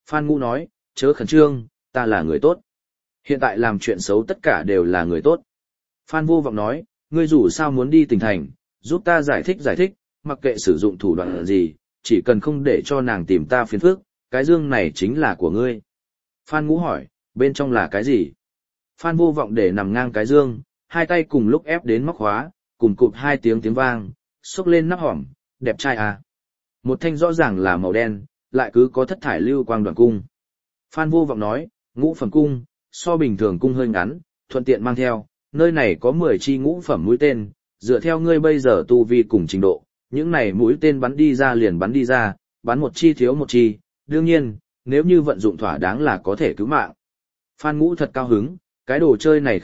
Phan Ngũ nói, chớ khẩn trương, ta là người tốt. Hiện tại làm chuyện xấu tất cả đều là người tốt. Phan Vô Vọng nói, ngươi dù sao muốn đi tỉnh thành, giúp ta giải thích, mặc kệ sử dụng thủ đoạn gì, chỉ cần không để cho nàng tìm ta phiền phức, cái dương này chính là của ngươi. Phan Ngũ hỏi, bên trong là cái gì? Phan Vô Vọng để nằm ngang cái dương, hai tay cùng lúc ép đến móc khóa, cùng cụp hai tiếng vang, xốc lên nắp hòm, đẹp trai à. Một thanh rõ ràng là màu đen, lại cứ có thất thải lưu quang đoạn cung. Phan Vô Vọng nói, ngũ phẩm cung, so bình thường cung hơi ngắn, thuận tiện mang theo, nơi này có 10 chi ngũ phẩm mũi tên, dựa theo ngươi bây giờ tu vi cùng trình độ, những này mũi tên bắn đi ra liền bắn đi ra, bắn một chi thiếu một chi, đương nhiên, nếu như vận dụng thỏa đáng là có thể cứu mạng. Phan Ngũ thật cao hứng, cái đồ chơi này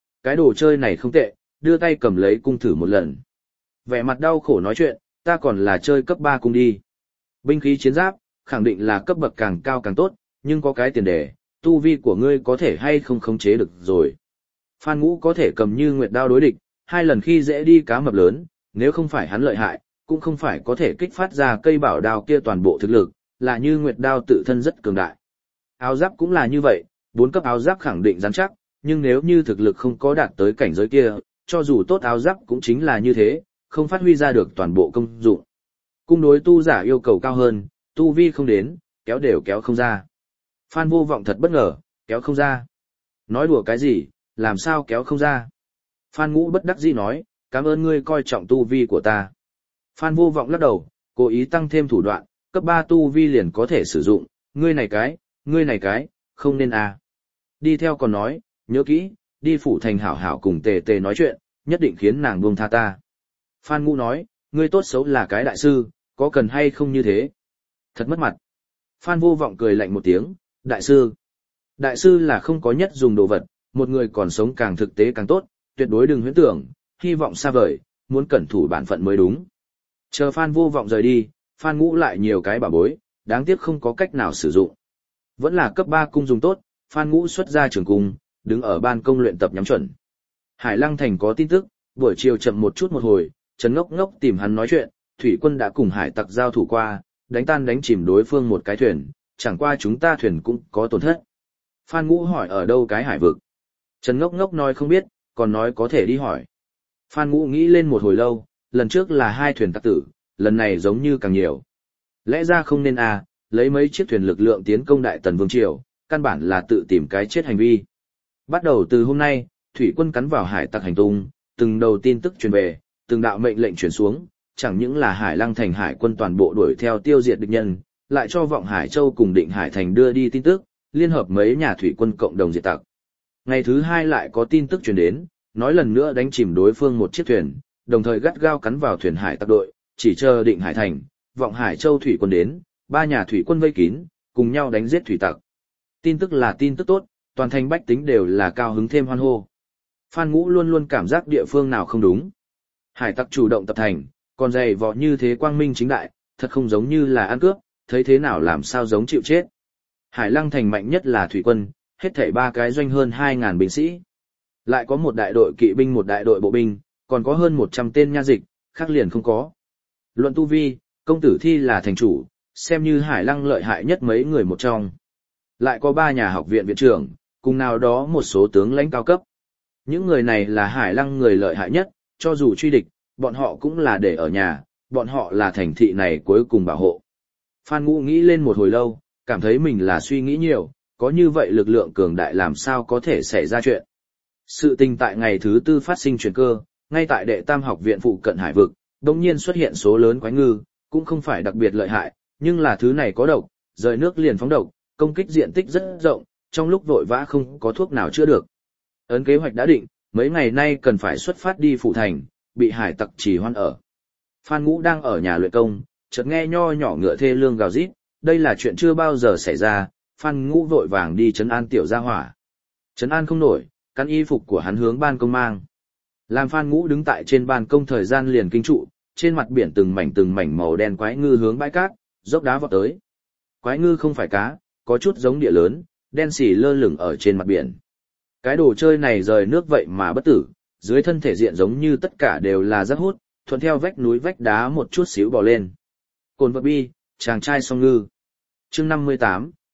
không tệ, đưa tay cầm lấy cung thử một lần. Vẻ mặt đau khổ nói chuyện, ta còn là chơi cấp 3 cung đi. Binh khí chiến giáp, khẳng định là cấp bậc càng cao càng tốt, nhưng có cái tiền đề, tu vi của ngươi có thể hay không khống chế được rồi. Phan Ngũ có thể cầm Như Nguyệt đao đối địch, 2 lần khi dễ đi cá mập lớn, nếu không phải hắn lợi hại, cũng không phải có thể kích phát ra cây bảo đao kia toàn bộ thực lực, là Như Nguyệt đao tự thân rất cường đại. Áo giáp cũng là như vậy, 4 cấp áo giáp khẳng định rắn chắc, nhưng nếu như thực lực không có đạt tới cảnh giới kia, cho dù tốt áo giáp cũng chính là như thế, không phát huy ra được toàn bộ công dụng. Cung đối tu giả yêu cầu cao hơn, tu vi không đến, kéo đều kéo không ra. Phan Vô Vọng thật bất ngờ, kéo không ra. Nói đùa cái gì, làm sao kéo không ra? Phan Ngũ bất đắc dĩ nói, cảm ơn ngươi coi trọng tu vi của ta. Phan Vô Vọng lắc đầu, cố ý tăng thêm thủ đoạn, cấp 3 tu vi liền có thể sử dụng, ngươi này cái, không nên à. Đi theo còn nói, nhớ kỹ, đi phủ thành hảo hảo cùng Tề Tề nói chuyện, nhất định khiến nàng buông tha ta. Phan Ngũ nói, ngươi tốt xấu là cái đại sư, có cần hay không như thế? Thật mất mặt. Phan Vô Vọng cười lạnh một tiếng, đại sư. Đại sư là không có nhất dùng đồ vật, một người còn sống càng thực tế càng tốt, tuyệt đối đừng huyễn tưởng, hy vọng xa vời, muốn cẩn thủ bản phận mới đúng. Chờ Phan Vô Vọng rời đi, Phan Ngũ lại nhiều cái bảo bối, đáng tiếc không có cách nào sử dụng. Vẫn là cấp 3 cung dùng tốt, Phan Ngũ xuất ra trường cung, đứng ở ban công luyện tập nhắm chuẩn. Hải Lăng Thành có tin tức, buổi chiều chậm một chút một hồi, Trần Ngốc Ngốc tìm hắn nói chuyện, thủy quân đã cùng hải tặc giao thủ qua, đánh tan đánh chìm đối phương một cái thuyền, chẳng qua chúng ta thuyền cũng có tổn thất. Phan Ngũ hỏi ở đâu cái hải vực. Trần Ngốc Ngốc nói không biết, còn nói có thể đi hỏi. Phan Ngũ nghĩ lên một hồi lâu, lần trước là 2 thuyền tặc tử, lần này giống như càng nhiều. Lẽ ra không nên à, lấy mấy chiếc thuyền lực lượng tiến công Đại Tần Vương Triều, căn bản là tự tìm cái chết hành vi. Bắt đầu từ hôm nay, thủy quân cắn vào hải tặc hành tung, từng đầu tin tức truyền về, từng đạo mệnh lệnh truyền xuống, chẳng những là Hải Lăng Thành hải quân toàn bộ đuổi theo tiêu diệt địch nhân, lại cho Vọng Hải Châu cùng Định Hải Thành đưa đi tin tức, liên hợp mấy nhà thủy quân cộng đồng diệt tặc. Ngày thứ 2 lại có tin tức truyền đến, nói lần nữa đánh chìm đối phương một chiếc thuyền, đồng thời gắt gao cắn vào thuyền hải tặc đội, chỉ chờ Định Hải Thành, Vọng Hải Châu thủy quân đến, 3 nhà thủy quân vây kín, cùng nhau đánh giết thủy tặc. Tin tức là tin tức tốt, toàn thành bách tính đều là cao hứng thêm hoan hô. Phan Ngũ luôn luôn cảm giác địa phương nào không đúng. Hải tặc chủ động tập thành, còn dày vò như thế quang minh chính đại, thật không giống như là ăn cướp, thấy thế nào làm sao giống chịu chết. Hải Lăng Thành mạnh nhất là thủy quân, hết thảy 3 cái doanh hơn 2.000 binh sĩ. Lại có một đại đội kỵ binh, một đại đội bộ binh, còn có hơn 100 tên nha dịch, khác liền không có. Luận tu vi, công tử Thi là thành chủ, xem như Hải Lăng lợi hại nhất mấy người một trong. Lại có 3 nhà học viện viện trưởng, cùng nào đó một số tướng lãnh cao cấp. Những người này là Hải Lăng người lợi hại nhất, cho dù truy địch, bọn họ cũng là để ở nhà, bọn họ là thành thị này cuối cùng bảo hộ. Phan Ngũ nghĩ lên một hồi lâu, cảm thấy mình là suy nghĩ nhiều, có như vậy lực lượng cường đại làm sao có thể xảy ra chuyện. Sự tình tại ngày thứ 4 phát sinh chuyển cơ, ngay tại đệ tam học viện phụ cận hải vực, đột nhiên xuất hiện số lớn quái ngư, cũng không phải đặc biệt lợi hại, nhưng là thứ này có độc, rời nước liền phóng độc, công kích diện tích rất rộng, trong lúc vội vã không có thuốc nào chữa được. Ấn kế hoạch đã định, mấy ngày nay cần phải xuất phát đi phủ thành, bị hải tặc trì hoãn ở. Phan Ngũ đang ở nhà luyện công, chợt nghe nho nhỏ ngựa thê lương gào rít, đây là chuyện chưa bao giờ xảy ra, Phan Ngũ vội vàng đi trấn an tiểu gia hỏa. Trấn an không nổi, căn y phục của hắn hướng ban công mang. Làm Phan Ngũ đứng tại trên ban công thời gian liền kinh trụ, trên mặt biển từng mảnh màu đen quái ngư hướng bãi cát, dốc đá vọt tới. Quái ngư không phải cá, có chút giống địa lớn, đen xì lơ lửng ở trên mặt biển. Cái đồ chơi này rời nước vậy mà bất tử, dưới thân thể diện giống như tất cả đều là rác hút, thuận theo vách núi vách đá một chút xíu bò lên. Cồn vật bi, chàng trai song ngư. Chương 58,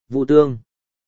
Vu tương.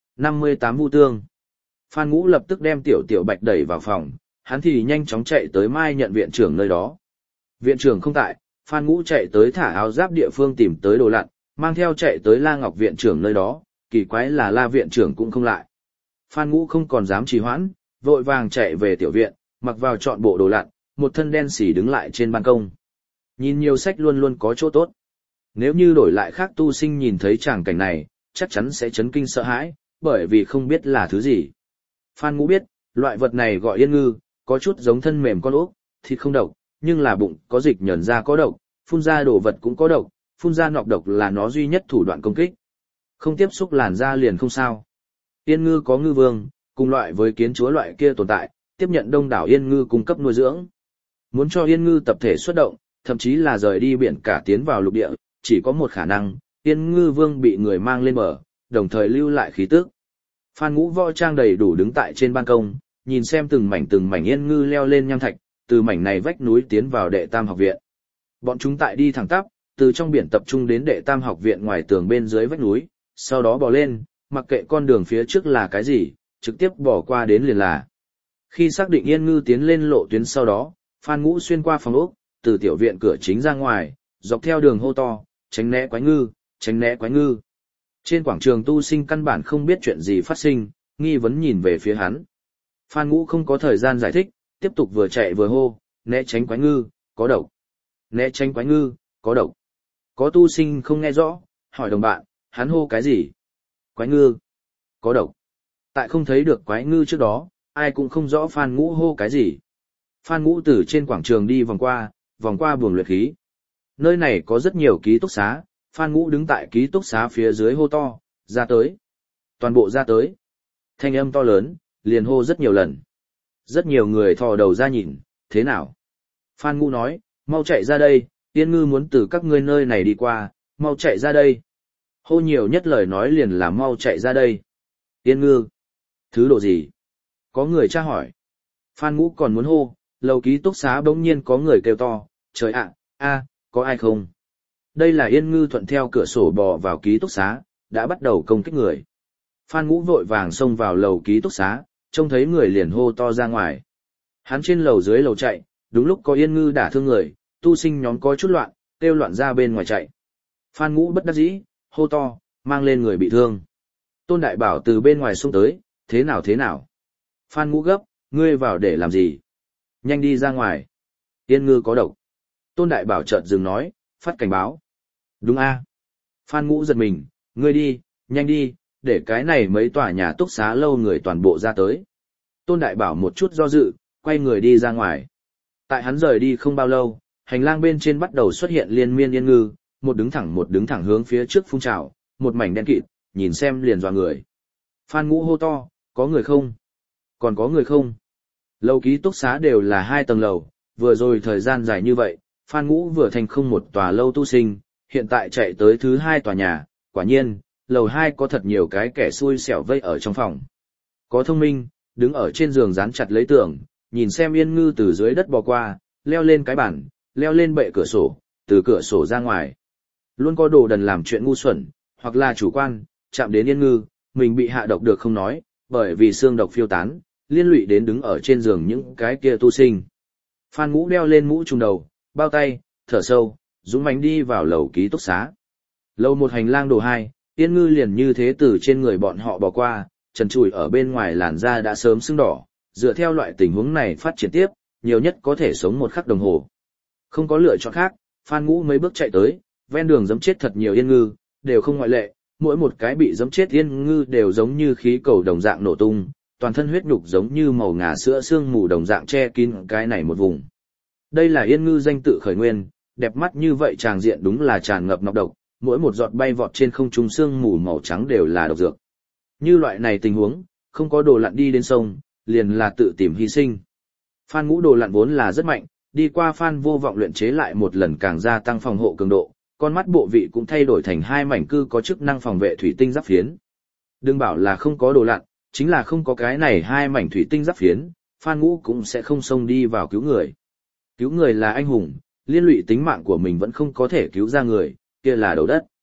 58 vu tương. Phan Ngũ lập tức đem Tiểu Tiểu Bạch đẩy vào phòng, hắn thì nhanh chóng chạy tới mai nhận viện trưởng nơi đó. Viện trưởng không tại, Phan Ngũ chạy tới thả áo giáp địa phương tìm tới đồ lặn, mang theo chạy tới La Ngọc viện trưởng nơi đó, kỳ quái là La viện trưởng cũng không lại. Phan Ngũ không còn dám trì hoãn, vội vàng chạy về tiểu viện, mặc vào trọn bộ đồ lặn, một thân đen xỉ đứng lại trên ban công. Nhìn nhiều sách luôn luôn có chỗ tốt. Nếu như đổi lại khác tu sinh nhìn thấy tràng cảnh này, chắc chắn sẽ chấn kinh sợ hãi, bởi vì không biết là thứ gì. Phan Ngũ biết, loại vật này gọi yên ngư, có chút giống thân mềm con ốc, thịt không độc, nhưng là bụng có dịch nhờn ra có độc, phun ra đồ vật cũng có độc, phun ra nọc độc là nó duy nhất thủ đoạn công kích. Không tiếp xúc làn da liền không sao. Yên ngư có ngư vương, cùng loại với kiến chúa loại kia tồn tại, tiếp nhận đông đảo yên ngư cung cấp nuôi dưỡng. Muốn cho yên ngư tập thể xuất động, thậm chí là rời đi biển cả tiến vào lục địa, chỉ có một khả năng, yên ngư vương bị người mang lên bờ, đồng thời lưu lại khí tức. Phan Ngũ võ trang đầy đủ đứng tại trên ban công, nhìn xem từng mảnh yên ngư leo lên nham thạch, từ mảnh này vách núi tiến vào đệ tam học viện. Bọn chúng tại đi thẳng tắp, từ trong biển tập trung đến đệ tam học viện ngoài tường bên dưới vách núi, sau đó bò lên, mặc kệ con đường phía trước là cái gì, trực tiếp bỏ qua đến liền là. Khi xác định yên ngư tiến lên lộ tuyến sau đó, Phan Ngũ xuyên qua phòng ốc, từ tiểu viện cửa chính ra ngoài, dọc theo đường hô to, tránh né quái ngư, tránh né quái ngư. Trên quảng trường tu sinh căn bản không biết chuyện gì phát sinh, nghi vấn nhìn về phía hắn. Phan Ngũ không có thời gian giải thích, tiếp tục vừa chạy vừa hô, né tránh quái ngư, có độc. Né tránh quái ngư, có độc. Có tu sinh không nghe rõ, hỏi đồng bạn, hắn hô cái gì? Quái ngư, có độc. Tại không thấy được quái ngư trước đó, ai cũng không rõ Phan Ngũ hô cái gì. Phan Ngũ từ trên quảng trường đi vòng qua buồng luyện khí. Nơi này có rất nhiều ký túc xá, Phan Ngũ đứng tại ký túc xá phía dưới hô to, ra tới. Toàn bộ ra tới. Thanh âm to lớn, liền hô rất nhiều lần. Rất nhiều người thò đầu ra nhìn, thế nào? Phan Ngũ nói, mau chạy ra đây, Yên ngư muốn từ các ngươi nơi này đi qua, mau chạy ra đây. Hô nhiều nhất lời nói liền là mau chạy ra đây. Yên ngư. Thứ độ gì? Có người tra hỏi. Phan Ngũ còn muốn hô, lầu ký túc xá bỗng nhiên có người kêu to, trời ạ, có ai không? Đây là yên ngư thuận theo cửa sổ bò vào ký túc xá, đã bắt đầu công kích người. Phan Ngũ vội vàng xông vào lầu ký túc xá, trông thấy người liền hô to ra ngoài. Hắn trên lầu dưới lầu chạy, đúng lúc có yên ngư đả thương người, tu sinh nhóm có chút loạn, kêu loạn ra bên ngoài chạy. Phan Ngũ bất đắc dĩ, hô to, mang lên người bị thương. Tôn Đại Bảo từ bên ngoài xông tới, thế nào? Phan Ngũ gấp, ngươi vào để làm gì? Nhanh đi ra ngoài. Yên ngư có độc. Tôn Đại Bảo chợt dừng nói, phát cảnh báo. Đúng a. Phan Ngũ giật mình, ngươi đi, nhanh đi, để cái này mấy tòa nhà túc xá lâu người toàn bộ ra tới. Tôn Đại Bảo một chút do dự, quay người đi ra ngoài. Tại hắn rời đi không bao lâu, hành lang bên trên bắt đầu xuất hiện liên miên yên ngư, một đứng thẳng hướng phía trước phun trào, một mảnh đen kịt, nhìn xem liền dọa người. Phan Ngũ hô to, có người không? Còn có người không? Lầu ký túc xá đều là 2 tầng lầu, vừa rồi thời gian dài như vậy, Phan Ngũ vừa thành không một tòa lâu tu sinh, hiện tại chạy tới thứ 2 tòa nhà, quả nhiên, lầu 2 có thật nhiều cái kẻ xui xẻo vây ở trong phòng. Có thông minh, đứng ở trên giường dán chặt lấy tường, nhìn xem yên ngư từ dưới đất bò qua, leo lên cái bàn, leo lên bệ cửa sổ, từ cửa sổ ra ngoài. Luôn có đồ đần làm chuyện ngu xuẩn, hoặc là chủ quan, chạm đến yên ngư, mình bị hạ độc được không nói, bởi vì xương độc phiêu tán, liên lụy đến đứng ở trên giường những cái kia tu sinh. Phan Ngũ đeo lên mũ trùm đầu, bao tay, thở sâu, dũng mãnh đi vào lầu ký túc xá. Lầu 1 hành lang đồ 2, yên ngư liền như thế từ trên người bọn họ bò qua, trần trụi ở bên ngoài làn da đã sớm sưng đỏ, dựa theo loại tình huống này phát triển tiếp, nhiều nhất có thể sống 1 khắc đồng hồ. Không có lựa chọn khác, Phan Ngũ mấy bước chạy tới, ven đường giẫm chết thật nhiều yên ngư, đều không ngoại lệ, mỗi một cái bị giẫm chết yên ngư đều giống như khí cầu đồng dạng nổ tung, toàn thân huyết nhục giống như màu ngà sữa xương mù đồng dạng che kín cái này một vùng. Đây là yên ngư danh tự khởi nguyên, đẹp mắt như vậy tràng diện đúng là tràn ngập nọc độc, mỗi một giọt bay vọt trên không trung xương mù màu trắng đều là độc dược. Như loại này tình huống, không có đồ lặn đi đến sông, liền là tự tìm hy sinh. Phan Ngũ đồ lặn vốn là rất mạnh, đi qua Phan Vô Vọng luyện chế lại một lần càng gia tăng phòng hộ cường độ, con mắt bộ vị cũng thay đổi thành 2 mảnh cư có chức năng phòng vệ thủy tinh giáp phiến. Đừng bảo là không có đồ lặn, chính là không có cái này 2 mảnh thủy tinh giáp phiến, Phan Ngũ cũng sẽ không xông đi vào cứu người. Cứu người là anh hùng, liên lụy tính mạng của mình vẫn không có thể cứu ra người, kia là đầu đất.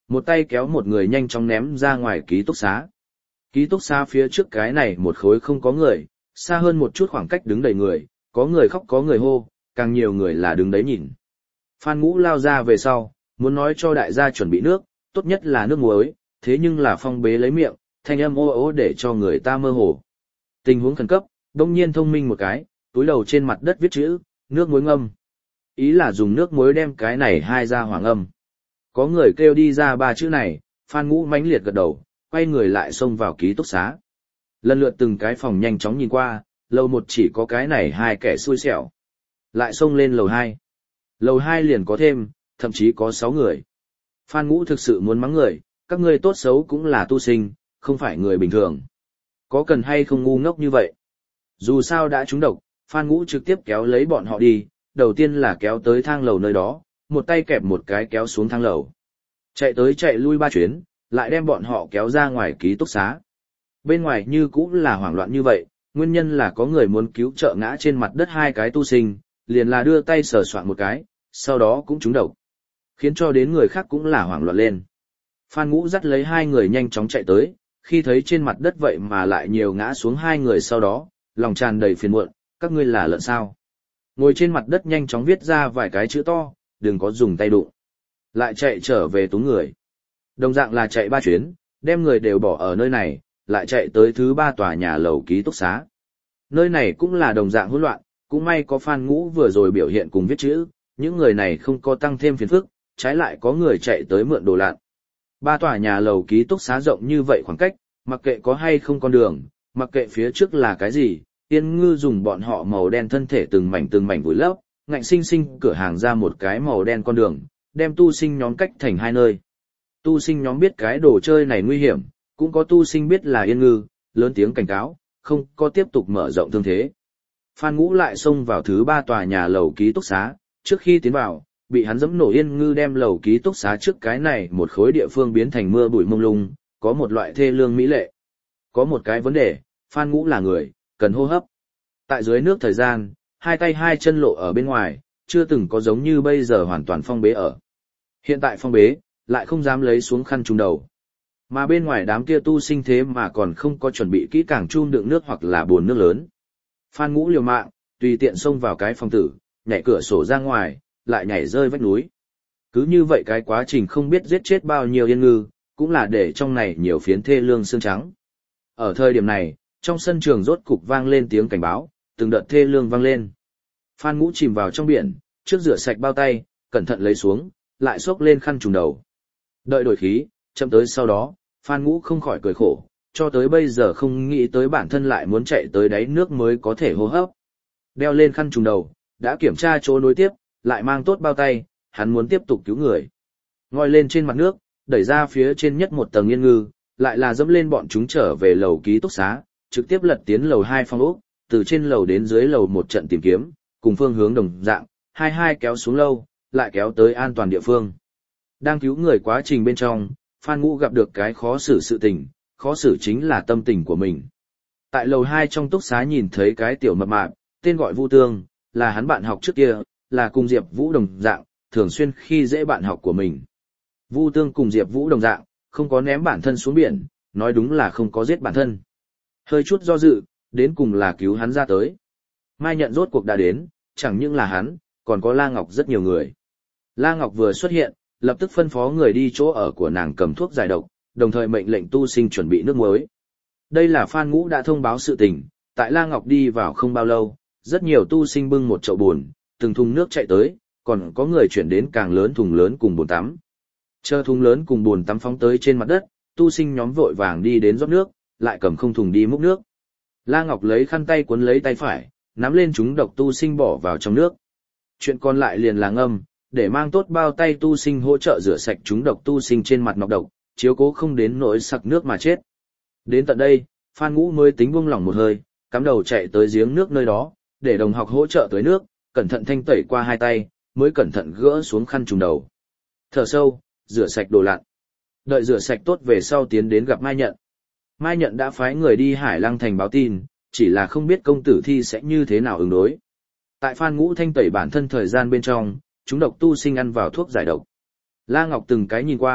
Một tay kéo một người nhanh chóng ném ra ngoài ký túc xá. Ký túc xá phía trước cái này một khối không có người, xa hơn một chút khoảng cách đứng đầy người, có người khóc có người hô, càng nhiều người là đứng đấy nhìn. Phan Ngũ lao ra về sau, muốn nói cho đại gia chuẩn bị nước, tốt nhất là nước muối, thế nhưng là Phong bế lấy miệng, thanh âm ô ô để cho người ta mơ hồ. Tình huống khẩn cấp, đông nhiên thông minh một cái, túi đầu trên mặt đất viết chữ, nước muối ngâm. Ý là dùng nước muối đem cái này hai ra hoàng âm. Có người kêu đi ra ba chữ này, Phan Ngũ mãnh liệt gật đầu, quay người lại xông vào ký túc xá. Lần lượt từng cái phòng nhanh chóng nhìn qua, lầu 1 chỉ có cái này hai kẻ xui xẻo. Lại xông lên lầu 2. Lầu 2 liền có thêm, thậm chí có 6 người. Phan Ngũ thực sự muốn mắng người, các ngươi tốt xấu cũng là tu sinh, không phải người bình thường. Có cần hay không ngu ngốc như vậy? Dù sao đã trúng độc, Phan Ngũ trực tiếp kéo lấy bọn họ đi, đầu tiên là kéo tới thang lầu nơi đó, một tay kẹp một cái kéo xuống thang lầu. Chạy tới chạy lui 3 chuyến, lại đem bọn họ kéo ra ngoài ký túc xá. Bên ngoài như cũ là hoảng loạn như vậy, nguyên nhân là có người muốn cứu trợ ngã trên mặt đất hai cái tu sinh, liền là đưa tay sờ soạn một cái, sau đó cũng trúng độc. Khiến cho đến người khác cũng là hoảng loạn lên. Phan Ngũ dắt lấy hai người nhanh chóng chạy tới, khi thấy trên mặt đất vậy mà lại nhiều ngã xuống hai người sau đó, lòng tràn đầy phiền muộn, các ngươi là lợn sao. Ngồi trên mặt đất nhanh chóng viết ra vài cái chữ to, đừng có dùng tay đụng. Lại chạy trở về túm người. Đồng dạng là chạy 3 chuyến, đem người đều bỏ ở nơi này, lại chạy tới thứ 3 tòa nhà lầu ký túc xá. Nơi này cũng là đồng dạng hỗn loạn, cũng may có Phan Ngũ vừa rồi biểu hiện cùng viết chữ, những người này không có tăng thêm phiền phức, trái lại có người chạy tới mượn đồ lạn. 3 tòa nhà lầu ký túc xá rộng như vậy khoảng cách, mặc kệ có hay không con đường, mặc kệ phía trước là cái gì, Yên Ngư dùng bọn họ màu đen thân thể từng mảnh vùi lấp, ngạnh sinh sinh cửa hàng ra một cái màu đen con đường, đem tu sinh nhóm cách thành hai nơi. Tu sinh nhóm biết cái đồ chơi này nguy hiểm, cũng có tu sinh biết là Yên Ngư, lớn tiếng cảnh cáo, không có tiếp tục mở rộng thương thế. Phan Ngũ lại xông vào thứ 3 tòa nhà lầu ký túc xá, trước khi tiến vào, bị hắn giẫm nổ Yên Ngư đem lầu ký túc xá trước cái này một khối địa phương biến thành mưa bụi mông lung, có một loại thê lương mỹ lệ. Có một cái vấn đề, Phan Ngũ là người, cần hô hấp. Tại dưới nước thời gian, hai tay hai chân lộ ở bên ngoài, chưa từng có giống như bây giờ hoàn toàn phong bế ở. Hiện tại phong bế, lại không dám lấy xuống khăn trùm đầu. Mà bên ngoài đám kia tu sinh thế mà còn không có chuẩn bị kỹ càng chum đựng nước hoặc là bồn nước lớn. Phan Ngũ liều mạng, tùy tiện xông vào cái phòng tử, nhảy cửa sổ ra ngoài, lại nhảy rơi vách núi. Cứ như vậy cái quá trình không biết giết chết bao nhiêu Yên Ngư, cũng là để trong này nhiều phiến thê lương xương trắng. Ở thời điểm này, trong sân trường rốt cục vang lên tiếng cảnh báo, từng đợt thê lương vang lên. Phan Ngũ chìm vào trong biển, trước rửa sạch bao tay, cẩn thận lấy xuống, lại xốc lên khăn trùm đầu. Đợi đổi khí, chậm tới sau đó, Phan Ngũ không khỏi cười khổ, cho tới bây giờ không nghĩ tới bản thân lại muốn chạy tới đáy nước mới có thể hô hấp. Đeo lên khăn trùm đầu, đã kiểm tra chỗ nối tiếp, lại mang tốt bao tay, hắn muốn tiếp tục cứu người. Ngoi lên trên mặt nước, đẩy ra phía trên nhất một tầng Yên Ngư, lại là dẫm lên bọn chúng trở về lầu ký túc xá, trực tiếp lật tiến lầu 2 phòng ốc, từ trên lầu đến dưới lầu một trận tìm kiếm, cùng phương hướng đồng dạng, hai kéo xuống lâu, lại kéo tới an toàn địa phương. Đang cứu người quá trình bên trong, Phan Ngũ gặp được cái khó xử sự tình, khó xử chính là tâm tình của mình. Tại lầu 2 trong túc xá nhìn thấy cái tiểu mập mạp, tên gọi Vu Tương, là hắn bạn học trước kia, là cùng Diệp Vũ đồng dạng, thường xuyên khi dễ bạn học của mình. Vu Tương cùng Diệp Vũ đồng dạng, không có ném bản thân xuống biển, nói đúng là không có giết bản thân. Hơi chút do dự, đến cùng là cứu hắn ra tới. Mai Nhận rốt cuộc đã đến, chẳng những là hắn, còn có La Ngọc rất nhiều người. La Ngọc vừa xuất hiện, lập tức phân phó người đi chỗ ở của nàng cầm thuốc giải độc, đồng thời mệnh lệnh tu sinh chuẩn bị nước muối. Đây là Phan Ngũ đã thông báo sự tình, tại La Ngọc đi vào không bao lâu, rất nhiều tu sinh bưng một chậu bùn, từng thùng nước chạy tới, còn có người chuyển đến càng lớn thùng lớn cùng bồn tắm. Chờ thùng lớn cùng bồn tắm phóng tới trên mặt đất, tu sinh nhóm vội vàng đi đến rót nước, lại cầm không thùng đi múc nước. La Ngọc lấy khăn tay cuốn lấy tay phải, nắm lên chúng độc tu sinh bỏ vào trong nước. Chuyện còn lại liền là ngâm, để mang tốt bao tay tu sinh hỗ trợ rửa sạch chúng độc tu sinh trên mặt nọc độc, chiếu cố không đến nỗi sặc nước mà chết. Đến tận đây, Phan Ngũ mới tính buông lỏng một hơi, cắm đầu chạy tới giếng nước nơi đó, để đồng học hỗ trợ tới nước, cẩn thận thanh tẩy qua hai tay, mới cẩn thận gỡ xuống khăn trùm đầu. Thở sâu, rửa sạch đồ lặn. Đợi rửa sạch tốt về sau tiến đến gặp Mai Nhận. Mai Nhận đã phái người đi Hải Lăng thành báo tin, chỉ là không biết công tử thi sẽ như thế nào ứng đối. Tại Phan Ngũ thanh tẩy bản thân thời gian bên trong, chúng độc tu sinh ăn vào thuốc giải độc. La Ngọc từng cái nhìn qua,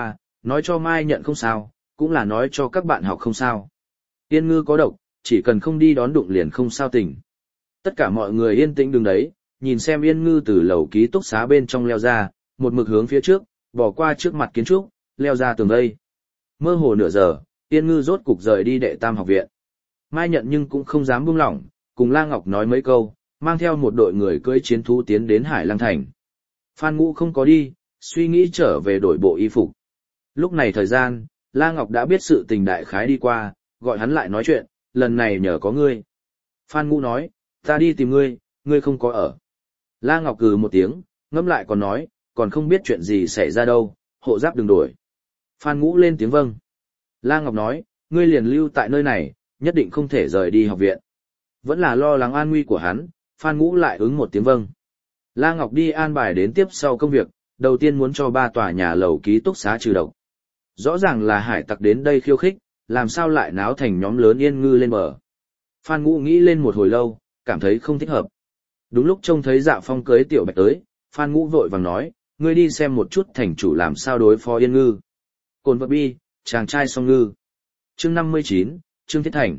nói cho Mai Nhận không sao, cũng là nói cho các bạn học không sao. Yên ngư có độc, chỉ cần không đi đón đụng liền không sao tỉnh. Tất cả mọi người yên tĩnh đứng đấy, nhìn xem Yên ngư từ lầu ký túc xá bên trong leo ra, một mực hướng phía trước, bỏ qua trước mặt kiến trúc, leo ra tường vây. Mơ hồ nửa giờ, Yên ngư rốt cục rời đi đệ tam học viện. Mai Nhận nhưng cũng không dám buông lỏng, cùng La Ngọc nói mấy câu, mang theo một đội người cưỡi chiến thú tiến đến Hải Lăng Thành. Phan Ngũ không có đi, suy nghĩ trở về đổi bộ y phục. Lúc này thời gian, La Ngọc đã biết sự tình đại khái đi qua, gọi hắn lại nói chuyện, lần này nhờ có ngươi. Phan Ngũ nói, ta đi tìm ngươi, ngươi không có ở. La Ngọc cừ một tiếng, ngẫm lại còn nói, còn không biết chuyện gì xảy ra đâu, hộ giáp đừng đổi. Phan Ngũ lên tiếng vâng. La Ngọc nói, ngươi liền lưu tại nơi này, nhất định không thể rời đi học viện. Vẫn là lo lắng an nguy của hắn, Phan Ngũ lại ứng một tiếng vâng. La Ngọc đi an bài đến tiếp sau công việc, đầu tiên muốn cho 3 tòa nhà lầu ký túc xá trừ độc. Rõ ràng là hải tặc đến đây khiêu khích, làm sao lại náo thành nhóm lớn Yên ngư lên bờ. Phan Ngũ nghĩ lên một hồi lâu, cảm thấy không thích hợp. Đúng lúc trông thấy Dạ Phong cưới Tiểu Bạch tới, Phan Ngũ vội vàng nói, ngươi đi xem một chút thành chủ làm sao đối phó Yên ngư. Cồn vật bi, chàng trai song ngư. Chương 59, Trương Thiết Thành.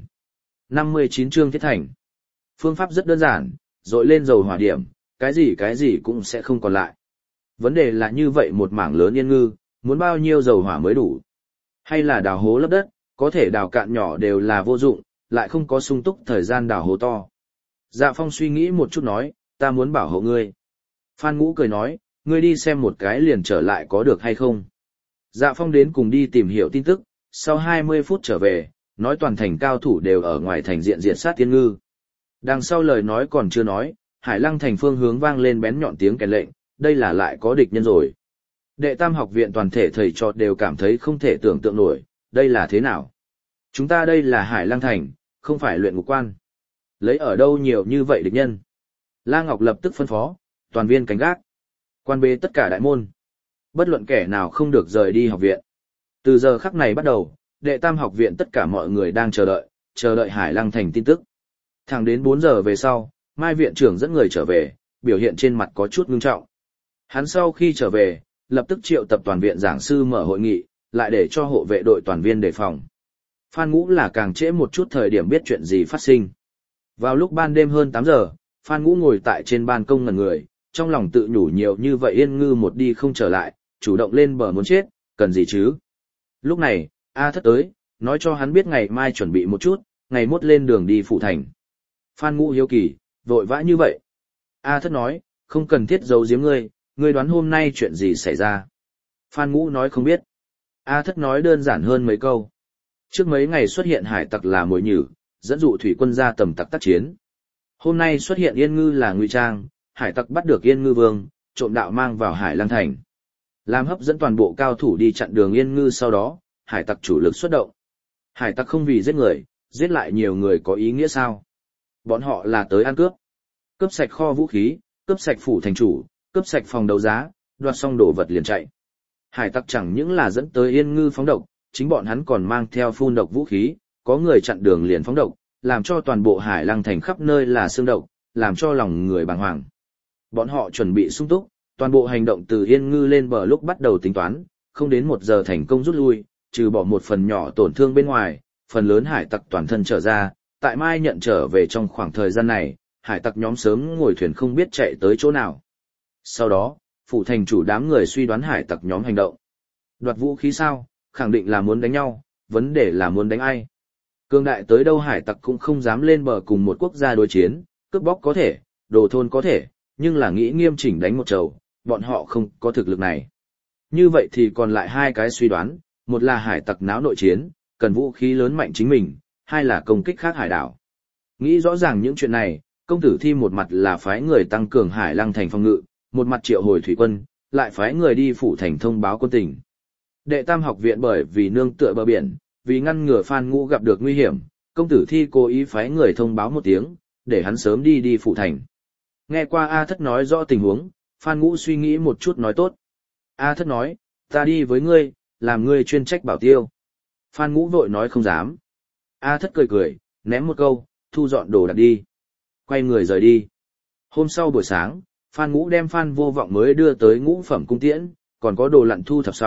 59 Trương Thiết Thành. Phương pháp rất đơn giản, dội lên dầu hỏa điểm, cái gì cũng sẽ không còn lại. Vấn đề là như vậy một mảng lớn Yên ngư, muốn bao nhiêu dầu hỏa mới đủ? Hay là đào hố lấp đất, có thể đào cạn nhỏ đều là vô dụng, lại không có sung túc thời gian đào hố to. Dạ Phong suy nghĩ một chút nói, ta muốn bảo hộ ngươi. Phan Ngũ cười nói, ngươi đi xem một cái liền trở lại có được hay không? Dạ Phong đến cùng đi tìm hiểu tin tức, sau 20 phút trở về, nói toàn thành cao thủ đều ở ngoài thành diện diệt sát Yên ngư. Đằng sau lời nói còn chưa nói, Hải Lăng thành phương hướng vang lên bén nhọn tiếng kèn lệnh, đây là lại có địch nhân rồi. Đệ tam học viện toàn thể thầy trò đều cảm thấy không thể tưởng tượng nổi, đây là thế nào? Chúng ta đây là Hải Lăng thành, không phải luyện ngục quan. Lấy ở đâu nhiều như vậy địch nhân? La Ngọc lập tức phân phó, toàn viên canh gác. Quan bế tất cả đại môn. Bất luận kẻ nào không được rời đi học viện. Từ giờ khắc này bắt đầu, đệ tam học viện tất cả mọi người đang chờ đợi Hải Lăng thành tin tức. Thẳng đến 4 giờ về sau, Mai viện trưởng dẫn người trở về, biểu hiện trên mặt có chút ngưng trọng. Hắn sau khi trở về, lập tức triệu tập toàn viện giảng sư mở hội nghị, lại để cho hộ vệ đội toàn viên đề phòng. Phan Ngũ là càng trễ một chút thời điểm biết chuyện gì phát sinh. Vào lúc ban đêm hơn 8 giờ, Phan Ngũ ngồi tại trên ban công ngẩn người, trong lòng tự nhủ nhiều như vậy Yên ngư một đi không trở lại, chủ động lên bờ muốn chết, cần gì chứ? Lúc này, A Thất tới, nói cho hắn biết ngày mai chuẩn bị một chút, ngày mốt lên đường đi Phủ Thành. Phan Ngũ hiếu kỳ, vội vã như vậy. A Thất nói, không cần thiết giấu giếm ngươi đoán hôm nay chuyện gì xảy ra. Phan Ngũ nói không biết. A Thất nói đơn giản hơn mấy câu. Trước mấy ngày xuất hiện hải tặc là mồi nhử, dẫn dụ thủy quân ra tầm tặc tác chiến. Hôm nay xuất hiện Yên ngư là ngụy trang, hải tặc bắt được Yên ngư vương, trộm đạo mang vào Hải Lăng thành. Làm hấp dẫn toàn bộ cao thủ đi chặn đường Yên ngư, sau đó, hải tặc chủ lực xuất động. Hải tặc không vì giết người, giết lại nhiều người có ý nghĩa sao? Bọn họ là tới ăn cướp. Cướp sạch kho vũ khí, cướp sạch phủ thành chủ, cướp sạch phòng đấu giá, đoạt xong đồ vật liền chạy. Hải tặc chẳng những là dẫn tới Yên ngư phóng độc, chính bọn hắn còn mang theo phun độc vũ khí, có người chặn đường liền phóng độc, làm cho toàn bộ Hải Lăng thành khắp nơi là xương độc, làm cho lòng người bàng hoàng. Bọn họ chuẩn bị sung túc, toàn bộ hành động từ Yên ngư lên bờ lúc bắt đầu tính toán, không đến 1 giờ thành công rút lui, trừ bỏ một phần nhỏ tổn thương bên ngoài, phần lớn hải tặc toàn thân trở ra, tại Mai Nhận trở về trong khoảng thời gian này, hải tặc nhóm sớm ngồi thuyền không biết chạy tới chỗ nào. Sau đó, phủ thành chủ đám người suy đoán hải tặc nhóm hành động. Đoạt vũ khí sao, khẳng định là muốn đánh nhau, vấn đề là muốn đánh ai. Cương đại tới đâu hải tặc cũng không dám lên bờ cùng một quốc gia đối chiến, cướp bóc có thể, đồ thôn có thể, nhưng là nghĩ nghiêm chỉnh đánh một trầu, bọn họ không có thực lực này. Như vậy thì còn lại 2 cái suy đoán, một là hải tặc náo nội chiến, cần vũ khí lớn mạnh chính mình, 2 là công kích khác hải đảo. Nghĩ rõ ràng những chuyện này, công tử Thi một mặt là phái người tăng cường Hải Lăng thành phòng ngự, một mặt triệu hồi thủy quân, lại phái người đi phủ thành thông báo quân tình. Đệ tam học viện bởi vì nương tựa bờ biển, vì ngăn ngừa Phan Ngũ gặp được nguy hiểm, công tử Thi cố ý phái người thông báo một tiếng, để hắn sớm đi phủ thành. Nghe qua A Thất nói rõ tình huống, Phan Ngũ suy nghĩ một chút nói tốt. A Thất nói, ta đi với ngươi, làm ngươi chuyên trách bảo tiêu. Phan Ngũ vội nói không dám. A Thất cười cười, ném một câu, thu dọn đồ đạc đi. Quay người rời đi. Hôm sau buổi sáng, Phan Ngũ đem Phan Vô Vọng mới đưa tới ngũ phẩm cung tiễn, còn có đồ lặn thu thập xong,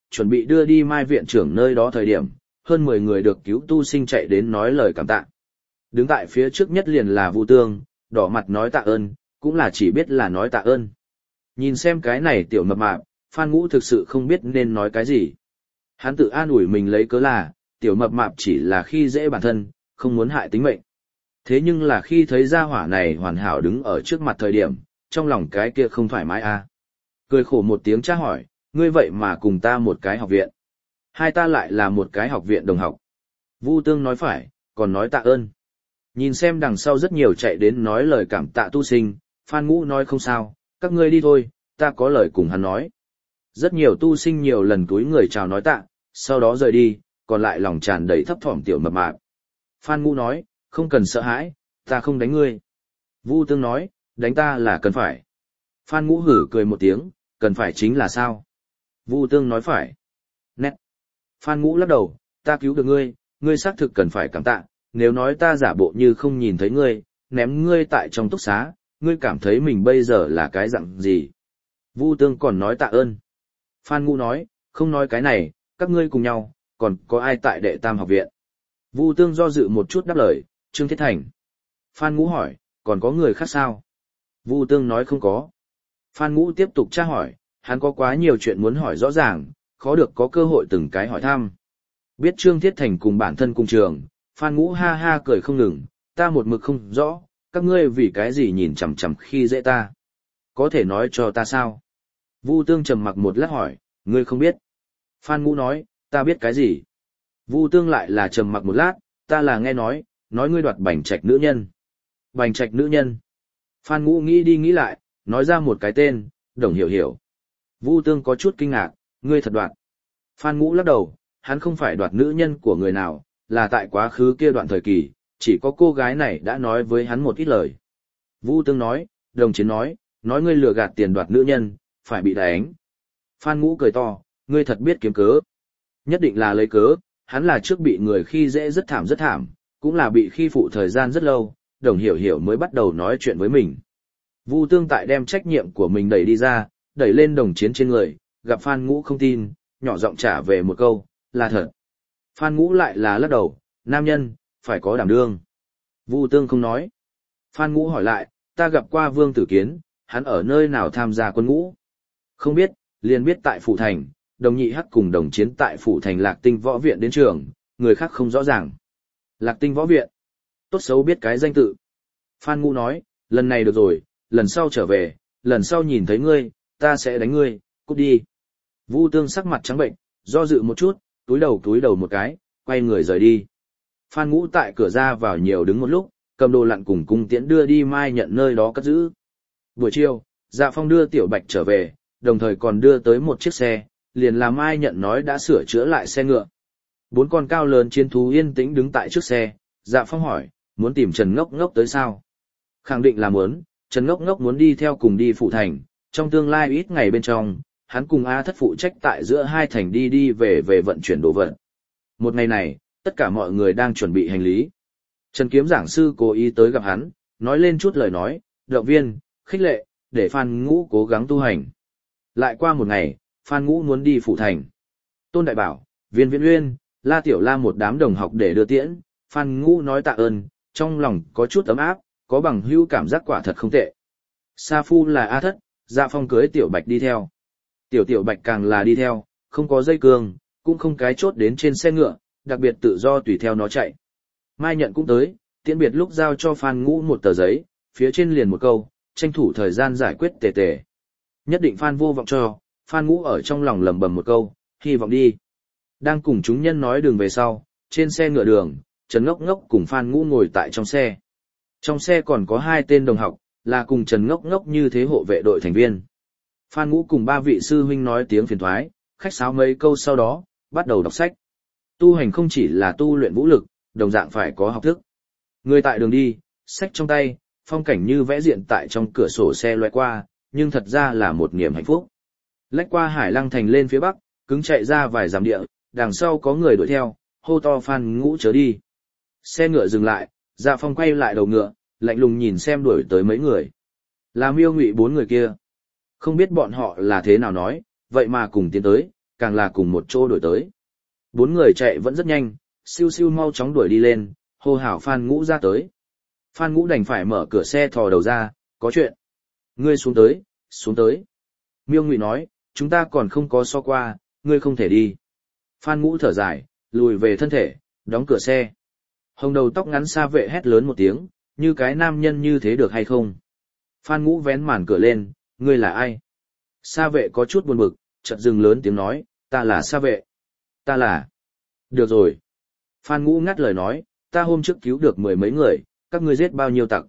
chuẩn bị đưa đi Mai viện trưởng nơi đó thời điểm, hơn 10 người được cứu tu sinh chạy đến nói lời cảm tạ. Đứng tại phía trước nhất liền là Vu Tương, đỏ mặt nói tạ ơn, cũng là chỉ biết là nói tạ ơn. Nhìn xem cái này tiểu mập mạp, Phan Ngũ thực sự không biết nên nói cái gì. Hắn tự an ủi mình lấy cớ là, tiểu mập mạp chỉ là khi dễ bản thân, không muốn hại tính mệnh. Thế nhưng là khi thấy gia hỏa này hoàn hảo đứng ở trước mặt thời điểm, trong lòng cái kia không thoải mái à. Cười khổ một tiếng tra hỏi, ngươi vậy mà cùng ta một cái học viện. Hai ta lại là một cái học viện đồng học. Vu Tương nói phải, còn nói tạ ơn. Nhìn xem đằng sau rất nhiều chạy đến nói lời cảm tạ tu sinh, Phan Ngũ nói không sao, các ngươi đi thôi, ta có lời cùng hắn nói. Rất nhiều tu sinh nhiều lần túi người chào nói tạ, sau đó rời đi, còn lại lòng tràn đầy thấp thỏm tiểu mập mạp. Phan Ngũ nói, không cần sợ hãi, ta không đánh ngươi. Vu Tương nói, đánh ta là cần phải. Phan Ngũ hử cười một tiếng, cần phải chính là sao? Vu Tương nói phải. Nét. Phan Ngũ lắc đầu, ta cứu được ngươi, ngươi xác thực cần phải cảm tạ, nếu nói ta giả bộ như không nhìn thấy ngươi, ném ngươi tại trong túc xá, ngươi cảm thấy mình bây giờ là cái dạng gì? Vu Tương còn nói tạ ơn. Phan Ngũ nói, không nói cái này, các ngươi cùng nhau, còn có ai tại đệ tam học viện? Vu Tương do dự một chút đáp lời, Trương Thiết Thành. Phan Ngũ hỏi, còn có người khác sao? Vu Tương nói không có. Phan Ngũ tiếp tục tra hỏi, hắn có quá nhiều chuyện muốn hỏi rõ ràng, khó được có cơ hội từng cái hỏi thăm. Biết Trương Thiết Thành cùng bản thân cùng trường, Phan Ngũ ha ha cười không ngừng, ta một mực không rõ, các ngươi vì cái gì nhìn chằm chằm khi dễ ta. Có thể nói cho ta sao? Vu Tương trầm mặc một lát hỏi, ngươi không biết. Phan Ngũ nói, ta biết cái gì? Vu Tương lại là trầm mặc một lát, ta là nghe nói ngươi đoạt Bành Trạch nữ nhân. Bành Trạch nữ nhân. Phan Ngũ nghĩ đi nghĩ lại, nói ra một cái tên, Đồng Hiểu Hiểu. Vu Tương có chút kinh ngạc, ngươi thật đoạt. Phan Ngũ lắc đầu, hắn không phải đoạt nữ nhân của người nào, là tại quá khứ kia đoạn thời kỳ, chỉ có cô gái này đã nói với hắn một ít lời. Vu Tương nói, Đồng Chiến nói ngươi lừa gạt tiền đoạt nữ nhân, phải bị đánh. Phan Ngũ cười to, ngươi thật biết kiếm cớ. Nhất định là lấy cớ, hắn là trước bị người khi dễ rất thảm, cũng là bị khi phụ thời gian rất lâu, Đồng Hiểu Hiểu mới bắt đầu nói chuyện với mình. Vu Tương tại đem trách nhiệm của mình đẩy đi ra, đẩy lên Đồng Chiến trên người, gặp Phan Ngũ không tin, nhỏ giọng trả về một câu, là thật. Phan Ngũ lại là lắc đầu, nam nhân, phải có đảm đương. Vu Tương không nói. Phan Ngũ hỏi lại, ta gặp qua Vương Tử Kiến, hắn ở nơi nào tham gia quân ngũ? Không biết, liền biết tại Phủ Thành, Đồng Nhị Hắc cùng Đồng Chiến tại Phủ Thành Lạc Tinh Võ Viện đến trường, người khác không rõ ràng. Lạc Tinh Võ Viện. Tốt xấu biết cái danh tự. Phan Ngũ nói, lần này được rồi, lần sau trở về, lần sau nhìn thấy ngươi, ta sẽ đánh ngươi, cút đi. Vu Tương sắc mặt trắng bệnh, do dự một chút, túi đầu một cái, quay người rời đi. Phan Ngũ tại cửa ra vào nhiều đứng một lúc, cầm đồ lặn cùng cung tiễn đưa đi Mai Nhận nơi đó cất giữ. Buổi chiều, Dạ Phong đưa Tiểu Bạch trở về, đồng thời còn đưa tới một chiếc xe, liền làm Mai Nhận nói đã sửa chữa lại xe ngựa. 4 con cao lớn chiến thú yên tĩnh đứng tại trước xe, Dạ Phong hỏi, muốn tìm Trần Ngốc Ngốc tới sao? Khẳng định là muốn, Trần Ngốc Ngốc muốn đi theo cùng đi Phủ Thành, trong tương lai ít ngày bên trong, hắn cùng A Thất phụ trách tại giữa hai thành đi về vận chuyển đồ vật. Một ngày này, tất cả mọi người đang chuẩn bị hành lý. Trần Kiếm giảng sư cố ý tới gặp hắn, nói lên chút lời nói, động viên, khích lệ, để Phan Ngũ cố gắng tu hành. Lại qua một ngày, Phan Ngũ muốn đi Phủ Thành. Tôn Đại Bảo, Viên Viễn Uyên, La Tiểu La một đám đồng học để đưa tiễn, Phan Ngũ nói tạ ơn, trong lòng có chút ấm áp, có bằng hữu cảm giác quả thật không tệ. Sa Phu là A Thất, Dạ Phong cưới Tiểu Bạch đi theo. Tiểu Bạch càng là đi theo, không có dây cương, cũng không cái chốt đến trên xe ngựa, đặc biệt tự do tùy theo nó chạy. Mai Nhận cũng tới, tiễn biệt lúc giao cho Phan Ngũ một tờ giấy, phía trên liền một câu, tranh thủ thời gian giải quyết tề tề. Nhất định Phan vô vọng cho, Phan Ngũ ở trong lòng lẩm bẩm một câu, hy vọng đi. Đang cùng chúng nhân nói đường về sau, trên xe ngựa đường, Trần Ngốc Ngốc cùng Phan Ngũ ngồi tại trong xe. Trong xe còn có 2 tên đồng học, là cùng Trần Ngốc Ngốc như thế hộ vệ đội thành viên. Phan Ngũ cùng 3 vị sư huynh nói tiếng phiền thoái, khách sáo mấy câu sau đó, bắt đầu đọc sách. Tu hành không chỉ là tu luyện vũ lực, đồng dạng phải có học thức. Người tại đường đi, sách trong tay, phong cảnh như vẽ diện tại trong cửa sổ xe loe qua, nhưng thật ra là một niềm hạnh phúc. Lách qua Hải Lăng thành lên phía bắc, cứng chạy ra vài dặm địa, đằng sau có người đuổi theo, hô to Phan Ngũ chớ đi. Xe ngựa dừng lại, Dạ Phong quay lại đầu ngựa, lạnh lùng nhìn xem đuổi tới mấy người. Là Miêu Ngụy 4 người kia. Không biết bọn họ là thế nào nói, vậy mà cùng tiến tới, càng là cùng một chỗ đuổi tới. Bốn người chạy vẫn rất nhanh, siêu siêu mau chóng đuổi đi lên, hô hào Phan Ngũ ra tới. Phan Ngũ đành phải mở cửa xe thò đầu ra, có chuyện. Ngươi xuống tới, xuống tới. Miêu Ngụy nói, chúng ta còn không có so qua, ngươi không thể đi. Phan Ngũ thở dài, lùi về thân thể, đóng cửa xe. Hồng đầu tóc ngắn Sa Vệ hét lớn một tiếng, như cái nam nhân như thế được hay không? Phan Ngũ vén màn cửa lên, ngươi là ai? Sa Vệ có chút buồn bực, chợt dừng lớn tiếng nói, ta là Sa Vệ. Ta là... Được rồi. Phan Ngũ ngắt lời nói, ta hôm trước cứu được 10 mấy người, các ngươi giết bao nhiêu tặc?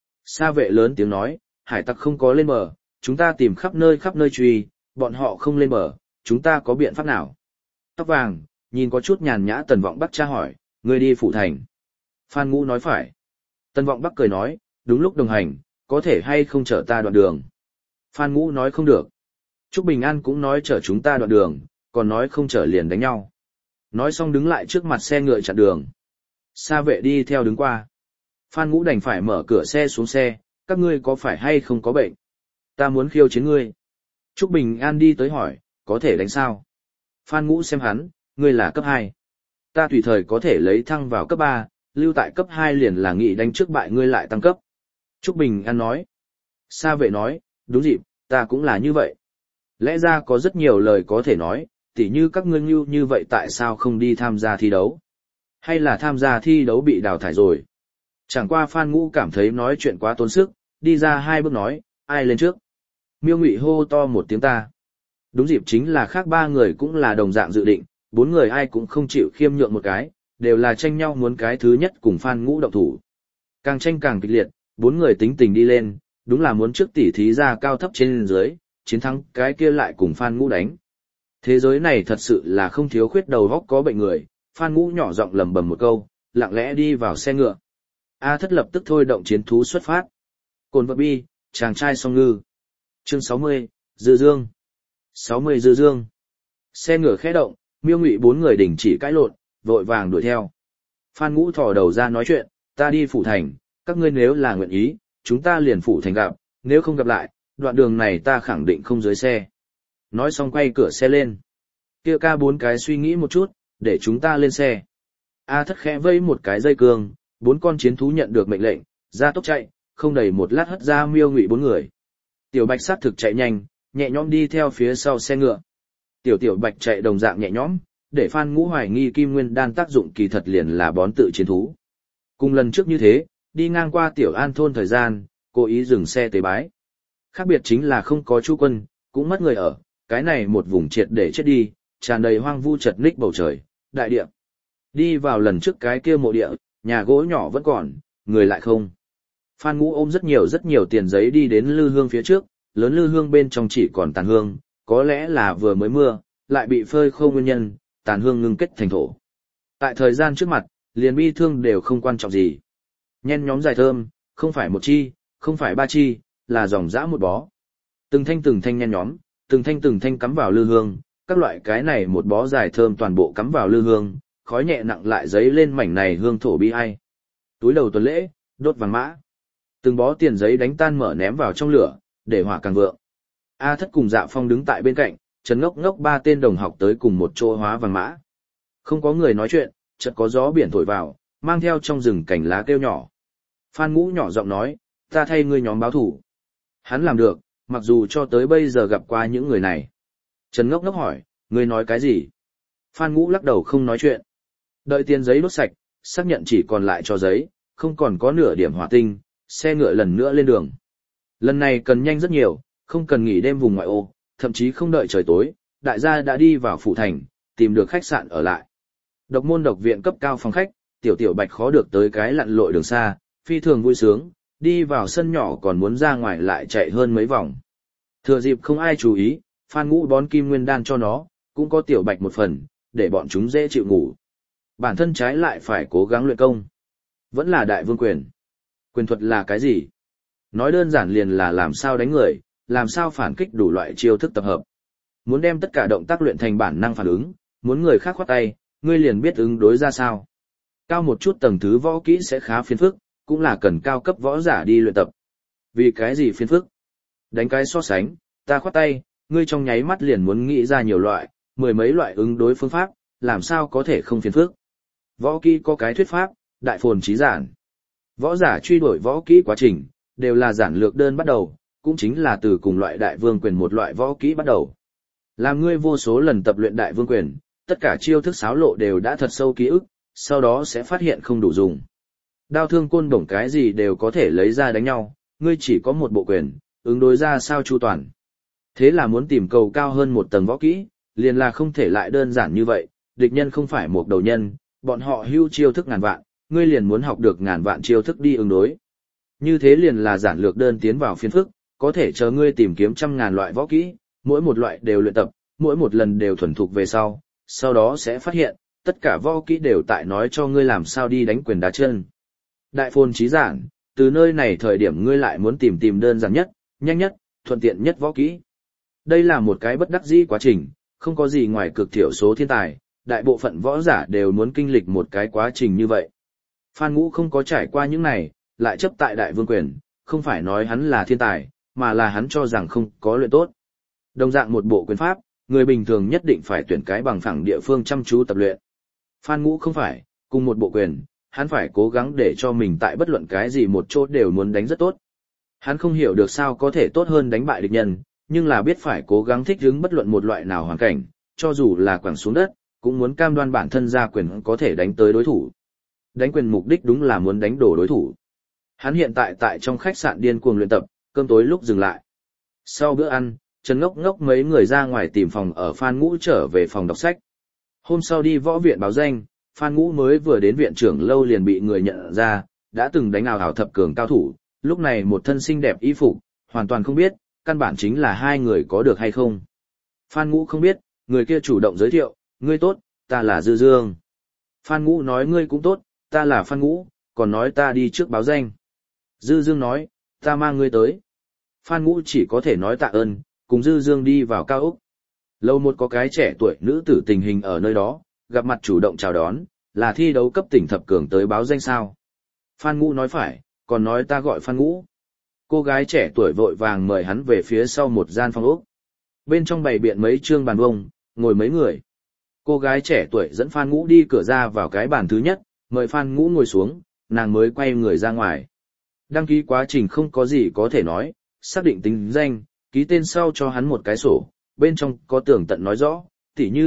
Sa Vệ lớn tiếng nói, hải tặc không có lên bờ, chúng ta tìm khắp nơi truy, bọn họ không lên bờ, chúng ta có biện pháp nào? Tóc vàng, nhìn có chút nhàn nhã Tần Vọng Bắc tra hỏi, ngươi đi phủ thành. Phan Ngũ nói phải. Tần Vọng Bắc cười nói, đúng lúc đồng hành, có thể hay không chở ta đoạn đường. Phan Ngũ nói không được. Trúc Bình An cũng nói chở chúng ta đoạn đường, còn nói không chở liền đánh nhau. Nói xong đứng lại trước mặt xe ngựa chặn đường. Sa Vệ đi theo đứng qua. Phan Ngũ đành phải mở cửa xe xuống xe, các ngươi có phải hay không có bệnh? Ta muốn khiêu chiến ngươi. Trúc Bình An đi tới hỏi, có thể đánh sao? Phan Ngũ xem hắn, ngươi là cấp 2. Ta tùy thời có thể lấy thăng vào cấp 3, lưu tại cấp 2 liền là nghị đánh trước bại ngươi lại tăng cấp. Trúc Bình An nói. Sa Vệ nói, đúng dịp, ta cũng là như vậy. Lẽ ra có rất nhiều lời có thể nói, tỉ như các ngươi như vậy tại sao không đi tham gia thi đấu? Hay là tham gia thi đấu bị đào thải rồi? Chẳng qua Phan Ngũ cảm thấy nói chuyện quá tốn sức, đi ra 2 bước nói, ai lên trước? Miêu Ngụy hô to một tiếng ta. Đúng dịp chính là khác 3 người cũng là đồng dạng dự định, 4 người ai cũng không chịu khiêm nhượng một cái, đều là tranh nhau muốn cái thứ nhất cùng Phan Ngũ động thủ. Càng tranh càng kịch liệt, 4 người tính tình đi lên, đúng là muốn trước tỉ thí ra cao thấp trên dưới, chiến thắng cái kia lại cùng Phan Ngũ đánh. Thế giới này thật sự là không thiếu khuyết đầu óc có bệnh người, Phan Ngũ nhỏ giọng lẩm bẩm một câu, lặng lẽ đi vào xe ngựa. A Thất lập tức thôi động chiến thú xuất phát. Cồn vật bi, chàng trai song ngư. Chương 60, Dư Dương. 60 Dư Dương. Xe ngựa khẽ động, Miêu Ngụy 4 người đình chỉ cãi lộn, vội vàng đuổi theo. Phan Ngũ thò đầu ra nói chuyện, ta đi phủ thành, các ngươi nếu là nguyện ý, chúng ta liền phủ thành gặp, nếu không gặp lại, đoạn đường này ta khẳng định không dưới xe. Nói xong quay cửa xe lên. Kia ca 4 cái suy nghĩ một chút, để chúng ta lên xe. A Thất khẽ vây một cái dây cương, 4 con chiến thú nhận được mệnh lệnh, ra tốc chạy, không đầy một lát hất ra Miêu Ngụy 4 người. Tiểu Bạch sát thực chạy nhanh, nhẹ nhõm đi theo phía sau xe ngựa. Tiểu Bạch chạy đồng dạng nhẹ nhõm, để Phan Ngũ hoài nghi Kim Nguyên Đan tác dụng kỳ thật liền là bón tự chiến thú. Cùng lần trước như thế, đi ngang qua Tiểu An thôn thời gian, cố ý dừng xe tế bái. Khác biệt chính là không có chú quân, cũng mất người ở, cái này một vùng triệt để chết đi, tràn đầy hoang vu chật ních bầu trời, đại địa. Đi vào lần trước cái kia mộ địa, nhà gỗ nhỏ vẫn còn, người lại không. Phan Ngũ ôm rất nhiều tiền giấy đi đến lư hương phía trước, lớn lư hương bên trong chỉ còn tàn hương, có lẽ là vừa mới mưa, lại bị phơi khô nguyên nhân, tàn hương ngưng kết thành thổ. Tại thời gian trước mặt, liền bi thương đều không quan trọng gì. Nhen nhóm dài thơm, không phải một chi, không phải 3 chi, là dòng dã một bó. Từng thanh nhen nhóm, từng thanh cắm vào lư hương, các loại cái này một bó dài thơm toàn bộ cắm vào lư hương, khói nhẹ nặng lại giấy lên mảnh này hương thổ bi ai. Túi đầu tuần lễ, đốt vàng mã. Từng bó tiền giấy đánh tan mở ném vào trong lửa, để hỏa càng vượng. A Thất cùng Dạ Phong đứng tại bên cạnh, Trần Ngốc Ngốc 3 tên đồng học tới cùng một chỗ hóa vàng mã. Không có người nói chuyện, chợt có gió biển thổi vào, mang theo trong rừng cành lá kêu nhỏ. Phan Ngũ nhỏ giọng nói, ta thay ngươi nhóm báo thủ. Hắn làm được, mặc dù cho tới bây giờ gặp qua những người này. Trần Ngốc Ngốc hỏi, ngươi nói cái gì? Phan Ngũ lắc đầu không nói chuyện. Đợi tiền giấy đốt sạch, xác nhận chỉ còn lại cho giấy, không còn có nửa điểm hỏa tinh, xe ngựa lần nữa lên đường. Lần này cần nhanh rất nhiều, không cần nghỉ đêm vùng ngoại ô, thậm chí không đợi trời tối, đại gia đã đi vào phủ thành, tìm được khách sạn ở lại. Độc môn độc viện cấp cao phòng khách, tiểu Bạch khó được tới cái lặn lội đường xa, phi thường vui sướng, đi vào sân nhỏ còn muốn ra ngoài lại chạy hơn mấy vòng. Thừa dịp không ai chú ý, Phan Ngũ bón Kim Nguyên Đan cho nó, cũng có tiểu Bạch một phần, để bọn chúng dễ chịu ngủ. Bản thân trái lại phải cố gắng luyện công. Vẫn là đại vương quyền. Quyền thuật là cái gì? Nói đơn giản liền là làm sao đánh người, làm sao phản kích đủ loại chiêu thức tập hợp. Muốn đem tất cả động tác luyện thành bản năng phản ứng, muốn người khác khoát tay, ngươi liền biết ứng đối ra sao. Cao một chút tầng thứ võ kỹ sẽ khá phiền phức, cũng là cần cao cấp võ giả đi luyện tập. Vì cái gì phiền phức? Đánh cái so sánh, ta khoát tay, ngươi trong nháy mắt liền muốn nghĩ ra nhiều loại, mười mấy loại ứng đối phương pháp, làm sao có thể không phiền phức. Võ kỹ có cái thuyết pháp, đại phồn trí giản. Võ giả truy đuổi võ kỹ quá trình, đều là giản lược đơn bắt đầu, cũng chính là từ cùng loại đại vương quyền một loại võ kỹ bắt đầu. Làm ngươi vô số lần tập luyện đại vương quyền, tất cả chiêu thức xáo lộ đều đã thật sâu ký ức, sau đó sẽ phát hiện không đủ dùng. Đao thương côn bổng cái gì đều có thể lấy ra đánh nhau, ngươi chỉ có một bộ quyền, ứng đối ra sao chu toàn. Thế là muốn tìm cầu cao hơn một tầng võ kỹ, liền là không thể lại đơn giản như vậy, địch nhân không phải một đầu nhân, bọn họ hưu chiêu thức ngàn vạn, ngươi liền muốn học được ngàn vạn chiêu thức đi ứng đối. Như thế liền là giản lược đơn tiến vào phiên phức, có thể chờ ngươi tìm kiếm trăm ngàn loại võ kỹ, mỗi một loại đều luyện tập, mỗi một lần đều thuần thục về sau đó sẽ phát hiện, tất cả võ kỹ đều tại nói cho ngươi làm sao đi đánh quyền đá chân. Đại phồn trí giản, từ nơi này thời điểm ngươi lại muốn tìm đơn giản nhất, nhanh nhất, thuận tiện nhất võ kỹ. Đây là một cái bất đắc dĩ quá trình, không có gì ngoài cực thiểu số thiên tài, đại bộ phận võ giả đều muốn kinh lịch một cái quá trình như vậy. Phan Ngũ không có trải qua những này, lại chấp tại đại vương quyền, không phải nói hắn là thiên tài, mà là hắn cho rằng không có luyện tốt. Đồng dạng một bộ quyền pháp, người bình thường nhất định phải tuyển cái bằng phẳng địa phương chăm chú tập luyện. Phan Ngũ không phải, cùng một bộ quyền, hắn phải cố gắng để cho mình tại bất luận cái gì một chỗ đều muốn đánh rất tốt. Hắn không hiểu được sao có thể tốt hơn đánh bại địch nhân, nhưng là biết phải cố gắng thích ứng bất luận một loại nào hoàn cảnh, cho dù là quẳng xuống đất, cũng muốn cam đoan bản thân ra quyền có thể đánh tới đối thủ. Đánh quyền mục đích đúng là muốn đánh đổ đối thủ. Hắn hiện tại trong khách sạn điên cuồng luyện tập, cơm tối lúc dừng lại. Sau bữa ăn, Trần Ngốc Ngốc mấy người ra ngoài tìm phòng ở Phan Ngũ trở về phòng đọc sách. Hôm sau đi võ viện báo danh, Phan Ngũ mới vừa đến viện trưởng lâu liền bị người nhận ra, đã từng đánh ảo thập cường cao thủ, lúc này một thân xinh đẹp y phục, hoàn toàn không biết, căn bản chính là hai người có được hay không. Phan Ngũ không biết, người kia chủ động giới thiệu, ngươi tốt, ta là Dư Dương. Phan Ngũ nói ngươi cũng tốt, ta là Phan Ngũ, còn nói ta đi trước báo danh. Dư Dương nói, ta mang ngươi tới. Phan Ngũ chỉ có thể nói tạ ơn, cùng Dư Dương đi vào cao ốc. Lâu một có cái trẻ tuổi nữ tử tình hình ở nơi đó, gặp mặt chủ động chào đón, là thi đấu cấp tỉnh thập cường tới báo danh sao. Phan Ngũ nói phải, còn nói ta gọi Phan Ngũ. Cô gái trẻ tuổi vội vàng mời hắn về phía sau một gian phòng ốc. Bên trong bày biện mấy trương bàn bông, ngồi mấy người. Cô gái trẻ tuổi dẫn Phan Ngũ đi cửa ra vào cái bàn thứ nhất, mời Phan Ngũ ngồi xuống, nàng mới quay người ra ngoài. Đăng ký quá trình không có gì có thể nói, xác định tính danh, ký tên sau cho hắn một cái sổ, bên trong có tường tận nói rõ, tỉ như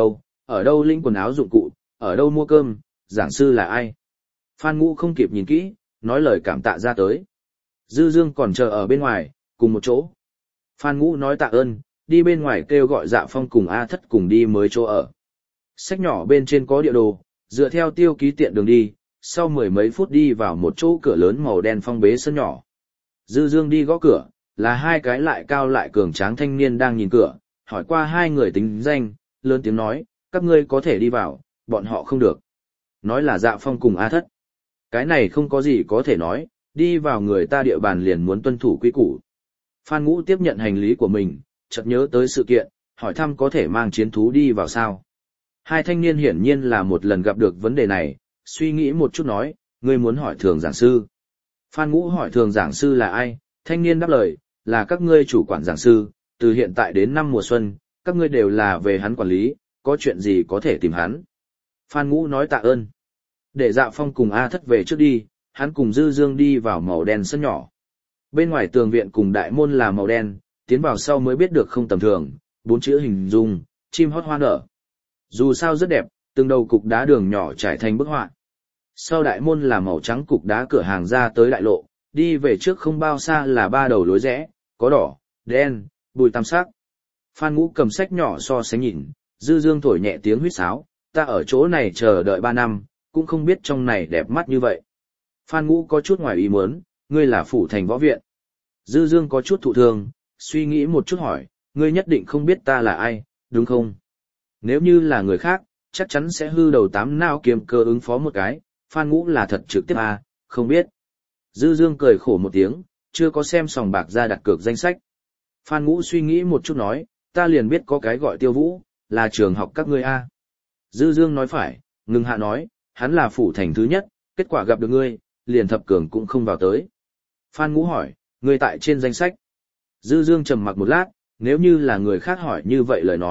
ở đâu lĩnh quần áo dụng cụ, ở đâu mua cơm, giảng sư là ai. Phan Ngũ không kịp nhìn kỹ, nói lời cảm tạ ra tới. Dư Dương còn chờ ở bên ngoài, cùng một chỗ. Phan Ngũ nói tạ ơn, đi bên ngoài kêu gọi Dạ Phong cùng A Thất cùng đi mới chỗ ở. Sách nhỏ bên trên có địa đồ, dựa theo tiêu ký tiện đường đi, sau mười mấy phút đi vào một chỗ cửa lớn màu đen phong bế sân nhỏ. Dư Dương đi gõ cửa, là hai cái lại cao lại cường tráng thanh niên đang nhìn cửa, hỏi qua hai người tính danh, lớn tiếng nói, các ngươi có thể đi vào, bọn họ không được. Nói là Dạ Phong cùng A Thất. Cái này không có gì có thể nói, đi vào người ta địa bàn liền muốn tuân thủ quy củ. Phan Ngũ tiếp nhận hành lý của mình, chợt nhớ tới sự kiện, hỏi thăm có thể mang chiến thú đi vào sao. Hai thanh niên hiển nhiên là một lần gặp được vấn đề này, suy nghĩ một chút nói, ngươi muốn hỏi thường giảng sư. Phan Ngũ hỏi thường giảng sư là ai, thanh niên đáp lời, là các ngươi chủ quản giảng sư, từ hiện tại đến năm mùa xuân, các ngươi đều là về hắn quản lý, có chuyện gì có thể tìm hắn. Phan Ngũ nói tạ ơn. Để Dạ Phong cùng A Thất về trước đi, hắn cùng Dư Dương đi vào màu đen sân nhỏ. Bên ngoài tường viện cùng đại môn là màu đen, tiến vào sau mới biết được không tầm thường, 4 chữ hình dung, chim hót hoa nở. Dù sao rất đẹp, từng đầu cục đá đường nhỏ trải thành bức họa. Sau đại môn là màu trắng cục đá cửa hàng ra tới đại lộ, đi về trước không bao xa là 3 đầu lối rẽ, có đỏ, đen, bùi tam sắc. Phan Ngũ cầm sách nhỏ so sánh nhìn, Dư Dương thổi nhẹ tiếng huýt sáo, ta ở chỗ này chờ đợi 3 năm, cũng không biết trong này đẹp mắt như vậy. Phan Ngũ có chút ngoài ý muốn, ngươi là phủ thành võ viện. Dư Dương có chút thụ thương, suy nghĩ một chút hỏi, ngươi nhất định không biết ta là ai, đúng không? Nếu như là người khác, chắc chắn sẽ hư đầu tám não kiềm cơ ứng phó một cái, Phan Ngũ là thật trực tiếp à, không biết. Dư Dương cười khổ một tiếng, chưa có xem sòng bạc ra đặt cược danh sách. Phan Ngũ suy nghĩ một chút nói, ta liền biết có cái gọi Tiêu Vũ, là trường học các ngươi a. Dư Dương nói phải, ngừng hạ nói, hắn là phủ thành thứ nhất, kết quả gặp được ngươi, liền thập cường cũng không vào tới. Phan Ngũ hỏi, ngươi tại trên danh sách. Dư Dương trầm mặc một lát, nếu như là người khác hỏi như vậy lời nói,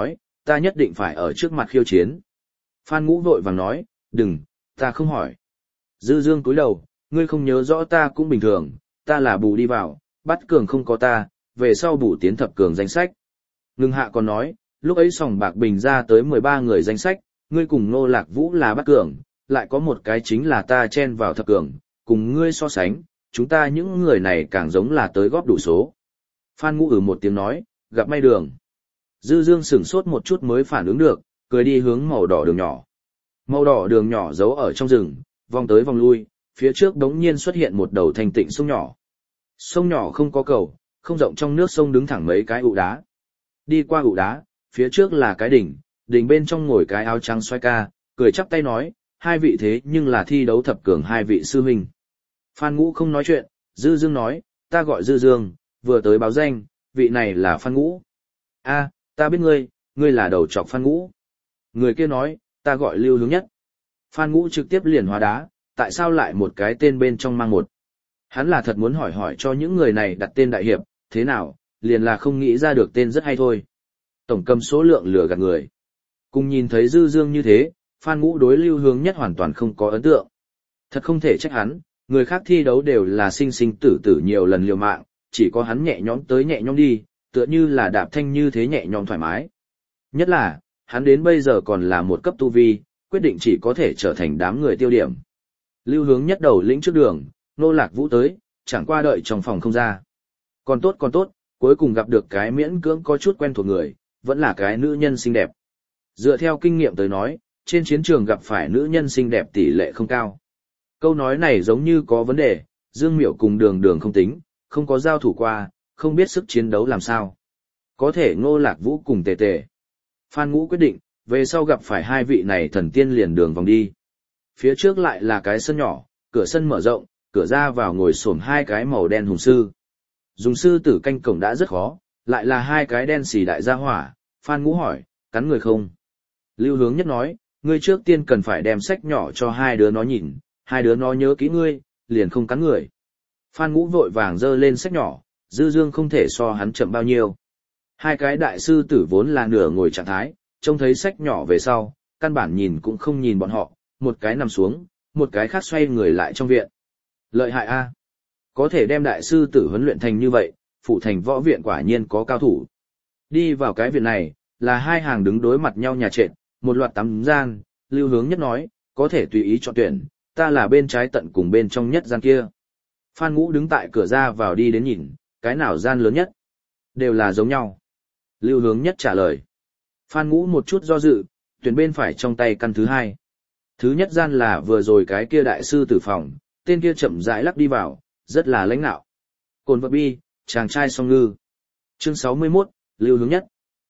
ta nhất định phải ở trước mặt khiêu chiến. Phan Ngũ vội vàng nói, đừng, ta không hỏi. Dư Dương cúi đầu, ngươi không nhớ rõ ta cũng bình thường, ta là bù đi vào, bắt cường không có ta, về sau bù tiến thập cường danh sách. Ngưng hạ còn nói, lúc ấy sòng bạc bình ra tới 13 người danh sách, ngươi cùng Ngô Lạc Vũ là bắt cường, lại có một cái chính là ta chen vào thập cường, cùng ngươi so sánh, chúng ta những người này càng giống là tới góp đủ số. Phan Ngũ một tiếng nói, gặp may đường. Dư Dương sửng sốt một chút mới phản ứng được, cười đi hướng màu đỏ đường nhỏ. Màu đỏ đường nhỏ giấu ở trong rừng, vòng tới vòng lui, phía trước đống nhiên xuất hiện một đầu thanh tịnh sông nhỏ. Sông nhỏ không có cầu, không rộng, trong nước sông đứng thẳng mấy cái ụ đá. Đi qua ụ đá, phía trước là cái đỉnh, đỉnh bên trong ngồi cái áo trắng xoay ca, cười chắp tay nói, hai vị thế nhưng là thi đấu thập cường hai vị sư huynh. Phan Ngũ không nói chuyện, Dư Dương nói, ta gọi Dư Dương, vừa tới báo danh, vị này là Phan Ngũ. A, ta biết ngươi là đầu trọc Phan Ngũ. Người kia nói, ta gọi Lưu Hướng Nhất. Phan Ngũ trực tiếp liền hóa đá, tại sao lại một cái tên bên trong mang một. Hắn là thật muốn hỏi hỏi cho những người này đặt tên đại hiệp, thế nào, liền là không nghĩ ra được tên rất hay thôi. Tổng cầm số lượng lừa gạt người. Cùng nhìn thấy Dư Dương như thế, Phan Ngũ đối Lưu Hướng Nhất hoàn toàn không có ấn tượng. Thật không thể trách hắn, người khác thi đấu đều là sinh sinh tử tử nhiều lần liều mạng, chỉ có hắn nhẹ nhõm tới nhẹ nhõm đi, tựa như là đạp thanh như thế nhẹ nhõm thoải mái. Nhất là, hắn đến bây giờ còn là một cấp tu vi, quyết định chỉ có thể trở thành đám người tiêu điểm. Lưu Hướng Nhất đầu lĩnh trước đường, Ngô Lạc Vũ tới, chẳng qua đợi trong phòng không ra. Còn tốt, cuối cùng gặp được cái miễn cưỡng có chút quen thuộc người, vẫn là cái nữ nhân xinh đẹp. Dựa theo kinh nghiệm tới nói, trên chiến trường gặp phải nữ nhân xinh đẹp tỷ lệ không cao. Câu nói này giống như có vấn đề, Dương Miểu cùng Đường Đường không tính, không có giao thủ qua, không biết sức chiến đấu làm sao. Có thể Ngô Lạc Vũ cùng Tề Tề. Phan Ngũ quyết định, về sau gặp phải hai vị này thần tiên liền đường vòng đi. Phía trước lại là cái sân nhỏ, cửa sân mở rộng, cửa ra vào ngồi xổm hai cái màu đen hùng sư. Dùng sư tử canh cổng đã rất khó, lại là hai cái đen xì đại gia hỏa. Phan Ngũ hỏi, cắn người không? Lưu Hướng Nhất nói, ngươi trước tiên cần phải đem sách nhỏ cho hai đứa nó nhìn, hai đứa nó nhớ kỹ ngươi, liền không cắn người. Phan Ngũ vội vàng giơ lên sách nhỏ, Dư Dương không thể so hắn chậm bao nhiêu. Hai cái đại sư tử vốn là nửa ngồi trạng thái, trông thấy sách nhỏ về sau, căn bản nhìn cũng không nhìn bọn họ, một cái nằm xuống, một cái khác xoay người lại trong viện. Lợi hại a, có thể đem đại sư tử huấn luyện thành như vậy, phụ thành võ viện quả nhiên có cao thủ. Đi vào cái viện này, là hai hàng đứng đối mặt nhau nhà trệt, một loạt tắm gian, Lưu Hướng Nhất nói, có thể tùy ý chọn tuyển, ta là bên trái tận cùng bên trong nhất gian kia. Phan Ngũ đứng tại cửa ra vào đi đến nhìn, cái nào gian lớn nhất? Đều là giống nhau. Lưu Hướng Nhất trả lời. Phan Ngũ một chút do dự, tuyển bên phải trong tay căn thứ hai. Thứ nhất gian là vừa rồi cái kia đại sư tử phòng, tên kia chậm rãi lắc đi vào, rất là lãnh nạo. Cồn vật bi, chàng trai song ngư. Chương 61, Lưu Hướng Nhất.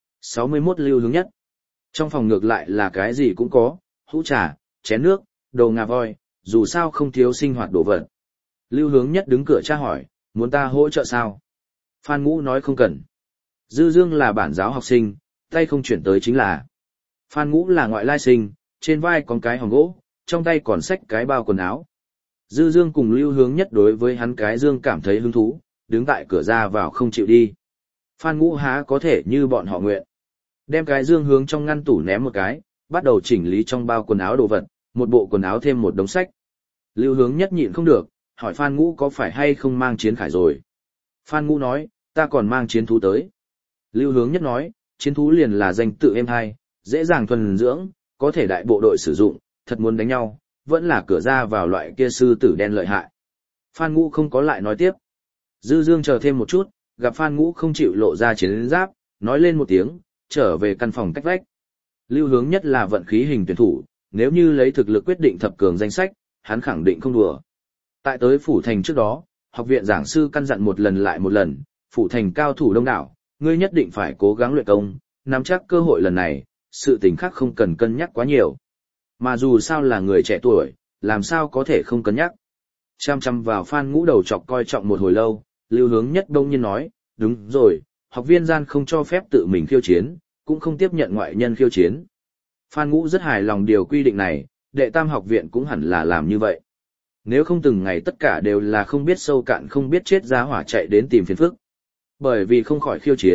61 Lưu Hướng Nhất. Trong phòng ngược lại là cái gì cũng có, hũ trà, chén nước, đồ ngà voi, dù sao không thiếu sinh hoạt đồ vật. Lưu Hướng Nhất đứng cửa tra hỏi, muốn ta hỗ trợ sao? Phan Ngũ nói không cần. Dư Dương là bản giáo học sinh, tay không chuyển tới chính là. Phan Ngũ là ngoại lai sinh, trên vai còn cái hòm gỗ, trong tay còn xách cái bao quần áo. Dư Dương cùng Lưu Hướng Nhất đối với hắn cái dương cảm thấy hứng thú, đứng tại cửa ra vào không chịu đi. Phan Ngũ há có thể như bọn họ nguyện. Đem cái dương hướng trong ngăn tủ ném một cái, bắt đầu chỉnh lý trong bao quần áo đồ vật, một bộ quần áo thêm một đống sách. Lưu Hướng Nhất nhịn không được, hỏi Phan Ngũ có phải hay không mang chiến khải rồi. Phan Ngũ nói, ta còn mang chiến thú tới. Lưu Hướng Nhất nói, chiến thú liền là danh tự êm hay, dễ dàng thuần dưỡng, có thể đại bộ đội sử dụng, thật muốn đánh nhau, vẫn là cửa ra vào loại kia sư tử đen lợi hại. Phan Ngũ không có lại nói tiếp. Dư Dương chờ thêm một chút, gặp Phan Ngũ không chịu lộ ra chiến giáp, nói lên một tiếng, trở về căn phòng cách vách. Lưu Hướng Nhất là vận khí hình tuyển thủ, nếu như lấy thực lực quyết định thập cường danh sách, hắn khẳng định không đùa. Tại tới Phủ Thành trước đó, học viện giảng sư căn dặn một lần lại một lần, Phủ Thành cao thủ đông đảo, ngươi nhất định phải cố gắng luyện công, nắm chắc cơ hội lần này, sự tình khác không cần cân nhắc quá nhiều. Mà dù sao là người trẻ tuổi, làm sao có thể không cân nhắc. Chăm chăm vào Phan Ngũ đầu chọc coi trọng một hồi lâu, Lưu Hướng Nhất đông nhiên nói, đúng rồi, học viên gian không cho phép tự mình khiêu chiến, cũng không tiếp nhận ngoại nhân khiêu chiến. Phan Ngũ rất hài lòng điều quy định này, đệ tam học viện cũng hẳn là làm như vậy. Nếu không từng ngày tất cả đều là không biết sâu cạn không biết chết giá hỏa chạy đến tìm phiền phức. Bởi vì không khỏi khiêu chiến,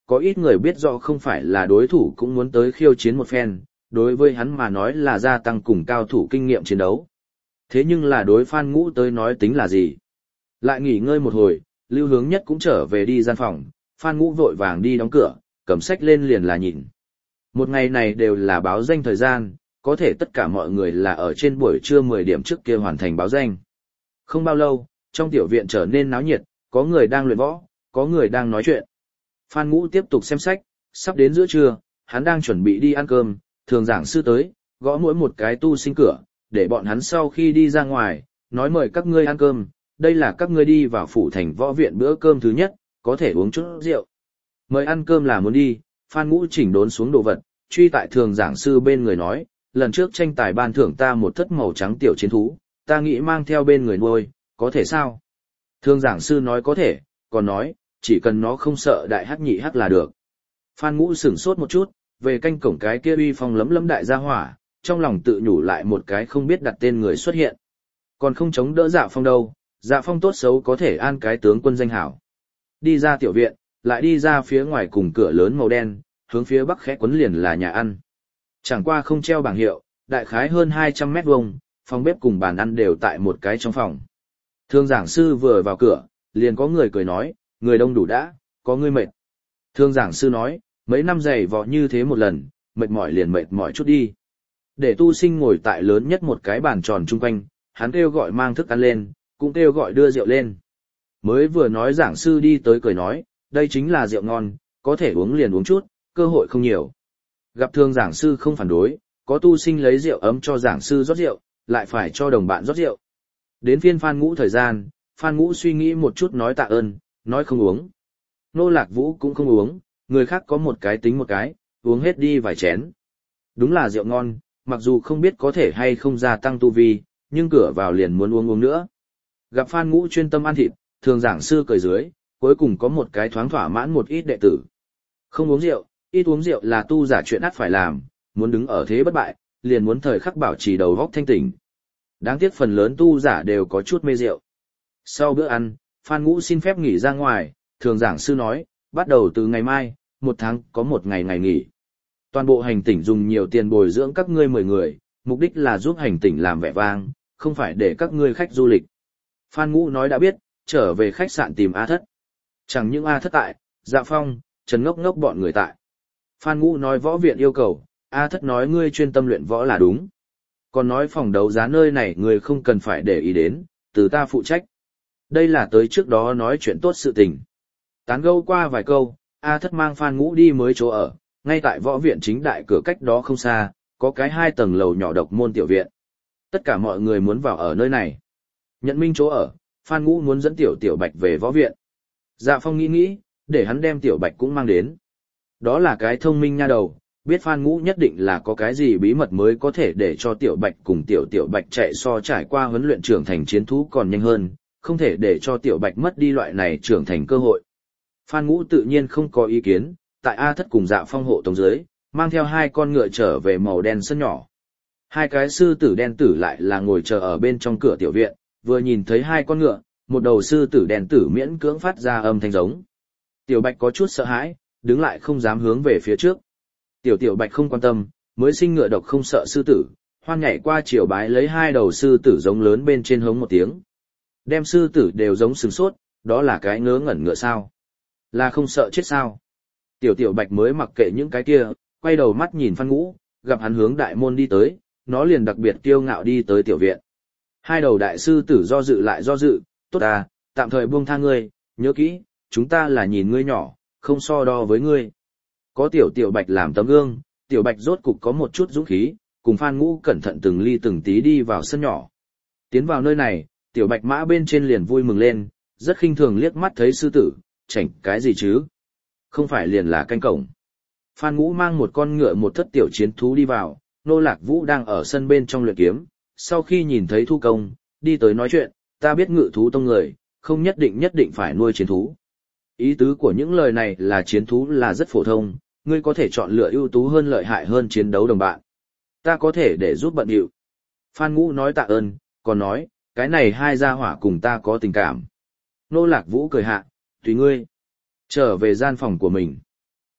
có ít người biết rõ không phải là đối thủ cũng muốn tới khiêu chiến một phen, đối với hắn mà nói là gia tăng cùng cao thủ kinh nghiệm chiến đấu. Thế nhưng là đối Phan Ngũ tới nói tính là gì? Lại nghỉ ngơi một hồi, Lưu Hướng Nhất cũng trở về đi gian phòng, Phan Ngũ vội vàng đi đóng cửa, cầm sách lên liền là nhìn. Một ngày này đều là báo danh thời gian, có thể tất cả mọi người là ở trên buổi trưa 10 điểm trước kia hoàn thành báo danh. Không bao lâu, trong tiểu viện trở nên náo nhiệt, có người đang luyện võ, có người đang nói chuyện. Phan Ngũ tiếp tục xem sách, sắp đến giữa trưa, hắn đang chuẩn bị đi ăn cơm, thường giảng sư tới, gõ mỗi một cái tu sinh cửa, để bọn hắn sau khi đi ra ngoài, nói mời các ngươi ăn cơm, đây là các ngươi đi vào phủ thành võ viện bữa cơm thứ nhất, có thể uống chút rượu. Mời ăn cơm là muốn đi, Phan Ngũ chỉnh đốn xuống đồ vật, truy tại thường giảng sư bên người nói, lần trước tranh tài ban thưởng ta một thất màu trắng tiểu chiến thú, ta nghĩ mang theo bên người nuôi, có thể sao? Thường giảng sư nói có thể, còn nói, chỉ cần nó không sợ đại hắc nhị hắc là được. Phan Ngũ sửng sốt một chút, về canh cổng cái kia uy phong lấm lấm đại gia hỏa, trong lòng tự nhủ lại một cái không biết đặt tên người xuất hiện. Còn không chống đỡ Dạ Phong đâu, Dạ Phong tốt xấu có thể an cái tướng quân danh hảo. Đi ra tiểu viện, lại đi ra phía ngoài cùng cửa lớn màu đen, hướng phía bắc khẽ quấn liền là nhà ăn. Chẳng qua không treo bảng hiệu, đại khái hơn 200 mét vuông, phòng bếp cùng bàn ăn đều tại một cái trong phòng. Thường giảng sư vừa vào cửa, liền có người cười nói, người đông đủ đã, có người mệt. Thường giảng sư nói, mấy năm dày vò như thế một lần, mệt mỏi liền mệt mỏi chút đi. Để tu sinh ngồi tại lớn nhất một cái bàn tròn chung quanh, hắn kêu gọi mang thức ăn lên, cũng kêu gọi đưa rượu lên. Mới vừa nói giảng sư đi tới cười nói, đây chính là rượu ngon, có thể uống liền uống chút, cơ hội không nhiều. Gặp thường giảng sư không phản đối, có tu sinh lấy rượu ấm cho giảng sư rót rượu, lại phải cho đồng bạn rót rượu. Đến phiên Phan Ngũ thời gian, Phan Ngũ suy nghĩ một chút nói tạ ơn, nói không uống. Nô Lạc Vũ cũng không uống, người khác có một cái tính một cái, uống hết đi vài chén. Đúng là rượu ngon, mặc dù không biết có thể hay không gia tăng tu vi, nhưng cửa vào liền muốn uống nữa. Gặp Phan Ngũ chuyên tâm ăn thịt, thường giảng sư cười dưới, cuối cùng có một cái thoáng thỏa mãn một ít đệ tử. Không uống rượu, ít uống rượu là tu giả chuyện ắt phải làm, muốn đứng ở thế bất bại, liền muốn thời khắc bảo trì đầu góc thanh tỉnh. Đáng tiếc phần lớn tu giả đều có chút mê rượu. Sau bữa ăn, Phan Ngũ xin phép nghỉ ra ngoài, thường giảng sư nói, bắt đầu từ ngày mai, 1 tháng có 1 ngày ngày nghỉ. Toàn bộ hành tỉnh dùng nhiều tiền bồi dưỡng các ngươi 10 người, mục đích là giúp hành tỉnh làm vẻ vang, không phải để các ngươi khách du lịch. Phan Ngũ nói đã biết, trở về khách sạn tìm A Thất. Chẳng những A Thất tại, Dạ Phong, Trần Ngốc Ngốc bọn người tại. Phan Ngũ nói võ viện yêu cầu, A Thất nói ngươi chuyên tâm luyện võ là đúng. Còn nói phòng đấu giá nơi này ngươi không cần phải để ý đến, từ ta phụ trách. Đây là tới trước đó nói chuyện tốt sự tình. Tán gẫu qua vài câu, A Thất mang Phan Ngũ đi mới chỗ ở, ngay tại võ viện chính đại cửa cách đó không xa, có cái 2 tầng lầu nhỏ độc môn tiểu viện. Tất cả mọi người muốn vào ở nơi này. Nhận minh chỗ ở, Phan Ngũ muốn dẫn Tiểu Bạch về võ viện. Dạ Phong nghĩ, để hắn đem Tiểu Bạch cũng mang đến. Đó là cái thông minh nha đầu, biết Phan Ngũ nhất định là có cái gì bí mật mới có thể để cho Tiểu Bạch cùng Tiểu Bạch chạy so trải qua huấn luyện trưởng thành chiến thú còn nhanh hơn, không thể để cho Tiểu Bạch mất đi loại này trưởng thành cơ hội. Phan Ngũ tự nhiên không có ý kiến, tại A Thất cùng Dạ Phong hộ tống dưới, mang theo 2 con ngựa trở về màu đen sân nhỏ. 2 cái sư tử đen tử lại là ngồi chờ ở bên trong cửa tiểu viện, vừa nhìn thấy 2 con ngựa, một đầu sư tử đen tử miễn cưỡng phát ra âm thanh giống. Tiểu Bạch có chút sợ hãi, đứng lại không dám hướng về phía trước. Tiểu Bạch không quan tâm, mới sinh ngựa độc không sợ sư tử, hoan nhảy qua triều bái lấy 2 đầu sư tử giống lớn bên trên hống một tiếng. Đem sư tử đều giống sừng sốt, đó là cái ngớ ngẩn ngựa sao? Là không sợ chết sao? Tiểu Bạch mới mặc kệ những cái kia, quay đầu mắt nhìn Phan Ngũ, gặp hắn hướng đại môn đi tới, nó liền đặc biệt kiêu ngạo đi tới tiểu viện. 2 đầu đại sư tử do dự lại do dự, tốt à, tạm thời buông tha ngươi, nhớ kỹ, chúng ta là nhìn ngươi nhỏ, không so đo với ngươi. Có Tiểu Bạch làm tấm gương, Tiểu Bạch rốt cục có một chút dũng khí, cùng Phan Ngũ cẩn thận từng ly từng tí đi vào sân nhỏ. Tiến vào nơi này, Tiểu Bạch mã bên trên liền vui mừng lên, rất khinh thường liếc mắt thấy sư tử, chảnh cái gì chứ? Không phải liền là canh cổng. Phan Ngũ mang một con ngựa một thất tiểu chiến thú đi vào, Nô Lạc Vũ đang ở sân bên trong luyện kiếm, sau khi nhìn thấy thu công, đi tới nói chuyện, ta biết ngự thú tông người, không nhất định phải nuôi chiến thú. Ý tứ của những lời này là chiến thú là rất phổ thông, ngươi có thể chọn lựa ưu tú hơn lợi hại hơn chiến đấu đồng bạn. Ta có thể để giúp bận điệu. Phan Ngũ nói tạ ơn, còn nói, cái này 2 gia hỏa cùng ta có tình cảm. Nô Lạc Vũ cười hạ, tùy ngươi. Trở về gian phòng của mình.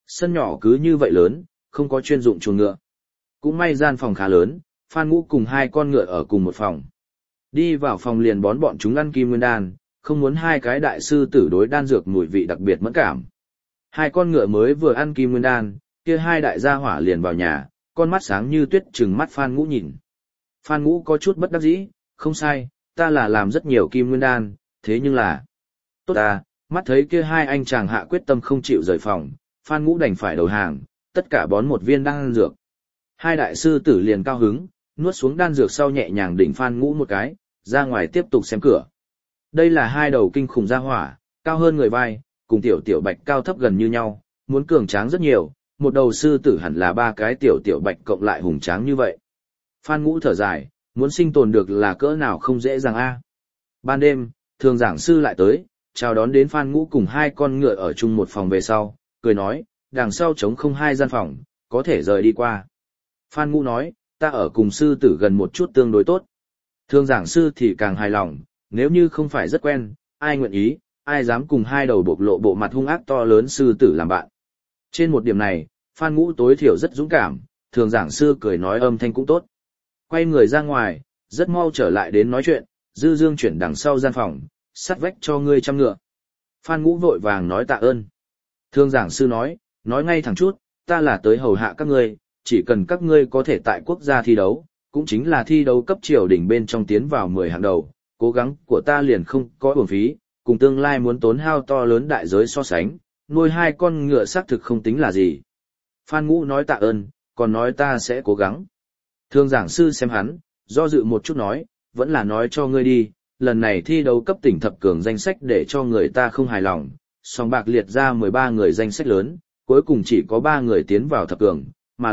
Sân nhỏ cứ như vậy lớn, không có chuyên dụng chuồng ngựa. Cũng may gian phòng khá lớn, Phan Ngũ cùng hai con ngựa ở cùng một phòng. Đi vào phòng liền bón bọn chúng ăn kim nguyên đan, không muốn hai cái đại sư tử đối đan dược mùi vị đặc biệt mẫn cảm. Hai con ngựa mới vừa ăn kim nguyên đan, kia hai đại gia hỏa liền vào nhà, con mắt sáng như tuyết trừng mắt Phan Ngũ nhìn. Phan Ngũ có chút bất đắc dĩ, không sai, ta là làm rất nhiều kim nguyên đan, thế nhưng là... Tốt ta, mắt thấy kia hai anh chàng hạ quyết tâm không chịu rời phòng, Phan Ngũ đành phải đầu hàng, tất cả bón một viên đan dược. Hai đại sư tử liền cao hứng, nuốt xuống đan dược sau nhẹ nhàng đỉnh Phan Ngũ một cái, ra ngoài tiếp tục xem cửa. Đây là hai đầu kinh khủng gia hỏa, cao hơn người vai, cùng tiểu tiểu bạch cao thấp gần như nhau, muốn cường tráng rất nhiều, một đầu sư tử hẳn là ba cái tiểu tiểu bạch cộng lại hùng tráng như vậy. Phan Ngũ thở dài, muốn sinh tồn được là cỡ nào không dễ dàng a. Ban đêm, thường giảng sư lại tới, chào đón đến Phan Ngũ cùng hai con ngựa ở chung một phòng về sau, cười nói, đằng sau trống không hai gian phòng, có thể rời đi qua. Phan Ngũ nói, ta ở cùng sư tử gần một chút tương đối tốt. Thường giảng sư thì càng hài lòng, nếu như không phải rất quen, ai nguyện ý, ai dám cùng hai đầu bộc lộ bộ mặt hung ác to lớn sư tử làm bạn. Trên một điểm này, Phan Ngũ tối thiểu rất dũng cảm, thường giảng sư cười nói âm thanh cũng tốt. Quay người ra ngoài, rất mau trở lại đến nói chuyện, dư dương chuyển đằng sau gian phòng, sắt vách cho ngươi chăm ngựa. Phan Ngũ vội vàng nói tạ ơn. Thường giảng sư nói ngay thẳng chút, ta là tới hầu hạ các ngươi, chỉ cần các ngươi có thể tại quốc gia thi đấu, cũng chính là thi đấu cấp triều đỉnh bên trong tiến vào 10 hàng đầu, cố gắng của ta liền không có uổng phí, cùng tương lai muốn tốn hao to lớn đại giới so sánh, nuôi hai con ngựa xác thực không tính là gì. Phan Ngũ nói tạ ơn, còn nói ta sẽ cố gắng. Thường giảng sư xem hắn, do dự một chút nói, vẫn là nói cho ngươi đi, lần này thi đấu cấp tỉnh thập cường danh sách để cho người ta không hài lòng, song bạc liệt ra 13 người danh sách lớn, cuối cùng chỉ có 3 người tiến vào thập cường,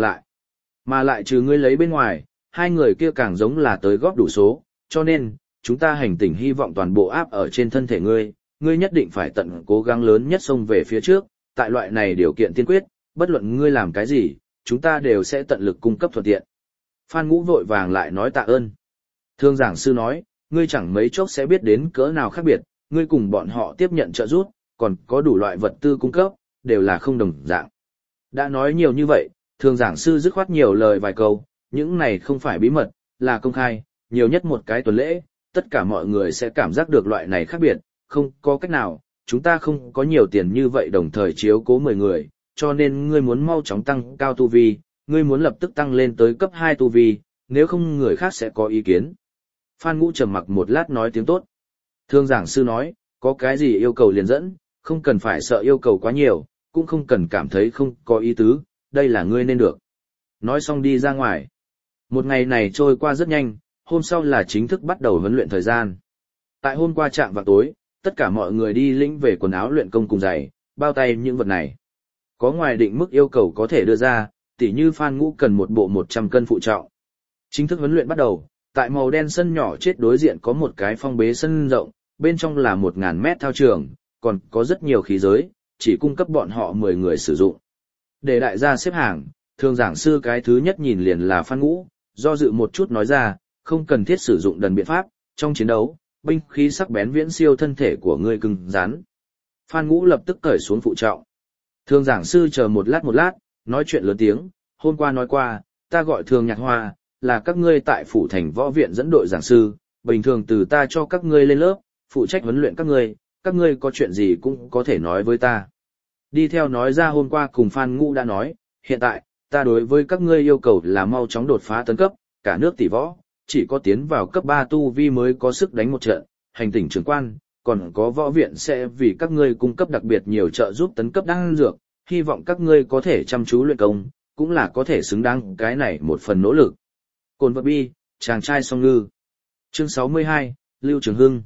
mà lại trừ ngươi lấy bên ngoài, hai người kia càng giống là tới góp đủ số, cho nên, chúng ta hành tỉnh hy vọng toàn bộ áp ở trên thân thể ngươi, ngươi nhất định phải tận cố gắng lớn nhất xông về phía trước, tại loại này điều kiện tiên quyết, bất luận ngươi làm cái gì, chúng ta đều sẽ tận lực cung cấp thuận tiện. Phan Ngũ vội vàng lại nói tạ ơn. Thương giảng sư nói, ngươi chẳng mấy chốc sẽ biết đến cỡ nào khác biệt, ngươi cùng bọn họ tiếp nhận trợ giúp, còn có đủ loại vật tư cung cấp, đều là không đồng dạng. Đã nói nhiều như vậy, thường giảng sư dứt khoát nhiều lời vài câu, những này không phải bí mật, là công khai, nhiều nhất một cái tuần lễ, tất cả mọi người sẽ cảm giác được loại này khác biệt, không có cách nào, chúng ta không có nhiều tiền như vậy đồng thời chiếu cố 10 người, cho nên ngươi muốn mau chóng tăng cao tu vi, ngươi muốn lập tức tăng lên tới cấp 2 tu vi, nếu không người khác sẽ có ý kiến. Phan Ngũ trầm mặc một lát nói tiếng tốt. Thương giảng sư nói, có cái gì yêu cầu liền dẫn, không cần phải sợ yêu cầu quá nhiều, cũng không cần cảm thấy không có ý tứ, đây là ngươi nên được. Nói xong đi ra ngoài. Một ngày này trôi qua rất nhanh, hôm sau là chính thức bắt đầu huấn luyện thời gian. Tại hôm qua trạm vào tối, tất cả mọi người đi lĩnh về quần áo luyện công cùng giày, bao tay những vật này. Có ngoài định mức yêu cầu có thể đưa ra, tỉ như Phan Ngũ cần một bộ 100 cân phụ trọng. Chính thức huấn luyện bắt đầu, tại màu đen sân nhỏ chết đối diện có một cái phong bế sân rộng, bên trong là 1000 mét thao trường, còn có rất nhiều khí giới, chỉ cung cấp bọn họ 10 người sử dụng. Để đại gia xếp hàng, thường giảng sư cái thứ nhất nhìn liền là Phan Ngũ, do dự một chút nói ra, không cần thiết sử dụng đần biện pháp, trong chiến đấu, binh khí sắc bén viễn siêu thân thể của ngươi cứng rắn. Phan Ngũ lập tức cởi xuống phụ trọng. Thường giảng sư chờ một lát, nói chuyện lớn tiếng, hôm qua nói qua, ta gọi Thường Nhạc Hoa, là các ngươi tại phủ thành võ viện dẫn đội giảng sư, bình thường từ ta cho các ngươi lên lớp, phụ trách huấn luyện các ngươi có chuyện gì cũng có thể nói với ta. Đi theo nói ra hôm qua cùng Phan Ngũ đã nói, hiện tại, ta đối với các ngươi yêu cầu là mau chóng đột phá tấn cấp, cả nước tỷ võ, chỉ có tiến vào cấp 3 tu vi mới có sức đánh một trận, hành tỉnh trưởng quan, còn có võ viện sẽ vì các ngươi cung cấp đặc biệt nhiều trợ giúp tấn cấp đan dược, hy vọng các ngươi có thể chăm chú luyện công, cũng là có thể xứng đáng cái này một phần nỗ lực. Cồn vật bi, chàng trai song ngư. Chương 62, Lưu Trường Hưng.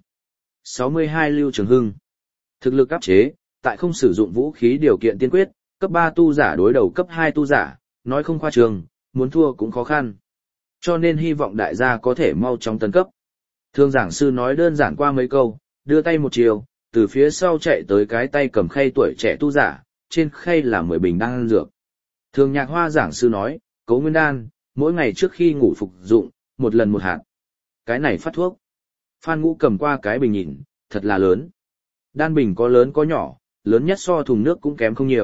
62 Lưu Trường Hưng. Thực lực áp chế, tại không sử dụng vũ khí điều kiện tiên quyết, cấp 3 tu giả đối đầu cấp 2 tu giả, nói không khoa trương, muốn thua cũng khó khăn. Cho nên hy vọng đại gia có thể mau chóng tấn cấp. Thương giảng sư nói đơn giản qua mấy câu, đưa tay một chiều, từ phía sau chạy tới cái tay cầm khay tuổi trẻ tu giả, trên khay là 10 bình đan dược. Thường Nhạc Hoa giảng sư nói, Cấu Nguyên đan, mỗi ngày trước khi ngủ phục dụng, một lần một hạt. Cái này phát thuốc. Phan Ngũ cầm qua cái bình nhìn, thật là lớn. Đan bình có lớn có nhỏ, lớn nhất so thùng nước cũng kém không nhiều,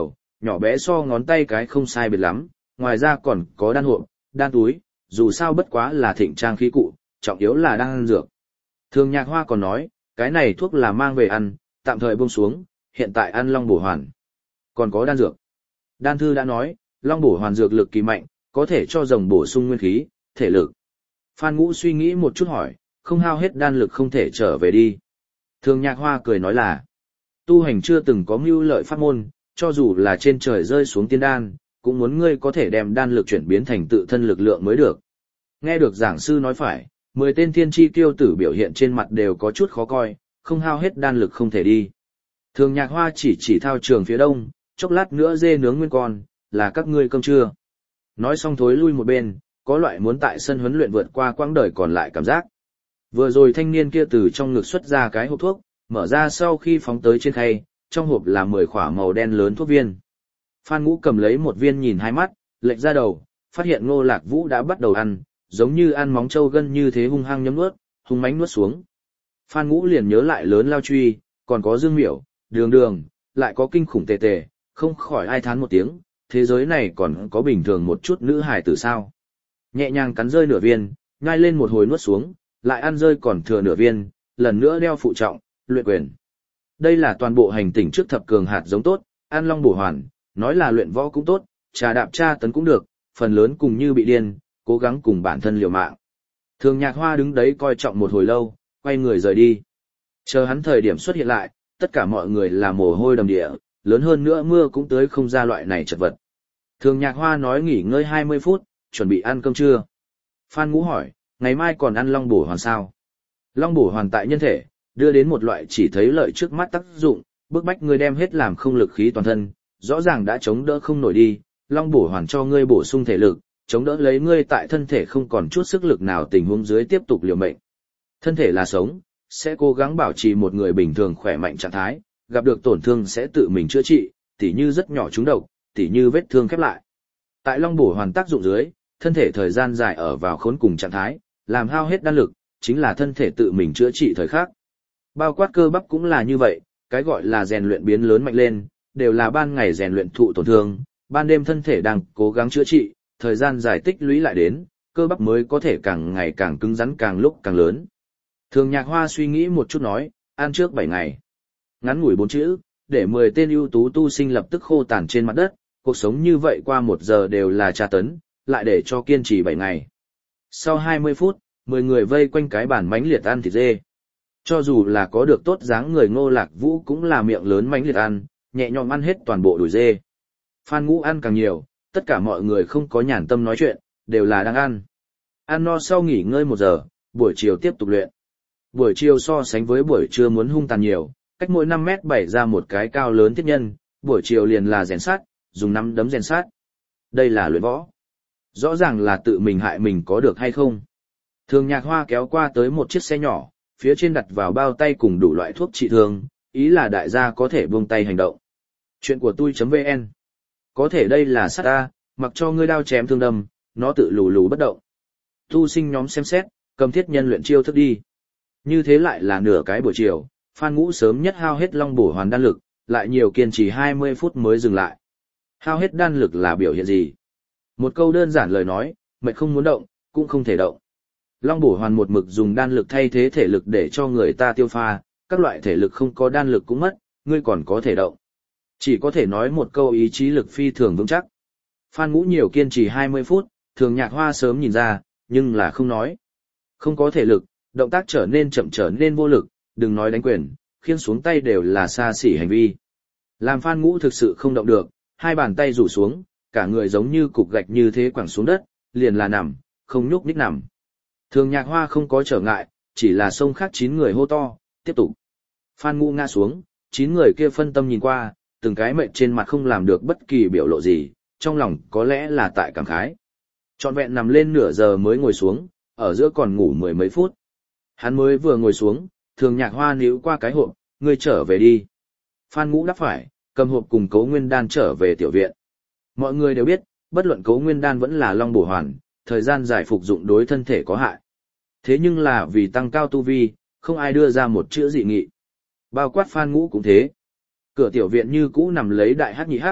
nhỏ bé so ngón tay cái không sai biệt lắm, ngoài ra còn có đan hộp, đan túi, dù sao bất quá là thịnh trang khí cụ, trọng yếu là đan dược. Thường Nhạc Hoa còn nói, cái này thuốc là mang về ăn, tạm thời buông xuống, hiện tại ăn long bổ hoàn. Còn có đan dược. Đan thư đã nói, long bổ hoàn dược lực kỳ mạnh, có thể cho rồng bổ sung nguyên khí, thể lực. Phan Ngũ suy nghĩ một chút hỏi, không hao hết đan lực không thể trở về đi. Thường Nhạc Hoa cười nói là, tu hành chưa từng có mưu lợi pháp môn, cho dù là trên trời rơi xuống tiên đan, cũng muốn ngươi có thể đem đan lực chuyển biến thành tự thân lực lượng mới được. Nghe được giảng sư nói phải, 10 tên thiên chi kiêu tử biểu hiện trên mặt đều có chút khó coi, không hao hết đan lực không thể đi. Thường Nhạc Hoa chỉ thao trường phía đông, chốc lát nữa dê nướng nguyên con, là các ngươi cơm trưa. Nói xong thối lui một bên, có loại muốn tại sân huấn luyện vượt qua quãng đời còn lại cảm giác. Vừa rồi thanh niên kia từ trong ngực xuất ra cái hộp thuốc, mở ra sau khi phóng tới trên khay, trong hộp là 10 khỏa màu đen lớn thuốc viên. Phan Ngũ cầm lấy một viên nhìn hai mắt, lệch ra đầu, phát hiện Ngô Lạc Vũ đã bắt đầu ăn, giống như ăn móng trâu gân như thế hung hăng nhấm nuốt, hung mãnh nuốt xuống. Phan Ngũ liền nhớ lại lớn lao truy, còn có Dương Miểu, Đường Đường, lại có kinh khủng tề tề, không khỏi ai thán một tiếng, thế giới này còn có bình thường một chút nữ hài tử sao. Nhẹ nhàng cắn rơi nửa viên, nhai lên một hồi nuốt xuống, lại ăn rơi còn thừa nửa viên, lần nữa đeo phụ trọng, luyện quyền. Đây là toàn bộ hành tỉnh trước thập cường hạt giống tốt, ăn long bổ hoàn, nói là luyện võ cũng tốt, trà đạp tra tấn cũng được, phần lớn cùng như bị điên, cố gắng cùng bản thân liều mạng. Thường Nhạc Hoa đứng đấy coi trọng một hồi lâu, quay người rời đi. Chờ hắn thời điểm xuất hiện lại, tất cả mọi người là mồ hôi đầm địa, lớn hơn nữa mưa cũng tới không ra loại này chật vật. Thường Nhạc Hoa nói nghỉ ngơi 20 phút, chuẩn bị ăn cơm trưa. Phan Ngũ hỏi, ngày mai còn ăn long bổ hoàn sao? Long bổ hoàn tại nhân thể, đưa đến một loại chỉ thấy lợi trước mắt tác dụng, bức bách ngươi đem hết làm không lực khí toàn thân, rõ ràng đã chống đỡ không nổi đi, long bổ hoàn cho ngươi bổ sung thể lực, chống đỡ lấy ngươi tại thân thể không còn chút sức lực nào tình huống dưới tiếp tục liều mệnh. Thân thể là sống, sẽ cố gắng bảo trì một người bình thường khỏe mạnh trạng thái, gặp được tổn thương sẽ tự mình chữa trị, tỉ như rất nhỏ trúng độc, tỉ như vết thương khép lại. Tại long bổ hoàn tác dụng dưới, thân thể thời gian dài ở vào khốn cùng trạng thái, làm hao hết đan lực, chính là thân thể tự mình chữa trị thời khắc. Bao quát cơ bắp cũng là như vậy, cái gọi là rèn luyện biến lớn mạnh lên, đều là ban ngày rèn luyện thụ tổn thương, ban đêm thân thể đang cố gắng chữa trị, thời gian dài tích lũy lại đến, cơ bắp mới có thể càng ngày càng cứng rắn càng lúc càng lớn. Thường Nhạc Hoa suy nghĩ một chút nói, ăn trước 7 ngày. Ngắn ngủi 4 chữ, để 10 tên ưu tú tu sinh lập tức khô tàn trên mặt đất, cuộc sống như vậy qua 1 giờ đều là tra tấn, lại để cho kiên trì 7 ngày. Sau 20 phút, 10 người vây quanh cái bàn mánh liệt ăn thịt dê. Cho dù là có được tốt dáng người Ngô Lạc Vũ cũng là miệng lớn mánh liệt ăn, nhẹ nhõm ăn hết toàn bộ đùi dê. Phan Ngũ ăn càng nhiều, tất cả mọi người không có nhàn tâm nói chuyện, đều là đang ăn. Ăn no sau nghỉ ngơi 1 giờ, buổi chiều tiếp tục luyện. Buổi chiều so sánh với buổi trưa muốn hung tàn nhiều, cách mỗi 5 mét bày ra một cái cao lớn thiết nhân, buổi chiều liền là rèn sát, dùng nắm đấm rèn sát. Đây là luyện võ. Rõ ràng là tự mình hại mình có được hay không. Thường Nhạc Hoa kéo qua tới một chiếc xe nhỏ, phía trên đặt vào bao tay cùng đủ loại thuốc trị thương, ý là đại gia có thể buông tay hành động. Chuyện của tôi.vn. Có thể đây là sát ta, mặc cho ngươi đao chém thương đâm, nó tự lù lù bất động. Tu sinh nhóm xem xét, cầm thiết nhân luyện chiêu thức đi. Như thế lại là nửa cái buổi chiều, Phan Ngũ sớm nhất hao hết long bổ hoàn đan lực, lại nhiều kiên trì 20 phút mới dừng lại. Hao hết đan lực là biểu hiện gì? Một câu đơn giản lời nói, mệt không muốn động, cũng không thể động. Long bổ hoàn một mực dùng đan lực thay thế thể lực để cho người ta tiêu pha, các loại thể lực không có đan lực cũng mất, ngươi còn có thể động. Chỉ có thể nói một câu ý chí lực phi thường vững chắc. Phan Ngũ nhiều kiên trì 20 phút, Thường Nhạc Hoa sớm nhìn ra, nhưng là không nói. Không có thể lực, động tác trở nên chậm trở nên vô lực, đừng nói đánh quyền, khiêng xuống tay đều là xa xỉ hành vi. Làm Phan Ngũ thực sự không động được, hai bàn tay rủ xuống, cả người giống như cục gạch như thế quẳng xuống đất, liền là nằm, không nhúc nhích nằm. Thường Nhạc Hoa không có trở ngại, chỉ là xông khác 9 người hô to, tiếp tục. Phan Ngũ ngã xuống, 9 người kia phân tâm nhìn qua, từng cái mệt trên mặt không làm được bất kỳ biểu lộ gì, trong lòng có lẽ là tại cảm khái. Trọn vẹn nằm lên nửa giờ mới ngồi xuống, ở giữa còn ngủ 10 mấy phút. Hắn mới vừa ngồi xuống, Thường Nhạc Hoa níu qua cái hộp, ngươi trở về đi. Phan Ngũ đáp phải, cầm hộp cùng Cấu Nguyên Đan trở về tiểu viện. Mọi người đều biết, bất luận Cấu Nguyên Đan vẫn là long bổ hoàn, thời gian dài phục dụng đối thân thể có hại. Thế nhưng là vì tăng cao tu vi, không ai đưa ra một chữ dị nghị. Bao quát Phan Ngũ cũng thế. Cửa tiểu viện như cũ nằm lấy đại hắc nhị hắc,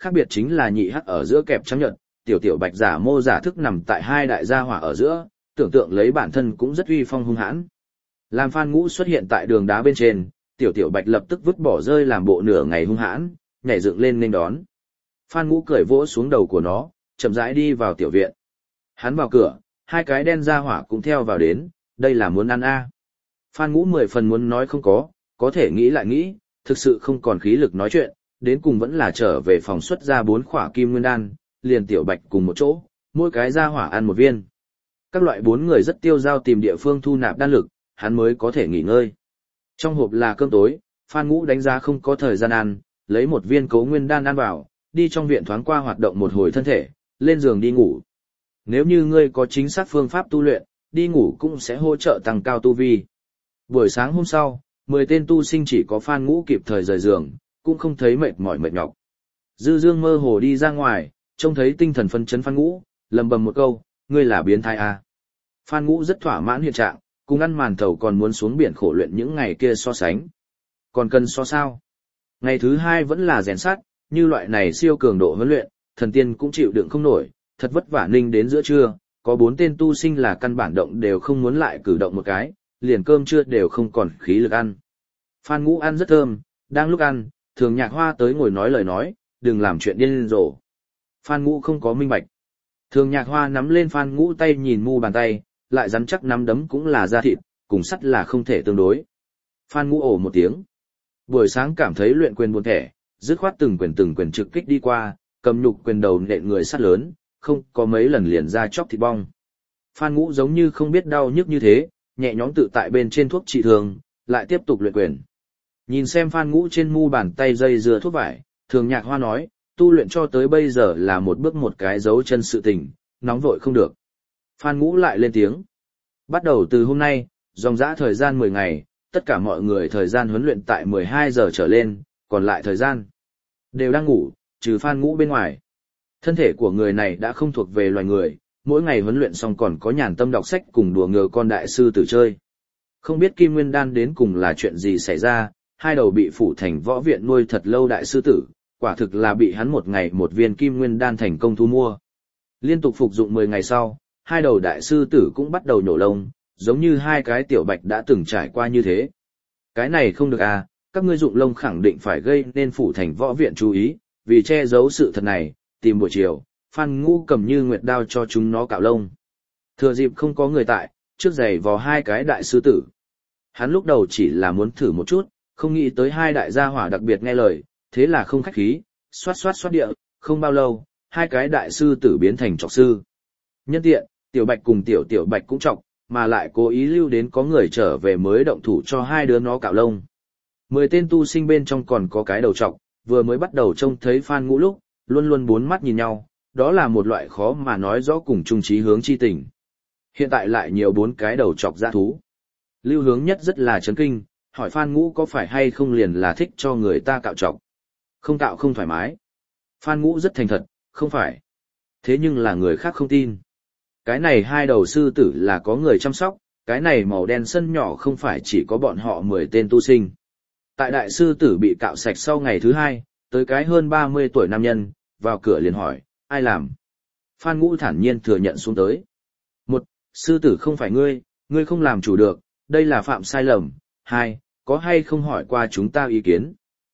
khác biệt chính là nhị hắc ở giữa kẹp trắng nhợt, tiểu tiểu bạch giả mô giả thức nằm tại hai đại gia hỏa ở giữa, tưởng tượng lấy bản thân cũng rất uy phong hung hãn. Làm Phan Ngũ xuất hiện tại đường đá bên trên, tiểu tiểu bạch lập tức vứt bỏ rơi làm bộ nửa ngày hung hãn, nhảy dựng lên nên đón. Phan Ngũ cười vỗ xuống đầu của nó, chậm rãi đi vào tiểu viện. Hắn vào cửa, hai cái đen gia hỏa cũng theo vào đến, đây là muốn ăn a. Phan Ngũ 10 phần muốn nói không có thể nghĩ lại nghĩ, thực sự không còn khí lực nói chuyện, đến cùng vẫn là trở về phòng xuất ra 4 khỏa kim nguyên đan, liền tiểu bạch cùng một chỗ, mỗi cái gia hỏa ăn một viên. Các loại 4 người rất tiêu dao tìm địa phương thu nạp đan lực, hắn mới có thể nghỉ ngơi. Trong hộp là cơm tối, Phan Ngũ đánh giá không có thời gian ăn, lấy một viên cấu nguyên đan ăn vào, đi trong viện thoáng qua hoạt động một hồi thân thể, lên giường đi ngủ. Nếu như ngươi có chính xác phương pháp tu luyện, đi ngủ cũng sẽ hỗ trợ tăng cao tu vi. Buổi sáng hôm sau, 10 tên tu sinh chỉ có Phan Ngũ kịp thời rời giường, cũng không thấy mệt mỏi mệt nhọc. Dư Dương mơ hồ đi ra ngoài, trông thấy tinh thần phấn chấn Phan Ngũ, lầm bầm một câu, ngươi là biến thái à. Phan Ngũ rất thỏa mãn hiện trạng, cùng ăn màn thầu còn muốn xuống biển khổ luyện những ngày kia so sánh. Còn cần so sao? Ngày thứ 2 vẫn là rèn sắt, như loại này siêu cường độ huấn luyện, thần tiên cũng chịu đựng không nổi, thật vất vả ninh đến giữa trưa, có 4 tên tu sinh là căn bản động đều không muốn lại cử động một cái, liền cơm trưa đều không còn khí lực ăn. Phan Ngũ ăn rất thơm, đang lúc ăn, Thường Nhạc Hoa tới ngồi nói lời nói, đừng làm chuyện điên rồ. Phan Ngũ không có minh bạch. Thường Nhạc Hoa nắm lên Phan Ngũ tay nhìn mu bàn tay, lại rắn chắc nắm đấm cũng là da thịt, cùng sắt là không thể tương đối. Phan Ngũ ồ một tiếng. Buổi sáng cảm thấy luyện quyền buồn thẻ, dứt khoát từng quyền trực kích đi qua, cầm nhục quyền đầu nện người sắt lớn, không có mấy lần liền ra chóc thịt bong. Phan Ngũ giống như không biết đau nhức như thế, nhẹ nhõm tự tại bên trên thuốc trị thương, lại tiếp tục luyện quyền. Nhìn xem Phan Ngũ trên mu bàn tay dây dưa thuốc vải, Thường Nhạc Hoa nói, tu luyện cho tới bây giờ là một bước một cái dấu chân sự tình, nóng vội không được. Phan Ngũ lại lên tiếng. Bắt đầu từ hôm nay, dòng dã thời gian 10 ngày, tất cả mọi người thời gian huấn luyện tại 12 giờ trở lên, còn lại thời gian đều đang ngủ, trừ Phan Ngũ bên ngoài. Thân thể của người này đã không thuộc về loài người, mỗi ngày huấn luyện xong còn có nhàn tâm đọc sách cùng đùa ngờ con đại sư tử chơi. Không biết Kim Nguyên Đan đến cùng là chuyện gì xảy ra, hai đầu bị phủ thành võ viện nuôi thật lâu đại sư tử, quả thực là bị hắn một ngày một viên Kim Nguyên Đan thành công thu mua. Liên tục phục dụng 10 ngày sau, hai đầu đại sư tử cũng bắt đầu nhổ lông, giống như hai cái tiểu bạch đã từng trải qua như thế. Cái này không được à, các ngươi dụng lông khẳng định phải gây nên phủ thành võ viện chú ý, vì che giấu sự thật này, tìm buổi chiều, Phan Ngũ cầm như nguyệt đao cho chúng nó cạo lông. Thừa dịp không có người tại, trước giày vò hai cái đại sư tử. Hắn lúc đầu chỉ là muốn thử một chút, không nghĩ tới hai đại gia hỏa đặc biệt nghe lời, thế là không khách khí, xoát địa, không bao lâu, hai cái đại sư tử biến thành trọc sư. Nhân tiện, tiểu bạch cùng tiểu bạch cũng trọc, mà lại cố ý lưu đến có người trở về mới động thủ cho hai đứa nó cạo lông. 10 tên tu sinh bên trong còn có cái đầu trọc, vừa mới bắt đầu trông thấy Phan Ngũ lúc, luôn luôn bốn mắt nhìn nhau, đó là một loại khó mà nói rõ cùng chung chí hướng chi tình. Hiện tại lại nhiều 4 cái đầu trọc dã thú. Lưu Hướng Nhất rất là chấn kinh, hỏi Phan Ngũ có phải hay không liền là thích cho người ta cạo trọc. Không cạo không thoải mái. Phan Ngũ rất thành thật, không phải. Thế nhưng là người khác không tin. Cái này hai đầu sư tử là có người chăm sóc, cái này màu đen sân nhỏ không phải chỉ có bọn họ 10 tên tu sinh. Tại đại sư tử bị cạo sạch sau ngày thứ 2, tới cái hơn 30 tuổi nam nhân, vào cửa liền hỏi, ai làm? Phan Ngũ thản nhiên thừa nhận xuống tới. 1. Sư tử không phải ngươi không làm chủ được, đây là phạm sai lầm. 2. Có hay không hỏi qua chúng ta ý kiến?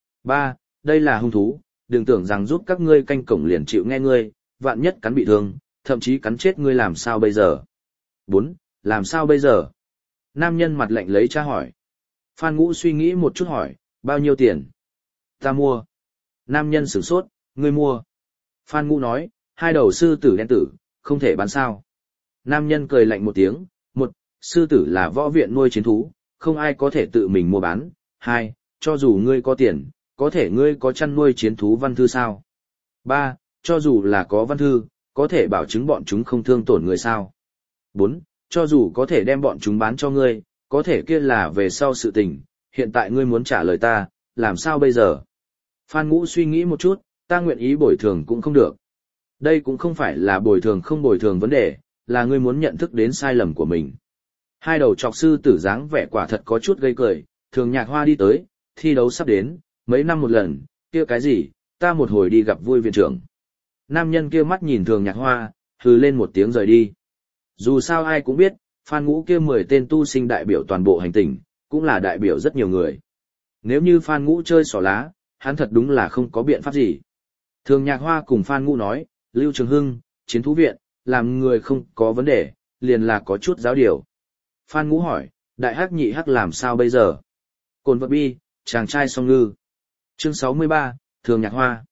3. Đây là hung thú, đừng tưởng rằng giúp các ngươi canh cổng liền chịu nghe ngươi, vạn nhất cắn bị thương, thậm chí cắn chết ngươi làm sao bây giờ? 4. Làm sao bây giờ? Nam nhân mặt lạnh lấy tra hỏi. Phan Ngũ suy nghĩ một chút hỏi, bao nhiêu tiền? Ta mua. Nam nhân sửng sốt, ngươi mua. Phan Ngũ nói, hai đầu sư tử đen tử, không thể bán sao. Nam nhân cười lạnh một tiếng, 1. Sư tử là võ viện nuôi chiến thú, không ai có thể tự mình mua bán. 2. Cho dù ngươi có tiền, có thể ngươi có chăn nuôi chiến thú văn thư sao? 3. Cho dù là có văn thư, có thể bảo chứng bọn chúng không thương tổn người sao? 4. Cho dù có thể đem bọn chúng bán cho ngươi, có thể kia là về sau sự tình, hiện tại ngươi muốn trả lời ta, làm sao bây giờ? Phan Ngũ suy nghĩ một chút, ta nguyện ý bồi thường cũng không được. Đây cũng không phải là bồi thường không bồi thường vấn đề, là ngươi muốn nhận thức đến sai lầm của mình. Hai đầu trọc sư tử dáng vẻ quả thật có chút gây cười, Thường Nhạc Hoa đi tới, thi đấu sắp đến, mấy năm một lần, kia cái gì, ta một hồi đi gặp vui viện trưởng. Nam nhân kia mắt nhìn Thường Nhạc Hoa, hừ lên một tiếng rời đi. Dù sao ai cũng biết, Phan Ngũ kia 10 tên tu sinh đại biểu toàn bộ hành tinh, cũng là đại biểu rất nhiều người. Nếu như Phan Ngũ chơi xỏ lá, hắn thật đúng là không có biện pháp gì. Thường Nhạc Hoa cùng Phan Ngũ nói, Lưu Trường Hưng, chiến thú viện, làm người không có vấn đề, liền là có chút giáo điều. Phan Ngũ hỏi, đại hắc nhị hắc làm sao bây giờ? Cồn vật bi, chàng trai song ngư. Chương 63, Thường Nhạc Hoa.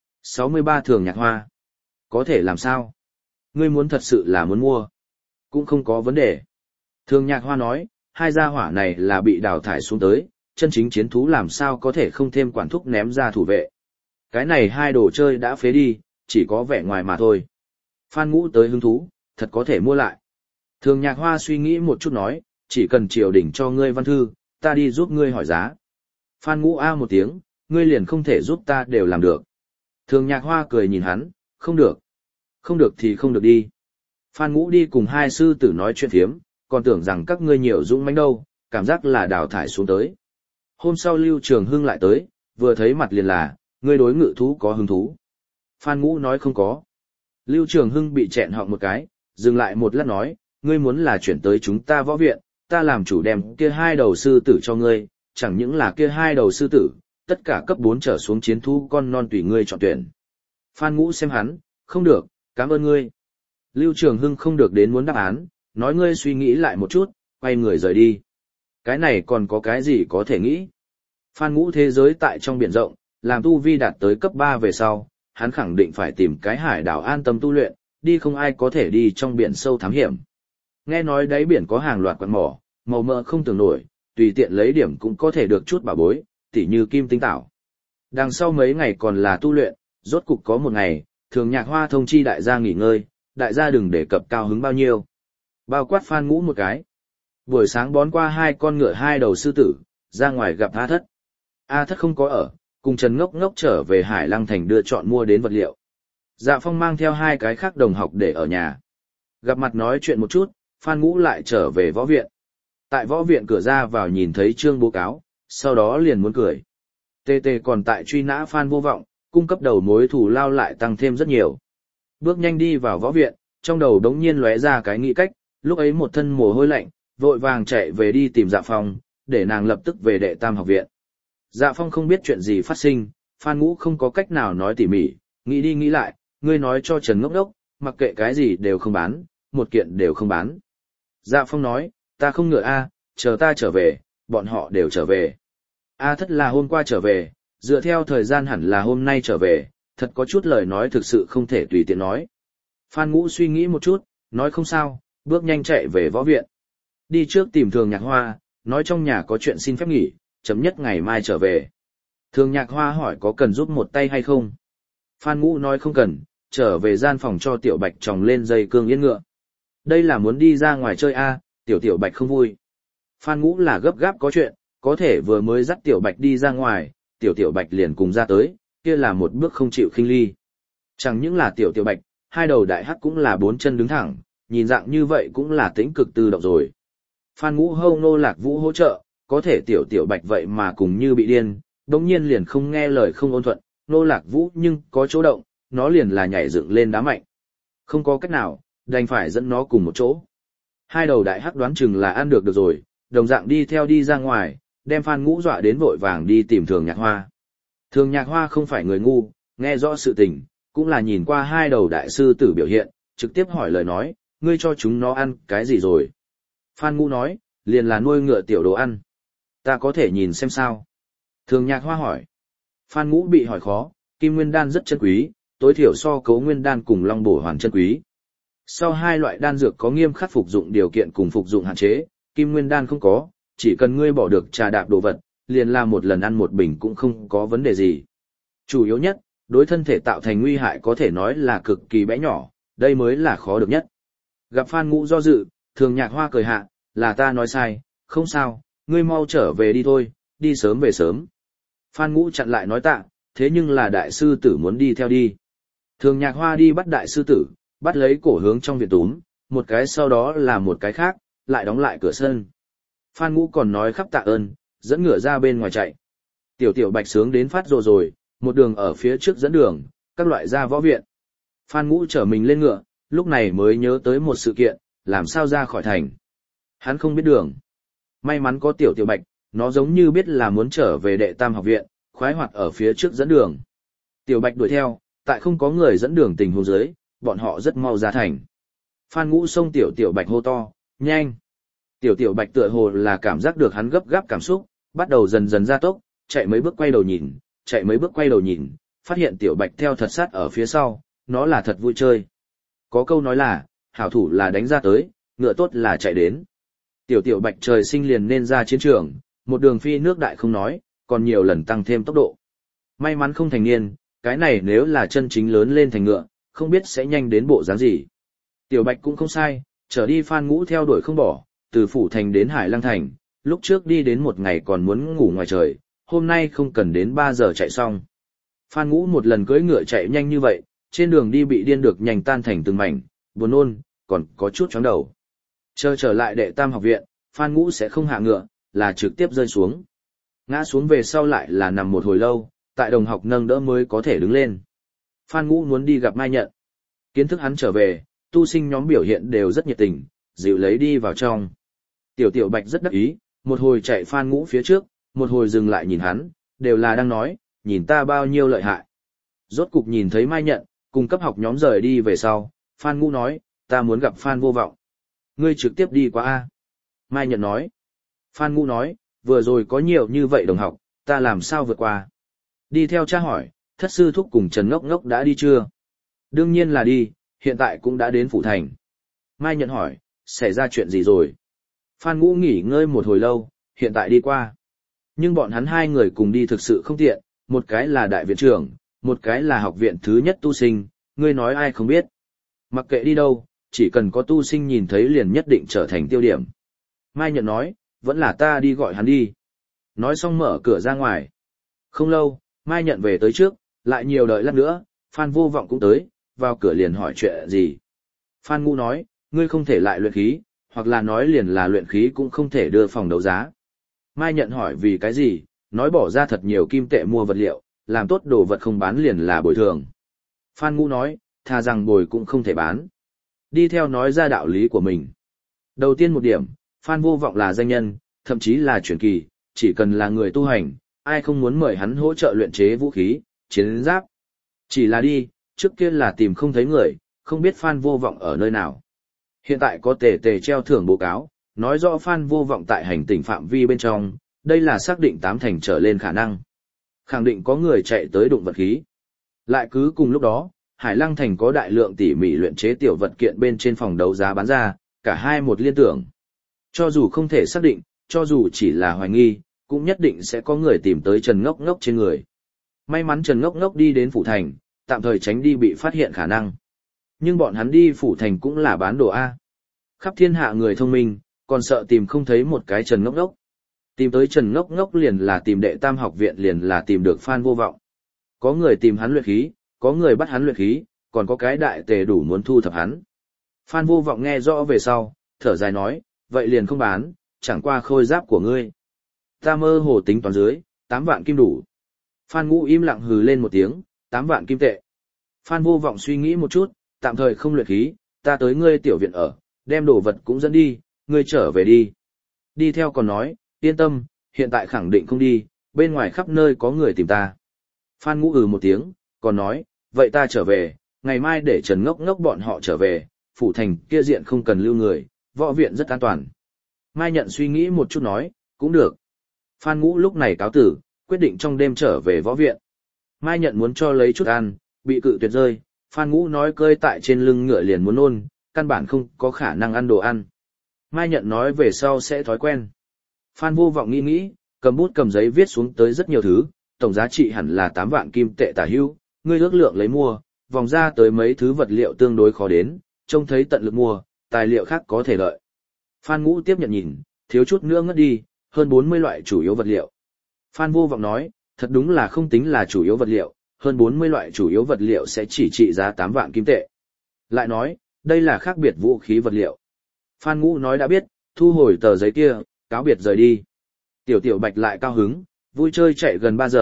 63 Thường Nhạc Hoa. Có thể làm sao? Ngươi muốn thật sự là muốn mua. Cũng không có vấn đề. Thường Nhạc Hoa nói, hai gia hỏa này là bị đào thải xuống tới, chân chính chiến thú làm sao có thể không thêm quản thúc ném ra thủ vệ. Cái này hai đồ chơi đã phế đi, chỉ có vẻ ngoài mà thôi. Phan Ngũ tới hứng thú, thật có thể mua lại. Thường Nhạc Hoa suy nghĩ một chút nói, chỉ cần triều đình cho ngươi văn thư, ta đi giúp ngươi hỏi giá. Phan Ngũ a một tiếng, ngươi liền không thể giúp ta đều làm được. Thường Nhạc Hoa cười nhìn hắn, không được. Không được thì không được đi. Phan Ngũ đi cùng hai sư tử nói chuyện phiếm, còn tưởng rằng các ngươi nhiều dũng mãnh đâu, cảm giác là đào thải xuống tới. Hôm sau Lưu Trường Hưng lại tới, vừa thấy mặt liền là, ngươi đối ngự thú có hứng thú. Phan Ngũ nói không có. Lưu Trường Hưng bị chẹn họng một cái, dừng lại một lát nói, ngươi muốn là chuyển tới chúng ta võ viện, ta làm chủ đem kia hai đầu sư tử cho ngươi, chẳng những là kia hai đầu sư tử, tất cả cấp 4 trở xuống chiến thú con non tùy ngươi chọn tuyển. Phan Ngũ xem hắn, không được, cảm ơn ngươi. Lưu Trường Hưng không được đến muốn đáp án, nói ngươi suy nghĩ lại một chút, quay người rời đi. Cái này còn có cái gì có thể nghĩ? Phan Ngũ thế giới tại trong biển rộng, làm tu vi đạt tới cấp 3 về sau, hắn khẳng định phải tìm cái hải đảo an tâm tu luyện, đi không ai có thể đi trong biển sâu thám hiểm. Nghe nói đáy biển có hàng loạt quặng mỏ, màu mỡ không tưởng nổi, tùy tiện lấy điểm cũng có thể được chút bảo bối, tỉ như kim tinh tảo. Đằng sau mấy ngày còn là tu luyện, rốt cục có một ngày, Thường Nhạc Hoa thông chi đại gia nghỉ ngơi, đại gia đừng đề cập cao hứng bao nhiêu. Bao quát Phan Ngũ một cái. Buổi sáng bón qua hai con ngựa hai đầu sư tử, ra ngoài gặp A Thất. A Thất không có ở, cùng Trần Ngốc Ngốc trở về Hải Lăng Thành đưa chọn mua đến vật liệu. Dạ Phong mang theo hai cái khác đồng học để ở nhà. Gặp mặt nói chuyện một chút, Phan Ngũ lại trở về võ viện. Tại võ viện cửa ra vào nhìn thấy trương bố cáo, sau đó liền muốn cười. Tê Tê còn tại truy nã Phan Vô Vọng, cung cấp đầu mối thù lao lại tăng thêm rất nhiều. Bước nhanh đi vào võ viện, trong đầu đống nhiên lóe ra cái nghĩ cách, lúc ấy một thân mồ hôi lạnh, vội vàng chạy về đi tìm Dạ Phong, để nàng lập tức về đệ tam học viện. Dạ Phong không biết chuyện gì phát sinh, Phan Ngũ không có cách nào nói tỉ mỉ, nghĩ đi nghĩ lại, ngươi nói cho Trần Ngốc Đốc, mặc kệ cái gì đều không bán, một kiện đều không bán. Dạ Phong nói, ta không ngựa A, chờ ta trở về, bọn họ đều trở về. A Thất là hôm qua trở về, dựa theo thời gian hẳn là hôm nay trở về, thật có chút lời nói thực sự không thể tùy tiện nói. Phan Ngũ suy nghĩ một chút, nói không sao, bước nhanh chạy về võ viện. Đi trước tìm Thường Nhạc Hoa, nói trong nhà có chuyện xin phép nghỉ, chấm nhất ngày mai trở về. Thường Nhạc Hoa hỏi có cần giúp một tay hay không. Phan Ngũ nói không cần, trở về gian phòng cho Tiểu Bạch tròng lên dây cương yên ngựa. Đây là muốn đi ra ngoài chơi a, Tiểu Bạch không vui. Phan Ngũ là gấp gáp có chuyện, có thể vừa mới dắt Tiểu Bạch đi ra ngoài, Tiểu Bạch liền cùng ra tới, kia là một bước không chịu khinh ly. Chẳng những là Tiểu Bạch, hai đầu đại hắc cũng là bốn chân đứng thẳng, nhìn dạng như vậy cũng là tĩnh cực tự động rồi. Phan Ngũ hâu Nô Lạc Vũ hỗ trợ, có thể Tiểu Bạch vậy mà cùng như bị điên, đống nhiên liền không nghe lời không ôn thuận, Nô Lạc Vũ nhưng có chỗ động, nó liền là nhảy dựng lên đá mạnh. Không có cách nào, đành phải dẫn nó cùng một chỗ. Hai đầu đại hắc đoán chừng là ăn được rồi, đồng dạng đi theo đi ra ngoài, đem Phan Ngũ dọa đến vội vàng đi tìm Thường Nhạc Hoa. Thường Nhạc Hoa không phải người ngu, nghe rõ sự tình, cũng là nhìn qua hai đầu đại sư tử biểu hiện, trực tiếp hỏi lời nói, ngươi cho chúng nó ăn cái gì rồi? Phan Ngũ nói, liền là nuôi ngựa tiểu đồ ăn. Ta có thể nhìn xem sao? Thường Nhạc Hoa hỏi. Phan Ngũ bị hỏi khó, kim nguyên đan rất chân quý, tối thiểu so cấu nguyên đan cùng long bổ hoàn chân quý. Sau hai loại đan dược có nghiêm khắc phục dụng điều kiện cùng phục dụng hạn chế, kim nguyên đan không có, chỉ cần ngươi bỏ được trà đạp đồ vật, liền là một lần ăn một bình cũng không có vấn đề gì. Chủ yếu nhất, đối thân thể tạo thành nguy hại có thể nói là cực kỳ bé nhỏ, đây mới là khó được nhất. Gặp Phan Ngũ do dự, Thường Nhạc Hoa cười hạ, là ta nói sai, không sao, ngươi mau trở về đi thôi, đi sớm về sớm. Phan Ngũ chặn lại nói tạ, thế nhưng là đại sư tử muốn đi theo đi. Thường Nhạc Hoa đi bắt đại sư tử, bắt lấy cổ hướng trong viện túm, một cái sau đó là một cái khác, lại đóng lại cửa sân. Phan Ngũ còn nói khắp tạ ơn, dẫn ngựa ra bên ngoài chạy. Tiểu Bạch sướng đến phát rồ rồi, một đường ở phía trước dẫn đường, các loại ra võ viện. Phan Ngũ chở mình lên ngựa, lúc này mới nhớ tới một sự kiện, làm sao ra khỏi thành. Hắn không biết đường. May mắn có Tiểu Tiểu Bạch, nó giống như biết là muốn trở về Đệ Tam học viện, khoái hoạt ở phía trước dẫn đường. Tiểu Bạch đuổi theo, tại không có người dẫn đường tình huống dưới, bọn họ rất mau ra thành. Phan Ngũ xông Tiểu Tiểu Bạch hô to, nhanh. Tiểu Tiểu Bạch tựa hồ là cảm giác được hắn gấp gáp cảm xúc, bắt đầu dần dần gia tốc, chạy mấy bước quay đầu nhìn, chạy mấy bước quay đầu nhìn, phát hiện Tiểu Bạch theo thật sát ở phía sau, nó là thật vui chơi. Có câu nói là, hảo thủ là đánh ra tới, ngựa tốt là chạy đến. Tiểu Tiểu Bạch trời sinh liền nên ra chiến trường, một đường phi nước đại không nói, còn nhiều lần tăng thêm tốc độ. May mắn không thành niên, cái này nếu là chân chính lớn lên thành ngựa, không biết sẽ nhanh đến bộ dáng gì. Tiểu Bạch cũng không sai, trở đi Phan Ngũ theo đuổi không bỏ, từ Phủ Thành đến Hải Lăng Thành, lúc trước đi đến một ngày còn muốn ngủ ngoài trời, hôm nay không cần đến 3 giờ chạy xong. Phan Ngũ một lần cưỡi ngựa chạy nhanh như vậy, trên đường đi bị điên được nhanh tan thành từng mảnh, buồn nôn, còn có chút chóng đầu. Chờ trở lại Đệ Tam học viện, Phan Ngũ sẽ không hạ ngựa, là trực tiếp rơi xuống. Ngã xuống về sau lại là nằm một hồi lâu, tại đồng học nâng đỡ mới có thể đứng lên. Phan Ngũ muốn đi gặp Mai Nhận. Kiến thức hắn trở về, tu sinh nhóm biểu hiện đều rất nhiệt tình, dịu lấy đi vào trong. Tiểu Tiểu Bạch rất đắc ý, một hồi chạy Phan Ngũ phía trước, một hồi dừng lại nhìn hắn, đều là đang nói, nhìn ta bao nhiêu lợi hại. Rốt cục nhìn thấy Mai Nhận, cùng cấp học nhóm rời đi về sau, Phan Ngũ nói, ta muốn gặp Phan Vô Vọng. Ngươi trực tiếp đi qua A. Mai Nhận nói. Phan Ngũ nói, vừa rồi có nhiều như vậy đồng học, ta làm sao vượt qua. Đi theo cha hỏi, thất sư thúc cùng Trần Ngốc Ngốc đã đi chưa? Đương nhiên là đi, hiện tại cũng đã đến Phủ Thành. Mai Nhận hỏi, xảy ra chuyện gì rồi? Phan Ngũ nghỉ ngơi một hồi lâu, hiện tại đi qua. Nhưng bọn hắn hai người cùng đi thực sự không tiện, một cái là đại viện trưởng, một cái là học viện thứ nhất tu sinh, ngươi nói ai không biết. Mặc kệ đi đâu, chỉ cần có tu sinh nhìn thấy liền nhất định trở thành tiêu điểm. Mai Nhận nói, vẫn là ta đi gọi hắn đi. Nói xong mở cửa ra ngoài. Không lâu, Mai Nhận về tới trước, lại nhiều đợi lát nữa, Phan Vô Vọng cũng tới, vào cửa liền hỏi chuyện gì. Phan Ngũ nói, ngươi không thể lại luyện khí, hoặc là nói liền là luyện khí cũng không thể đưa phòng đấu giá. Mai Nhận hỏi vì cái gì, nói bỏ ra thật nhiều kim tệ mua vật liệu, làm tốt đồ vật không bán liền là bồi thường. Phan Ngũ nói, thà rằng bồi cũng không thể bán. Đi theo nói ra đạo lý của mình. Đầu tiên một điểm, Phan Vô Vọng là danh nhân, thậm chí là truyền kỳ, chỉ cần là người tu hành, ai không muốn mời hắn hỗ trợ luyện chế vũ khí, chiến giáp. Chỉ là đi, trước kia là tìm không thấy người, không biết Phan Vô Vọng ở nơi nào. Hiện tại có tề tề treo thưởng báo cáo, nói rõ Phan Vô Vọng tại hành tinh phạm vi bên trong, đây là xác định 8 thành trở lên khả năng. Khẳng định có người chạy tới đụng vật khí. Lại cứ cùng lúc đó, Hải Lăng Thành có đại lượng tỉ mỉ luyện chế tiểu vật kiện bên trên phòng đấu giá bán ra, cả hai một liên tưởng. Cho dù không thể xác định, cho dù chỉ là hoài nghi, cũng nhất định sẽ có người tìm tới Trần Ngốc Ngốc trên người. May mắn Trần Ngốc Ngốc đi đến Phủ Thành, tạm thời tránh đi bị phát hiện khả năng. Nhưng bọn hắn đi Phủ Thành cũng là bán đồ A. Khắp thiên hạ người thông minh, còn sợ tìm không thấy một cái Trần Ngốc Ngốc. Tìm tới Trần Ngốc Ngốc liền là tìm Đệ Tam học viện liền là tìm được Phan Vô Vọng. Có người tìm hắn luyện khí, có người bắt hắn luyện khí, còn có cái đại tề đủ muốn thu thập hắn. Phan Vô Vọng nghe rõ về sau, thở dài nói, vậy liền không bán, chẳng qua khôi giáp của ngươi. Ta mơ hồ tính toán dưới, 8 vạn kim đủ. Phan Ngũ im lặng hừ lên một tiếng, 8 vạn kim tệ. Phan Vô Vọng suy nghĩ một chút, tạm thời không luyện khí, ta tới ngươi tiểu viện ở, đem đồ vật cũng dẫn đi, ngươi trở về đi. Đi theo còn nói, yên tâm, hiện tại khẳng định không đi, bên ngoài khắp nơi có người tìm ta. Phan Ngũ một tiếng, còn nói, vậy ta trở về, ngày mai để Trần Ngốc Ngốc bọn họ trở về, Phủ Thành kia diện không cần lưu người, võ viện rất an toàn. Mai Nhận suy nghĩ một chút nói, cũng được. Phan Ngũ lúc này cáo tử, quyết định trong đêm trở về võ viện. Mai Nhận muốn cho lấy chút ăn, bị cự tuyệt rơi, Phan Ngũ nói cơi tại trên lưng ngựa liền muốn nôn, căn bản không có khả năng ăn đồ ăn. Mai Nhận nói về sau sẽ thói quen. Phan Vô Vọng nghĩ nghĩ, cầm bút cầm giấy viết xuống tới rất nhiều thứ, tổng giá trị hẳn là 8 vạn kim tệ tả hữu, ngươi ước lượng lấy mua, vòng ra tới mấy thứ vật liệu tương đối khó đến, trông thấy tận lực mua, tài liệu khác có thể lợi. Phan Ngũ tiếp nhận nhìn, thiếu chút nữa ngất đi, hơn 40 loại chủ yếu vật liệu. Phan Vô Vọng nói, thật đúng là không tính là chủ yếu vật liệu, hơn 40 loại chủ yếu vật liệu sẽ chỉ trị giá 8 vạn kim tệ. Lại nói, đây là khác biệt vũ khí vật liệu. Phan Ngũ nói đã biết, thu hồi tờ giấy kia, cáo biệt rời đi. Tiểu Tiểu Bạch lại cao hứng, vui chơi chạy gần 3 giờ,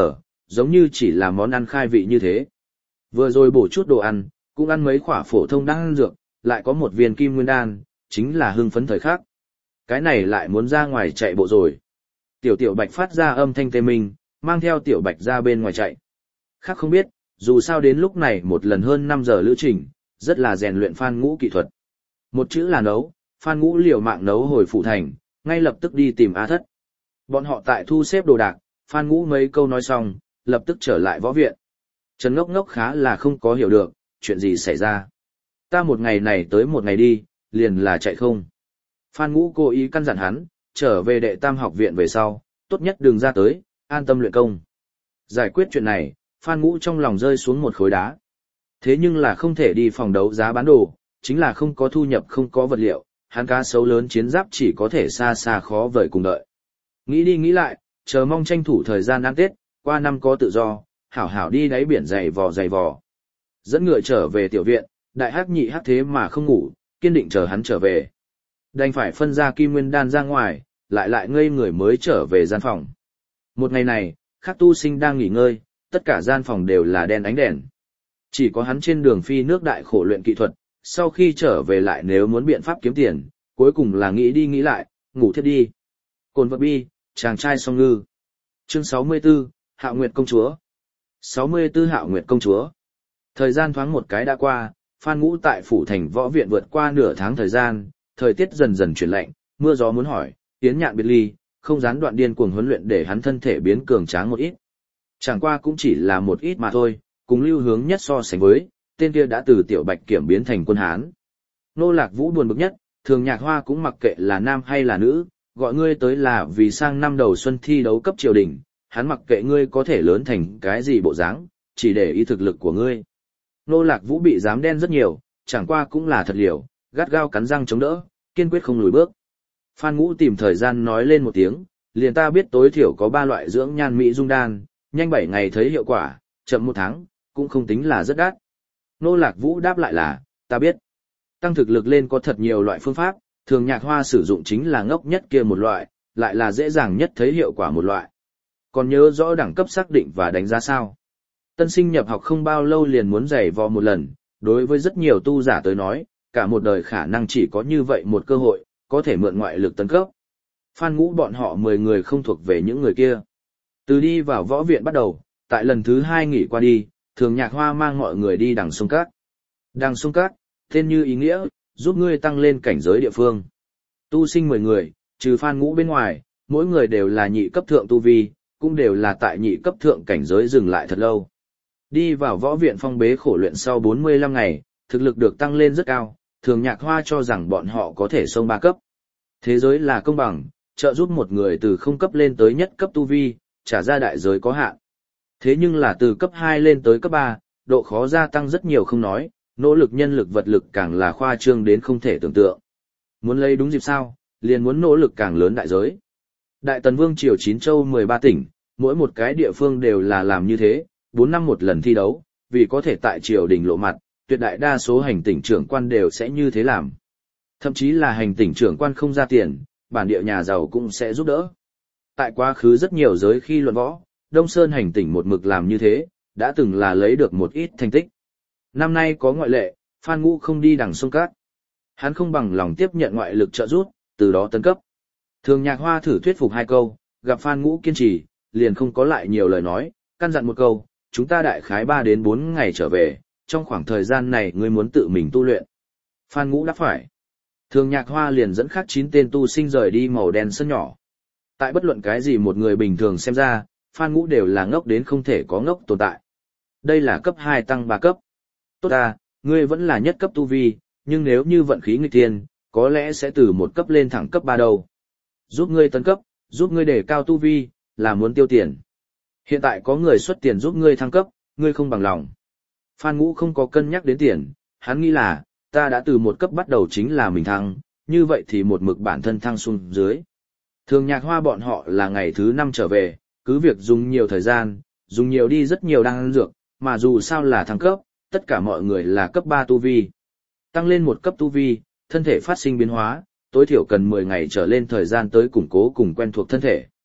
giống như chỉ là món ăn khai vị như thế. Vừa rồi bổ chút đồ ăn, cũng ăn mấy khỏa phổ thông đan dược, lại có một viên kim nguyên đan, chính là hưng phấn thời khắc. Cái này lại muốn ra ngoài chạy bộ rồi. Tiểu Bạch phát ra âm thanh tê minh, mang theo Tiểu Bạch ra bên ngoài chạy. Khác không biết, dù sao đến lúc này một lần hơn 5 giờ lữ trình, rất là rèn luyện Phan Ngũ kỹ thuật. Một chữ là nấu, Phan Ngũ liều mạng nấu hồi phủ thành, ngay lập tức đi tìm A Thất. Bọn họ tại thu xếp đồ đạc, Phan Ngũ mấy câu nói xong, lập tức trở lại võ viện. Trần Ngốc Ngốc khá là không có hiểu được, chuyện gì xảy ra. Ta một ngày này tới một ngày đi, liền là chạy không. Phan Ngũ cố ý căn dặn hắn, trở về đệ tam học viện về sau, tốt nhất đừng ra tới, an tâm luyện công. Giải quyết chuyện này, Phan Ngũ trong lòng rơi xuống một khối đá. Thế nhưng là không thể đi phòng đấu giá bán đồ, chính là không có thu nhập không có vật liệu, hắn cá sấu lớn chiến giáp chỉ có thể xa xa khó vời cùng đợi. Nghĩ đi nghĩ lại, chờ mong tranh thủ thời gian ăn Tết, qua năm có tự do, hảo hảo đi đáy biển dày vò. Dẫn ngựa trở về tiểu viện, đại hắc nhị hắc thế mà không ngủ, kiên định chờ hắn trở về. Đành phải phân ra kim nguyên đan ra ngoài, lại ngây người mới trở về gian phòng. Một ngày này, các tu sinh đang nghỉ ngơi, tất cả gian phòng đều là đen ánh đèn. Chỉ có hắn trên đường phi nước đại khổ luyện kỹ thuật, sau khi trở về lại nếu muốn biện pháp kiếm tiền, cuối cùng là nghĩ đi nghĩ lại, ngủ thiếp đi. Cồn vật bi, chàng trai song ngư. Chương 64, Hạo Nguyệt công chúa. 64 Hạo Nguyệt công chúa. Thời gian thoáng một cái đã qua, Phan Ngũ tại phủ thành võ viện vượt qua nửa tháng thời gian, thời tiết dần dần chuyển lạnh, mưa gió muốn hỏi, tiến nhạn biệt ly, không gián đoạn điên cuồng huấn luyện để hắn thân thể biến cường tráng một ít. Chẳng qua cũng chỉ là một ít mà thôi, cùng Lưu Hướng Nhất so sánh với, tên kia đã từ tiểu Bạch Kiểm biến thành quân Hán. Nô Lạc Vũ buồn bực nhất, Thường Nhạc Hoa cũng mặc kệ là nam hay là nữ, gọi ngươi tới là vì sang năm đầu xuân thi đấu cấp triều đình, hắn mặc kệ ngươi có thể lớn thành cái gì bộ dáng, chỉ để ý thực lực của ngươi. Nô Lạc Vũ bị dám đen rất nhiều, chẳng qua cũng là thật liều, gắt gao cắn răng chống đỡ, kiên quyết không lùi bước. Phan Ngũ tìm thời gian nói lên một tiếng, liền ta biết tối thiểu có 3 loại dưỡng nhan mỹ dung đan, nhanh 7 ngày thấy hiệu quả, chậm 1 tháng, cũng không tính là rất đắt. Nô Lạc Vũ đáp lại là, ta biết. Tăng thực lực lên có thật nhiều loại phương pháp, Thường Nhạc Hoa sử dụng chính là ngốc nhất kia một loại, lại là dễ dàng nhất thấy hiệu quả một loại. Còn nhớ rõ đẳng cấp xác định và đánh giá sao? Tân sinh nhập học không bao lâu liền muốn giày vò một lần, đối với rất nhiều tu giả tới nói, cả một đời khả năng chỉ có như vậy một cơ hội, có thể mượn ngoại lực tấn cấp. Phan Ngũ bọn họ 10 người không thuộc về những người kia. Từ đi vào võ viện bắt đầu, tại lần thứ 2 nghỉ qua đi, Thường Nhạc Hoa mang mọi người đi đằng sông Cát. Đằng sông Cát, tên như ý nghĩa, giúp ngươi tăng lên cảnh giới địa phương. Tu sinh 10 người, trừ Phan Ngũ bên ngoài, mỗi người đều là nhị cấp thượng tu vi, cũng đều là tại nhị cấp thượng cảnh giới dừng lại thật lâu. Đi vào võ viện phong bế khổ luyện sau 45 ngày, thực lực được tăng lên rất cao, Thường Nhạc Hoa cho rằng bọn họ có thể xông 3 cấp. Thế giới là công bằng, trợ giúp một người từ 0 cấp lên tới nhất cấp tu vi, trả ra đại giới có hạn. Thế nhưng là từ cấp 2 lên tới cấp 3, độ khó gia tăng rất nhiều không nói, nỗ lực nhân lực vật lực càng là khoa trương đến không thể tưởng tượng. Muốn lấy đúng dịp sao, liền muốn nỗ lực càng lớn đại giới. Đại Tần Vương triều 9 châu 13 tỉnh, mỗi một cái địa phương đều là làm như thế, 4 năm một lần thi đấu, vì có thể tại triều đình lộ mặt, tuyệt đại đa số hành tỉnh trưởng quan đều sẽ như thế làm. Thậm chí là hành tỉnh trưởng quan không ra tiền, bản địa nhà giàu cũng sẽ giúp đỡ. Tại quá khứ rất nhiều giới khi luận võ, Đông Sơn hành tỉnh một mực làm như thế, đã từng là lấy được một ít thành tích. Năm nay có ngoại lệ, Phan Ngũ không đi đằng sông Cát. Hắn không bằng lòng tiếp nhận ngoại lực trợ giúp, từ đó tấn cấp. Thường Nhạc Hoa thử thuyết phục 2 câu, gặp Phan Ngũ kiên trì, liền không có lại nhiều lời nói, căn dặn một câu, chúng ta đại khái 3 đến 4 ngày trở về, trong khoảng thời gian này ngươi muốn tự mình tu luyện. Phan Ngũ đáp phải. Thường Nhạc Hoa liền dẫn khác 9 tên tu sinh rời đi màu đen sân nhỏ. Tại bất luận cái gì một người bình thường xem ra, Phan Ngũ đều là ngốc đến không thể có ngốc tồn tại. Đây là cấp 2 tăng 3 cấp. Tốt ta, ngươi vẫn là nhất cấp tu vi, nhưng nếu như vận khí nghịch thiên, có lẽ sẽ từ 1 cấp lên thẳng cấp 3 đâu. Giúp ngươi tấn cấp, giúp ngươi đề cao tu vi, là muốn tiêu tiền. Hiện tại có người xuất tiền giúp ngươi thăng cấp, ngươi không bằng lòng. Phan Ngũ không có cân nhắc đến tiền, hắn nghĩ là, ta đã từ 1 cấp bắt đầu chính là mình thăng, như vậy thì một mực bản thân thăng xuống dưới. Thường Nhạc Hoa bọn họ là ngày thứ 5 trở về, cứ việc dùng nhiều thời gian, dùng nhiều đi rất nhiều đan dược, mà dù sao là thăng cấp, tất cả mọi người là cấp 3 tu vi. Tăng lên 1 cấp tu vi, thân thể phát sinh biến hóa, tối thiểu cần 10 ngày trở lên thời gian tới củng cố cùng quen thuộc thân thể.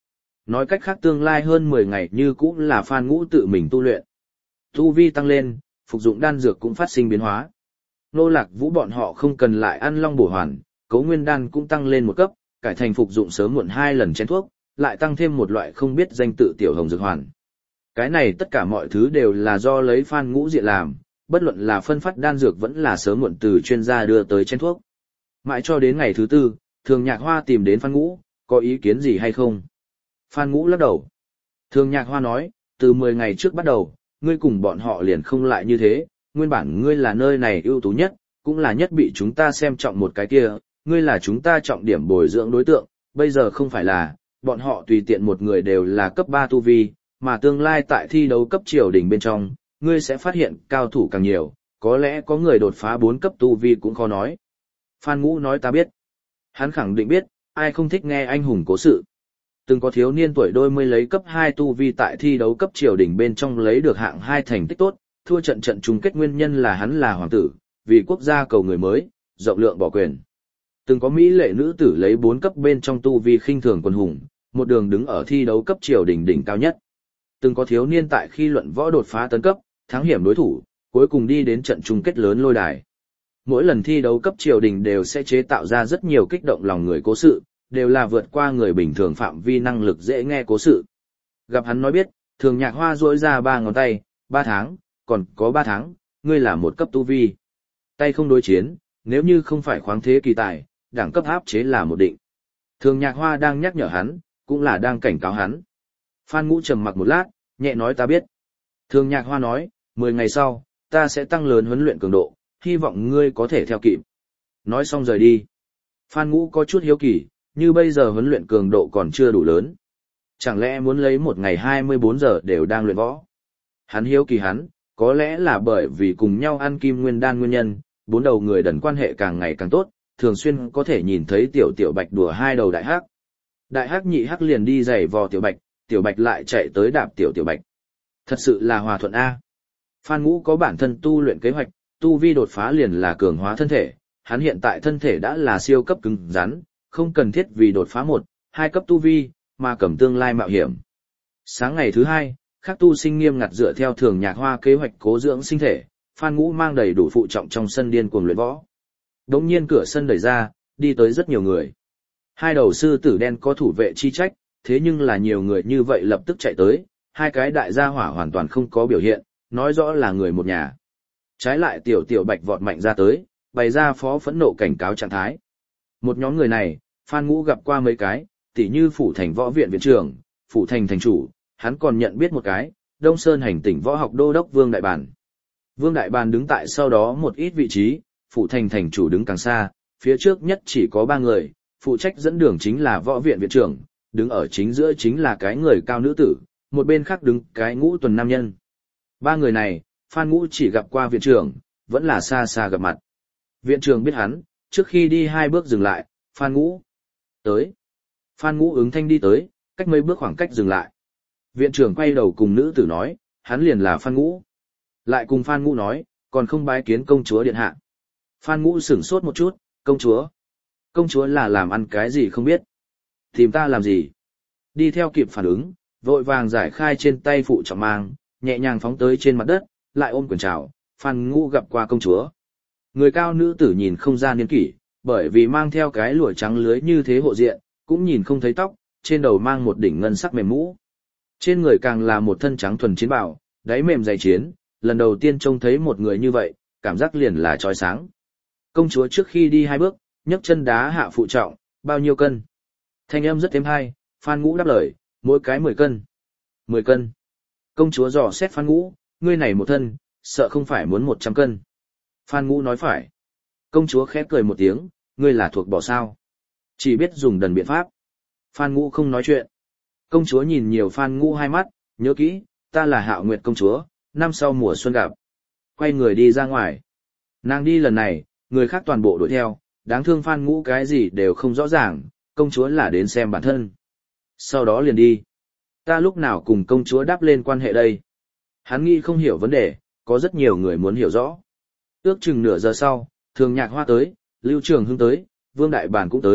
Nói cách khác tương lai hơn 10 ngày như cũng là Phan Ngũ tự mình tu luyện. Tu vi tăng lên, phục dụng đan dược cũng phát sinh biến hóa. Nô Lạc Vũ bọn họ không cần lại ăn long bổ hoàn, cấu nguyên đan cũng tăng lên một cấp, cải thành phục dụng sớm muộn 2 lần chén thuốc, lại tăng thêm một loại không biết danh tự tiểu hồng dược hoàn. Cái này tất cả mọi thứ đều là do lấy Phan Ngũ diện làm, bất luận là phân phát đan dược vẫn là sớm muộn từ chuyên gia đưa tới chén thuốc. Mãi cho đến ngày thứ tư, Thường Nhạc Hoa tìm đến Phan Ngũ, có ý kiến gì hay không? Phan Ngũ lắc đầu. Thường Nhạc Hoa nói, từ 10 ngày trước bắt đầu, ngươi cùng bọn họ liền không lại như thế, nguyên bản ngươi là nơi này ưu tú nhất, cũng là nhất bị chúng ta xem trọng một cái kia, ngươi là chúng ta trọng điểm bồi dưỡng đối tượng, bây giờ không phải là, bọn họ tùy tiện một người đều là cấp 3 tu vi, mà tương lai tại thi đấu cấp triều đỉnh bên trong, ngươi sẽ phát hiện cao thủ càng nhiều, có lẽ có người đột phá 4 cấp tu vi cũng khó nói. Phan Ngũ nói ta biết. Hắn khẳng định biết, ai không thích nghe anh hùng cố sự. Từng có thiếu niên tuổi đôi mươi lấy cấp 2 tu vi tại thi đấu cấp triều đỉnh bên trong lấy được hạng 2 thành tích tốt, thua trận trận chung kết nguyên nhân là hắn là hoàng tử, vì quốc gia cầu người mới, rộng lượng bỏ quyền. Từng có mỹ lệ nữ tử lấy 4 cấp bên trong tu vi khinh thường quân hùng, một đường đứng ở thi đấu cấp triều đỉnh đỉnh cao nhất. Từng có thiếu niên tại khi luận võ đột phá tấn cấp, thắng hiểm đối thủ, cuối cùng đi đến trận chung kết lớn lôi đài. Mỗi lần thi đấu cấp triều đình đều sẽ chế tạo ra rất nhiều kích động lòng người cố sự, đều là vượt qua người bình thường phạm vi năng lực dễ nghe cố sự. Gặp hắn nói biết, Thường Nhạc Hoa duỗi ra 3 ngón tay, 3 tháng, còn có 3 tháng, ngươi là một cấp tu vi. Tay không đối chiến, nếu như không phải khoáng thế kỳ tài, đẳng cấp áp chế là một định. Thường Nhạc Hoa đang nhắc nhở hắn, cũng là đang cảnh cáo hắn. Phan Ngũ trầm mặc một lát, nhẹ nói ta biết. Thường Nhạc Hoa nói, 10 ngày sau, ta sẽ tăng lớn huấn luyện cường độ, hy vọng ngươi có thể theo kịp. Nói xong rời đi. Phan Ngũ có chút hiếu kỳ, như bây giờ huấn luyện cường độ còn chưa đủ lớn. Chẳng lẽ muốn lấy một ngày 24 giờ đều đang luyện võ? Hắn hiếu kỳ hắn, có lẽ là bởi vì cùng nhau ăn kim nguyên đan nguyên nhân, 4 đầu người đần quan hệ càng ngày càng tốt, thường xuyên có thể nhìn thấy tiểu bạch đùa 2 đầu đại hắc. Đại hắc nhị hắc liền đi giày vò tiểu bạch lại chạy tới đạp tiểu bạch. Thật sự là hòa thuận A. Phan Ngũ có bản thân tu luyện kế hoạch, tu vi đột phá liền là cường hóa thân thể, hắn hiện tại thân thể đã là siêu cấp cứng rắn, không cần thiết vì đột phá 1, 2 cấp tu vi, mà cầm tương lai mạo hiểm. Sáng ngày thứ 2, Khắc tu sinh nghiêm ngặt dựa theo Thường Nhạc Hoa kế hoạch cố dưỡng sinh thể, Phan Ngũ mang đầy đủ phụ trọng trong sân điên cuồng luyện võ. Đống nhiên cửa sân đẩy ra, đi tới rất nhiều người. 2 đầu sư tử đen có thủ vệ chi trách, thế nhưng là nhiều người như vậy lập tức chạy tới, 2 cái đại gia hỏa hoàn toàn không có biểu hiện, nói rõ là người một nhà. Trái lại tiểu bạch vọt mạnh ra tới, bày ra phó phẫn nộ cảnh cáo trạng thái. Một nhóm người này, Phan Ngũ gặp qua mấy cái, tỉ như Phủ Thành Võ Viện Viện trưởng, Phủ Thành Thành Chủ, hắn còn nhận biết một cái, Đông Sơn Hành Tỉnh Võ Học Đô Đốc Vương Đại Bàn. Vương Đại Bàn đứng tại sau đó một ít vị trí, Phủ Thành Thành Chủ đứng càng xa, phía trước nhất chỉ có 3 người, phụ trách dẫn đường chính là Võ Viện Viện trưởng, đứng ở chính giữa chính là cái người cao nữ tử, một bên khác đứng cái Ngũ Tuần nam nhân. 3 người này, Phan Ngũ chỉ gặp qua viện trưởng, vẫn là xa xa gặp mặt. Viện trưởng biết hắn, trước khi đi 2 bước dừng lại, Phan Ngũ. Tới. Phan Ngũ ứng thanh đi tới, cách mấy bước khoảng cách dừng lại. Viện trưởng quay đầu cùng nữ tử nói, hắn liền là Phan Ngũ. Lại cùng Phan Ngũ nói, còn không bái kiến công chúa điện hạ. Phan Ngũ sửng sốt một chút, công chúa. Công chúa là làm ăn cái gì không biết. Tìm ta làm gì? Đi theo kịp phản ứng, vội vàng giải khai trên tay phụ trọng mang, nhẹ nhàng phóng tới trên mặt đất, lại ôm quyền chào, Phan Ngũ gặp qua công chúa. Người cao nữ tử nhìn không ra niên kỷ, bởi vì mang theo cái lụa trắng lưới như thế hộ diện, cũng nhìn không thấy tóc, trên đầu mang một đỉnh ngân sắc mềm mũ. Trên người càng là một thân trắng thuần chiến bào, đáy mềm dày chiến, lần đầu tiên trông thấy một người như vậy, cảm giác liền là chói sáng. Công chúa trước khi đi 2 bước, nhấc chân đá hạ phụ trọng, bao nhiêu cân? Thanh âm rất êm hay, Phan Ngũ đáp lời, mỗi cái 10 cân. 10 cân. Công chúa dò xét Phan Ngũ, ngươi này một thân, sợ không phải muốn 100 cân. Phan Ngũ nói phải. Công chúa khẽ cười một tiếng, ngươi là thuộc bỏ sao? Chỉ biết dùng đần biện pháp. Phan Ngũ không nói chuyện. Công chúa nhìn nhiều Phan Ngũ 2 mắt, nhớ kỹ, ta là Hạo Nguyệt công chúa, năm sau mùa xuân gặp. Quay người đi ra ngoài. Nàng đi lần này, người khác toàn bộ đuổi theo, đáng thương Phan Ngũ cái gì đều không rõ ràng, công chúa là đến xem bản thân. Sau đó liền đi. Ta lúc nào cùng công chúa đáp lên quan hệ đây? Hắn nghĩ không hiểu vấn đề, có rất nhiều người muốn hiểu rõ. Ước chừng nửa giờ sau, Thường Nhạc Hoa tới, Lưu Trường Hưng tới, Vương Đại Bản cũng tới,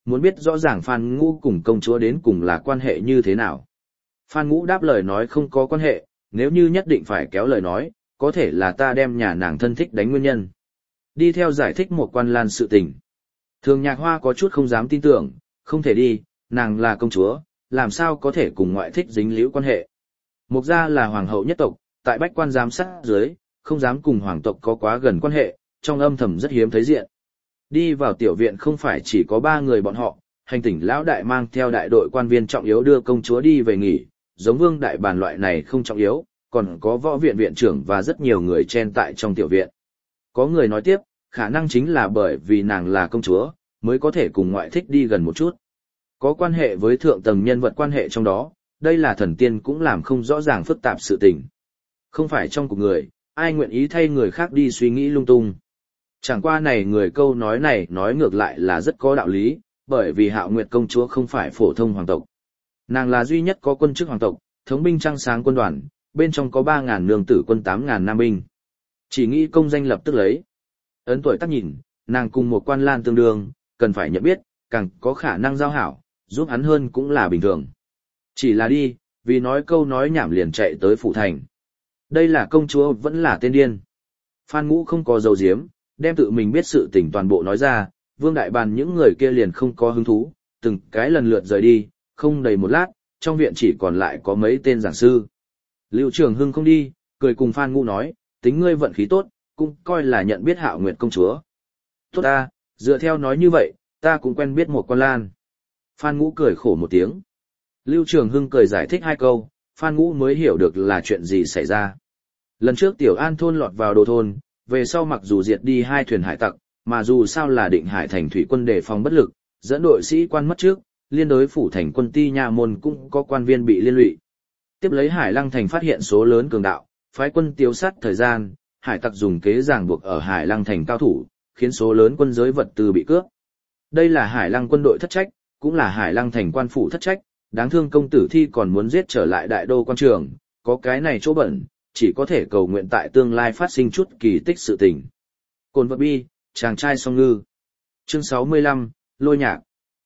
muốn biết rõ ràng Phan Ngũ cùng công chúa đến cùng là quan hệ như thế nào. Phan Ngũ đáp lời nói không có quan hệ, nếu như nhất định phải kéo lời nói, có thể là ta đem nhà nàng thân thích đánh nguyên nhân. Đi theo giải thích một quan lan sự tình. Thường Nhạc Hoa có chút không dám tin tưởng, không thể đi, nàng là công chúa, làm sao có thể cùng ngoại thích dính líu quan hệ. Mục gia là hoàng hậu nhất tộc, tại bách quan giám sát dưới, không dám cùng hoàng tộc có quá gần quan hệ, trong âm thầm rất hiếm thấy diện. Đi vào tiểu viện không phải chỉ có 3 người bọn họ, hành tỉnh lão đại mang theo đại đội quan viên trọng yếu đưa công chúa đi về nghỉ, giống Vương đại bản loại này không trọng yếu, còn có võ viện viện trưởng và rất nhiều người chen tại trong tiểu viện. Có người nói tiếp, khả năng chính là bởi vì nàng là công chúa, mới có thể cùng ngoại thích đi gần một chút. Có quan hệ với thượng tầng nhân vật quan hệ trong đó, đây là thần tiên cũng làm không rõ ràng phức tạp sự tình. Không phải trong cuộc người, ai nguyện ý thay người khác đi suy nghĩ lung tung. Chẳng qua này người câu nói này nói ngược lại là rất có đạo lý, bởi vì Hạo Nguyệt công chúa không phải phổ thông hoàng tộc. Nàng là duy nhất có quân chức hoàng tộc, thống binh trăng sáng quân đoàn, bên trong có 3.000 nương tử quân 8.000 nam binh. Chỉ nghĩ công danh lập tức lấy. Ấn tuổi tác nhìn, nàng cùng một quan lan tương đương, cần phải nhận biết, càng có khả năng giao hảo, giúp hắn hơn cũng là bình thường. Chỉ là đi, vì nói câu nói nhảm liền chạy tới phủ thành. Đây là công chúa vẫn là tên điên. Phan Ngũ không có dầu diếm, đem tự mình biết sự tình toàn bộ nói ra, Vương đại bàn những người kia liền không có hứng thú, từng cái lần lượt rời đi, không đầy một lát, trong viện chỉ còn lại có mấy tên giảng sư. Lưu Trường Hưng không đi, cười cùng Phan Ngũ nói, tính ngươi vận khí tốt, cũng coi là nhận biết Hạo Nguyệt công chúa. Tốt ta, dựa theo nói như vậy, ta cũng quen biết một con lan. Phan Ngũ cười khổ một tiếng. Lưu Trường Hưng cười giải thích 2 câu, Phan Ngũ mới hiểu được là chuyện gì xảy ra. Lần trước Tiểu An thôn lọt vào đồ thôn, về sau mặc dù diệt đi 2 thuyền hải tặc, mà dù sao là Định Hải thành thủy quân đề phòng bất lực, dẫn đội sĩ quan mất trước, liên đối phủ thành quân ti nha môn cũng có quan viên bị liên lụy. Tiếp lấy Hải Lăng thành phát hiện số lớn cường đạo, phái quân tiêu sát thời gian, hải tặc dùng kế ràng buộc ở Hải Lăng thành cao thủ, khiến số lớn quân giới vật tư bị cướp. Đây là Hải Lăng quân đội thất trách, cũng là Hải Lăng thành quan phủ thất trách, đáng thương công tử thi còn muốn giết trở lại đại đô quan trường, có cái này chỗ bẩn, chỉ có thể cầu nguyện tại tương lai phát sinh chút kỳ tích sự tình. Cồn vật bi, chàng trai song ngư. Chương 65, Lôi nhạc.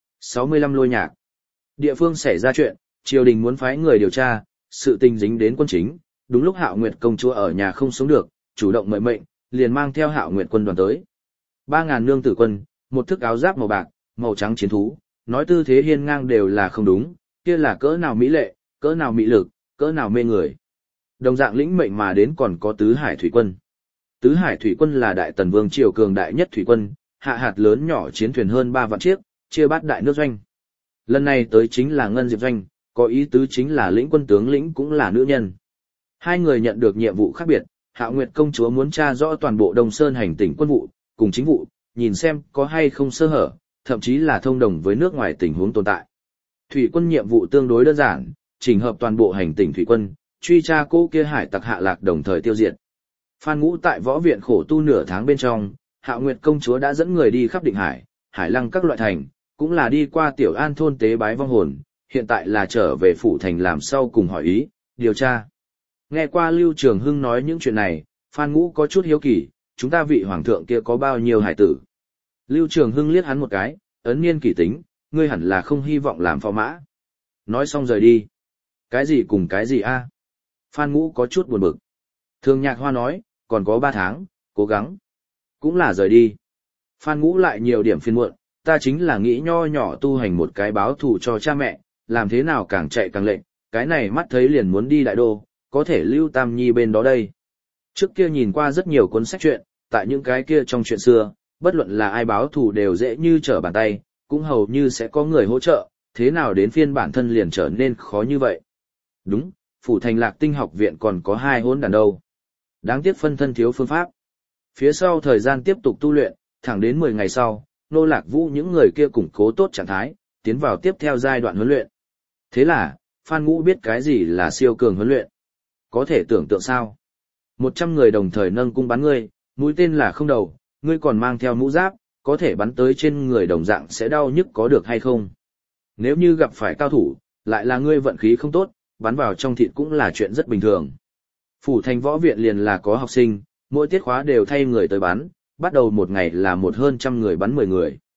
65 Lôi nhạc. Địa phương xảy ra chuyện, triều đình muốn phái người điều tra, sự tình dính đến quân chính, đúng lúc Hạo Nguyệt công chúa ở nhà không sống được, chủ động mời mệnh, liền mang theo Hạo Nguyệt quân đoàn tới. 3.000 nương tử quân, một thức áo giáp màu bạc, màu trắng chiến thú, nói tư thế hiên ngang đều là không đúng, kia là cỡ nào mỹ lệ, cỡ nào mỹ lực, cỡ nào mê người. Đồng dạng lĩnh mệnh mà đến còn có Tứ Hải thủy quân. Tứ Hải thủy quân là đại tần vương triều cường đại nhất thủy quân, hạ hạt lớn nhỏ chiến thuyền hơn 3 vạn chiếc, chia bát đại nước doanh. Lần này tới chính là Ngân Diệp doanh, có ý tứ chính là lĩnh quân tướng lĩnh cũng là nữ nhân. 2 người nhận được nhiệm vụ khác biệt, Hạo Nguyệt công chúa muốn tra rõ toàn bộ Đông Sơn hành tỉnh quân vụ, cùng chính vụ, nhìn xem có hay không sơ hở, thậm chí là thông đồng với nước ngoài tình huống tồn tại. Thủy quân nhiệm vụ tương đối đơn giản, chỉnh hợp toàn bộ hành tỉnh thủy quân, truy tra cô kia hải tặc hạ lạc đồng thời tiêu diệt. Phan Ngũ tại võ viện khổ tu nửa tháng bên trong, Hạo Nguyệt công chúa đã dẫn người đi khắp Định Hải, Hải Lăng các loại thành, cũng là đi qua Tiểu An thôn tế bái vong hồn, hiện tại là trở về phủ thành làm sau cùng hỏi ý, điều tra. Nghe qua Lưu Trường Hưng nói những chuyện này, Phan Ngũ có chút hiếu kỳ, chúng ta vị hoàng thượng kia có bao nhiêu hải tử. Lưu Trường Hưng liếc hắn một cái, ấn niên kỷ tính, ngươi hẳn là không hy vọng làm phò mã. Nói xong rời đi. Cái gì cùng cái gì a? Phan Ngũ có chút buồn bực. Thường Nhạc Hoa nói, còn có 3 tháng, cố gắng. Cũng là rời đi. Phan Ngũ lại nhiều điểm phiền muộn, ta chính là nghĩ nho nhỏ tu hành một cái báo thù cho cha mẹ, làm thế nào càng chạy càng lệnh, cái này mắt thấy liền muốn đi đại đô, có thể Lưu Tam Nhi bên đó đây. Trước kia nhìn qua rất nhiều cuốn sách truyện, tại những cái kia trong chuyện xưa, bất luận là ai báo thù đều dễ như trở bàn tay, cũng hầu như sẽ có người hỗ trợ, thế nào đến phiên bản thân liền trở nên khó như vậy. Đúng, phủ thành Lạc Tinh học viện còn có 2 hỗn đàn đâu. Đáng tiếc phân thân thiếu phương pháp. Phía sau thời gian tiếp tục tu luyện, thẳng đến 10 ngày sau, Nô Lạc Vũ những người kia củng cố tốt trạng thái, tiến vào tiếp theo giai đoạn huấn luyện. Thế là, Phan Ngũ biết cái gì là siêu cường huấn luyện. Có thể tưởng tượng sao? 100 người đồng thời nâng cung bắn ngươi, mũi tên là không đầu, ngươi còn mang theo mũ giáp, có thể bắn tới trên người đồng dạng sẽ đau nhức có được hay không? Nếu như gặp phải cao thủ, lại là ngươi vận khí không tốt, bắn vào trong thịt cũng là chuyện rất bình thường. Phủ thành võ viện liền là có học sinh, mỗi tiết khóa đều thay người tới bắn, bắt đầu một ngày là hơn 100 người bắn 10 người.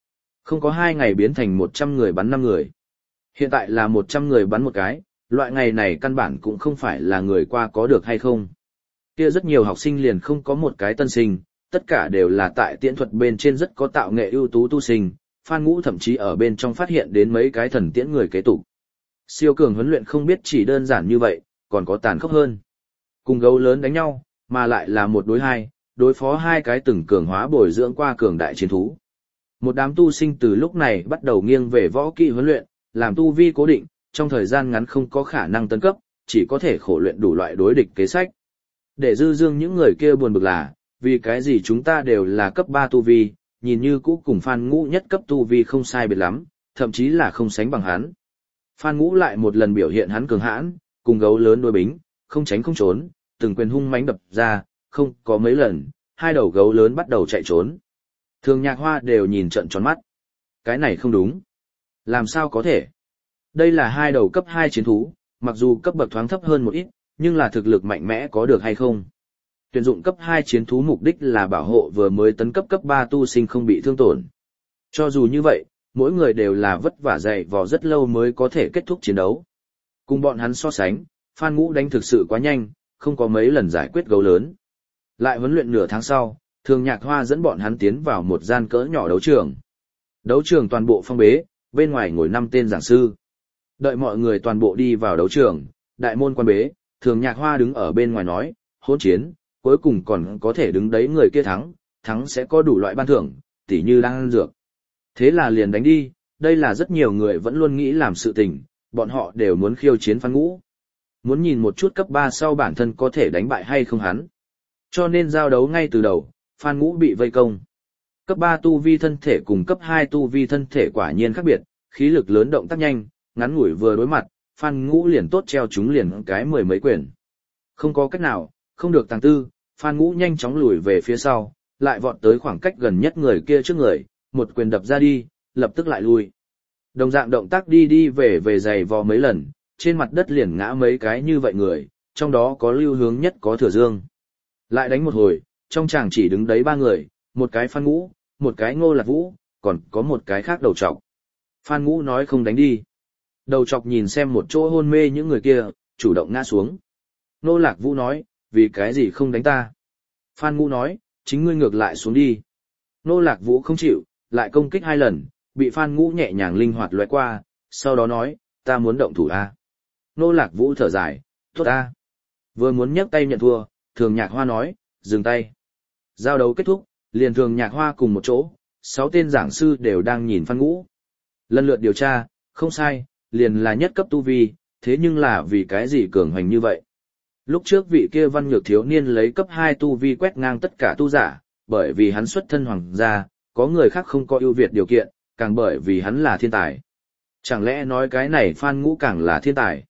Không có 2 ngày biến thành 100 người bắn 5 người. Hiện tại là 100 người bắn một cái, loại ngày này căn bản cũng không phải là người qua có được hay không. Kia rất nhiều học sinh liền không có một cái tân sinh, tất cả đều là tại tiễn thuật bên trên rất có tạo nghệ ưu tú tu sinh, Phan Ngũ thậm chí ở bên trong phát hiện đến mấy cái thần tiễn người kế tục. Siêu cường huấn luyện không biết chỉ đơn giản như vậy, còn có tàn khốc hơn. Cùng gấu lớn đánh nhau, mà lại là 1 đối 2, đối phó 2 cái từng cường hóa bồi dưỡng qua cường đại chiến thú. Một đám tu sinh từ lúc này bắt đầu nghiêng về võ kỹ huấn luyện, làm tu vi cố định, trong thời gian ngắn không có khả năng tấn cấp, chỉ có thể khổ luyện đủ loại đối địch kế sách. Để dư dương những người kia buồn bực là, vì cái gì chúng ta đều là cấp 3 tu vi, nhìn như cũ cùng Phan Ngũ nhất cấp tu vi không sai biệt lắm, thậm chí là không sánh bằng hắn. Phan Ngũ lại một lần biểu hiện hắn cường hãn, cùng gấu lớn đối bính, không tránh không trốn, từng quyền hung mãnh đập ra, không có mấy lần, 2 đầu gấu lớn bắt đầu chạy trốn. Thường Nhạc Hoa đều nhìn trợn tròn mắt. Cái này không đúng. Làm sao có thể? Đây là 2 đầu cấp 2 chiến thú, mặc dù cấp bậc thoáng thấp hơn một ít, nhưng là thực lực mạnh mẽ có được hay không? Tuyển dụng cấp 2 chiến thú mục đích là bảo hộ vừa mới tấn cấp cấp 3 tu sinh không bị thương tổn. Cho dù như vậy, mỗi người đều là vất vả dày vò rất lâu mới có thể kết thúc chiến đấu. Cùng bọn hắn so sánh, Phan Ngũ đánh thực sự quá nhanh, không có mấy lần giải quyết gấu lớn. Lại huấn luyện nửa tháng sau, Thường Nhạc Hoa dẫn bọn hắn tiến vào một gian cỡ nhỏ đấu trường. Đấu trường toàn bộ phong bế, bên ngoài ngồi 5 tên giảng sư. Đợi mọi người toàn bộ đi vào đấu trường, đại môn quan bế, Thường Nhạc Hoa đứng ở bên ngoài nói, hỗn chiến, cuối cùng còn có thể đứng đấy người kia thắng sẽ có đủ loại ban thưởng, tỉ như đang ăn dược. Thế là liền đánh đi, đây là rất nhiều người vẫn luôn nghĩ làm sự tình, bọn họ đều muốn khiêu chiến Phan Ngũ. Muốn nhìn một chút cấp 3 sau bản thân có thể đánh bại hay không hắn. Cho nên giao đấu ngay từ đầu, Phan Ngũ bị vây công. Cấp 3 tu vi thân thể cùng cấp 2 tu vi thân thể quả nhiên khác biệt, khí lực lớn động tác nhanh, ngắn ngủi vừa đối mặt, Phan Ngũ liền tốt treo chúng liền cái 10 mấy quyền. Không có cách nào, không được tàng tư, Phan Ngũ nhanh chóng lùi về phía sau, lại vọt tới khoảng cách gần nhất người kia trước người, một quyền đập ra đi, lập tức lại lui. Đồng dạng động tác đi về giày vò mấy lần, trên mặt đất liền ngã mấy cái như vậy người, trong đó có Lưu Hướng Nhất có Thừa Dương. Lại đánh một hồi, trong chàng chỉ đứng đấy 3 người, một cái Phan Ngũ, một cái Ngô Lạc Vũ, còn có một cái khác Đầu Trọc. Phan Ngũ nói không đánh đi. Đầu Trọc nhìn xem một chỗ hôn mê những người kia, chủ động ngã xuống. Ngô Lạc Vũ nói, vì cái gì không đánh ta? Phan Ngũ nói, chính ngươi ngược lại xuống đi. Ngô Lạc Vũ không chịu, lại công kích 2 lần, bị Phan Ngũ nhẹ nhàng linh hoạt lóe qua, sau đó nói, ta muốn động thủ a. Ngô Lạc Vũ thở dài, tốt a. Vừa muốn nhấc tay nhận thua, Thường Nhạc Hoa nói, dừng tay. Giao đấu kết thúc, liền Thường Nhạc Hoa cùng một chỗ, 6 tên giảng sư đều đang nhìn Phan Ngũ. Lần lượt điều tra, không sai, liền là nhất cấp tu vi, thế nhưng là vì cái gì cường hoành như vậy? Lúc trước vị kia văn nhược thiếu niên lấy cấp 2 tu vi quét ngang tất cả tu giả, bởi vì hắn xuất thân hoàng gia, có người khác không có ưu việt điều kiện, càng bởi vì hắn là thiên tài. Chẳng lẽ nói cái này Phan Ngũ càng là thiên tài?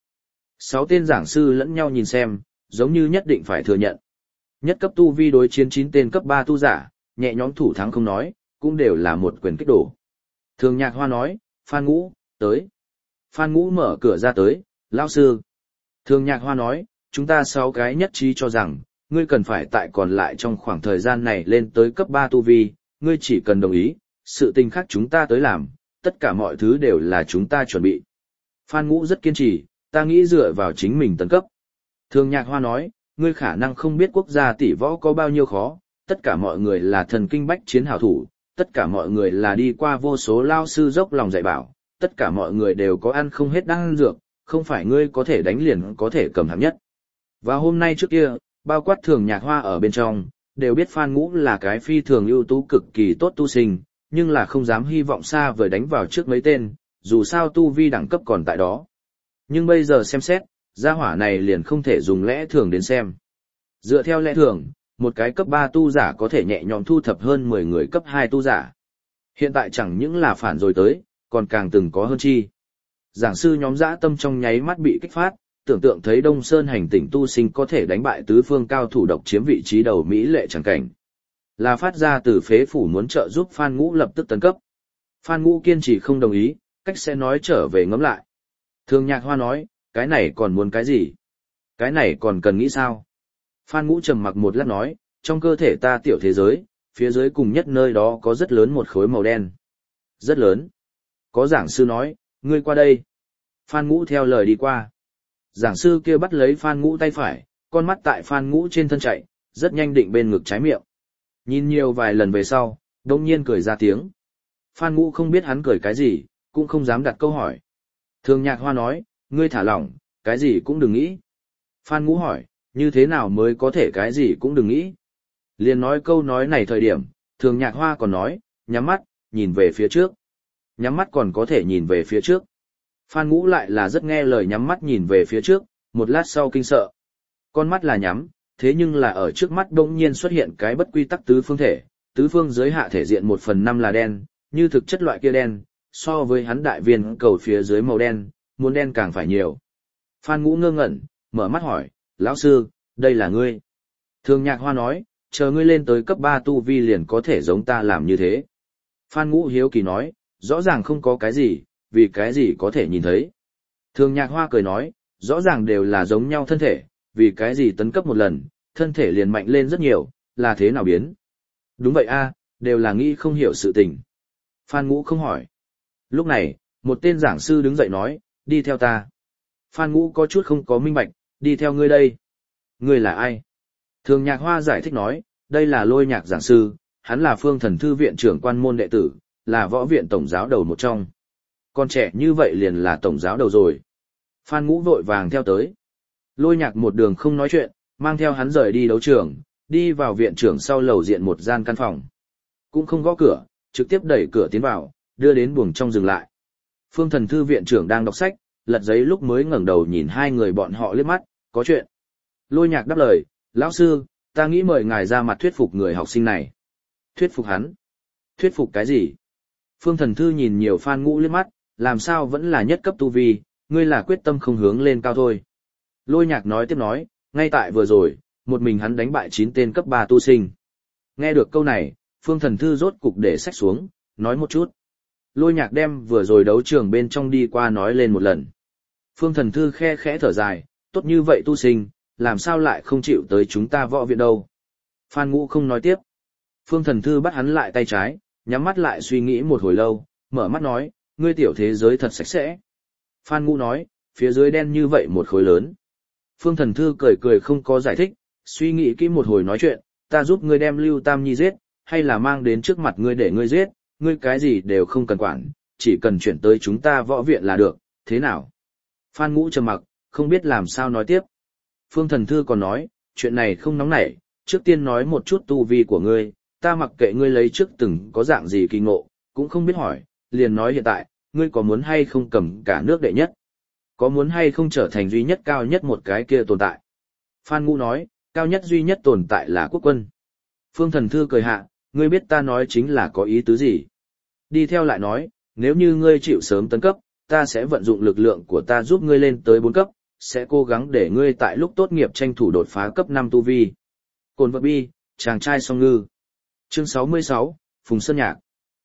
6 tên giảng sư lẫn nhau nhìn xem, giống như nhất định phải thừa nhận. Nhất cấp tu vi đối chiến 9 tên cấp 3 tu giả, nhẹ nhõm thủ thắng không nói, cũng đều là một quyền kích đổ. Thường Nhạc Hoa nói, Phan Ngũ, tới. Phan Ngũ mở cửa ra tới, lão sư. Thường Nhạc Hoa nói, chúng ta 6 cái nhất trí cho rằng, ngươi cần phải tại còn lại trong khoảng thời gian này lên tới cấp 3 tu vi, ngươi chỉ cần đồng ý, sự tình khác chúng ta tới làm, tất cả mọi thứ đều là chúng ta chuẩn bị. Phan Ngũ rất kiên trì, ta nghĩ dựa vào chính mình tấn cấp. Thường Nhạc Hoa nói, ngươi khả năng không biết quốc gia tỷ võ có bao nhiêu khó, tất cả mọi người là thần kinh bách chiến hảo thủ, tất cả mọi người là đi qua vô số lao sư dốc lòng dạy bảo, tất cả mọi người đều có ăn không hết đan dược, không phải ngươi có thể đánh liền có thể cầm hạng nhất. Và hôm nay trước kia, bao quát Thường Nhạc Hoa ở bên trong, đều biết Phan Ngũ là cái phi thường ưu tú cực kỳ tốt tu sinh, nhưng là không dám hy vọng xa vời đánh vào trước mấy tên, dù sao tu vi đẳng cấp còn tại đó. Nhưng bây giờ xem xét, gia hỏa này liền không thể dùng lẽ thường đến xem. Dựa theo lẽ thường, một cái cấp 3 tu giả có thể nhẹ nhõm thu thập hơn 10 người cấp 2 tu giả. Hiện tại chẳng những là phản rồi tới, còn càng từng có hơn chi. Giảng sư nhóm dã tâm trong nháy mắt bị kích phát, tưởng tượng thấy Đông Sơn hành tỉnh tu sinh có thể đánh bại tứ phương cao thủ độc chiếm vị trí đầu Mỹ lệ chẳng cảnh. Là phát ra từ phế phủ muốn trợ giúp Phan Ngũ lập tức tấn cấp. Phan Ngũ kiên trì không đồng ý, cách sẽ nói trở về ngẫm lại. Thường Nhạc Hoa nói, cái này còn muốn cái gì? Cái này còn cần nghĩ sao? Phan Ngũ trầm mặc một lát nói, trong cơ thể ta tiểu thế giới, phía dưới cùng nhất nơi đó có rất lớn một khối màu đen. Rất lớn. Có giảng sư nói, ngươi qua đây. Phan Ngũ theo lời đi qua. Giảng sư kia bắt lấy Phan Ngũ tay phải, con mắt tại Phan Ngũ trên thân chạy, rất nhanh định bên ngực trái miệng. Nhìn nhiều vài lần về sau, đông nhiên cười ra tiếng. Phan Ngũ không biết hắn cười cái gì, cũng không dám đặt câu hỏi. Thường Nhạc Hoa nói, ngươi thả lỏng, cái gì cũng đừng nghĩ. Phan Ngũ hỏi, như thế nào mới có thể cái gì cũng đừng nghĩ. Liền nói câu nói này thời điểm, Thường Nhạc Hoa còn nói, nhắm mắt, nhìn về phía trước. Nhắm mắt còn có thể nhìn về phía trước. Phan Ngũ lại là rất nghe lời nhắm mắt nhìn về phía trước, một lát sau kinh sợ. Con mắt là nhắm, thế nhưng là ở trước mắt bỗng nhiên xuất hiện cái bất quy tắc tứ phương thể, tứ phương giới hạ thể diện 1/5 là đen, như thực chất loại kia đen, so với hắn đại viên cầu phía dưới màu đen, muốn đen càng phải nhiều. Phan Ngũ ngơ ngẩn, mở mắt hỏi, lão sư, đây là ngươi. Thường Nhạc Hoa nói, chờ ngươi lên tới cấp 3 tu vi liền có thể giống ta làm như thế. Phan Ngũ hiếu kỳ nói, rõ ràng không có cái gì, vì cái gì có thể nhìn thấy. Thường Nhạc Hoa cười nói, rõ ràng đều là giống nhau thân thể, vì cái gì tấn cấp một lần, thân thể liền mạnh lên rất nhiều, là thế nào biến. Đúng vậy a, đều là nghĩ không hiểu sự tình. Phan Ngũ không hỏi. Lúc này, một tên giảng sư đứng dậy nói, đi theo ta. Phan Ngũ có chút không có minh bạch, đi theo ngươi đây. Ngươi là ai? Thường Nhạc Hoa giải thích nói, đây là Lôi Nhạc giảng sư, hắn là Phương Thần Thư viện trưởng quan môn đệ tử, là võ viện tổng giáo đầu một trong. Con trẻ như vậy liền là tổng giáo đầu rồi. Phan Ngũ vội vàng theo tới. Lôi Nhạc một đường không nói chuyện, mang theo hắn rời đi đấu trường, đi vào viện trưởng sau lầu diện một gian căn phòng. Cũng không gõ cửa, trực tiếp đẩy cửa tiến vào, đưa đến buồng trong dừng lại. Phương Thần Thư viện trưởng đang đọc sách, lật giấy lúc mới ngẩng đầu nhìn hai người bọn họ liếc mắt, có chuyện. Lôi Nhạc đáp lời, lão sư, ta nghĩ mời ngài ra mặt thuyết phục người học sinh này. Thuyết phục hắn? Thuyết phục cái gì? Phương Thần Thư nhìn nhiều Phan Ngũ liếc mắt, làm sao vẫn là nhất cấp tu vi, ngươi là quyết tâm không hướng lên cao thôi. Lôi Nhạc nói tiếp nói, ngay tại vừa rồi, một mình hắn đánh bại 9 tên cấp 3 tu sinh. Nghe được câu này, Phương Thần Thư rốt cục để sách xuống, nói một chút. Lôi Nhạc đem vừa rồi đấu trường bên trong đi qua nói lên một lần. Phương Thần Thư khe khẽ thở dài, tốt như vậy tu sinh, làm sao lại không chịu tới chúng ta võ viện đâu. Phan Ngũ không nói tiếp. Phương Thần Thư bắt hắn lại tay trái, nhắm mắt lại suy nghĩ một hồi lâu, mở mắt nói, ngươi tiểu thế giới thật sạch sẽ. Phan Ngũ nói, phía dưới đen như vậy một khối lớn. Phương Thần Thư cười cười không có giải thích, suy nghĩ kỹ một hồi nói chuyện, ta giúp ngươi đem Lưu Tam Nhi giết, hay là mang đến trước mặt ngươi để ngươi giết, ngươi cái gì đều không cần quản, chỉ cần chuyển tới chúng ta võ viện là được, thế nào? Phan Ngũ trầm mặc, không biết làm sao nói tiếp. Phương Thần Thư còn nói, chuyện này không nóng nảy, trước tiên nói một chút tu vi của ngươi, ta mặc kệ ngươi lấy trước từng có dạng gì kỳ ngộ, cũng không biết hỏi, liền nói hiện tại, ngươi có muốn hay không cầm cả nước đệ nhất? Có muốn hay không trở thành duy nhất cao nhất một cái kia tồn tại? Phan Ngũ nói, cao nhất duy nhất tồn tại là quốc quân. Phương Thần Thư cười hạ, ngươi biết ta nói chính là có ý tứ gì? Đi theo lại nói, nếu như ngươi chịu sớm tấn cấp, ta sẽ vận dụng lực lượng của ta giúp ngươi lên tới 4 cấp, sẽ cố gắng để ngươi tại lúc tốt nghiệp tranh thủ đột phá cấp 5 tu vi. Cồn vật bi, chàng trai song ngư. Chương 66, Phùng Sơn Nhạc.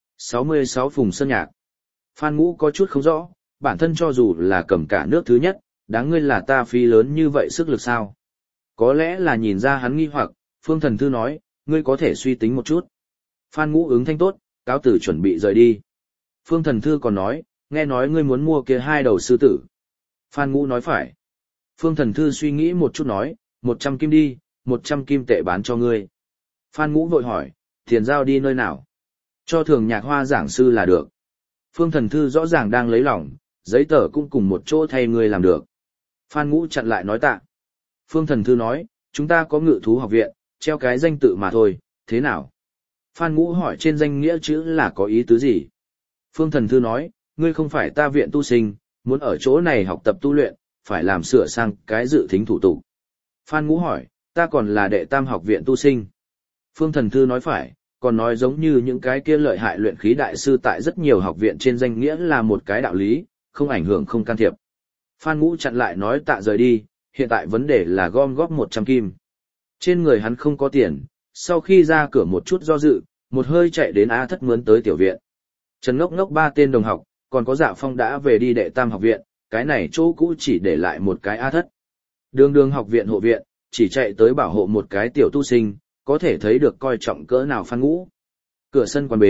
66 Phùng Sơn Nhạc. Phan Ngũ có chút không rõ, bản thân cho dù là cầm cả nước thứ nhất, đáng ngươi là ta phí lớn như vậy sức lực sao? Có lẽ là nhìn ra hắn nghi hoặc, Phương Thần Thư nói, ngươi có thể suy tính một chút. Phan Ngũ ứng thanh tốt, cáo tử chuẩn bị rời đi. Phương Thần Thư còn nói, nghe nói ngươi muốn mua kia 2 đầu sư tử. Phan Ngũ nói phải. Phương Thần Thư suy nghĩ một chút nói, 100 kim đi, 100 kim tệ bán cho ngươi. Phan Ngũ vội hỏi, tiền giao đi nơi nào? Cho Thường Nhạc Hoa giảng sư là được. Phương Thần Thư rõ ràng đang lấy lòng, giấy tờ cũng cùng một chỗ thay ngươi làm được. Phan Ngũ chặn lại nói tạ. Phương Thần Thư nói, chúng ta có Ngự Thú học viện, treo cái danh tự mà thôi, thế nào? Phan Ngũ hỏi trên danh nghĩa chữ là có ý tứ gì? Phương Thần Thư nói, ngươi không phải ta viện tu sinh, muốn ở chỗ này học tập tu luyện, phải làm sửa sang cái dự thính thủ tục. Phan Ngũ hỏi, ta còn là đệ tam học viện tu sinh. Phương Thần Thư nói phải, còn nói giống như những cái kia lợi hại luyện khí đại sư tại rất nhiều học viện trên danh nghĩa là một cái đạo lý, không ảnh hưởng không can thiệp. Phan Ngũ chặn lại nói tạ rời đi, hiện tại vấn đề là gom góp 100 kim. Trên người hắn không có tiền, sau khi ra cửa một chút do dự, một hơi chạy đến A Thất mướn tới tiểu viện. Trần Ngốc Ngốc 3 tên đồng học, còn có Dạ Phong đã về đi đệ tam học viện, cái này chỗ cũ chỉ để lại một cái A Thất. Đường đường học viện hộ viện, chỉ chạy tới bảo hộ một cái tiểu tu sinh, có thể thấy được coi trọng cỡ nào Phan Ngũ. Cửa sân quan bế,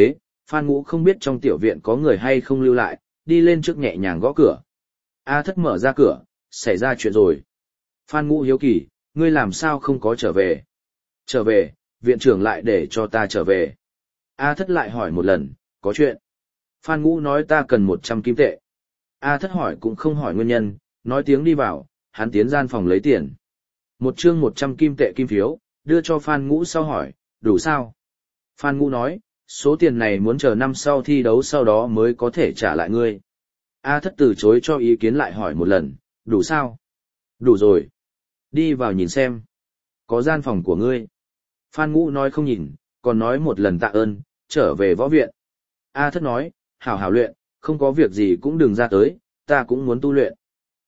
Phan Ngũ không biết trong tiểu viện có người hay không lưu lại, đi lên trước nhẹ nhàng gõ cửa. A Thất mở ra cửa, xảy ra chuyện rồi. Phan Ngũ hiếu kỳ, ngươi làm sao không có trở về? Trở về, viện trưởng lại để cho ta trở về. A Thất lại hỏi một lần, có chuyện. Phan Ngũ nói ta cần 100 kim tệ. A Thất hỏi cũng không hỏi nguyên nhân, nói tiếng đi vào, hắn tiến gian phòng lấy tiền. Một chương 100 kim tệ kim phiếu, đưa cho Phan Ngũ sau hỏi, đủ sao? Phan Ngũ nói, số tiền này muốn chờ năm sau thi đấu sau đó mới có thể trả lại ngươi. A Thất từ chối cho ý kiến lại hỏi một lần, đủ sao? Đủ rồi. Đi vào nhìn xem. Có gian phòng của ngươi. Phan Ngũ nói không nhìn, còn nói một lần tạ ơn, trở về võ viện. A Thất nói, hảo hảo luyện, không có việc gì cũng đừng ra tới, ta cũng muốn tu luyện.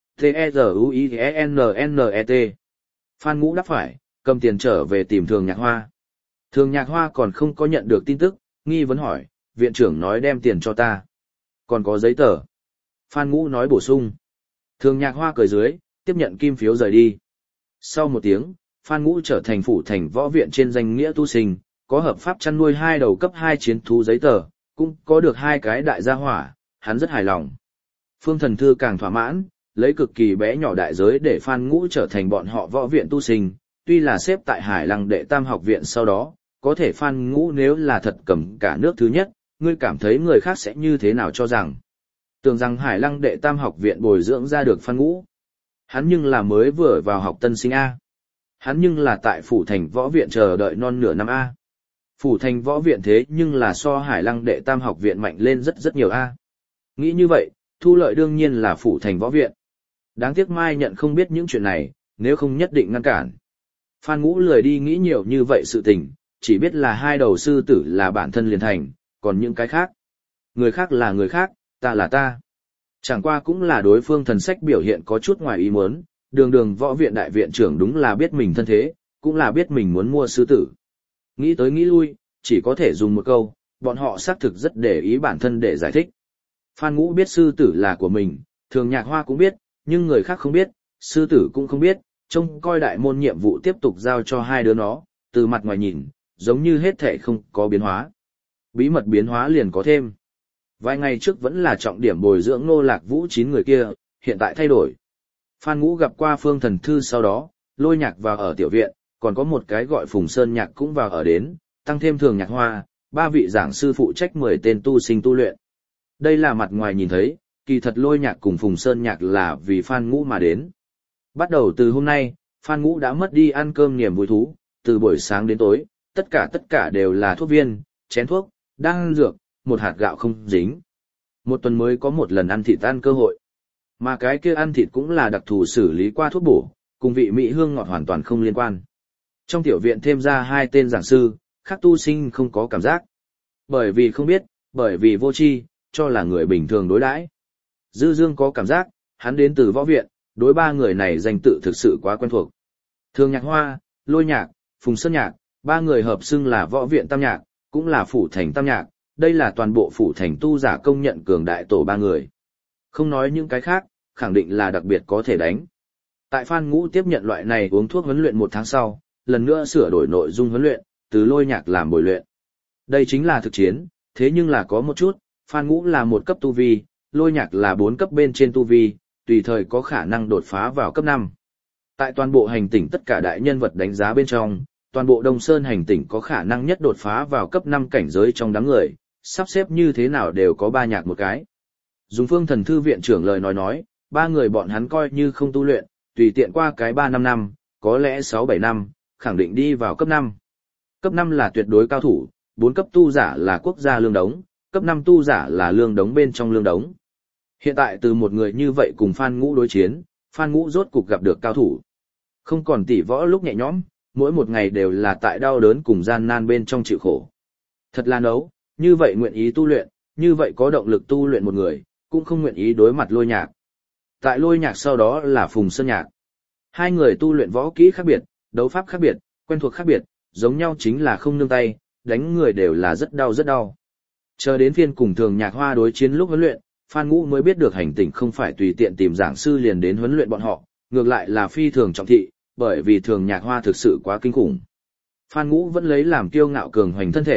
T-E-Z-U-I-N-N-E-T. Phan Ngũ đáp phải, cầm tiền trở về tìm Thường Nhạc Hoa. Thường Nhạc Hoa còn không có nhận được tin tức, nghi vấn hỏi, viện trưởng nói đem tiền cho ta. Còn có giấy tờ. Phan Ngũ nói bổ sung. Thường Nhạc Hoa cười dưới, tiếp nhận kim phiếu rời đi. Sau một tiếng, Phan Ngũ trở thành phủ thành võ viện trên danh nghĩa tu sinh, có hợp pháp chăn nuôi 2 đầu cấp 2 chiến thú giấy tờ, cũng có được 2 cái đại gia hỏa, hắn rất hài lòng. Phương Thần Thư càng thỏa mãn, lấy cực kỳ bé nhỏ đại giới để Phan Ngũ trở thành bọn họ võ viện tu sinh, tuy là xếp tại Hải Lăng Đệ Tam học viện sau đó, có thể Phan Ngũ nếu là thật cầm cả nước thứ nhất, ngươi cảm thấy người khác sẽ như thế nào cho rằng. Tưởng rằng Hải Lăng Đệ Tam học viện bồi dưỡng ra được Phan Ngũ. Hắn nhưng là mới vừa vào học tân sinh A. Hắn nhưng là tại phủ thành võ viện chờ đợi non nửa năm A. Phủ thành võ viện thế nhưng là so Hải Lăng Đệ Tam học viện mạnh lên rất rất nhiều A. Nghĩ như vậy, thu lợi đương nhiên là phủ thành võ viện. Đáng tiếc Mai nhận không biết những chuyện này, nếu không nhất định ngăn cản. Phan Ngũ lười đi nghĩ nhiều như vậy sự tình, chỉ biết là 2 đầu sư tử là bản thân liền thành, còn những cái khác. Người khác là người khác, ta là ta. Chẳng qua cũng là đối phương thần sách biểu hiện có chút ngoài ý muốn, đường võ viện đại viện trưởng đúng là biết mình thân thế, cũng là biết mình muốn mua sư tử. Nghĩ tới nghĩ lui, chỉ có thể dùng một câu, bọn họ xác thực rất để ý bản thân để giải thích. Phan Ngũ biết sư tử là của mình, Thường Nhạc Hoa cũng biết, nhưng người khác không biết, sư tử cũng không biết, trông coi đại môn nhiệm vụ tiếp tục giao cho 2 đứa nó, từ mặt ngoài nhìn, giống như hết thể không có biến hóa. Bí mật biến hóa liền có thêm. Vài ngày trước vẫn là trọng điểm bồi dưỡng Nô Lạc Vũ 9 người kia, hiện tại thay đổi. Phan Ngũ gặp qua Phương Thần Thư sau đó, Lôi Nhạc vào ở tiểu viện, còn có một cái gọi Phùng Sơn Nhạc cũng vào ở đến, tăng thêm Thường Nhạc Hoa, 3 vị giảng sư phụ trách 10 tên tu sinh tu luyện. Đây là mặt ngoài nhìn thấy, kỳ thật Lôi Nhạc cùng Phùng Sơn Nhạc là vì Phan Ngũ mà đến. Bắt đầu từ hôm nay, Phan Ngũ đã mất đi ăn cơm niềm vui thú, từ buổi sáng đến tối, tất cả đều là thuốc viên, chén thuốc, đan dược, một hạt gạo không dính. Một tuần mới có một lần ăn thịt ăn cơ hội. Mà cái kia ăn thịt cũng là đặc thù xử lý qua thuốc bổ, cùng vị mỹ hương ngọt hoàn toàn không liên quan. Trong tiểu viện thêm ra 2 tên giảng sư, khác tu sinh không có cảm giác. Bởi vì không biết, bởi vì vô tri, cho là người bình thường đối đãi. Dư Dương có cảm giác, hắn đến từ võ viện, đối 3 người này danh tự thực sự quá quen thuộc. Thường Nhạc Hoa, Lôi Nhạc, Phùng Sơn Nhạc, 3 người hợp xưng là võ viện tam nhạc, cũng là phủ thành tam nhạc, đây là toàn bộ phủ thành tu giả công nhận cường đại tổ 3 người. Không nói những cái khác, khẳng định là đặc biệt có thể đánh. Tại Phan Ngũ tiếp nhận loại này uống thuốc huấn luyện 1 tháng sau, lần nữa sửa đổi nội dung huấn luyện, từ Lôi Nhạc làm bồi luyện. Đây chính là thực chiến, thế nhưng là có một chút, Phan Ngũ là 1 cấp tu vi, Lôi Nhạc là 4 cấp bên trên tu vi, tùy thời có khả năng đột phá vào cấp 5. Tại toàn bộ hành tỉnh tất cả đại nhân vật đánh giá bên trong, toàn bộ Đông Sơn hành tỉnh có khả năng nhất đột phá vào cấp 5 cảnh giới trong đám người, sắp xếp như thế nào đều có 3 nhạc một cái. Dùng Phương Thần Thư viện trưởng lời nói, 3 người bọn hắn coi như không tu luyện, tùy tiện qua cái 3-5 năm, có lẽ 6-7 năm, khẳng định đi vào cấp 5. Cấp 5 là tuyệt đối cao thủ, 4 cấp tu giả là quốc gia lương đống, cấp 5 tu giả là lương đống bên trong lương đống. Hiện tại từ một người như vậy cùng Phan Ngũ đối chiến, Phan Ngũ rốt cục gặp được cao thủ. Không còn tỉ võ lúc nhẹ nhõm, mỗi một ngày đều là tại đau đớn cùng gian nan bên trong chịu khổ. Thật là nấu, như vậy nguyện ý tu luyện, như vậy có động lực tu luyện một người, cũng không nguyện ý đối mặt Lôi Nhạc. Tại Lôi Nhạc sau đó là Phùng Sơn Nhạc. 2 người tu luyện võ kỹ khác biệt, đấu pháp khác biệt, quen thuộc khác biệt, giống nhau chính là không nương tay, đánh người đều là rất đau rất đau. Chờ đến phiên cùng Thường Nhạc Hoa đối chiến lúc huấn luyện, Phan Ngũ mới biết được hành tỉnh không phải tùy tiện tìm giảng sư liền đến huấn luyện bọn họ, ngược lại là phi thường trọng thị, bởi vì Thường Nhạc Hoa thực sự quá kinh khủng. Phan Ngũ vẫn lấy làm kiêu ngạo cường hoành thân thể,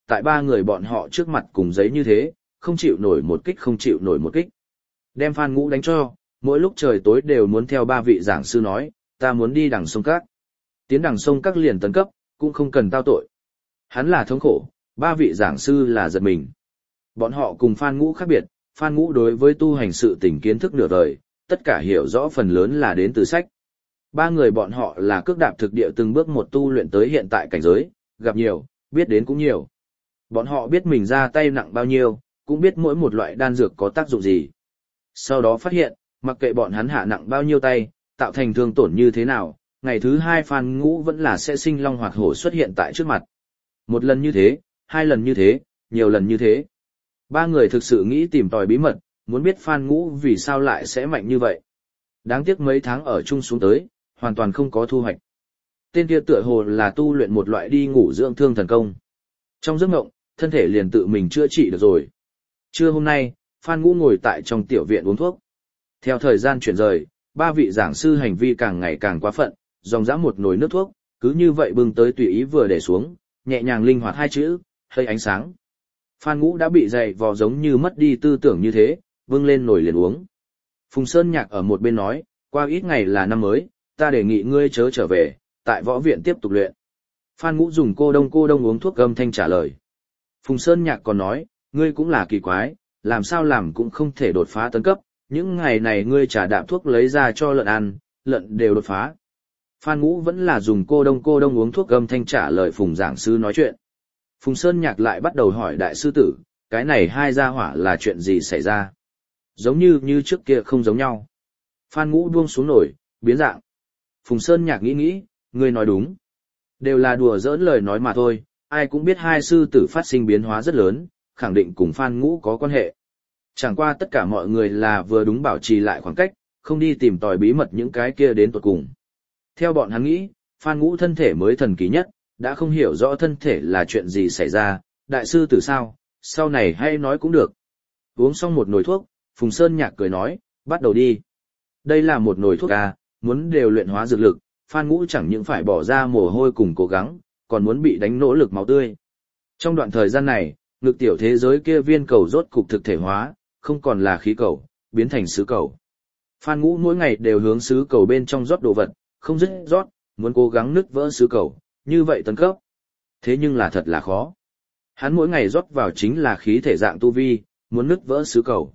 tại ba người bọn họ trước mặt cùng giấy như thế, không chịu nổi một kích không chịu nổi một kích. Đem Phan Ngũ đánh cho, mỗi lúc trời tối đều muốn theo ba vị giảng sư nói, ta muốn đi đằng sông các. Tiến đằng sông các liền tấn cấp, cũng không cần tao tội. Hắn là thống khổ, ba vị giảng sư là giật mình. Bọn họ cùng Phan Ngũ khác biệt, Phan Ngũ đối với tu hành sự tình kiến thức nửa đời, tất cả hiểu rõ phần lớn là đến từ sách. Ba người bọn họ là cước đạp thực địa từng bước một tu luyện tới hiện tại cảnh giới, gặp nhiều, biết đến cũng nhiều. Bọn họ biết mình ra tay nặng bao nhiêu, cũng biết mỗi một loại đan dược có tác dụng gì. Sau đó phát hiện, mặc kệ bọn hắn hạ nặng bao nhiêu tay, tạo thành thương tổn như thế nào, ngày thứ hai Phan Ngũ vẫn là sẽ sinh long hoạt hổ xuất hiện tại trước mặt. Một lần như thế, hai lần như thế, nhiều lần như thế. Ba người thực sự nghĩ tìm tòi bí mật, muốn biết Phan Ngũ vì sao lại sẽ mạnh như vậy. Đáng tiếc mấy tháng ở chung xuống tới, hoàn toàn không có thu hoạch. Tên kia tựa hồ là tu luyện một loại đi ngủ dưỡng thương thần công. Trong giấc mộng, thân thể liền tự mình chữa trị được rồi. Trưa hôm nay, Phan Ngũ ngồi tại trong tiểu viện uống thuốc. Theo thời gian chuyển rời, ba vị giảng sư hành vi càng ngày càng quá phận, dòng dã một nồi nước thuốc, cứ như vậy bưng tới tùy ý vừa để xuống, nhẹ nhàng linh hoạt hai chữ, hơi ánh sáng. Phan Ngũ đã bị dày vò giống như mất đi tư tưởng như thế, bưng lên nồi liền uống. Phùng Sơn Nhạc ở một bên nói, qua ít ngày là năm mới, ta đề nghị ngươi chớ trở về, tại võ viện tiếp tục luyện. Phan Ngũ dùng cô đông uống thuốc âm thanh trả lời. Phùng Sơn Nhạc còn nói, ngươi cũng là kỳ quái, làm sao làm cũng không thể đột phá tấn cấp, những ngày này ngươi trả đạm thuốc lấy ra cho lợn ăn, lợn đều đột phá. Phan Ngũ vẫn là dùng cô đông uống thuốc âm thanh trả lời Phùng giảng sư nói chuyện. Phùng Sơn Nhạc lại bắt đầu hỏi đại sư tử, cái này hai gia hỏa là chuyện gì xảy ra? Giống như trước kia không giống nhau. Phan Ngũ buông xuống nổi, biến dạng. Phùng Sơn Nhạc nghĩ, ngươi nói đúng. Đều là đùa giỡn lời nói mà thôi, ai cũng biết hai sư tử phát sinh biến hóa rất lớn, khẳng định cùng Phan Ngũ có quan hệ. Chẳng qua tất cả mọi người là vừa đúng bảo trì lại khoảng cách, không đi tìm tòi bí mật những cái kia đến tuột cùng. Theo bọn hắn nghĩ, Phan Ngũ thân thể mới thần kỳ nhất, đã không hiểu rõ thân thể là chuyện gì xảy ra, đại sư tử sao, sau này hay nói cũng được. Uống xong một nồi thuốc, Phùng Sơn Nhạc cười nói, bắt đầu đi. Đây là một nồi thuốc muốn đều luyện hóa dược lực, Phan Ngũ chẳng những phải bỏ ra mồ hôi cùng cố gắng, còn muốn bị đánh nỗ lực máu tươi. Trong đoạn thời gian này, ngực tiểu thế giới kia viên cầu rốt cục thực thể hóa, không còn là khí cầu, biến thành sứ cầu. Phan Ngũ mỗi ngày đều hướng sứ cầu bên trong rót đồ vật, không dứt rót, muốn cố gắng nứt vỡ sứ cầu, như vậy tấn cấp. Thế nhưng là thật là khó. Hắn mỗi ngày rót vào chính là khí thể dạng tu vi, muốn nứt vỡ sứ cầu.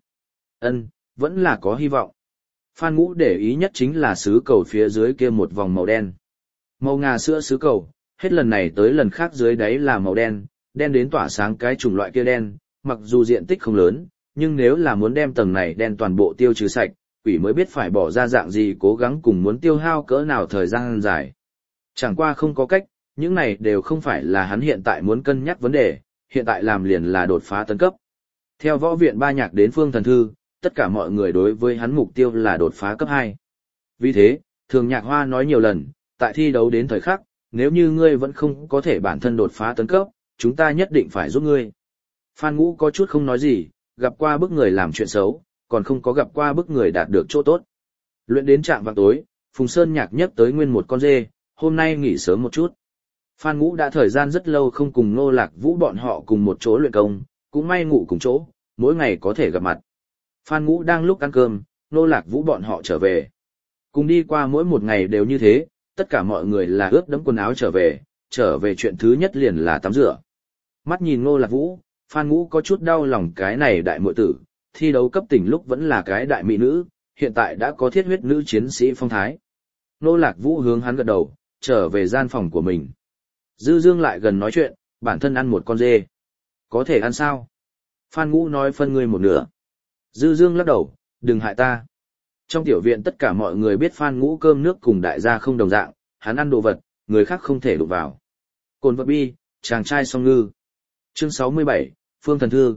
Vẫn là có hy vọng. Phan Ngũ để ý nhất chính là sứ cầu phía dưới kia một vòng màu đen. Màu ngà sữa sứ cầu, hết lần này tới lần khác dưới đáy là màu đen, đen đến tỏa sáng cái chủng loại kia đen, mặc dù diện tích không lớn, nhưng nếu là muốn đem tầng này đen toàn bộ tiêu trừ sạch, quỷ mới biết phải bỏ ra dạng gì cố gắng cùng muốn tiêu hao cỡ nào thời gian dài. Chẳng qua không có cách, những này đều không phải là hắn hiện tại muốn cân nhắc vấn đề, hiện tại làm liền là đột phá tấn cấp. Theo võ viện Ba Nhạc đến Phương Thần Thư, tất cả mọi người đối với hắn mục tiêu là đột phá cấp 2. Vì thế, Thường Nhạc Hoa nói nhiều lần, tại thi đấu đến thời khắc, nếu như ngươi vẫn không có thể bản thân đột phá tấn cấp, chúng ta nhất định phải giúp ngươi. Phan Ngũ có chút không nói gì, gặp qua bức người làm chuyện xấu, còn không có gặp qua bức người đạt được chỗ tốt. Luyện đến trạm vào tối, Phùng Sơn Nhạc nhấc tới nguyên một con dê, hôm nay nghỉ sớm một chút. Phan Ngũ đã thời gian rất lâu không cùng Ngô Lạc Vũ bọn họ cùng một chỗ luyện công, cũng may ngủ cùng chỗ, mỗi ngày có thể gặp mặt. Phan Ngũ đang lúc ăn cơm, Ngô Lạc Vũ bọn họ trở về. Cùng đi qua mỗi một ngày đều như thế, tất cả mọi người là ướt đẫm quần áo trở về chuyện thứ nhất liền là tắm rửa. Mắt nhìn Ngô Lạc Vũ, Phan Ngũ có chút đau lòng cái này đại muội tử, thi đấu cấp tỉnh lúc vẫn là cái đại mỹ nữ, hiện tại đã có thiết huyết nữ chiến sĩ phong thái. Ngô Lạc Vũ hướng hắn gật đầu, trở về gian phòng của mình. Dư Dương lại gần nói chuyện, bản thân ăn một con dê. Có thể ăn sao? Phan Ngũ nói phân ngươi một nửa. Dư Dương lắc đầu, đừng hại ta. Trong tiểu viện tất cả mọi người biết Phan Ngũ cơm nước cùng đại gia không đồng dạng, hắn ăn đồ vật, người khác không thể đụng vào. Cồn vật bi, chàng trai song ngư. Chương 67, Phương Thần Thư.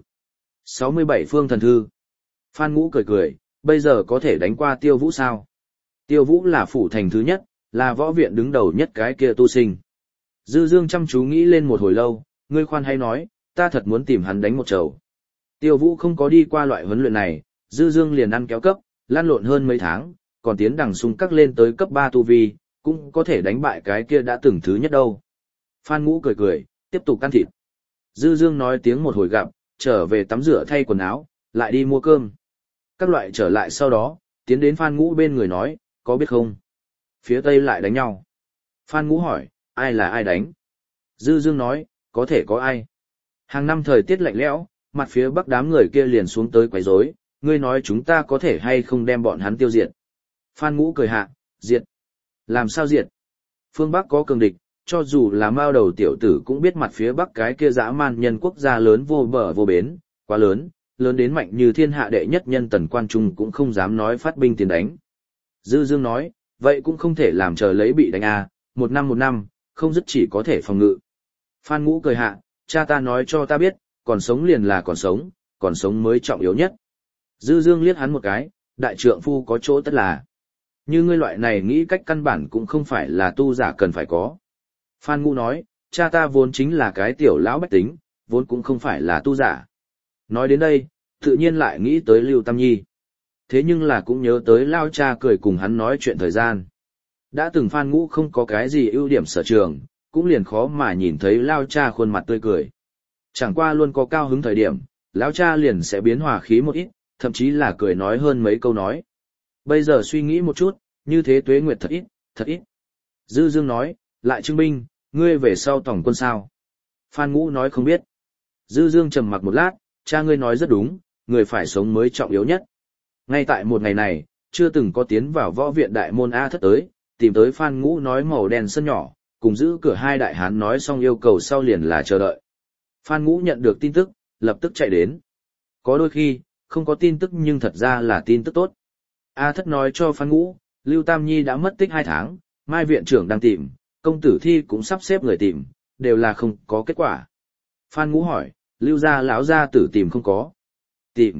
67 Phương Thần Thư. Phan Ngũ cười, bây giờ có thể đánh qua Tiêu Vũ sao? Tiêu Vũ là phủ thành thứ nhất, là võ viện đứng đầu nhất cái kia tu sinh. Dư Dương chăm chú nghĩ lên một hồi lâu, ngươi khoan hay nói, ta thật muốn tìm hắn đánh một trầu. Tiêu Vũ không có đi qua loại huấn luyện này, Dư Dương liền ăn kéo cấp, lan lộn hơn mấy tháng, còn tiến đằng xung các lên tới cấp 3 tu vi, cũng có thể đánh bại cái kia đã từng thứ nhất đâu. Phan Ngũ cười, tiếp tục ăn thịt. Dư Dương nói tiếng một hồi gặp, trở về tắm rửa thay quần áo, lại đi mua cơm. Các loại trở lại sau đó, tiến đến Phan Ngũ bên người nói, có biết không? Phía Tây lại đánh nhau. Phan Ngũ hỏi, ai là ai đánh? Dư Dương nói, có thể có ai? Hàng năm thời tiết lạnh lẽo, mặt phía Bắc đám người kia liền xuống tới quấy rối, ngươi nói chúng ta có thể hay không đem bọn hắn tiêu diệt? Phan Ngũ cười hạ, diệt. Làm sao diệt? Phương Bắc có cường địch, cho dù là mao đầu tiểu tử cũng biết mặt phía Bắc cái kia dã man nhân quốc gia lớn vô bờ vô bến, quá lớn, lớn đến mạnh như thiên hạ đệ nhất nhân Tần Quan Trung cũng không dám nói phát binh tiến đánh. Dư Dương nói, vậy cũng không thể làm chờ lấy bị đánh à, một năm, không dứt chỉ có thể phòng ngự. Phan Ngũ cười hạ, cha ta nói cho ta biết, còn sống liền là còn sống mới trọng yếu nhất. Dư Dương liếc hắn một cái, đại trượng phu có chỗ tất là. Như ngươi loại này nghĩ cách căn bản cũng không phải là tu giả cần phải có. Phan Ngũ nói, cha ta vốn chính là cái tiểu lão bách tính, vốn cũng không phải là tu giả. Nói đến đây, tự nhiên lại nghĩ tới Lưu Tam Nhi. Thế nhưng là cũng nhớ tới lao cha cười cùng hắn nói chuyện thời gian. Đã từng Phan Ngũ không có cái gì ưu điểm sở trường, cũng liền khó mà nhìn thấy lao cha khuôn mặt tươi cười. Chẳng qua luôn có cao hứng thời điểm, lão cha liền sẽ biến hòa khí một ít, thậm chí là cười nói hơn mấy câu nói. Bây giờ suy nghĩ một chút, như thế tuế nguyệt thật ít, thật ít. Dư Dương nói, lại Trương Binh, ngươi về sau tổng quân sao? Phan Ngũ nói không biết. Dư Dương trầm mặc một lát, cha ngươi nói rất đúng, người phải sống mới trọng yếu nhất. Ngay tại một ngày này, chưa từng có tiến vào võ viện đại môn A Thất tới, tìm tới Phan Ngũ nói màu đen sân nhỏ, cùng giữ cửa hai đại hán nói xong yêu cầu sau liền là chờ đợi. Phan Ngũ nhận được tin tức, lập tức chạy đến. Có đôi khi, không có tin tức nhưng thật ra là tin tức tốt. A Thất nói cho Phan Ngũ, Lưu Tam Nhi đã mất tích 2 tháng, Mai viện trưởng đang tìm, công tử Thi cũng sắp xếp người tìm, đều là không có kết quả. Phan Ngũ hỏi, Lưu gia lão gia tử tìm không có? Tìm.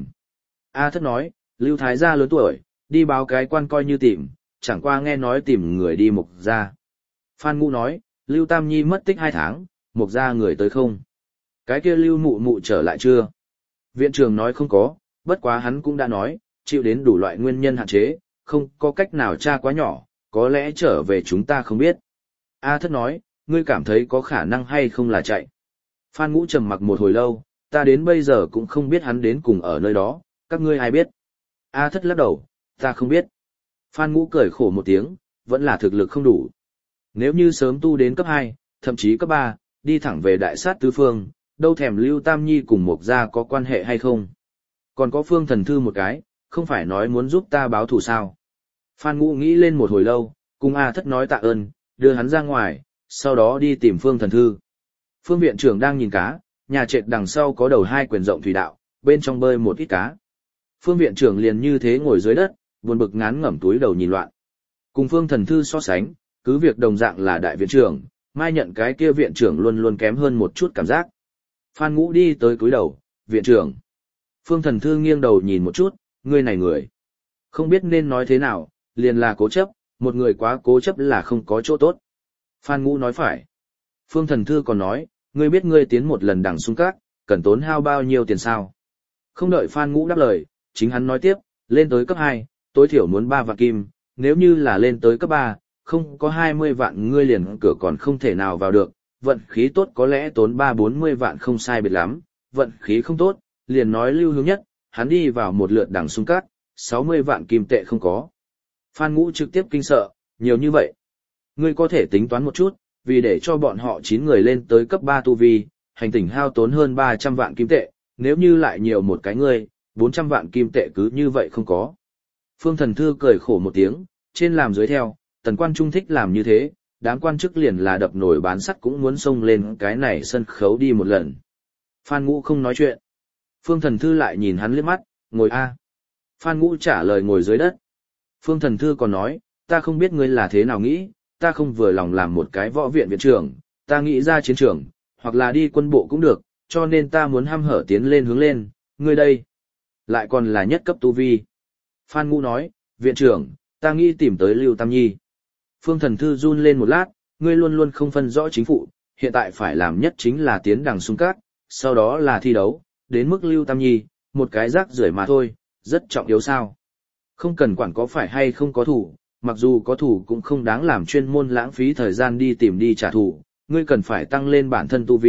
A Thất nói, Lưu Thái gia lớn tuổi, đi báo cái quan coi như tìm, chẳng qua nghe nói tìm người đi Mục gia. Phan Ngũ nói, Lưu Tam Nhi mất tích 2 tháng, Mục gia người tới không? Cái kia Lưu mụ mụ trở lại chưa? Viện trưởng nói không có, bất quá hắn cũng đã nói, chịu đến đủ loại nguyên nhân hạn chế, không có cách nào tra quá nhỏ, có lẽ trở về chúng ta không biết. A Thất nói, ngươi cảm thấy có khả năng hay không là chạy. Phan Ngũ trầm mặc một hồi lâu, ta đến bây giờ cũng không biết hắn đến cùng ở nơi đó, các ngươi ai biết. A Thất lắc đầu, ta không biết. Phan Ngũ cười khổ một tiếng, vẫn là thực lực không đủ. Nếu như sớm tu đến cấp 2, thậm chí cấp 3, đi thẳng về đại sát tứ phương, đâu thèm Lưu Tam Nhi cùng Mục gia có quan hệ hay không. Còn có Phương Thần Thư một cái, không phải nói muốn giúp ta báo thù sao. Phan Ngũ nghĩ lên một hồi lâu, cùng A Thất nói tạ ơn, đưa hắn ra ngoài, sau đó đi tìm Phương Thần Thư. Phương viện trưởng đang nhìn cá, nhà trệt đằng sau có đầu 2 quyền rộng thủy đạo, bên trong bơi một ít cá. Phương viện trưởng liền như thế ngồi dưới đất, buồn bực ngán ngẩm túi đầu nhìn loạn. Cùng Phương Thần Thư so sánh, cứ việc đồng dạng là đại viện trưởng, mai nhận cái kia viện trưởng luôn luôn kém hơn một chút cảm giác. Phan Ngũ đi tới cúi đầu, viện trưởng. Phương Thần Thư nghiêng đầu nhìn một chút, ngươi này người. Không biết nên nói thế nào, liền là cố chấp, một người quá cố chấp là không có chỗ tốt. Phan Ngũ nói phải. Phương Thần Thư còn nói, ngươi biết ngươi tiến một lần đằng xung các, cần tốn hao bao nhiêu tiền sao? Không đợi Phan Ngũ đáp lời, chính hắn nói tiếp, lên tới cấp 2, tối thiểu muốn 3 vạn kim, nếu như là lên tới cấp 3, không có 20 vạn ngươi liền cửa còn không thể nào vào được, vận khí tốt có lẽ tốn 3-40 vạn không sai biệt lắm, vận khí không tốt, liền nói Lưu Hướng Nhất, hắn đi vào một lượt đằng xung các, 60 vạn kim tệ không có. Phan Ngũ trực tiếp kinh sợ, nhiều như vậy. Ngươi có thể tính toán một chút, vì để cho bọn họ 9 người lên tới cấp 3 tu vi, hành tỉnh hao tốn hơn 300 vạn kim tệ, nếu như lại nhiều một cái ngươi, 400 vạn kim tệ cứ như vậy không có. Phương Thần Thư cười khổ một tiếng, trên làm dưới theo, Tần Quan Trung thích làm như thế, đám quan chức liền là đập nổi bán sắt cũng muốn xông lên cái này sân khấu đi một lần. Phan Ngũ không nói chuyện. Phương Thần Thư lại nhìn hắn liếc mắt, ngồi a. Phan Ngũ trả lời ngồi dưới đất. Phương Thần Thư còn nói, ta không biết ngươi là thế nào nghĩ, ta không vừa lòng làm một cái võ viện viện trưởng, ta nghĩ ra chiến trường, hoặc là đi quân bộ cũng được, cho nên ta muốn hăm hở tiến lên hướng lên, ngươi đây. Lại còn là nhất cấp tu vi. Phan Ngũ nói, viện trưởng, ta nghĩ tìm tới Lưu Tam Nhi. Phương Thần Thư run lên một lát, ngươi luôn luôn không phân rõ chính phụ, hiện tại phải làm nhất chính là tiến đằng xung các, sau đó là thi đấu, đến mức Lưu Tam Nhi, một cái rác rưởi mà thôi, rất trọng yếu sao. Không cần quản có phải hay không có thủ, mặc dù có thủ cũng không đáng làm chuyên môn lãng phí thời gian đi tìm đi trả thù, ngươi cần phải tăng lên bản thân tu vi,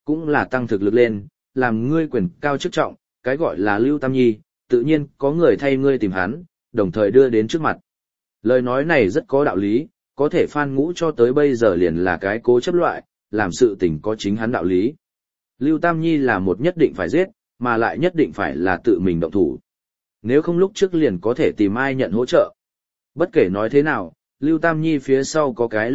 cũng là tăng thực lực lên, làm ngươi quyền cao chức trọng, cái gọi là Lưu Tam Nhi, tự nhiên có người thay ngươi tìm hắn, đồng thời đưa đến trước mặt. Lời nói này rất có đạo lý, có thể Phan Ngũ cho tới bây giờ liền là cái cố chấp loại, làm sự tình có chính hắn đạo lý. Lưu Tam Nhi là một nhất định phải giết, mà lại nhất định phải là tự mình động thủ. Nếu không lúc trước liền có thể tìm ai nhận hỗ trợ. Bất kể nói thế nào, Lưu Tam Nhi phía sau có cái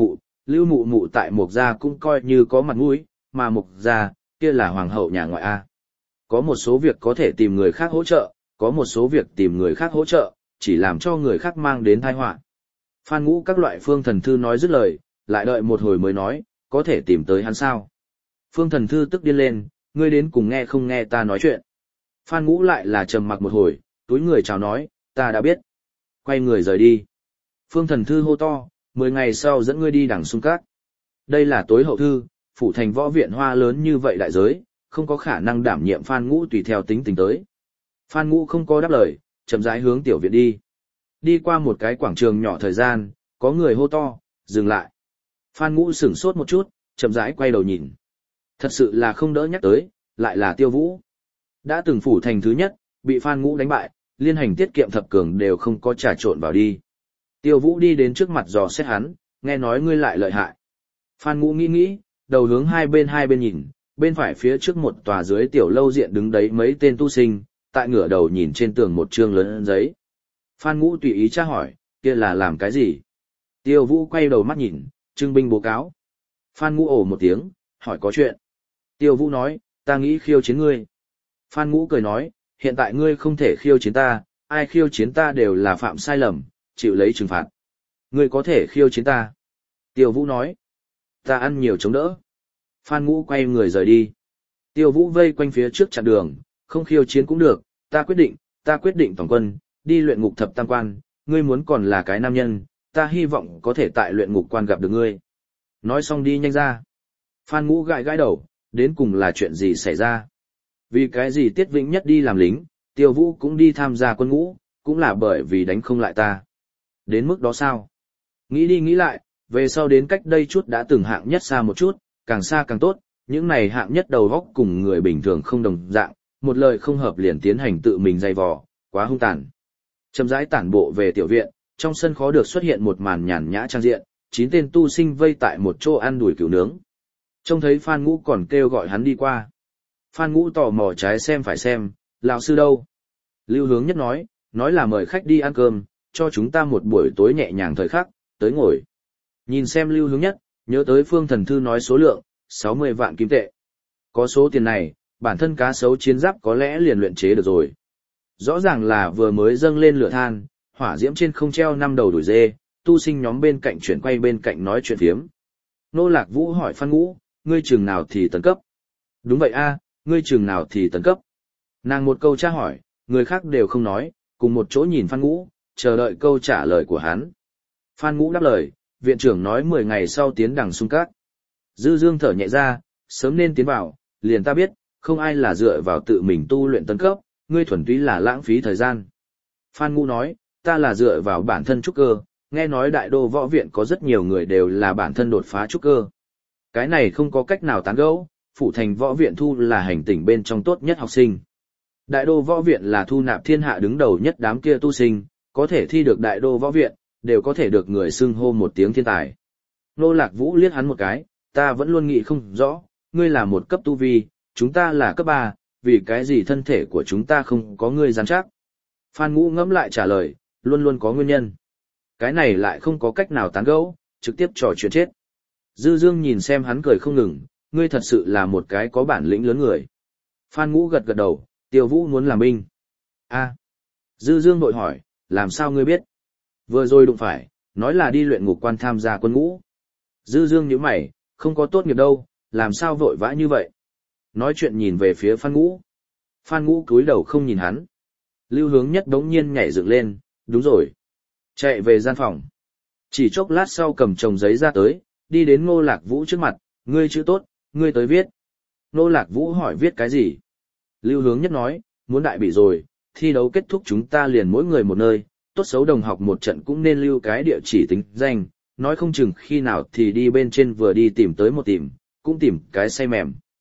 Lưu Mụ Mụ tại Mục Gia cũng coi như có mặt mũi, mà Mục Gia, kia là hoàng hậu nhà ngoại A. Có một số việc có thể tìm người khác hỗ trợ, có một số việc tìm người khác hỗ trợ, chỉ làm cho người khác mang đến tai họa. Phan Ngũ các loại Phương Thần Thư nói dứt lời, lại đợi một hồi mới nói, có thể tìm tới hắn sao. Phương Thần Thư tức điên lên, ngươi đến cùng nghe không nghe ta nói chuyện. Phan Ngũ lại là trầm mặc một hồi, túi người chào nói, ta đã biết. Quay người rời đi. Phương Thần Thư hô to, 10 ngày sau dẫn ngươi đi đằng xung các. Đây là tối hậu thư, phủ thành võ viện hoa lớn như vậy đại giới, không có khả năng đảm nhiệm Phan Ngũ tùy theo tính tình tới. Phan Ngũ không có đáp lời, chậm rãi hướng tiểu viện đi. Đi qua một cái quảng trường nhỏ thời gian, có người hô to, dừng lại. Phan Ngũ sửng sốt một chút, chậm rãi quay đầu nhìn. Thật sự là không đỡ nhắc tới, lại là Tiêu Vũ. Đã từng phủ thành thứ nhất, bị Phan Ngũ đánh bại, liên hành tiết kiệm thập cường đều không có trà trộn vào đi. Tiêu Vũ đi đến trước mặt dò xét hắn, nghe nói ngươi lại lợi hại. Phan Ngũ nghĩ, đầu hướng hai bên nhìn, bên phải phía trước một tòa dưới tiểu lâu diện đứng đấy mấy tên tu sinh, tại ngửa đầu nhìn trên tường một chương lớn giấy. Phan Ngũ tùy ý tra hỏi, kia là làm cái gì? Tiêu Vũ quay đầu mắt nhìn, trưng binh bố cáo. Phan Ngũ ồ một tiếng, hỏi có chuyện. Tiêu Vũ nói, ta nghĩ khiêu chiến ngươi. Phan Ngũ cười nói, hiện tại ngươi không thể khiêu chiến ta, ai khiêu chiến ta đều là phạm sai lầm, chịu lấy trừng phạt. Ngươi có thể khiêu chiến ta. Tiêu Vũ nói, ta ăn nhiều chống đỡ. Phan Ngũ quay người rời đi. Tiêu Vũ vây quanh phía trước chặn đường, không khiêu chiến cũng được, ta quyết định toàn quân, đi luyện ngục thập tam quan, ngươi muốn còn là cái nam nhân, ta hy vọng có thể tại luyện ngục quan gặp được ngươi. Nói xong đi nhanh ra. Phan Ngũ gãi gãi đầu, đến cùng là chuyện gì xảy ra? Vì cái gì Tiết Vĩnh Nhất đi làm lính, Tiêu Vũ cũng đi tham gia quân ngũ, cũng là bởi vì đánh không lại ta. Đến mức đó sao? Nghĩ đi nghĩ lại, về sau đến cách đây chút đã từng hạng nhất xa một chút, càng xa càng tốt, những này hạng nhất đầu góc cùng người bình thường không đồng dạng, một lời không hợp liền tiến hành tự mình dày vò, quá hung tàn. Chậm rãi tản bộ về tiểu viện, trong sân khó được xuất hiện một màn nhàn nhã trang diện, 9 tên tu sinh vây tại một chỗ ăn đùi cừu nướng. Trông thấy Phan Ngũ còn kêu gọi hắn đi qua. Phan Ngũ tò mò trái xem phải xem, lão sư đâu? Lưu Hướng Nhất nói là mời khách đi ăn cơm, cho chúng ta một buổi tối nhẹ nhàng thời khắc, tới ngồi. Nhìn xem Lưu Hướng Nhất, nhớ tới Phương Thần Thư nói số lượng, 60 vạn kim tệ. Có số tiền này, bản thân cá sấu chiến giáp có lẽ liền luyện chế được rồi. Rõ ràng là vừa mới dâng lên lửa than, hỏa diễm trên không treo 5 đầu đuổi dê, tu sinh nhóm bên cạnh chuyển quay bên cạnh nói chuyện phiếm. Nô Lạc Vũ hỏi Phan Ngũ, ngươi chừng nào thì tấn cấp? Đúng vậy a, ngươi chừng nào thì tấn cấp? Nàng một câu tra hỏi, người khác đều không nói, cùng một chỗ nhìn Phan Ngũ, chờ đợi câu trả lời của hắn. Phan Ngũ đáp lời, viện trưởng nói 10 ngày sau tiến đằng xung các. Dư Dương thở nhẹ ra, sớm nên tiến vào, liền ta biết, không ai là dựa vào tự mình tu luyện tấn cấp, ngươi thuần túy là lãng phí thời gian. Phan Ngũ nói, ta là dựa vào bản thân trúc cơ, nghe nói đại đô võ viện có rất nhiều người đều là bản thân đột phá trúc cơ. Cái này không có cách nào tán gẫu, phủ thành võ viện thu là hành tỉnh bên trong tốt nhất học sinh. Đại đô võ viện là thu nạp thiên hạ đứng đầu nhất đám kia tu sinh, có thể thi được đại đô võ viện, đều có thể được người xưng hô một tiếng thiên tài. Nô Lạc Vũ liếc hắn một cái, ta vẫn luôn nghĩ không rõ, ngươi là một cấp tu vi, chúng ta là cấp 3, vì cái gì thân thể của chúng ta không có ngươi rắn chắc. Phan Ngũ ngẫm lại trả lời, luôn luôn có nguyên nhân. Cái này lại không có cách nào tán gẫu, trực tiếp trò chuyện chết. Dư Dương nhìn xem hắn cười không ngừng, ngươi thật sự là một cái có bản lĩnh lớn người. Phan Ngũ gật gật đầu, Tiêu Vũ muốn làm binh. A. Dư Dương vội hỏi, làm sao ngươi biết? Vừa rồi đụng phải, nói là đi luyện ngục quan tham gia quân ngũ. Dư Dương nhíu mày, không có tốt nghiệp đâu, làm sao vội vã như vậy? Nói chuyện nhìn về phía Phan Ngũ. Phan Ngũ cúi đầu không nhìn hắn. Lưu Hướng Nhất đống nhiên nhảy dựng lên, đúng rồi. Chạy về gian phòng. Chỉ chốc lát sau cầm chồng giấy ra tới, đi đến Ngô Lạc Vũ trước mặt, ngươi chữ tốt, ngươi tới viết. Ngô Lạc Vũ hỏi viết cái gì? Lưu Hướng Nhất nói, muốn đại bị rồi, thi đấu kết thúc chúng ta liền mỗi người một nơi, tốt xấu đồng học một trận cũng nên lưu cái địa chỉ tính danh, nói không chừng khi nào thì đi bên trên vừa đi tìm tới một tìm, cũng tìm cái say mềm.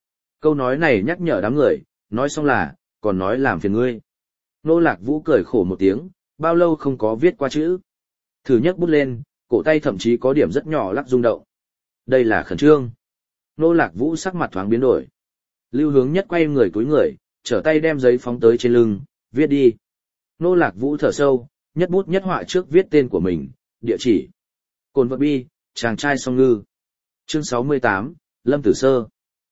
Câu nói này nhắc nhở đám người, nói xong là, còn nói làm phiền ngươi. Nô Lạc Vũ cười khổ một tiếng, bao lâu không có viết qua chữ. Thử nhấc bút lên, cổ tay thậm chí có điểm rất nhỏ lắc rung động. Đây là khẩn trương. Nô Lạc Vũ sắc mặt thoáng biến đổi. Lưu Hướng Nhất quay người cúi người, trở tay đem giấy phóng tới trên lưng, viết đi. Nô Lạc Vũ thở sâu, nhất bút nhất họa trước viết tên của mình, địa chỉ. Cồn vật bi, chàng trai song ngư. Chương 68, Lâm Tử Sơ.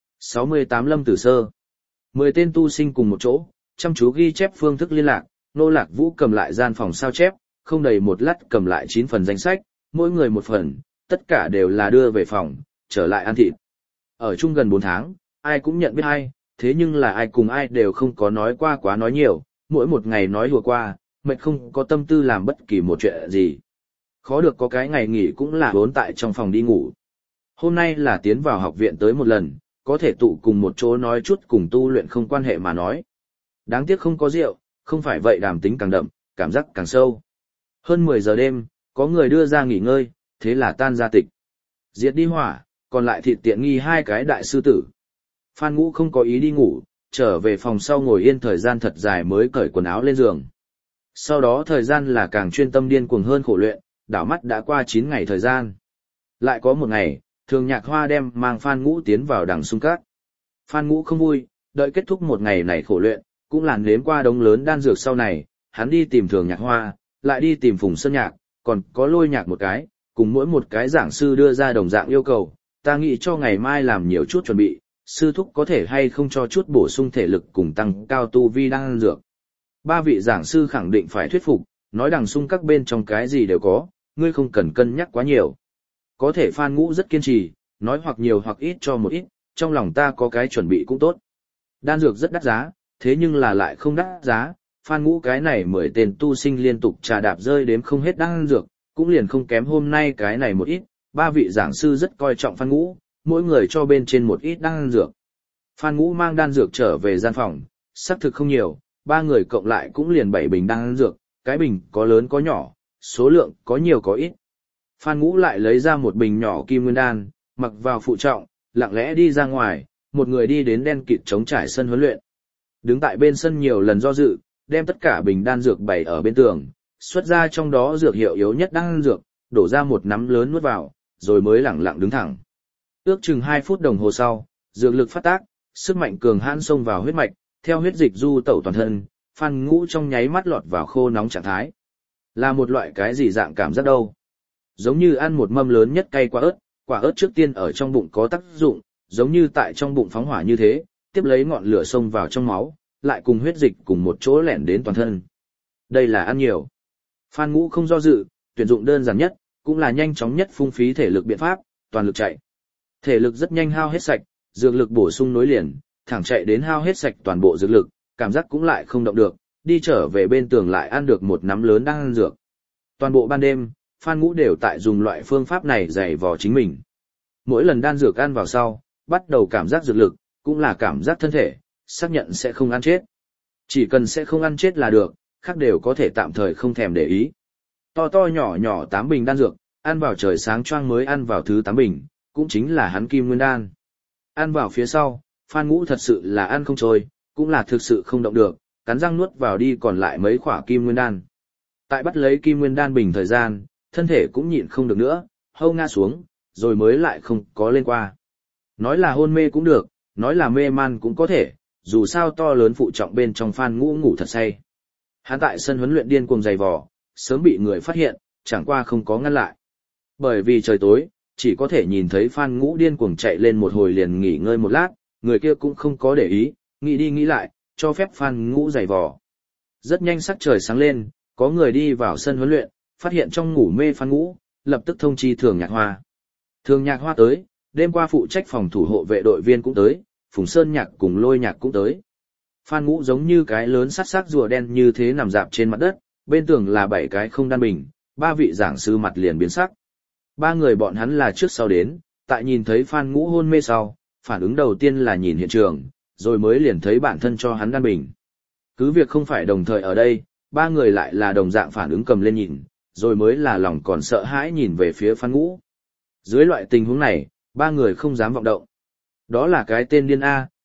68 Lâm Tử Sơ. 10 tên tu sinh cùng một chỗ, chăm chú ghi chép phương thức liên lạc, Nô Lạc Vũ cầm lại gian phòng sao chép, không đầy một lát cầm lại 9 phần danh sách, mỗi người một phần, tất cả đều là đưa về phòng, trở lại ăn thịt. Ở chung gần 4 tháng, ai cũng nhận biết ai, thế nhưng là ai cùng ai đều không có nói qua quá nói nhiều, mỗi một ngày nói hùa qua, mệt không có tâm tư làm bất kỳ một chuyện gì. Khó được có cái ngày nghỉ cũng là vốn tại trong phòng đi ngủ. Hôm nay là tiến vào học viện tới một lần, có thể tụ cùng một chỗ nói chút cùng tu luyện không quan hệ mà nói. Đáng tiếc không có rượu, không phải vậy đàm tính càng đậm, cảm giác càng sâu. Hơn 10 giờ đêm, có người đưa ra nghỉ ngơi, thế là tan ra tịch. Diệt đi hỏa, còn lại thịt tiện nghi 2 cái đại sư tử. Phan Ngũ không có ý đi ngủ, trở về phòng sau ngồi yên thời gian thật dài mới cởi quần áo lên giường. Sau đó thời gian là càng chuyên tâm điên cuồng hơn khổ luyện, đảo mắt đã qua 9 ngày thời gian. Lại có một ngày, Thường Nhạc Hoa đem mang Phan Ngũ tiến vào đằng xung các. Phan Ngũ không vui, đợi kết thúc một ngày này khổ luyện, cũng làn nếm qua đống lớn đan dược sau này, hắn đi tìm Thường Nhạc Hoa, lại đi tìm Phùng Sơn Nhạc, còn có Lôi Nhạc một cái, cùng mỗi một cái giảng sư đưa ra đồng dạng yêu cầu, ta nghĩ cho ngày mai làm nhiều chút chuẩn bị, sư thúc có thể hay không cho chút bổ sung thể lực cùng tăng cao tu vi đan dược. 3 vị giảng sư khẳng định phải thuyết phục, nói đằng xung các bên trong cái gì đều có, ngươi không cần cân nhắc quá nhiều. Có thể Phan Ngũ rất kiên trì, nói hoặc nhiều hoặc ít cho một ít, trong lòng ta có cái chuẩn bị cũng tốt. Đan dược rất đắt giá, thế nhưng là lại không đắt giá, Phan Ngũ cái này 10 tên tu sinh liên tục trà đạp rơi đếm không hết đan dược, cũng liền không kém hôm nay cái này một ít, 3 vị giảng sư rất coi trọng Phan Ngũ, mỗi người cho bên trên một ít đan dược. Phan Ngũ mang đan dược trở về gian phòng, xác thực không nhiều, 3 người cộng lại cũng liền 7 bình đan dược, cái bình có lớn có nhỏ, số lượng có nhiều có ít. Phan Ngũ lại lấy ra một bình nhỏ kim nguyên đan, mặc vào phụ trọng, lặng lẽ đi ra ngoài, một người đi đến đen kịt trống trải sân huấn luyện. Đứng tại bên sân nhiều lần do dự, đem tất cả bình đan dược bày ở bên tường, xuất ra trong đó dược hiệu yếu nhất đan dược, đổ ra một nắm lớn nuốt vào, rồi mới lẳng lặng đứng thẳng. Ước chừng 2 phút đồng hồ sau, dược lực phát tác, sức mạnh cường hãn xông vào huyết mạch, theo huyết dịch du tẩu toàn thân, Phan Ngũ trong nháy mắt lọt vào khô nóng trạng thái. Là một loại cái gì dạng cảm giác đâu? Giống như ăn một mâm lớn nhất cay quả ớt trước tiên ở trong bụng có tác dụng, giống như tại trong bụng phóng hỏa như thế, tiếp lấy ngọn lửa xông vào trong máu, lại cùng huyết dịch cùng một chỗ lẻn đến toàn thân. Đây là ăn nhiều. Phan Ngũ không do dự, tuyển dụng đơn giản nhất, cũng là nhanh chóng nhất phung phí thể lực biện pháp, toàn lực chạy. Thể lực rất nhanh hao hết sạch, dược lực bổ sung nối liền, thẳng chạy đến hao hết sạch toàn bộ dược lực, cảm giác cũng lại không động được, đi trở về bên tường lại ăn được một nắm lớn đang ăn dược. Toàn bộ ban đêm, Phan Ngũ đều tại dùng loại phương pháp này dày vò chính mình. Mỗi lần đan dược ăn vào sau, bắt đầu cảm giác dược lực, cũng là cảm giác thân thể, xác nhận sẽ không ăn chết. Chỉ cần sẽ không ăn chết là được, khác đều có thể tạm thời không thèm để ý. To to nhỏ nhỏ 8 bình đan dược, ăn vào trời sáng choang mới ăn vào thứ 8 bình, cũng chính là hắn kim nguyên đan. Ăn vào phía sau, Phan Ngũ thật sự là ăn không trôi, cũng là thực sự không động được, cắn răng nuốt vào đi còn lại mấy khỏa kim nguyên đan. Tại bắt lấy kim nguyên đan bình thời gian, thân thể cũng nhịn không được nữa, hâu ngã xuống, rồi mới lại không có lên qua. Nói là hôn mê cũng được, nói là mê man cũng có thể, dù sao to lớn phụ trọng bên trong Phan Ngũ ngủ thật say. Hắn tại sân huấn luyện điên cuồng giày vò, sớm bị người phát hiện, chẳng qua không có ngăn lại. Bởi vì trời tối, chỉ có thể nhìn thấy Phan Ngũ điên cuồng chạy lên một hồi liền nghỉ ngơi một lát, người kia cũng không có để ý, nghĩ đi nghĩ lại, cho phép Phan Ngũ giày vò. Rất nhanh sắc trời sáng lên, có người đi vào sân huấn luyện, phát hiện trong ngủ mê Phan Ngũ, lập tức thông chi Thường Nhạc Hoa. Thường Nhạc Hoa tới, đêm qua phụ trách phòng thủ hộ vệ đội viên cũng tới, Phùng Sơn Nhạc cùng Lôi Nhạc cũng tới. Phan Ngũ giống như cái lớn sắt xác rùa đen như thế nằm dạp trên mặt đất, bên tường là 7 cái không đan bình, 3 vị giảng sư mặt liền biến sắc. 3 người bọn hắn là trước sau đến, tại nhìn thấy Phan Ngũ hôn mê sau, phản ứng đầu tiên là nhìn hiện trường, rồi mới liền thấy bản thân cho hắn đan bình. Cứ việc không phải đồng thời ở đây, 3 người lại là đồng dạng phản ứng cầm lên nhìn, rồi mới là lòng còn sợ hãi nhìn về phía Phan Ngũ. Dưới loại tình huống này, 3 người không dám vọng động. Đó là cái tên điên A,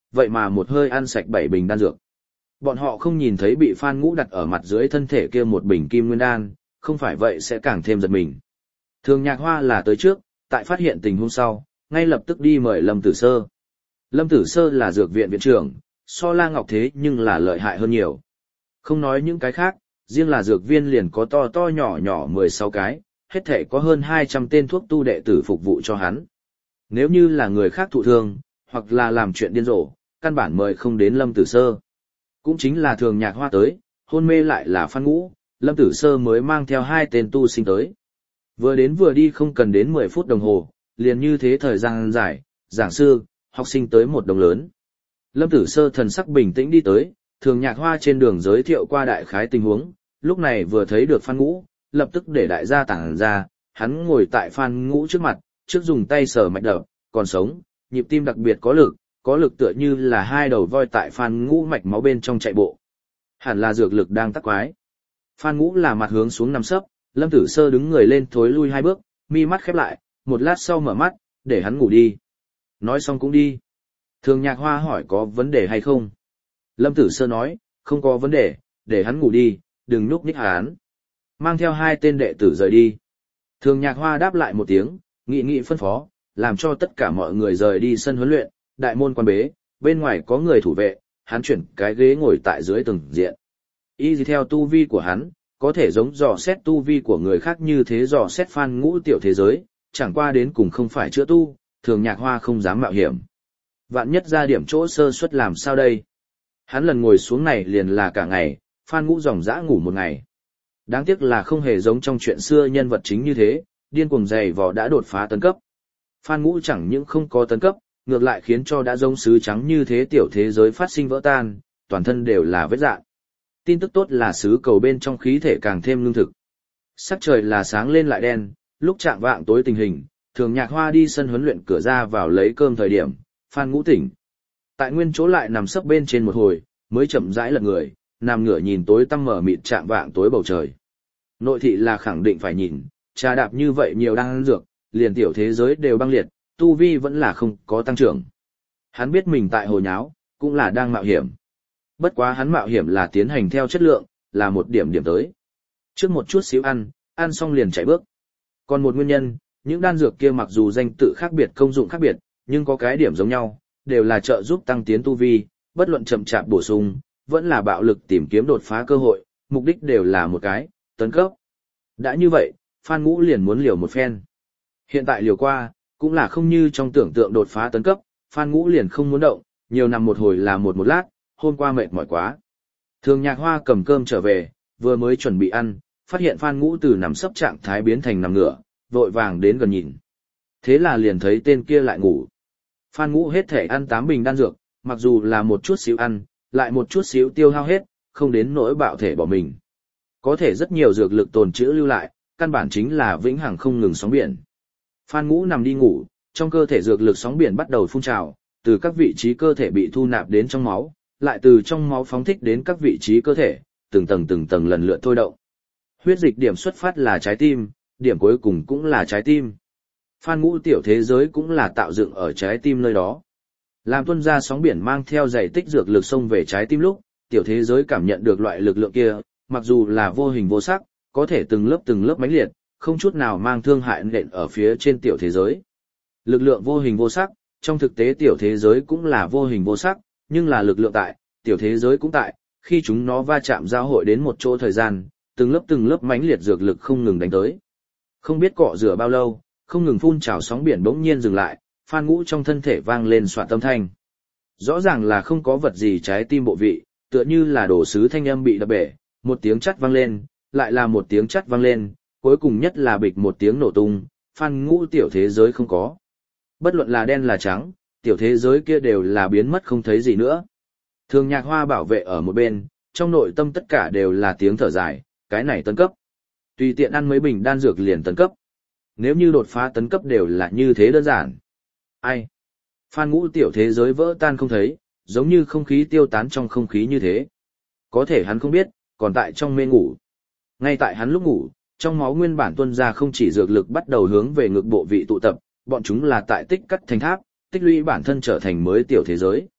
vậy mà một hơi ăn sạch 7 bình đan dược. Bọn họ không nhìn thấy bị Phan Ngũ đặt ở mặt dưới thân thể kia một bình kim nguyên đan, không phải vậy sẽ càng thêm giật mình. Thường Nhạc Hoa là tới trước, tại phát hiện tình huống sau, ngay lập tức đi mời Lâm Tử Sơ. Lâm Tử Sơ là dược viện viện trưởng, so La Ngọc thế nhưng là lợi hại hơn nhiều. Không nói những cái khác, riêng là dược viên liền có to to nhỏ nhỏ 16 cái, hết thể có hơn 200 tên thuốc tu đệ tử phục vụ cho hắn. Nếu như là người khác thụ thương, hoặc là làm chuyện điên rồ, căn bản mời không đến Lâm Tử Sơ. Cũng chính là Thường Nhạc Hoa tới, hôn mê lại là Phan Ngũ, Lâm Tử Sơ mới mang theo 2 tên tu sinh tới. Vừa đến vừa đi không cần đến 10 phút đồng hồ, liền như thế thời gian dài, giảng sư, học sinh tới một đồng lớn. Lâm Tử Sơ thần sắc bình tĩnh đi tới, Thường Nhạc Hoa trên đường giới thiệu qua đại khái tình huống, lúc này vừa thấy được Phan Ngũ, lập tức để đại gia tản ra, hắn ngồi tại Phan Ngũ trước mặt, trước dùng tay sờ mạch đập, còn sống, nhịp tim đặc biệt có lực tựa như là 2 đầu voi tại Phan Ngũ mạch máu bên trong chạy bộ. Hẳn là dược lực đang tắc quái. Phan Ngũ là mặt hướng xuống nằm sấp, Lâm Tử Sơ đứng người lên thối lui 2 bước, mi mắt khép lại, một lát sau mở mắt, để hắn ngủ đi. Nói xong cũng đi. Thường Nhạc Hoa hỏi có vấn đề hay không. Lâm Tử Sơ nói, không có vấn đề, để hắn ngủ đi, đừng núp nhích hắn. Mang theo 2 tên đệ tử rời đi. Thường Nhạc Hoa đáp lại một tiếng, nghị phân phó, làm cho tất cả mọi người rời đi sân huấn luyện, đại môn quan bế, bên ngoài có người thủ vệ, hắn chuyển cái ghế ngồi tại dưới từng diện. Y theo tu vi của hắn, có thể giống dò xét tu vi của người khác như thế dò xét Phan Ngũ tiểu thế giới, chẳng qua đến cùng không phải chữa tu, Thường Nhạc Hoa không dám mạo hiểm. Vạn nhất ra điểm chỗ sơ suất làm sao đây? Hắn lần ngồi xuống này liền là cả ngày, Phan Ngũ dòng dã ngủ một ngày. Đáng tiếc là không hề giống trong chuyện xưa nhân vật chính như thế, điên cuồng dày vò đã đột phá tấn cấp. Phan Ngũ chẳng những không có tấn cấp, ngược lại khiến cho đã giống sứ trắng như thế tiểu thế giới phát sinh vỡ tan, toàn thân đều là vết rạn. Tin tức tốt là sứ cầu bên trong khí thể càng thêm lương thực. Sắc trời là sáng lên lại đen, lúc chạng vạng tối tình hình, Thường Nhạc Hoa đi sân huấn luyện cửa ra vào lấy cơm thời điểm, Phan Ngũ tỉnh. Tại nguyên chỗ lại nằm sấp bên trên một hồi, mới chậm rãi lật người, nằm ngửa nhìn tối tăm mở mịt chạng vạng tối bầu trời. Nội thị là khẳng định phải nhìn, trà đạp như vậy nhiều đang ăn dược, liền tiểu thế giới đều băng liệt, tu vi vẫn là không có tăng trưởng. Hắn biết mình tại hồ nháo, cũng là đang mạo hiểm. Bất quá hắn mạo hiểm là tiến hành theo chất lượng, là một điểm tới. Trước một chút xíu ăn xong liền chạy bước. Còn một nguyên nhân, những đan dược kia mặc dù danh tự khác biệt công dụng khác biệt, nhưng có cái điểm giống nhau, đều là trợ giúp tăng tiến tu vi, bất luận chậm chạp bổ sung, vẫn là bạo lực tìm kiếm đột phá cơ hội, mục đích đều là một cái, tấn cấp. Đã như vậy, Phan Ngũ liền muốn liều một phen. Hiện tại liều qua, cũng là không như trong tưởng tượng đột phá tấn cấp, Phan Ngũ liền không muốn động, nhiều nằm một hồi là một lát, hôm qua mệt mỏi quá. Thường Nhạc Hoa cầm cơm trở về, vừa mới chuẩn bị ăn, phát hiện Phan Ngũ từ nằm sấp trạng thái biến thành nằm ngửa, vội vàng đến gần nhìn. Thế là liền thấy tên kia lại ngủ. Phan Ngũ hết thể ăn 8 bình đan dược, mặc dù là một chút xíu ăn, lại một chút xíu tiêu hao hết, không đến nỗi bạo thể bỏ mình. Có thể rất nhiều dược lực tồn trữ lưu lại, căn bản chính là vĩnh hằng không ngừng sóng biển. Phan Ngũ nằm đi ngủ, trong cơ thể dược lực sóng biển bắt đầu phun trào, từ các vị trí cơ thể bị thu nạp đến trong máu, lại từ trong máu phóng thích đến các vị trí cơ thể, từng tầng lần lượt thôi động. Huyết dịch điểm xuất phát là trái tim, điểm cuối cùng cũng là trái tim. Phan Ngũ tiểu thế giới cũng là tạo dựng ở trái tim nơi đó. Làm tuôn ra sóng biển mang theo dày tích dược lực xông về trái tim lúc, tiểu thế giới cảm nhận được loại lực lượng kia, mặc dù là vô hình vô sắc, có thể từng lớp mãnh liệt, không chút nào mang thương hại nện ở phía trên tiểu thế giới. Lực lượng vô hình vô sắc, trong thực tế tiểu thế giới cũng là vô hình vô sắc, nhưng là lực lượng tại, tiểu thế giới cũng tại, khi chúng nó va chạm giao hội đến một chỗ thời gian, từng lớp mãnh liệt dược lực không ngừng đánh tới. Không biết cọ rửa bao lâu, không ngừng phun trào sóng biển bỗng nhiên dừng lại, Phan Ngũ trong thân thể vang lên xoạt âm thanh. Rõ ràng là không có vật gì trái tim bộ vị, tựa như là đồ sứ thanh âm bị đập bể, một tiếng chắt vang lên, lại là một tiếng chắt vang lên, cuối cùng nhất là bịch một tiếng nổ tung, Phan Ngũ tiểu thế giới không có. Bất luận là đen là trắng, tiểu thế giới kia đều là biến mất không thấy gì nữa. Thường Nhạc Hoa bảo vệ ở một bên, trong nội tâm tất cả đều là tiếng thở dài, cái này tấn cấp. Tùy tiện ăn mấy bình đan dược liền tấn cấp. Nếu như đột phá tấn cấp đều là như thế đơn giản. Ai? Phan Ngũ tiểu thế giới vỡ tan không thấy, giống như không khí tiêu tán trong không khí như thế. Có thể hắn không biết, còn tại trong mê ngủ. Ngay tại hắn lúc ngủ, trong máu nguyên bản tuôn ra không chỉ dược lực bắt đầu hướng về ngực bộ vị tụ tập, bọn chúng là tại tích cắt thành tháp, tích lũy bản thân trở thành mới tiểu thế giới.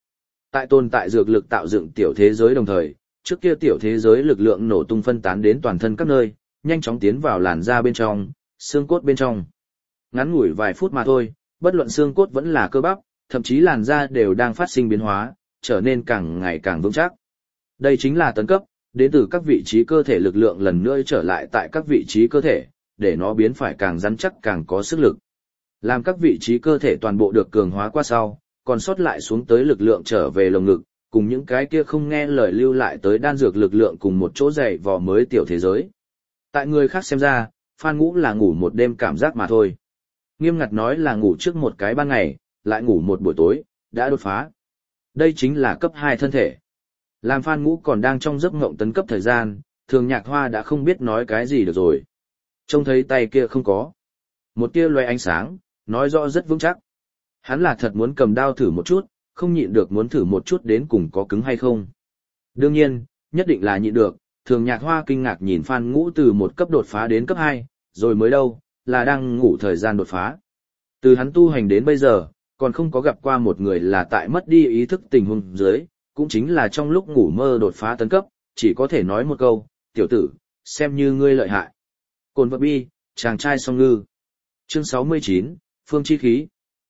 Tại tồn tại dược lực tạo dựng tiểu thế giới đồng thời, trước kia tiểu thế giới lực lượng nổ tung phân tán đến toàn thân các nơi, nhanh chóng tiến vào làn da bên trong, xương cốt bên trong. Ngắn ngủi vài phút mà thôi, bất luận xương cốt vẫn là cơ bắp, thậm chí làn da đều đang phát sinh biến hóa, trở nên càng ngày càng vững chắc. Đây chính là tấn cấp, đến từ các vị trí cơ thể lực lượng lần nữa trở lại tại các vị trí cơ thể, để nó biến phải càng rắn chắc càng có sức lực. Làm các vị trí cơ thể toàn bộ được cường hóa qua sau, còn sót lại xuống tới lực lượng trở về lồng ngực, cùng những cái kia không nghe lời lưu lại tới đan dược lực lượng cùng một chỗ dày vò mới tiểu thế giới. Tại người khác xem ra, Phan Ngũ là ngủ một đêm cảm giác mà thôi. Nghiêm ngặt nói là ngủ trước một cái ban ngày, lại ngủ một buổi tối, đã đột phá. Đây chính là cấp 2 thân thể. Làm Phan Ngũ còn đang trong giấc ngộng tấn cấp thời gian, Thường Nhạc Hoa đã không biết nói cái gì được rồi. Trông thấy tay kia không có. Một tia loé ánh sáng, nói rõ rất vững chắc. Hắn là thật muốn cầm đao thử một chút, không nhịn được muốn thử một chút đến cùng có cứng hay không. Đương nhiên, nhất định là nhịn được, Thường Nhạc Hoa kinh ngạc nhìn Phan Ngũ từ một cấp đột phá đến cấp 2, rồi mới đâu, là đang ngủ thời gian đột phá. Từ hắn tu hành đến bây giờ, còn không có gặp qua một người là tại mất đi ý thức tình huống dưới, cũng chính là trong lúc ngủ mơ đột phá tấn cấp, chỉ có thể nói một câu, tiểu tử, xem như ngươi lợi hại. Cồn vật bi, chàng trai song ngư. Chương 69, Phương Chi Khí.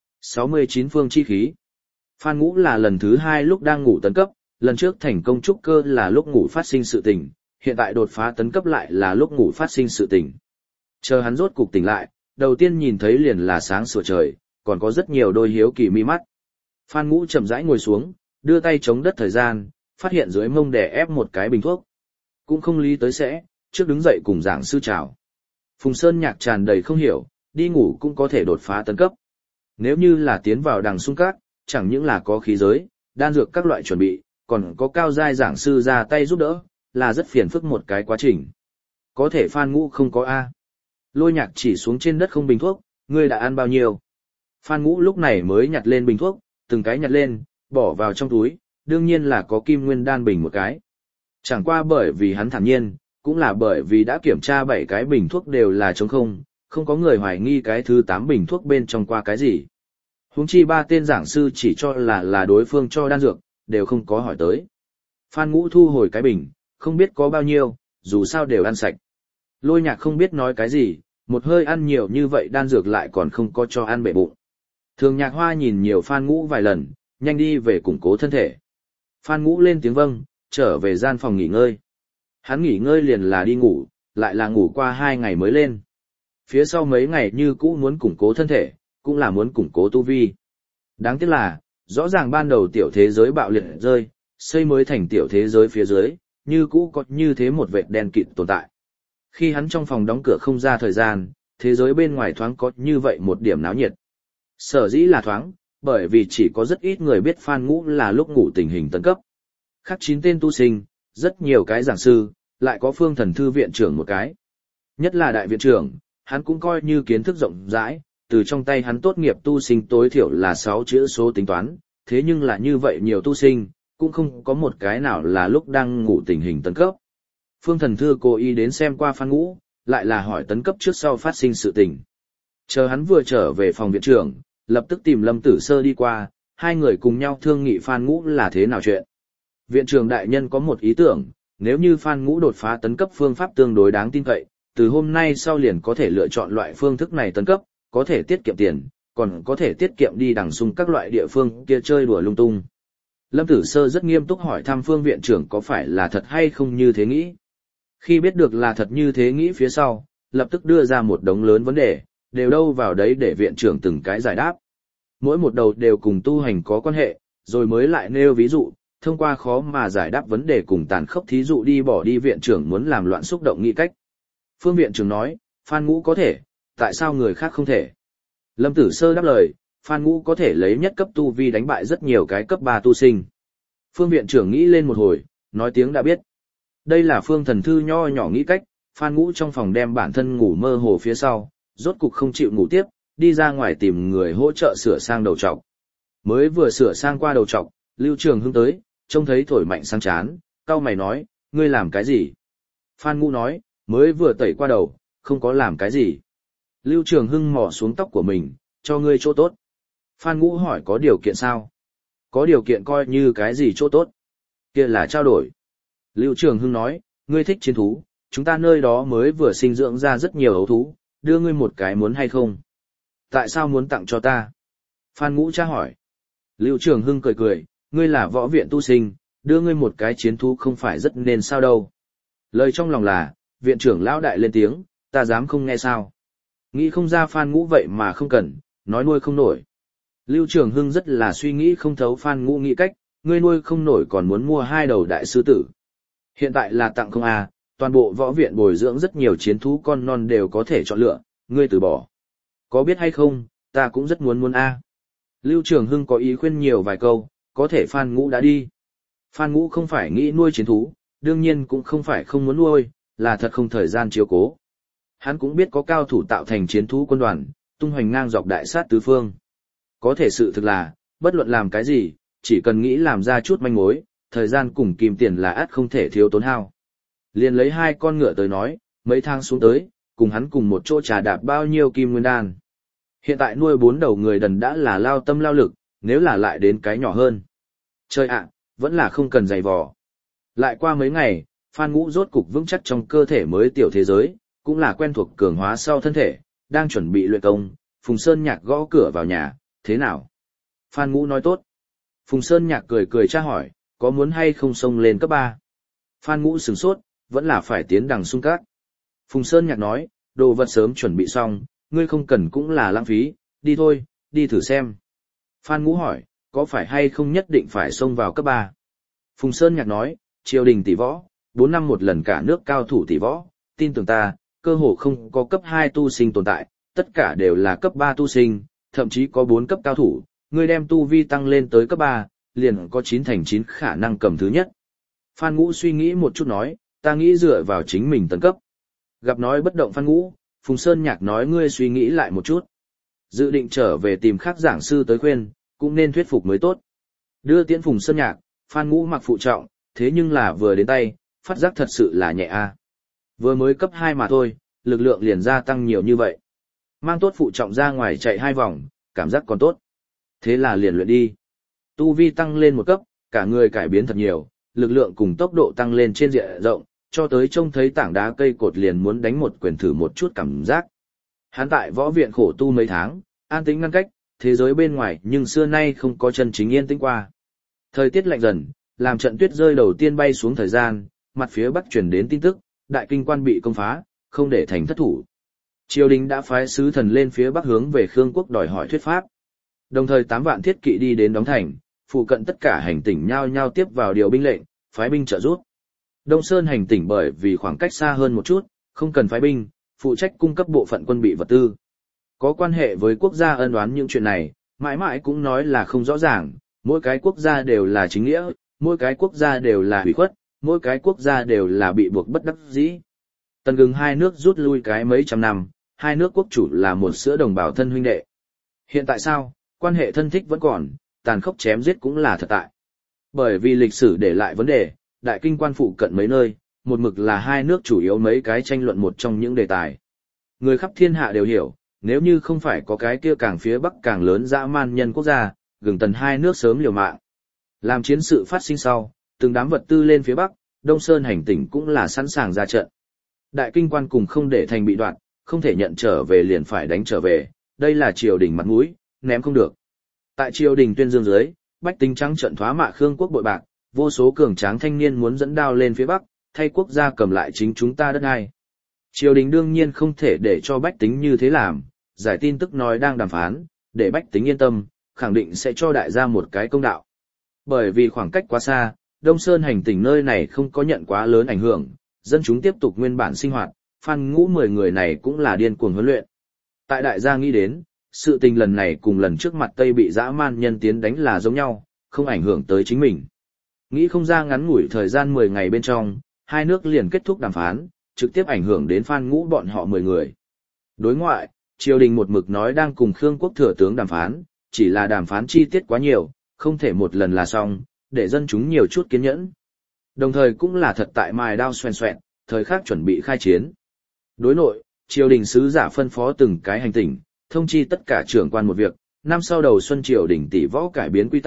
69 Phương Chi Khí. Phan Ngũ là lần thứ 2 lúc đang ngủ tấn cấp, lần trước thành công trúc cơ là lúc ngủ phát sinh sự tình, hiện tại đột phá tấn cấp lại là lúc ngủ phát sinh sự tình. Chờ hắn rốt cục tỉnh lại, đầu tiên nhìn thấy liền là sáng sủa trời, còn có rất nhiều đôi hiếu kỳ mi mắt. Phan Ngũ chậm rãi ngồi xuống, đưa tay chống đất thời gian, phát hiện dưới mông đè ép một cái bình thuốc. Cũng không lý tới sẽ, trước đứng dậy cùng giảng sư chào. Phùng Sơn Nhạc tràn đầy không hiểu, đi ngủ cũng có thể đột phá tấn cấp. Nếu như là tiến vào đằng xung các, chẳng những là có khí giới, đan dược các loại chuẩn bị, còn có cao giai giảng sư ra tay giúp đỡ, là rất phiền phức một cái quá trình. Có thể Phan Ngũ không có A. Lôi Nhạc chỉ xuống trên đất không bình thuốc, ngươi đã ăn bao nhiêu? Phan Ngũ lúc này mới nhặt lên bình thuốc, từng cái nhặt lên, bỏ vào trong túi, đương nhiên là có kim nguyên đan bình một cái. Chẳng qua bởi vì hắn thản nhiên, cũng là bởi vì đã kiểm tra 7 cái bình thuốc đều là trống không, không có người hoài nghi cái thứ 8 bình thuốc bên trong qua cái gì. Huống chi 3 tên giảng sư chỉ cho là đối phương cho đan dược, đều không có hỏi tới. Phan Ngũ thu hồi cái bình, không biết có bao nhiêu, dù sao đều ăn sạch. Lôi Nhạc không biết nói cái gì, một hơi ăn nhiều như vậy đan dược lại còn không có cho ăn bể bụng. Thường Nhạc Hoa nhìn nhiều Phan Ngũ vài lần, nhanh đi về củng cố thân thể. Phan Ngũ lên tiếng vâng, trở về gian phòng nghỉ ngơi. Hắn nghỉ ngơi liền là đi ngủ, lại là ngủ qua 2 ngày mới lên. Phía sau mấy ngày như cũ muốn củng cố thân thể, cũng là muốn củng cố tu vi. Đáng tiếc là, rõ ràng ban đầu tiểu thế giới bạo liệt rơi, xây mới thành tiểu thế giới phía dưới, như cũ có như thế một vệt đen kịt tồn tại. Khi hắn trong phòng đóng cửa không ra thời gian, thế giới bên ngoài thoáng có như vậy một điểm náo nhiệt. Sở dĩ là thoáng, bởi vì chỉ có rất ít người biết Phan Ngũ là lúc ngủ tình hình tấn cấp. Khác 9 tên tu sinh, rất nhiều cái giảng sư, lại có Phương Thần Thư viện trưởng một cái. Nhất là đại viện trưởng, hắn cũng coi như kiến thức rộng rãi, từ trong tay hắn tốt nghiệp tu sinh tối thiểu là 6 chữ số tính toán, thế nhưng là như vậy nhiều tu sinh, cũng không có một cái nào là lúc đang ngủ tình hình tấn cấp. Phương Thần Thư cố ý đến xem qua Phan Ngũ, lại là hỏi tấn cấp trước sau phát sinh sự tình. Chờ hắn vừa trở về phòng viện trưởng, lập tức tìm Lâm Tử Sơ đi qua, hai người cùng nhau thương nghị Phan Ngũ là thế nào chuyện. Viện trưởng đại nhân có một ý tưởng, nếu như Phan Ngũ đột phá tấn cấp phương pháp tương đối đáng tin cậy, từ hôm nay sau liền có thể lựa chọn loại phương thức này tấn cấp, có thể tiết kiệm tiền, còn có thể tiết kiệm đi đằng xung các loại địa phương kia chơi đùa lung tung. Lâm Tử Sơ rất nghiêm túc hỏi thăm Phương viện trưởng có phải là thật hay không như thế nghĩ. Khi biết được là thật như thế nghĩ phía sau, lập tức đưa ra một đống lớn vấn đề, đều đâu vào đấy để viện trưởng từng cái giải đáp. Mỗi một đầu đều cùng tu hành có quan hệ, rồi mới lại nêu ví dụ, thông qua khó mà giải đáp vấn đề cùng tàn khốc thí dụ đi bỏ đi viện trưởng muốn làm loạn xúc động nghĩ cách. Phương viện trưởng nói, Phan Ngũ có thể, tại sao người khác không thể? Lâm Tử Sơ đáp lời, Phan Ngũ có thể lấy nhất cấp tu vi đánh bại rất nhiều cái cấp 3 tu sinh. Phương viện trưởng nghĩ lên một hồi, nói tiếng đã biết. Đây là Phương Thần Thư nho nhỏ nghĩ cách, Phan Ngũ trong phòng đem bản thân ngủ mơ hồ phía sau, rốt cục không chịu ngủ tiếp, đi ra ngoài tìm người hỗ trợ sửa sang đầu trọc. Mới vừa sửa sang qua đầu trọc, Lưu Trường Hưng tới, trông thấy thổi mạnh sang chán, cau mày nói, ngươi làm cái gì? Phan Ngũ nói, mới vừa tẩy qua đầu, không có làm cái gì. Lưu Trường Hưng mò xuống tóc của mình, cho ngươi chỗ tốt. Phan Ngũ hỏi có điều kiện sao? Có điều kiện coi như cái gì chỗ tốt. Kia là trao đổi. Lưu Trường Hưng nói, ngươi thích chiến thú, chúng ta nơi đó mới vừa sinh dưỡng ra rất nhiều ấu thú, đưa ngươi một cái muốn hay không? Tại sao muốn tặng cho ta? Phan Ngũ tra hỏi. Lưu Trường Hưng cười cười, ngươi là võ viện tu sinh, đưa ngươi một cái chiến thú không phải rất nên sao đâu. Lời trong lòng là, viện trưởng lão đại lên tiếng, ta dám không nghe sao. Nghĩ không ra Phan Ngũ vậy mà không cần, nói nuôi không nổi. Lưu Trường Hưng rất là suy nghĩ không thấu Phan Ngũ nghĩ cách, ngươi nuôi không nổi còn muốn mua 2 đầu đại sư tử. Hiện tại là tặng không à, toàn bộ võ viện bồi dưỡng rất nhiều chiến thú con non đều có thể chọn lựa, ngươi từ bỏ. Có biết hay không, ta cũng rất muốn a. Lưu Trường Hưng có ý khuyên nhiều vài câu, có thể Phan Ngũ đã đi. Phan Ngũ không phải nghĩ nuôi chiến thú, đương nhiên cũng không phải không muốn nuôi, là thật không thời gian chiếu cố. Hắn cũng biết có cao thủ tạo thành chiến thú quân đoàn, tung hoành ngang dọc đại sát tứ phương. Có thể sự thực là, bất luận làm cái gì, chỉ cần nghĩ làm ra chút manh mối, thời gian cùng kìm tiền là ắt không thể thiếu tốn hao. Liền lấy 2 con ngựa tới nói, mấy tháng xuống tới, cùng hắn cùng một chỗ trà đạp bao nhiêu kim nguyên đan. Hiện tại nuôi 4 đầu người đần đã là lao tâm lao lực, nếu là lại đến cái nhỏ hơn. Trời ạ, vẫn là không cần dày vò. Lại qua mấy ngày, Phan Ngũ rốt cục vững chắc trong cơ thể mới tiểu thế giới, cũng là quen thuộc cường hóa sau thân thể, đang chuẩn bị luyện công. Phùng Sơn Nhạc gõ cửa vào nhà, thế nào? Phan Ngũ nói tốt. Phùng Sơn Nhạc cười cười tra hỏi, có muốn hay không xông lên cấp 3? Phan Ngũ sửng sốt, vẫn là phải tiến đằng xung các. Phùng Sơn Nhạc nói, đồ vật sớm chuẩn bị xong, ngươi không cần cũng là lãng phí, đi thôi, đi thử xem. Phan Ngũ hỏi, có phải hay không nhất định phải xông vào cấp 3? Phùng Sơn Nhạc nói, triều đình tỷ võ, 4 năm một lần cả nước cao thủ tỷ võ, tin tưởng ta, cơ hồ không có cấp 2 tu sinh tồn tại, tất cả đều là cấp 3 tu sinh, thậm chí có 4 cấp cao thủ, ngươi đem tu vi tăng lên tới cấp 3, liền có 9 thành 9 khả năng cầm thứ nhất. Phan Ngũ suy nghĩ một chút nói, ta nghĩ dựa vào chính mình tấn cấp. Gặp nói bất động Phan Ngũ, Phùng Sơn Nhạc nói ngươi suy nghĩ lại một chút. Dự định trở về tìm khác giảng sư tới khuyên, cũng nên thuyết phục mới tốt. Đưa tiễn Phùng Sơn Nhạc, Phan Ngũ mặc phụ trọng, thế nhưng là vừa đến tay, phát giác thật sự là nhẹ a. Vừa mới cấp 2 mà thôi, lực lượng liền gia tăng nhiều như vậy. Mang tốt phụ trọng ra ngoài chạy 2 vòng, cảm giác còn tốt. Thế là liền luyện đi. Tu vi tăng lên 1 cấp, cả người cải biến thật nhiều, lực lượng cùng tốc độ tăng lên trên diện rộng, cho tới trông thấy tảng đá cây cột liền muốn đánh một quyền thử một chút cảm giác. Hắn tại võ viện khổ tu mấy tháng, an tĩnh ngăn cách, thế giới bên ngoài nhưng xưa nay không có chân chính yên tĩnh qua. Thời tiết lạnh dần, làm trận tuyết rơi đầu tiên bay xuống thời gian, mặt phía bắc truyền đến tin tức, đại kinh quan bị công phá, không để thành thất thủ. Triều đình đã phái sứ thần lên phía bắc hướng về Khương quốc đòi hỏi thuyết pháp. Đồng thời 8 vạn thiết kỵ đi đến đóng thành, phụ cận tất cả hành tỉnh nhao nhao tiếp vào điều binh lệnh, phái binh trợ giúp. Đông Sơn hành tỉnh bởi vì khoảng cách xa hơn một chút, không cần phái binh, phụ trách cung cấp bộ phận quân bị vật tư. Có quan hệ với quốc gia ân oán những chuyện này, mãi mãi cũng nói là không rõ ràng, mỗi cái quốc gia đều là chính nghĩa, mỗi cái quốc gia đều là hủy khuất, mỗi cái quốc gia đều là bị buộc bất đắc dĩ. Tần Gừng 2 nước rút lui cái mấy trăm năm, 2 nước quốc chủ là một sữa đồng bào thân huynh đệ. Hiện tại sao, quan hệ thân thích vẫn còn, tàn khốc chém giết cũng là thật tại. Bởi vì lịch sử để lại vấn đề, đại kinh quan phụ cận mấy nơi, một mực là 2 nước chủ yếu mấy cái tranh luận một trong những đề tài. Người khắp thiên hạ đều hiểu, nếu như không phải có cái kia càng phía bắc càng lớn dã man nhân quốc gia, Gừng Tần 2 nước sớm liều mạng. Làm chiến sự phát sinh sau, từng đám vật tư lên phía bắc, Đông Sơn hành tỉnh cũng là sẵn sàng ra trận. Đại kinh quan cùng không để thành bị đoạn, không thể nhận trở về liền phải đánh trở về, đây là triều đình mặt mũi, ném không được. Tại triều đình tuyên dương dưới, bách tính trắng trận thoá mạ Khương quốc bội bạc, vô số cường tráng thanh niên muốn dẫn đao lên phía bắc, thay quốc gia cầm lại chính chúng ta đất đai. Triều đình đương nhiên không thể để cho bách tính như thế làm, giải tin tức nói đang đàm phán, để bách tính yên tâm, khẳng định sẽ cho đại gia một cái công đạo. Bởi vì khoảng cách quá xa, Đông Sơn hành tỉnh nơi này không có nhận quá lớn ảnh hưởng, dân chúng tiếp tục nguyên bản sinh hoạt, Phan Ngũ 10 người này cũng là điên cuồng huấn luyện. Tại đại gia nghĩ đến, sự tình lần này cùng lần trước mặt Tây bị dã man nhân tiến đánh là giống nhau, không ảnh hưởng tới chính mình. Nghĩ không ra ngắn ngủi thời gian 10 ngày bên trong, 2 nước liền kết thúc đàm phán, trực tiếp ảnh hưởng đến Phan Ngũ bọn họ 10 người. Đối ngoại, triều đình một mực nói đang cùng Khương quốc thừa tướng đàm phán, chỉ là đàm phán chi tiết quá nhiều, không thể một lần là xong, để dân chúng nhiều chút kiên nhẫn. Đồng thời cũng là thật tại mài đao xoèn xoẹn, thời khắc chuẩn bị khai chiến. Đối nội, triều đình sứ giả phân phó từng cái hành tỉnh, thông chi tất cả trưởng quan một việc, năm sau đầu xuân triều đình tỷ võ cải biến quy tắc,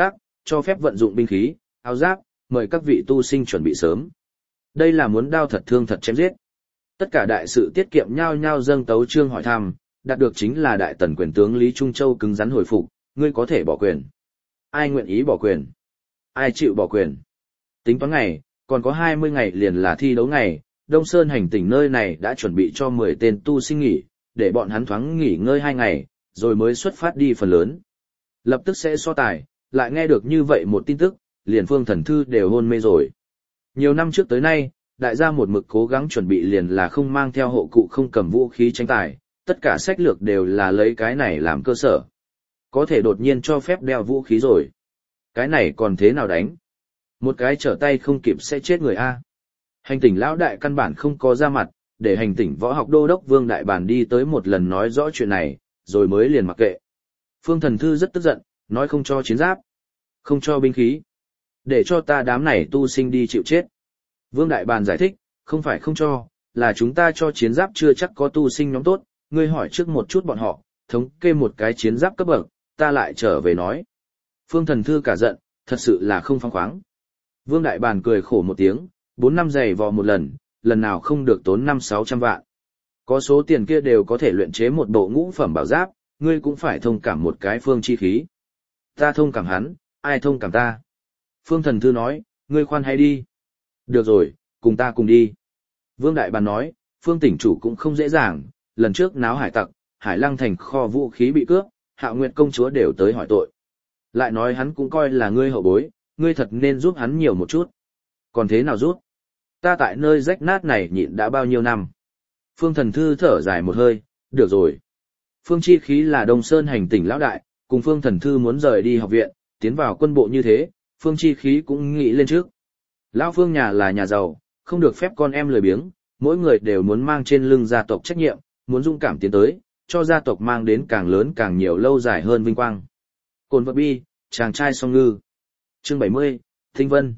cho phép vận dụng binh khí, áo giáp, mời các vị tu sinh chuẩn bị sớm. Đây là muốn đao thật thương thật chém giết. Tất cả đại sự tiết kiệm nhau nhau dâng tấu chương hỏi thăm, đạt được chính là đại tần quyền tướng Lý Trung Châu cứng rắn hồi phục, ngươi có thể bỏ quyền. Ai nguyện ý bỏ quyền? Ai chịu bỏ quyền? Tính toán ngày, còn có 20 ngày liền là thi đấu ngày, Đông Sơn hành tỉnh nơi này đã chuẩn bị cho 10 tên tu sinh nghỉ, để bọn hắn thoáng nghỉ ngơi 2 ngày, rồi mới xuất phát đi phần lớn. Lập tức sẽ so tài, lại nghe được như vậy một tin tức, liền Phương Thần Thư đều hôn mê rồi. Nhiều năm trước tới nay, đại gia một mực cố gắng chuẩn bị liền là không mang theo hộ cụ, không cầm vũ khí tranh tài, tất cả sách lược đều là lấy cái này làm cơ sở. Có thể đột nhiên cho phép đeo vũ khí rồi. Cái này còn thế nào đánh? Một cái trở tay không kịp sẽ chết người A. Hành tỉnh lão đại căn bản không có ra mặt, để hành tỉnh võ học đô đốc Vương Đại Bản đi tới một lần nói rõ chuyện này, rồi mới liền mặc kệ. Phương Thần Thư rất tức giận, nói không cho chiến giáp, không cho binh khí, để cho ta đám này tu sinh đi chịu chết. Vương Đại Bản giải thích, không phải không cho, là chúng ta cho chiến giáp chưa chắc có tu sinh nhóm tốt, ngươi hỏi trước một chút bọn họ, thống kê một cái chiến giáp cấp bậc, ta lại trở về nói. Phương Thần Thư cả giận, thật sự là không phóng khoáng. Vương Đại Bản cười khổ một tiếng, 4 năm giày vò một lần nào không được tốn 500-600 vạn. Có số tiền kia đều có thể luyện chế một bộ ngũ phẩm bảo giáp, ngươi cũng phải thông cảm một cái phương chi khí. Ta thông cảm hắn, ai thông cảm ta? Phương Thần Thư nói, ngươi khoan hay đi. Được rồi, cùng ta cùng đi. Vương Đại Bản nói, Phương tỉnh chủ cũng không dễ dàng, lần trước náo hải tặc, Hải Lăng thành kho vũ khí bị cướp, Hạo Nguyệt công chúa đều tới hỏi tội. Lại nói hắn cũng coi là ngươi hậu bối, ngươi thật nên giúp hắn nhiều một chút. Còn thế nào giúp? Ta tại nơi rách nát này nhịn đã bao nhiêu năm. Phương Thần Thư thở dài một hơi, được rồi. Phương Chi Khí là Đông Sơn hành tỉnh lão đại, cùng Phương Thần Thư muốn rời đi học viện, tiến vào quân bộ như thế, Phương Chi Khí cũng nghĩ lên trước. Lão Phương nhà là nhà giàu, không được phép con em lười biếng, mỗi người đều muốn mang trên lưng gia tộc trách nhiệm, muốn dũng cảm tiến tới, cho gia tộc mang đến càng lớn càng nhiều lâu dài hơn vinh quang. Cồn vật bi, chàng trai song ngư. Chương 70, Tinh Vân.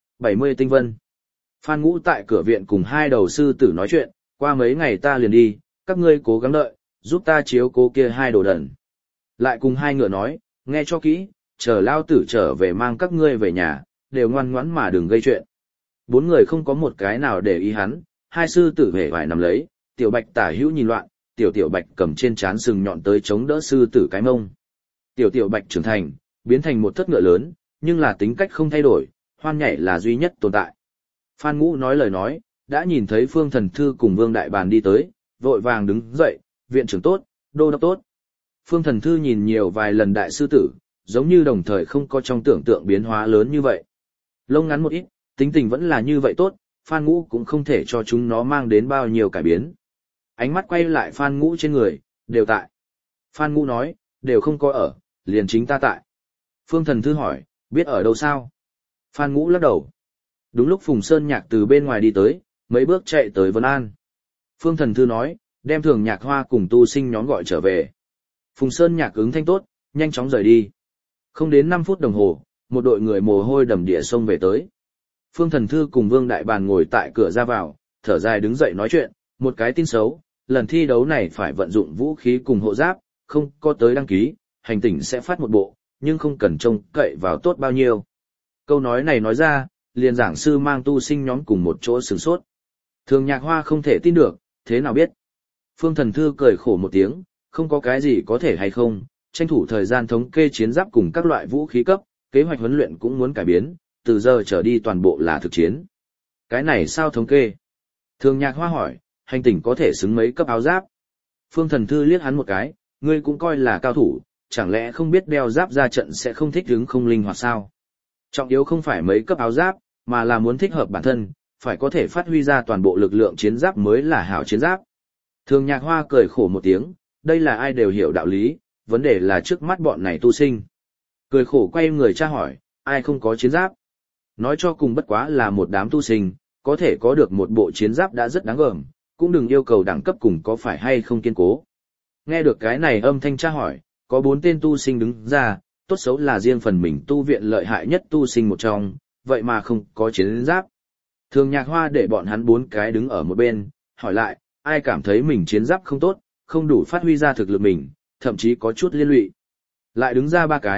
70 Tinh Vân. Phan Ngũ tại cửa viện cùng hai đầu sư tử nói chuyện, qua mấy ngày ta liền đi, các ngươi cố gắng đợi, giúp ta chiếu cố kia hai đồ đần. Lại cùng hai ngựa nói, nghe cho kỹ, chờ lao tử trở về mang các ngươi về nhà, đều ngoan ngoãn mà đừng gây chuyện. 4 người không có một cái nào để ý hắn, hai sư tử hề vải nằm lấy, tiểu bạch tả hữu nhìn loạn, tiểu bạch cầm trên trán sừng nhọn tới chống đỡ sư tử cái mông. Tiểu bạch trưởng thành, biến thành một thất ngựa lớn, nhưng là tính cách không thay đổi, hoan nhảy là duy nhất tồn tại. Phan Ngũ nói lời nói, đã nhìn thấy Phương Thần Thư cùng Vương Đại Bản đi tới, vội vàng đứng dậy, viện trưởng tốt, đô đốc tốt. Phương Thần Thư nhìn nhiều vài lần đại sư tử, giống như đồng thời không có trong tưởng tượng biến hóa lớn như vậy. Lông ngắn một ít, tính tình vẫn là như vậy tốt, Phan Ngũ cũng không thể cho chúng nó mang đến bao nhiêu cải biến. Ánh mắt quay lại Phan Ngũ trên người, đều tại. Phan Ngũ nói, đều không có ở, liền chính ta tại. Phương Thần Thư hỏi, biết ở đâu sao? Phan Ngũ lắc đầu. Đúng lúc Phùng Sơn Nhạc từ bên ngoài đi tới, mấy bước chạy tới Vân An. Phương Thần Thư nói, đem Thường Nhạc Hoa cùng tu sinh nhóm gọi trở về. Phùng Sơn Nhạc ứng thanh tốt, nhanh chóng rời đi. Không đến 5 phút đồng hồ, một đội người mồ hôi đầm địa xông về tới. Phương Thần Thư cùng Vương Đại Bản ngồi tại cửa ra vào, thở dài đứng dậy nói chuyện, một cái tin xấu, lần thi đấu này phải vận dụng vũ khí cùng hộ giáp, không có tới đăng ký, hành tỉnh sẽ phát một bộ, nhưng không cần trông cậy vào tốt bao nhiêu. Câu nói này nói ra, liền giảng sư mang tu sinh nhóm cùng một chỗ sửng sốt. Thường Nhạc Hoa không thể tin được, thế nào biết? Phương Thần Thư cười khổ một tiếng, không có cái gì có thể hay không, tranh thủ thời gian thống kê chiến giáp cùng các loại vũ khí cấp, kế hoạch huấn luyện cũng muốn cải biến, từ giờ trở đi toàn bộ là thực chiến. Cái này sao thống kê? Thường Nhạc Hoa hỏi, hành tỉnh có thể xứng mấy cấp áo giáp? Phương Thần Thư liếc hắn một cái, ngươi cũng coi là cao thủ, chẳng lẽ không biết đeo giáp ra trận sẽ không thích ứng không linh hoạt sao? Trọng yếu không phải mấy cấp áo giáp, mà là muốn thích hợp bản thân, phải có thể phát huy ra toàn bộ lực lượng chiến giáp mới là hảo chiến giáp. Thường Nhạc Hoa cười khổ một tiếng, đây là ai đều hiểu đạo lý, vấn đề là trước mắt bọn này tu sinh. Cười khổ quay người tra hỏi, ai không có chiến giáp? Nói cho cùng bất quá là một đám tu sinh, có thể có được một bộ chiến giáp đã rất đáng gờm, cũng đừng yêu cầu đẳng cấp cùng có phải hay không kiên cố. Nghe được cái này âm thanh tra hỏi, có 4 tên tu sinh đứng ra, tốt xấu là riêng phần mình tu viện lợi hại nhất tu sinh một trong, vậy mà không có chiến giáp. Thường Nhạc Hoa để bọn hắn 4 cái đứng ở một bên, hỏi lại, ai cảm thấy mình chiến giáp không tốt, không đủ phát huy ra thực lực mình, thậm chí có chút liên lụy. Lại đứng ra 3 cái,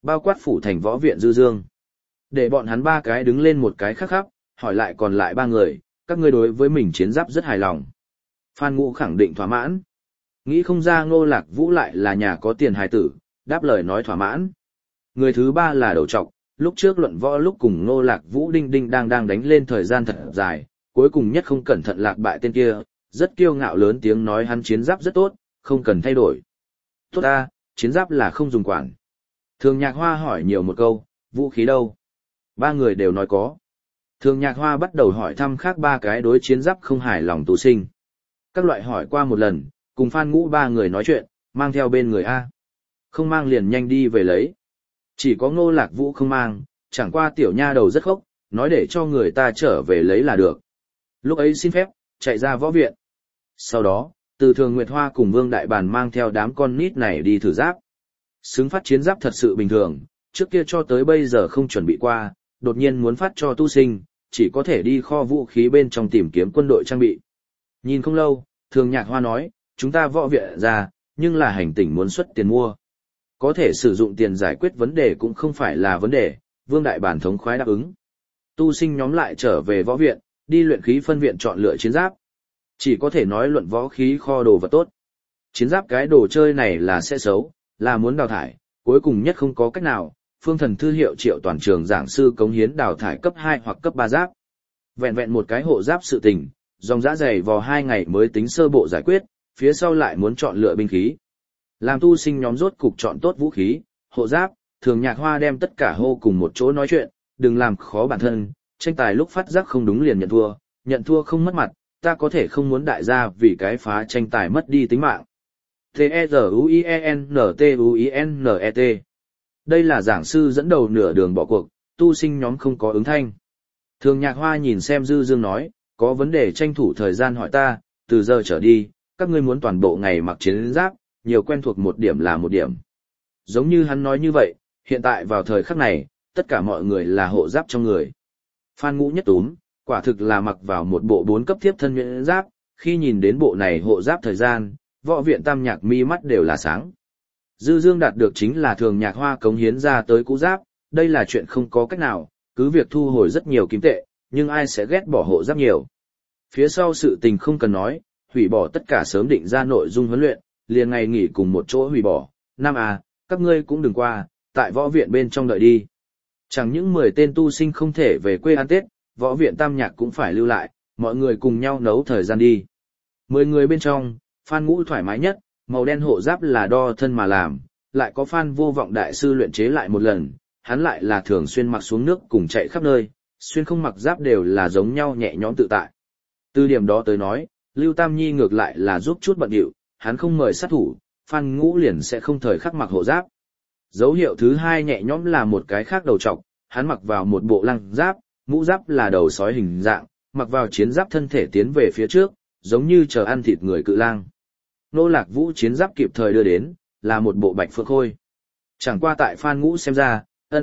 bao quát phủ thành võ viện Dư Dương. Để bọn hắn ba cái đứng lên một cái khắc khắc, hỏi lại còn lại ba người, các ngươi đối với mình chiến giáp rất hài lòng. Phan Ngũ khẳng định thỏa mãn. Nghĩ không ra Ngô Lạc Vũ lại là nhà có tiền hài tử, đáp lời nói thỏa mãn. Người thứ ba là Đầu Trọc, lúc trước luận võ lúc cùng Ngô Lạc Vũ đinh đinh đang đánh lên thời gian thật dài, cuối cùng nhất không cẩn thận lạc bại tên kia, rất kiêu ngạo lớn tiếng nói hắn chiến giáp rất tốt, không cần thay đổi. Tốt ta, chiến giáp là không dùng quản. Thường Nhạc Hoa hỏi nhiều một câu, vũ khí đâu? Ba người đều nói có. Thường Nhạc Hoa bắt đầu hỏi thăm khác ba cái đối chiến giáp không hài lòng tù sinh. Các loại hỏi qua một lần, cùng Phan Ngũ ba người nói chuyện, mang theo bên người A. Không mang liền nhanh đi về lấy. Chỉ có Ngô Lạc Vũ không mang, chẳng qua tiểu nha đầu rất khốc, nói để cho người ta trở về lấy là được. Lúc ấy xin phép, chạy ra võ viện. Sau đó, từ Thường Nguyệt Hoa cùng Vương Đại Bàn mang theo đám con nít này đi thử giáp. Xứng phát chiến giáp thật sự bình thường, trước kia cho tới bây giờ không chuẩn bị qua, đột nhiên muốn phát cho tu sinh, chỉ có thể đi kho vũ khí bên trong tìm kiếm quân đội trang bị. Nhìn không lâu, Thường Nhạc Hoa nói, chúng ta võ viện ra, nhưng là hành tỉnh muốn xuất tiền mua. Có thể sử dụng tiền giải quyết vấn đề cũng không phải là vấn đề, Vương Đại Bản thống khoái đáp ứng. Tu sinh nhóm lại trở về võ viện, đi luyện khí phân viện chọn lựa chiến giáp. Chỉ có thể nói luận võ khí kho đồ vật tốt. Chiến giáp cái đồ chơi này là sẽ xấu, là muốn đào thải, cuối cùng nhất không có cách nào, Phương Thần Thư hiệu triệu toàn trường giảng sư cống hiến đào thải cấp 2 hoặc cấp 3 giáp. Vẹn vẹn một cái hộ giáp sự tình, dòng dã dày vò 2 ngày mới tính sơ bộ giải quyết, phía sau lại muốn chọn lựa binh khí. Làm tu sinh nhóm rốt cục chọn tốt vũ khí, hộ giáp, Thường Nhạc Hoa đem tất cả hô cùng một chỗ nói chuyện, đừng làm khó bản thân, tranh tài lúc phát giác không đúng liền nhận thua không mất mặt, ta có thể không muốn đại gia vì cái phá tranh tài mất đi tính mạng. T-E-Z-U-I-E-N-T-U-I-N-E-T Đây là giảng sư dẫn đầu nửa đường bỏ cuộc, tu sinh nhóm không có ứng thanh. Thường Nhạc Hoa nhìn xem Dư Dương nói, có vấn đề tranh thủ thời gian hỏi ta, từ giờ trở đi, các ngươi muốn toàn bộ ngày mặc chiến giáp, nhiều quen thuộc một điểm là một điểm. Giống như hắn nói như vậy, hiện tại vào thời khắc này, tất cả mọi người là hộ giáp trong người. Phan Ngũ nhất túm, quả thực là mặc vào một bộ 4 cấp thiếp thân nhuyễn giáp, khi nhìn đến bộ này hộ giáp thời gian, võ viện Tam Nhạc mi mắt đều là sáng. Dư Dương đạt được chính là Thường Nhạc Hoa cống hiến ra tới cũ giáp, đây là chuyện không có cách nào, cứ việc thu hồi rất nhiều kim tệ, nhưng ai sẽ ghét bỏ hộ giáp nhiều. Phía sau sự tình không cần nói, hủy bỏ tất cả sớm định ra nội dung huấn luyện, liền ngày nghỉ cùng một chỗ hủy bỏ. Các ngươi cũng đừng qua, tại võ viện bên trong đợi đi. Chẳng những 10 tên tu sinh không thể về quê ăn Tết, võ viện Tam Nhạc cũng phải lưu lại, mọi người cùng nhau nấu thời gian đi. 10 người bên trong, Phan Ngũ thoải mái nhất, màu đen hộ giáp là đo thân mà làm, lại có Phan Vô Vọng đại sư luyện chế lại một lần, hắn lại là thường xuyên mặc xuống nước cùng chạy khắp nơi, xuyên không mặc giáp đều là giống nhau nhẹ nhõm tự tại. Từ điểm đó tới nói, Lưu Tam Nhi ngược lại là giúp chút bận điệu, hắn không mời sát thủ, Phan Ngũ liền sẽ không thời khắc mặc hộ giáp. Dấu hiệu thứ hai nhẹ nhõm là một cái khác đầu trọc, hắn mặc vào một bộ lăng giáp, mũ giáp là đầu sói hình dạng, mặc vào chiến giáp thân thể tiến về phía trước, giống như chờ ăn thịt người cự lang. Nô Lạc Vũ chiến giáp kịp thời đưa đến, là một bộ bạch phượng khôi. Chẳng qua tại Phan Ngũ xem ra,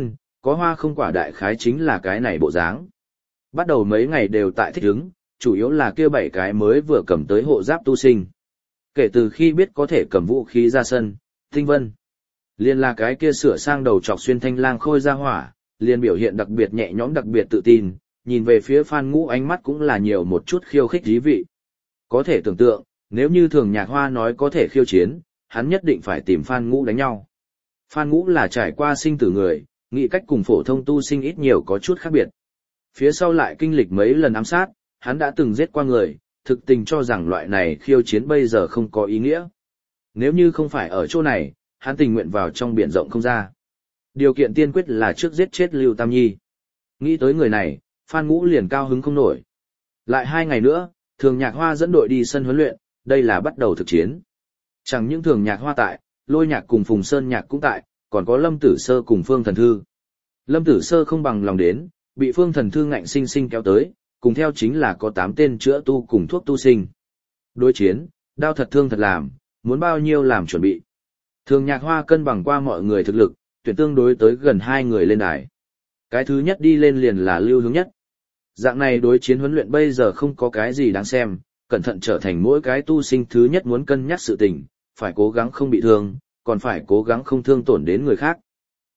có hoa không quả đại khái chính là cái này bộ dáng. Bắt đầu mấy ngày đều tại thích ứng, chủ yếu là kia 7 cái mới vừa cầm tới hộ giáp tu sinh. Kể từ khi biết có thể cầm vũ khí ra sân, Tinh Vân liền là cái kia sửa sang đầu trọc xuyên thanh lang khôi ra hỏa, liền biểu hiện đặc biệt nhẹ nhõm đặc biệt tự tin, nhìn về phía Phan Ngũ ánh mắt cũng là nhiều một chút khiêu khích dí vị. Có thể tưởng tượng, nếu như Thường Nhạc Hoa nói có thể khiêu chiến, hắn nhất định phải tìm Phan Ngũ đánh nhau. Phan Ngũ là trải qua sinh tử người, nghĩ cách cùng phổ thông tu sinh ít nhiều có chút khác biệt. Phía sau lại kinh lịch mấy lần ám sát, hắn đã từng giết qua người, thực tình cho rằng loại này khiêu chiến bây giờ không có ý nghĩa. Nếu như không phải ở chỗ này, hắn tình nguyện vào trong biển rộng không ra. Điều kiện tiên quyết là trước giết chết Lưu Tam Nhi. Nghĩ tới người này, Phan Ngũ liền cao hứng không nổi. Lại 2 ngày nữa, Thường Nhạc Hoa dẫn đội đi sân huấn luyện, đây là bắt đầu thực chiến. Chẳng những Thường Nhạc Hoa tại, Lôi Nhạc cùng Phùng Sơn Nhạc cũng tại, còn có Lâm Tử Sơ cùng Phương Thần Thư. Lâm Tử Sơ không bằng lòng đến, bị Phương Thần Thư ngạnh sinh sinh kéo tới, cùng theo chính là có 8 tên chữa tu cùng thuốc tu sinh. Đối chiến, đao thật thương thật làm, muốn bao nhiêu làm chuẩn bị. Thường Nhạc Hoa cân bằng qua mọi người thực lực, tuyển tương đối tới gần 2 người lên đài. Cái thứ nhất đi lên liền là Lưu Hướng Nhất. Dạng này đối chiến huấn luyện bây giờ không có cái gì đáng xem, cẩn thận trở thành mỗi cái tu sinh thứ nhất muốn cân nhắc sự tình, phải cố gắng không bị thương, còn phải cố gắng không thương tổn đến người khác.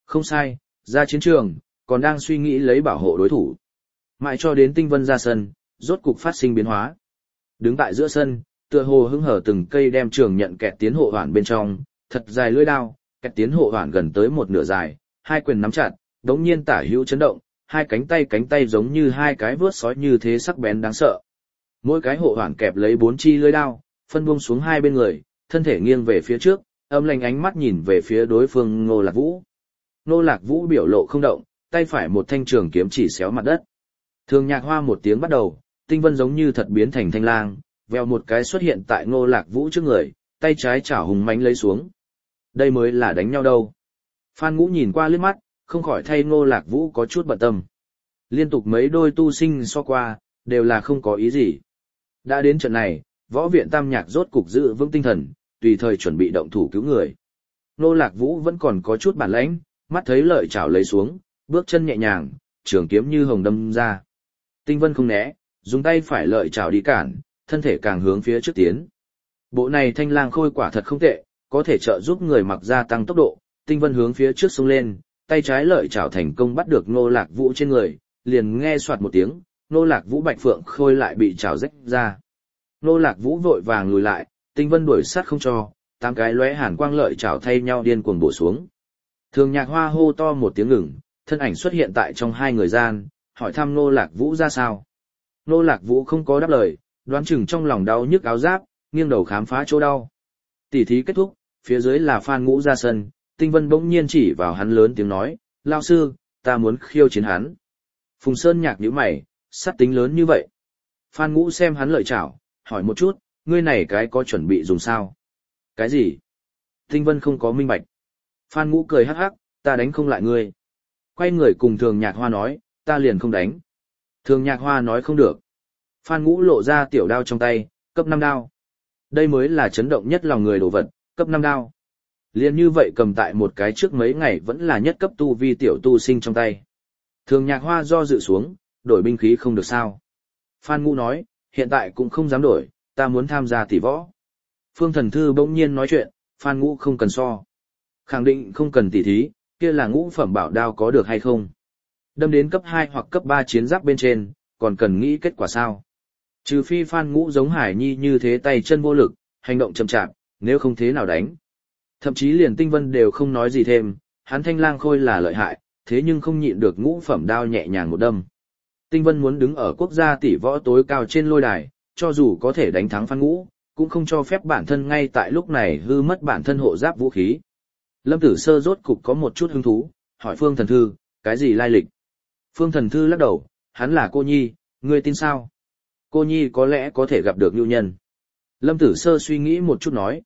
Không sai, ra chiến trường, còn đang suy nghĩ lấy bảo hộ đối thủ. Mãi cho đến Tinh Vân ra sân, rốt cục phát sinh biến hóa. Đứng tại giữa sân, tựa hồ hứng hở từng cây đem trường nhận kẹt tiến hộ hoàn bên trong, thật dài lưỡi đao, kẹt tiến hộ hoàn gần tới một nửa dài, hai quyền nắm chặt, đống nhiên tả hữu chấn động, hai cánh tay giống như hai cái vớt sói như thế sắc bén đáng sợ. Mỗi cái hộ hoàn kẹp lấy 4 chi lưỡi đao, phân buông xuống hai bên người, thân thể nghiêng về phía trước, âm lanh ánh mắt nhìn về phía đối phương Ngô Lạc Vũ. Ngô Lạc Vũ biểu lộ không động, tay phải một thanh trường kiếm chỉ xéo mặt đất. Thường Nhạc Hoa một tiếng bắt đầu, Tinh Vân giống như thật biến thành thanh lang, vèo một cái xuất hiện tại Ngô Lạc Vũ trước người, tay trái chảo hùng mãnh lấy xuống. Đây mới là đánh nhau đâu. Phan Ngũ nhìn qua liếc mắt, không khỏi thay Ngô Lạc Vũ có chút bận tâm. Liên tục mấy đôi tu sinh so qua, đều là không có ý gì. Đã đến trận này, võ viện Tam Nhạc rốt cục giữ vững tinh thần, tùy thời chuẩn bị động thủ cứu người. Ngô Lạc Vũ vẫn còn có chút bản lãnh, mắt thấy lợi chảo lấy xuống, bước chân nhẹ nhàng, trường kiếm như hồng đâm ra. Tinh Vân không né, dùng tay phải lợi chảo đi cản, thân thể càng hướng phía trước tiến. Bộ này thanh lang khôi quả thật không tệ, có thể trợ giúp người mặc gia tăng tốc độ. Tinh Vân hướng phía trước xông lên, tay trái lợi chảo thành công bắt được Ngô Lạc Vũ trên người, liền nghe soạt một tiếng, Ngô Lạc Vũ bạch phượng khôi lại bị chảo rách ra. Ngô Lạc Vũ vội vàng lùi lại, Tinh Vân đuổi sát không cho, 8 cái lóe hàn quang lợi chảo thay nhau điên cuồng bổ xuống. Thường Nhạc Hoa hô to một tiếng ngừng, thân ảnh xuất hiện tại trong hai người gian, hỏi thăm Ngô Lạc Vũ ra sao. Ngô Lạc Vũ không có đáp lời, đoán chừng trong lòng đau nhức áo giáp, nghiêng đầu khám phá chỗ đau. Tỉ thí kết thúc, phía dưới là Phan Ngũ ra sân, Tinh Vân bỗng nhiên chỉ vào hắn lớn tiếng nói, lao sư, ta muốn khiêu chiến hắn. Phùng Sơn Nhạc nhíu mày, sát tính lớn như vậy. Phan Ngũ xem hắn lợi chảo, hỏi một chút, ngươi này cái có chuẩn bị dùng sao? Cái gì? Tinh Vân không có minh bạch. Phan Ngũ cười hắc hắc, ta đánh không lại ngươi. Quay người cùng Thường Nhạc Hoa nói, ta liền không đánh. Thường Nhạc Hoa nói không được. Phan Ngũ lộ ra tiểu đao trong tay, cấp 5 đao. Đây mới là chấn động nhất lòng người đồ vật, cấp 5 đao. Liên như vậy cầm tại một cái trước mấy ngày vẫn là nhất cấp tu vi tiểu tu sinh trong tay. Thường Nhạc Hoa do dự xuống, đổi binh khí không được sao. Phan Ngũ nói, hiện tại cũng không dám đổi, ta muốn tham gia tỷ võ. Phương Thần Thư bỗng nhiên nói chuyện, Phan Ngũ không cần so. Khẳng định không cần tỷ thí, kia là ngũ phẩm bảo đao có được hay không. Đâm đến cấp 2 hoặc cấp 3 chiến giáp bên trên, còn cần nghĩ kết quả sao. Trừ phi Phan Ngũ giống Hải Nhi như thế tay chân vô lực, hành động chậm chạp, nếu không thế nào đánh. Thậm chí liền Tinh Vân đều không nói gì thêm, hắn thanh lang khôi là lợi hại, thế nhưng không nhịn được ngũ phẩm đao nhẹ nhàng một đâm. Tinh Vân muốn đứng ở quốc gia tỷ võ tối cao trên lôi đài, cho dù có thể đánh thắng Phan Ngũ, cũng không cho phép bản thân ngay tại lúc này hư mất bản thân hộ giáp vũ khí. Lâm Tử Sơ rốt cục có một chút hứng thú, hỏi Phương Thần Thư, cái gì lai lịch? Phương Thần Thư lắc đầu, hắn là cô nhi, ngươi tin sao? Cô nhi có lẽ có thể gặp được nhu nhân. Lâm Tử Sơ suy nghĩ một chút nói,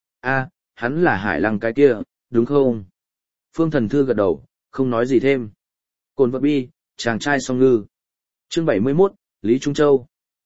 hắn là Hải Lăng cái kia, đúng không? Phương Thần Thư gật đầu, không nói gì thêm. Cồn vật bi, chàng trai song ngư. Chương 71, Lý Trung Châu.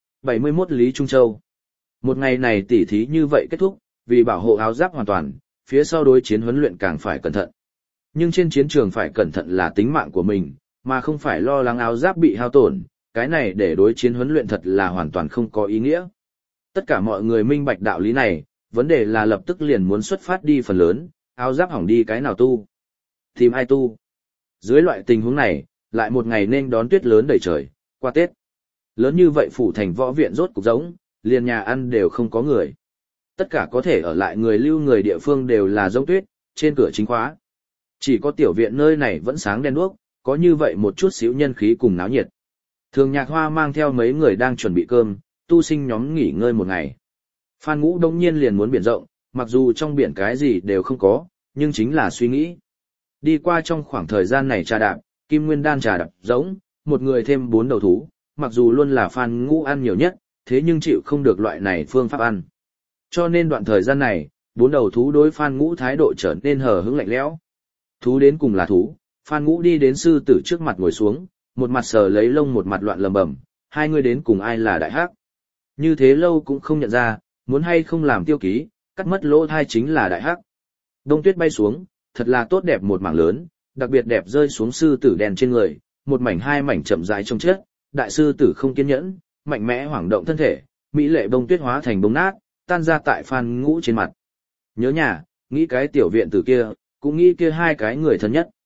71 Lý Trung Châu. Một ngày này tỉ thí như vậy kết thúc, vì bảo hộ áo giáp hoàn toàn, phía sau đối chiến huấn luyện càng phải cẩn thận. Nhưng trên chiến trường phải cẩn thận là tính mạng của mình, mà không phải lo lắng áo giáp bị hao tổn, cái này để đối chiến huấn luyện thật là hoàn toàn không có ý nghĩa. Tất cả mọi người minh bạch đạo lý này, vấn đề là lập tức liền muốn xuất phát đi phần lớn, áo giáp hỏng đi cái nào tu. Tìm ai tu? Dưới loại tình huống này, lại một ngày nên đón tuyết lớn đầy trời, qua Tết. Lớn như vậy phủ thành võ viện rốt cục giống, liền nhà ăn đều không có người. Tất cả có thể ở lại người lưu người địa phương đều là giống tuyết, trên cửa chính khóa. Chỉ có tiểu viện nơi này vẫn sáng đèn đuốc, có như vậy một chút xíu nhân khí cùng náo nhiệt. Thường Nhạc Hoa mang theo mấy người đang chuẩn bị cơm, tu sinh nhóm nghỉ ngơi một ngày. Phan Ngũ đông nhiên liền muốn biển rộng, mặc dù trong biển cái gì đều không có, nhưng chính là suy nghĩ. Đi qua trong khoảng thời gian này trà đạp, Kim Nguyên Đan trà đạp giống, một người thêm 4 đầu thú, mặc dù luôn là Phan Ngũ ăn nhiều nhất, thế nhưng chịu không được loại này phương pháp ăn. Cho nên đoạn thời gian này, 4 đầu thú đối Phan Ngũ thái độ trở nên hờ hững lạnh lẽo. Thú đến cùng là thú, Phan Ngũ đi đến sư tử trước mặt ngồi xuống, một mặt sờ lấy lông một mặt loạn lầm bầm, hai người đến cùng ai là đại hắc. Như thế lâu cũng không nhận ra, muốn hay không làm tiêu ký, cắt mất lỗ thai chính là đại hắc. Đông tuyết bay xuống, thật là tốt đẹp một mảng lớn, đặc biệt đẹp rơi xuống sư tử đèn trên người, một mảnh hai mảnh chậm rãi trong chết, đại sư tử không kiên nhẫn, mạnh mẽ hoảng động thân thể, mỹ lệ bông tuyết hóa thành bông nát, tan ra tại Phan Ngũ trên mặt. Nhớ nhà, nghĩ cái tiểu viện tử kia, cũng nghĩ kia hai cái người thân nhất.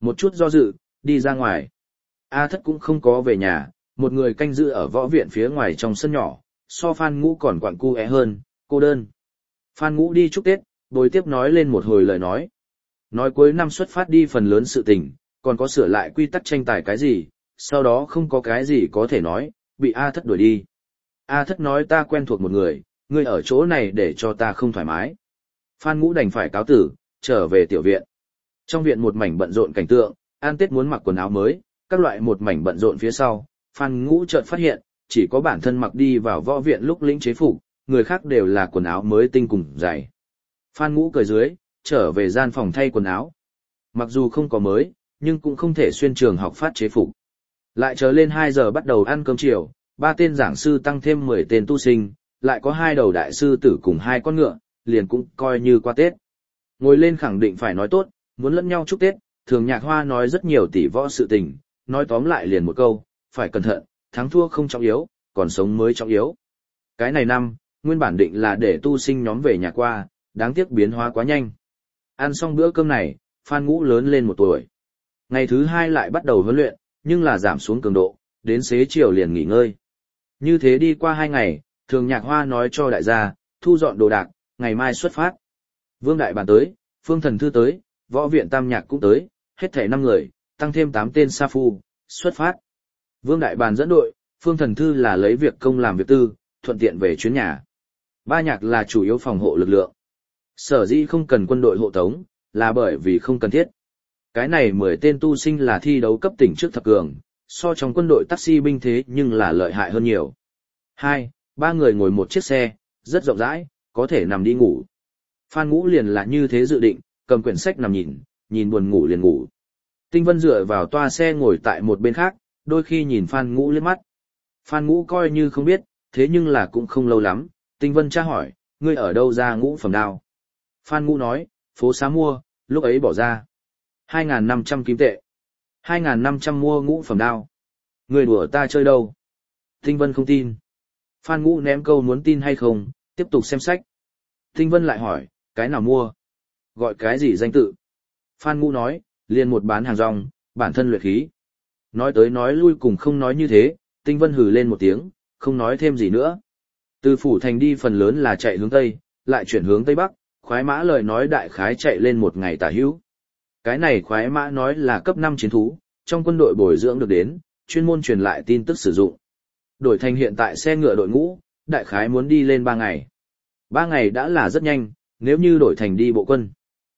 Một chút do dự, đi ra ngoài. A Thất cũng không có về nhà, một người canh giữ ở võ viện phía ngoài trong sân nhỏ, so Phan Ngũ còn quặn cu é hơn, cô đơn. Phan Ngũ đi chúc Tết, bồi tiếp nói lên một hồi lời nói. Nói cuối năm xuất phát đi phần lớn sự tình, còn có sửa lại quy tắc tranh tài cái gì, sau đó không có cái gì có thể nói, bị A Thất đuổi đi. A Thất nói ta quen thuộc một người, ngươi ở chỗ này để cho ta không thoải mái. Phan Ngũ đành phải cáo tử, trở về tiểu viện. Trong viện một mảnh bận rộn cảnh tượng, An Tết muốn mặc quần áo mới, các loại một mảnh bận rộn phía sau, Phan Ngũ chợt phát hiện, chỉ có bản thân mặc đi vào võ viện lúc lĩnh chế phục, người khác đều là quần áo mới tinh cùng dày. Phan Ngũ cười dưới, trở về gian phòng thay quần áo. Mặc dù không có mới, nhưng cũng không thể xuyên trường học phát chế phục. Lại chờ lên 2 giờ bắt đầu ăn cơm chiều, 3 tên giảng sư tăng thêm 10 tên tu sinh, lại có 2 đầu đại sư tử cùng 2 con ngựa, liền cũng coi như qua Tết. Ngồi lên khẳng định phải nói tốt, muốn lẫn nhau chúc Tết, Thường Nhạc Hoa nói rất nhiều tỷ võ sự tình, nói tóm lại liền một câu, phải cẩn thận, thắng thua không trọng yếu, còn sống mới trọng yếu. Cái này năm, nguyên bản định là để tu sinh nhóm về nhà qua, đáng tiếc biến hóa quá nhanh. Ăn xong bữa cơm này, Phan Ngũ lớn lên 1 tuổi. Ngày thứ 2 lại bắt đầu huấn luyện, nhưng là giảm xuống cường độ, đến xế chiều liền nghỉ ngơi. Như thế đi qua 2 ngày, Thường Nhạc Hoa nói cho đại gia, thu dọn đồ đạc, ngày mai xuất phát. Vương Đại Bàn tới, Phương Thần Thư tới, Võ Viện Tam Nhạc cũng tới, hết thảy 5 người, tăng thêm 8 tên sa phu, xuất phát. Vương Đại Bàn dẫn đội, Phương Thần Thư là lấy việc công làm việc tư, thuận tiện về chuyến nhà. Ba Nhạc là chủ yếu phòng hộ lực lượng. Sở dĩ không cần quân đội hộ tống, là bởi vì không cần thiết. Cái này 10 tên tu sinh là thi đấu cấp tỉnh trước thập cường, so trong quân đội taxi binh thế nhưng là lợi hại hơn nhiều. 2, 3 người ngồi một chiếc xe, rất rộng rãi, có thể nằm đi ngủ. Phan Ngũ liền là như thế dự định, cầm quyển sách nằm nhìn buồn ngủ liền ngủ. Tinh Vân dựa vào toa xe ngồi tại một bên khác, đôi khi nhìn Phan Ngũ liếc mắt. Phan Ngũ coi như không biết, thế nhưng là cũng không lâu lắm, Tinh Vân tra hỏi, ngươi ở đâu ra ngũ phẩm đao? Phan Ngũ nói, phố xá mua, lúc ấy bỏ ra 2.500 kim tệ. 2.500 mua ngũ phẩm đao. Ngươi đùa ta chơi đâu? Tinh Vân không tin. Phan Ngũ ném câu muốn tin hay không, tiếp tục xem sách. Tinh Vân lại hỏi, cái nào mua? Gọi cái gì danh tự? Phan Ngũ nói, liền một bán hàng rong, bản thân luyện khí. Nói tới nói lui cùng không nói như thế, Tinh Vân hừ lên một tiếng, không nói thêm gì nữa. Từ phủ thành đi phần lớn là chạy hướng Tây, lại chuyển hướng Tây Bắc, khoái mã lời nói đại khái chạy lên 1 ngày tả hữu. Cái này khoái mã nói là cấp 5 chiến thú, trong quân đội bồi dưỡng được đến, chuyên môn truyền lại tin tức sử dụng. Đổi thành hiện tại xe ngựa đội ngũ, đại khái muốn đi lên 3 ngày. 3 ngày đã là rất nhanh, nếu như đổi thành đi bộ quân.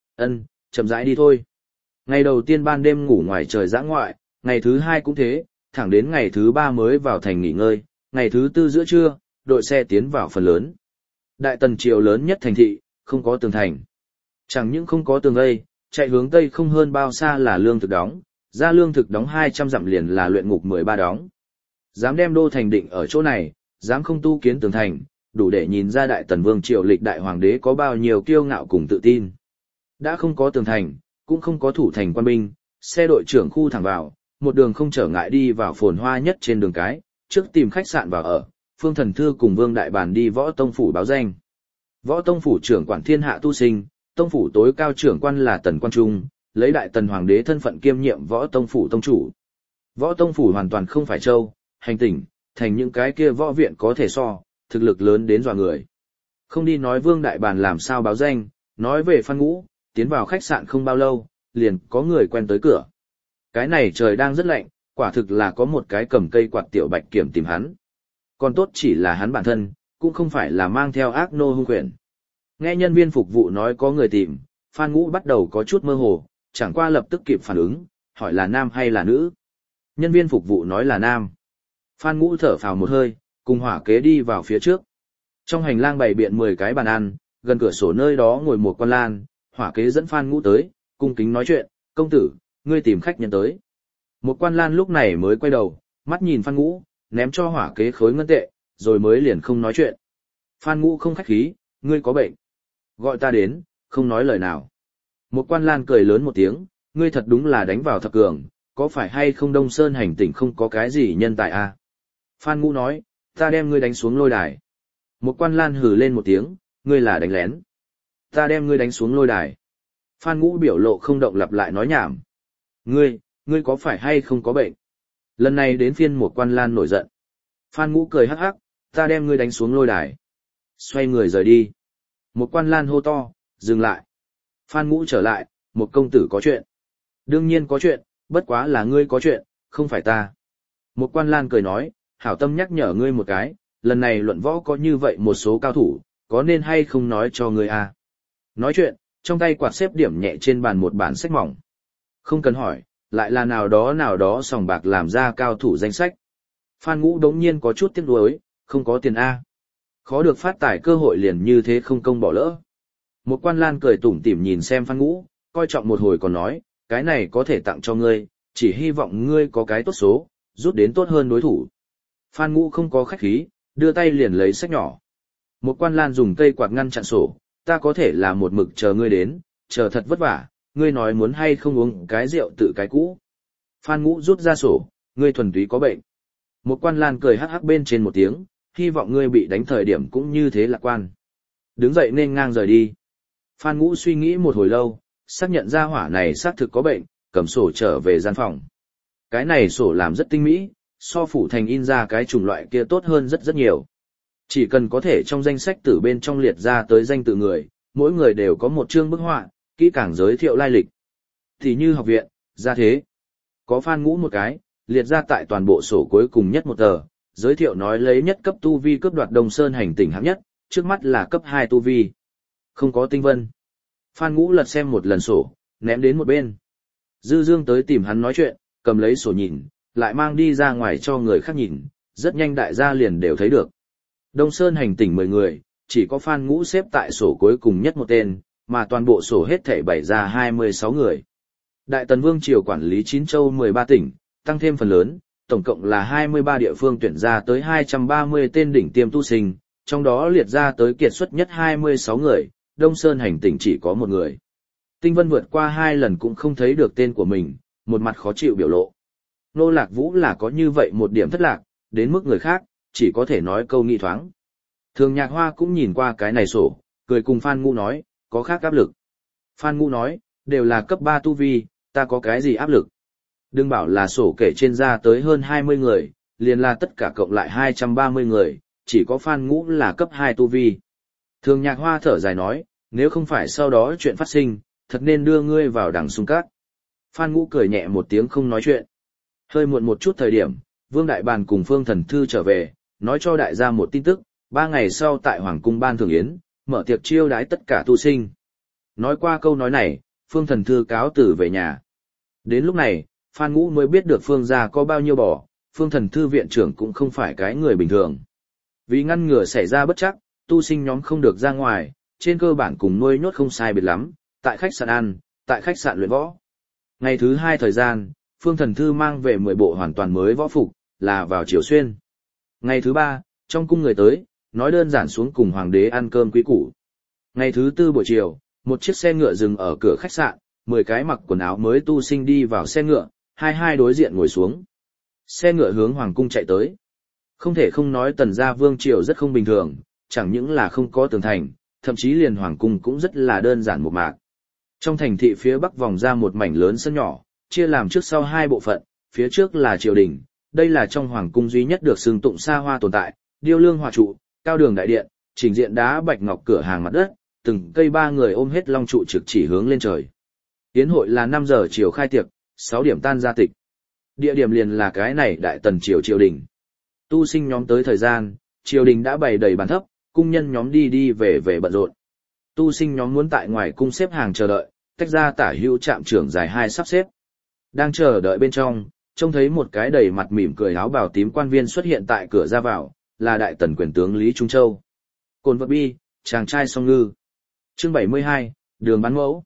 Chậm rãi đi thôi. Ngày đầu tiên ban đêm ngủ ngoài trời dã ngoại, ngày thứ 2 cũng thế, thẳng đến ngày thứ 3 mới vào thành nghỉ ngơi, ngày thứ 4 giữa trưa, đội xe tiến vào phần lớn. Đại Tần triều lớn nhất thành thị, không có tường thành. Chẳng những không có tường vây, chạy hướng Tây không hơn bao xa là lương thực đóng, ra lương thực đóng 200 dặm liền là luyện ngục 13 đóng. Dám đem đô thành định ở chỗ này, dám không tu kiến tường thành, đủ để nhìn ra Đại Tần vương triều lịch đại hoàng đế có bao nhiêu kiêu ngạo cùng tự tin. Đã không có tường thành, cũng không có thủ thành quan binh, xe đội trưởng khu thẳng vào, một đường không trở ngại đi vào phồn hoa nhất trên đường cái, trước tìm khách sạn vào ở, Phương Thần Thư cùng Vương Đại Bàn đi Võ Tông phủ báo danh. Võ Tông phủ trưởng quản thiên hạ tu sinh, Tông phủ tối cao trưởng quan là Tần Quan Trung, lấy Đại Tần hoàng đế thân phận kiêm nhiệm Võ Tông phủ tông chủ. Võ Tông phủ hoàn toàn không phải châu, hành tỉnh, thành những cái kia võ viện có thể so, thực lực lớn đến dọa người. Không đi nói Vương Đại Bàn làm sao báo danh, nói về Phan Ngũ, tiến vào khách sạn không bao lâu, liền có người quen tới cửa. Cái này trời đang rất lạnh, quả thực là có một cái cầm cây quạt tiểu bạch kiểm tìm hắn. Còn tốt chỉ là hắn bản thân, cũng không phải là mang theo ác nô hung quyển. Nghe nhân viên phục vụ nói có người tìm, Phan Ngũ bắt đầu có chút mơ hồ, chẳng qua lập tức kịp phản ứng, hỏi là nam hay là nữ. Nhân viên phục vụ nói là nam. Phan Ngũ thở phào một hơi, cùng hỏa kế đi vào phía trước. Trong hành lang bày biện 10 cái bàn ăn, gần cửa sổ nơi đó ngồi một con lan, hỏa kế dẫn Phan Ngũ tới, cung kính nói chuyện, công tử, ngươi tìm khách nhân tới. Một quan lan lúc này mới quay đầu, mắt nhìn Phan Ngũ, ném cho hỏa kế khối ngân tệ, rồi mới liền không nói chuyện. Phan Ngũ không khách khí, ngươi có bệnh. Gọi ta đến, không nói lời nào. Một quan lan cười lớn một tiếng, ngươi thật đúng là đánh vào thập cường, có phải hay không Đông Sơn hành tỉnh không có cái gì nhân tài à? Phan Ngũ nói, ta đem ngươi đánh xuống lôi đài. Một quan lan hừ lên một tiếng, ngươi là đánh lén. Ta đem ngươi đánh xuống lôi đài. Phan Ngũ biểu lộ không động lặp lại nói nhảm. Ngươi có phải hay không có bệnh? Lần này đến phiên một quan lan nổi giận. Phan Ngũ cười hắc hắc, ta đem ngươi đánh xuống lôi đài. Xoay người rời đi. Một quan lan hô to, dừng lại. Phan Ngũ trở lại, một công tử có chuyện. Đương nhiên có chuyện, bất quá là ngươi có chuyện, không phải ta. Một quan lan cười nói, hảo tâm nhắc nhở ngươi một cái, lần này luận võ có như vậy một số cao thủ, có nên hay không nói cho ngươi à? Nói chuyện, trong tay quạt xếp điểm nhẹ trên bàn một bản sách mỏng. Không cần hỏi, lại là nào đó sòng bạc làm ra cao thủ danh sách. Phan Ngũ đống nhiên có chút tiếc nuối, không có tiền A. Khó được phát tài cơ hội liền như thế không công bỏ lỡ. Một quan lan cười tủm tỉm nhìn xem Phan Ngũ, coi trọng một hồi còn nói, cái này có thể tặng cho ngươi, chỉ hy vọng ngươi có cái tốt số, rút đến tốt hơn đối thủ. Phan Ngũ không có khách khí, đưa tay liền lấy sách nhỏ. Một quan lan dùng cây quạt ngăn chặn sổ, ta có thể là một mực chờ ngươi đến, chờ thật vất vả, ngươi nói muốn hay không uống cái rượu tự cái cũ. Phan Ngũ rút ra sổ, ngươi thuần túy có bệnh. Một quan lan cười hắc hắc bên trên một tiếng, hy vọng ngươi bị đánh thời điểm cũng như thế lạc quan. Đứng dậy nên ngang rời đi. Phan Ngũ suy nghĩ một hồi lâu, xác nhận ra hỏa này xác thực có bệnh, cầm sổ trở về gian phòng. Cái này sổ làm rất tinh mỹ, so phủ thành in ra cái chủng loại kia tốt hơn rất nhiều. Chỉ cần có thể trong danh sách từ bên trong liệt ra tới danh tự người, mỗi người đều có một chương bức họa, kỹ càng giới thiệu lai lịch. Thì như học viện, ra thế. Có Phan Ngũ một cái, liệt ra tại toàn bộ sổ cuối cùng nhất một tờ, giới thiệu nói lấy nhất cấp tu vi cướp đoạt Đông Sơn hành tỉnh hạng nhất, trước mắt là cấp 2 tu vi. Không có tinh vân. Phan Ngũ lật xem một lần sổ, ném đến một bên. Dư Dương tới tìm hắn nói chuyện, cầm lấy sổ nhìn, lại mang đi ra ngoài cho người khác nhìn, rất nhanh đại gia liền đều thấy được. Đông Sơn hành tỉnh 10 người, chỉ có Phan Ngũ xếp tại sổ cuối cùng nhất một tên, mà toàn bộ sổ hết thảy bày ra 26 người. Đại Tần Vương triều quản lý 9 châu 13 tỉnh, tăng thêm phần lớn, tổng cộng là 23 địa phương tuyển ra tới 230 tên đỉnh tiêm tu sinh, trong đó liệt ra tới kiệt xuất nhất 26 người, Đông Sơn hành tỉnh chỉ có một người. Tinh Vân vượt qua 2 lần cũng không thấy được tên của mình, một mặt khó chịu biểu lộ. Nô Lạc Vũ là có như vậy một điểm thất lạc, đến mức người khác, chỉ có thể nói câu nghị thoáng. Thường Nhạc Hoa cũng nhìn qua cái này sổ, cười cùng Phan Ngũ nói, có khác áp lực. Phan Ngũ nói, đều là cấp 3 tu vi, ta có cái gì áp lực. Đừng bảo là sổ kể trên ra tới hơn 20 người, liền là tất cả cộng lại 230 người, chỉ có Phan Ngũ là cấp 2 tu vi. Thường Nhạc Hoa thở dài nói, nếu không phải sau đó chuyện phát sinh, thật nên đưa ngươi vào đằng xung cát. Phan Ngũ cười nhẹ một tiếng không nói chuyện. Hơi muộn một chút thời điểm, Vương Đại Bàn cùng Phương Thần Thư trở về, nói cho đại gia một tin tức, 3 ngày sau tại Hoàng Cung Ban Thường Yến, mở tiệc chiêu đái tất cả tu sinh. Nói qua câu nói này, Phương Thần Thư cáo từ về nhà. Đến lúc này, Phan Ngũ mới biết được Phương gia có bao nhiêu bò, Phương Thần Thư viện trưởng cũng không phải cái người bình thường. Vì ngăn ngừa xảy ra bất trắc, tu sinh nhóm không được ra ngoài, trên cơ bản cùng nuôi nhốt không sai biệt lắm, tại khách sạn ăn, tại khách sạn luyện võ. Ngày thứ 2 thời gian, Phương Thần Thư mang về 10 bộ hoàn toàn mới võ phục, là vào chiều xuyên. Ngày thứ 3, trong cung người tới, nói đơn giản xuống cùng hoàng đế ăn cơm quý củ. Ngày thứ 4 buổi chiều, một chiếc xe ngựa dừng ở cửa khách sạn, 10 cái mặc quần áo mới tu sinh đi vào xe ngựa, hai đối diện ngồi xuống. Xe ngựa hướng hoàng cung chạy tới. Không thể không nói Tần gia vương triều rất không bình thường, chẳng những là không có tường thành, thậm chí liền hoàng cung cũng rất là đơn giản một mạc. Trong thành thị phía bắc vòng ra một mảnh lớn sân nhỏ, chia làm trước sau 2 bộ phận, phía trước là triều đình, đây là trong hoàng cung duy nhất được xưng tụng xa hoa tồn tại, điêu lương họa trụ, cao đường đại điện, trình diện đá bạch ngọc cửa hàng mặt đất, từng cây 3 người ôm hết long trụ trực chỉ hướng lên trời. Yến hội là 5 giờ chiều khai tiệc, 6 điểm tan ra tịch. Địa điểm liền là cái này Đại Tần triều đình. Tu sinh nhóm tới thời gian, triều đình đã bày đầy bàn thấp, cung nhân nhóm đi về bận rộn. Tu sinh nhóm muốn tại ngoài cung xếp hàng chờ đợi, tách ra tả hữu trạm trưởng dài 2 sắp xếp. Đang chờ đợi bên trong, trông thấy một cái đầy mặt mỉm cười áo bào tím quan viên xuất hiện tại cửa ra vào, là Đại Tần quyền tướng Lý Trung Châu. Cồn vật bi, chàng trai song ngư. Chương 72, đường bán mẫu.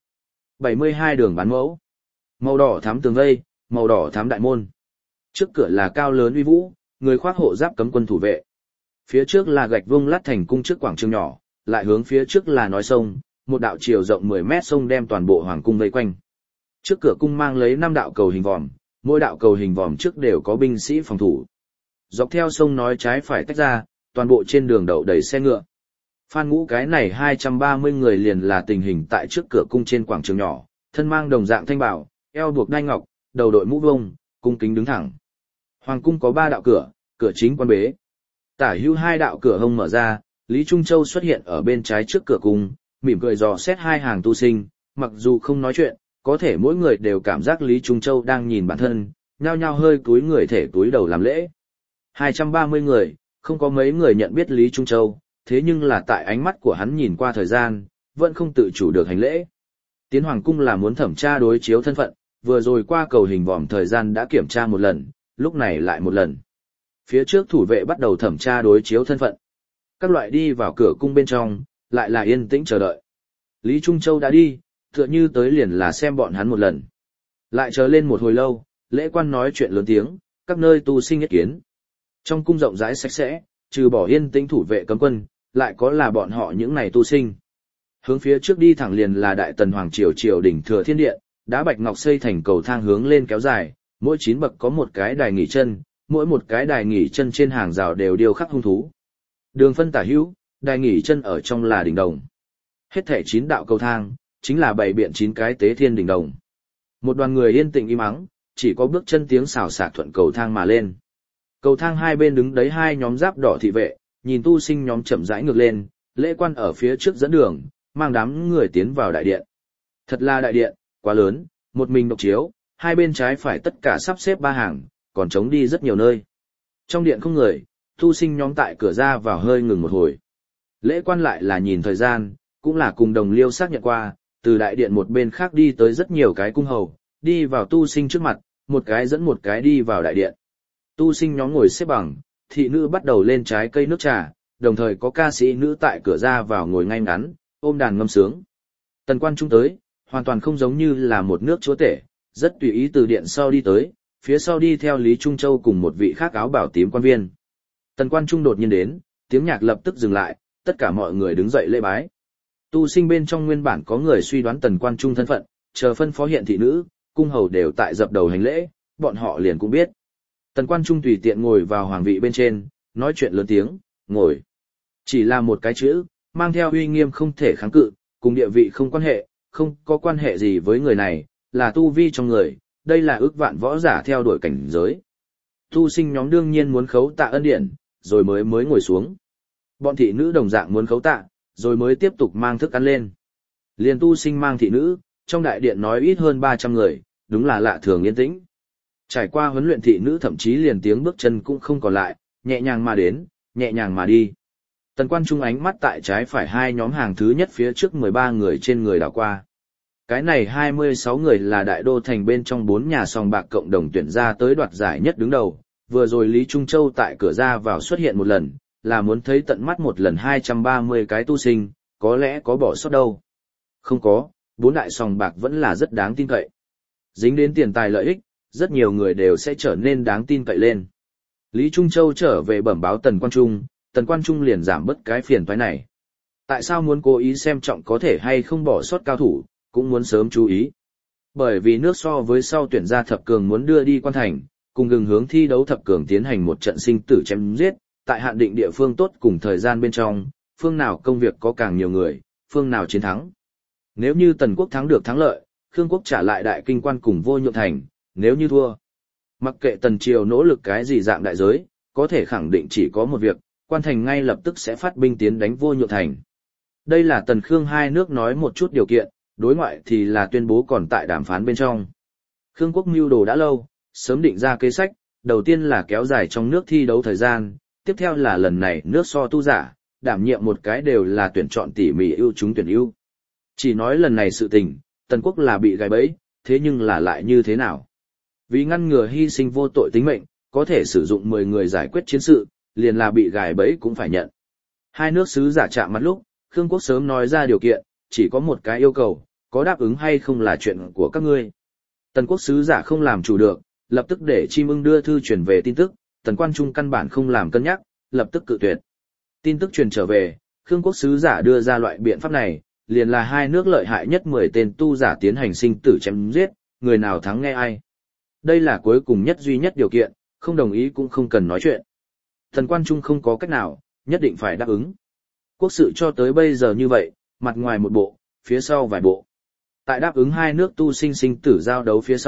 72 đường bán mẫu. Màu đỏ thắm tường vây, màu đỏ thắm đại môn. Trước cửa là cao lớn uy vũ, người khoác hộ giáp cấm quân thủ vệ. Phía trước là gạch vuông lát thành cung trước quảng trường nhỏ, lại hướng phía trước là nói sông, một đạo chiều rộng 10 mét sông đem toàn bộ hoàng cung vây quanh. Trước cửa cung mang lấy 5 đạo cầu hình vòm, mỗi đạo cầu hình vòm trước đều có binh sĩ phòng thủ. Dọc theo sông nói trái phải tách ra, toàn bộ trên đường đậu đầy xe ngựa. Phan Ngũ cái này 230 người liền là tình hình tại trước cửa cung trên quảng trường nhỏ, thân mang đồng dạng thanh bảo, eo buộc đai ngọc, đầu đội mũ vông, cung kính đứng thẳng. Hoàng cung có 3 đạo cửa, cửa chính quan bế. Tả hữu 2 đạo cửa hông mở ra, Lý Trung Châu xuất hiện ở bên trái trước cửa cung, mỉm cười dò xét 2 hàng tu sinh, mặc dù không nói chuyện, có thể mỗi người đều cảm giác Lý Trung Châu đang nhìn bản thân, nhao nhao hơi cúi người thể cúi đầu làm lễ. 230 người, không có mấy người nhận biết Lý Trung Châu, thế nhưng là tại ánh mắt của hắn nhìn qua thời gian, vẫn không tự chủ được hành lễ. Tiến Hoàng cung là muốn thẩm tra đối chiếu thân phận, vừa rồi qua cầu hình vòm thời gian đã kiểm tra một lần, lúc này lại một lần. Phía trước thủ vệ bắt đầu thẩm tra đối chiếu thân phận. Các loại đi vào cửa cung bên trong, lại là yên tĩnh chờ đợi. Lý Trung Châu đã đi, tựa như tới liền là xem bọn hắn một lần. Lại chờ lên một hồi lâu, lễ quan nói chuyện lớn tiếng, các nơi tu sinh nhất kiến. Trong cung rộng rãi sạch sẽ, trừ bỏ yên tĩnh thủ vệ cấm quân, lại có là bọn họ những này tu sinh. Hướng phía trước đi thẳng liền là Đại Tần Hoàng Triều Triều đỉnh Thừa Thiên Điện, đá bạch ngọc xây thành cầu thang hướng lên kéo dài, mỗi 9 bậc có một cái đài nghỉ chân, mỗi một cái đài nghỉ chân trên hàng rào đều điêu khắc hung thú. Đường phân tả hữu, đài nghỉ chân ở trong là đỉnh đồng. Hết thảy 9 đạo cầu thang, chính là bày biện 9 cái tế thiên đỉnh đồng. Một đoàn người yên tĩnh im ắng, chỉ có bước chân tiếng xào xạc thuận cầu thang mà lên. Cầu thang hai bên đứng đấy 2 nhóm giáp đỏ thị vệ, nhìn tu sinh nhóm chậm rãi ngược lên, lễ quan ở phía trước dẫn đường, mang đám người tiến vào đại điện. Thật là đại điện, quá lớn, một mình độc chiếu, hai bên trái phải tất cả sắp xếp 3 hàng, còn trống đi rất nhiều nơi. Trong điện không người, tu sinh nhóm tại cửa ra vào hơi ngừng một hồi. Lễ quan lại là nhìn thời gian, cũng là cùng đồng liêu xác nhận qua, từ đại điện một bên khác đi tới rất nhiều cái cung hầu, đi vào tu sinh trước mặt, một cái dẫn một cái đi vào đại điện. Tu sinh nhóm ngồi xếp bằng, thị nữ bắt đầu lên trái cây nước trà, đồng thời có ca sĩ nữ tại cửa ra vào ngồi ngay ngắn, ôm đàn ngâm sướng. Tần Quan Trung tới, hoàn toàn không giống như là một nước chúa tể, rất tùy ý từ điện sau đi tới, phía sau đi theo Lý Trung Châu cùng một vị khác áo bảo tím quan viên. Tần Quan Trung đột nhiên đến, tiếng nhạc lập tức dừng lại, tất cả mọi người đứng dậy lễ bái. Tu sinh bên trong nguyên bản có người suy đoán Tần Quan Trung thân phận, chờ phân phó hiện thị nữ, cung hầu đều tại dập đầu hành lễ, bọn họ liền cũng biết. Tần Quan Trung tùy tiện ngồi vào hoàng vị bên trên, nói chuyện lớn tiếng, ngồi. Chỉ là một cái chữ, mang theo uy nghiêm không thể kháng cự, cùng địa vị không quan hệ, không có quan hệ gì với người này, là tu vi trong người, đây là ước vạn võ giả theo đuổi cảnh giới. Tu sinh nhóm đương nhiên muốn khấu tạ ân điển, rồi mới ngồi xuống. Bọn thị nữ đồng dạng muốn khấu tạ, rồi mới tiếp tục mang thức ăn lên. Liền tu sinh mang thị nữ, trong đại điện nói ít hơn 300 người, đúng là lạ thường yên tĩnh. Trải qua huấn luyện thị nữ thậm chí liền tiếng bước chân cũng không còn lại, nhẹ nhàng mà đến, nhẹ nhàng mà đi. Tần Quan Trung ánh mắt tại trái phải 2 nhóm hàng thứ nhất phía trước 13 người trên người đảo qua. Cái này 26 người là đại đô thành bên trong 4 nhà sòng bạc cộng đồng tuyển ra tới đoạt giải nhất đứng đầu. Vừa rồi Lý Trung Châu tại cửa ra vào xuất hiện một lần, là muốn thấy tận mắt một lần 230 cái tu sinh, có lẽ có bỏ sót đâu. Không có, 4 đại sòng bạc vẫn là rất đáng tin cậy. Dính đến tiền tài lợi ích, rất nhiều người đều sẽ trở nên đáng tin cậy lên. Lý Trung Châu trở về bẩm báo Tần Quan Trung liền giảm bớt cái phiền toái này. Tại sao muốn cố ý xem trọng có thể hay không bỏ sót cao thủ, cũng muốn sớm chú ý. Bởi vì nước so với sau tuyển ra thập cường muốn đưa đi quan thành, cùng gừng hướng thi đấu thập cường tiến hành một trận sinh tử chém giết, tại hạn định địa phương tốt cùng thời gian bên trong, phương nào công việc có càng nhiều người, phương nào chiến thắng. Nếu như Tần quốc thắng được thắng lợi, Khương quốc trả lại đại kinh quan cùng Vô Nhượng thành, nếu như thua, mặc kệ Tần triều nỗ lực cái gì dạng đại giới, có thể khẳng định chỉ có một việc, quan thành ngay lập tức sẽ phát binh tiến đánh Vô Nhượng thành. Đây là Tần Khương hai nước nói một chút điều kiện, đối ngoại thì là tuyên bố còn tại đàm phán bên trong. Khương quốc mưu đồ đã lâu, sớm định ra kế sách, đầu tiên là kéo dài trong nước thi đấu thời gian, tiếp theo là lần này nước so tu giả, đảm nhiệm một cái đều là tuyển chọn tỉ mỉ ưu chúng tuyển ưu. Chỉ nói lần này sự tình, Tần quốc là bị gài bẫy, thế nhưng là lại như thế nào? Vì ngăn ngừa hy sinh vô tội tính mệnh, có thể sử dụng 10 người giải quyết chiến sự, liền là bị gài bẫy cũng phải nhận. Hai nước sứ giả chạm mặt lúc, Khương quốc sớm nói ra điều kiện, chỉ có một cái yêu cầu, có đáp ứng hay không là chuyện của các ngươi. Tần quốc sứ giả không làm chủ được, lập tức để Chim Ưng đưa thư truyền về tin tức, Tần Quan Trung căn bản không làm cân nhắc, lập tức cự tuyệt. Tin tức truyền trở về, Khương quốc sứ giả đưa ra loại biện pháp này, liền là hai nước lợi hại nhất 10 tên tu giả tiến hành sinh tử chém giết, người nào thắng nghe ai. Đây là cuối cùng nhất duy nhất điều kiện, không đồng ý cũng không cần nói chuyện. Tần Quan Trung không có cách nào, nhất định phải đáp ứng. Quốc sự cho tới bây giờ như vậy, mặt ngoài một bộ, phía sau vài bộ. Tại đáp ứng hai nước tu sinh sinh tử giao đấu phía sau,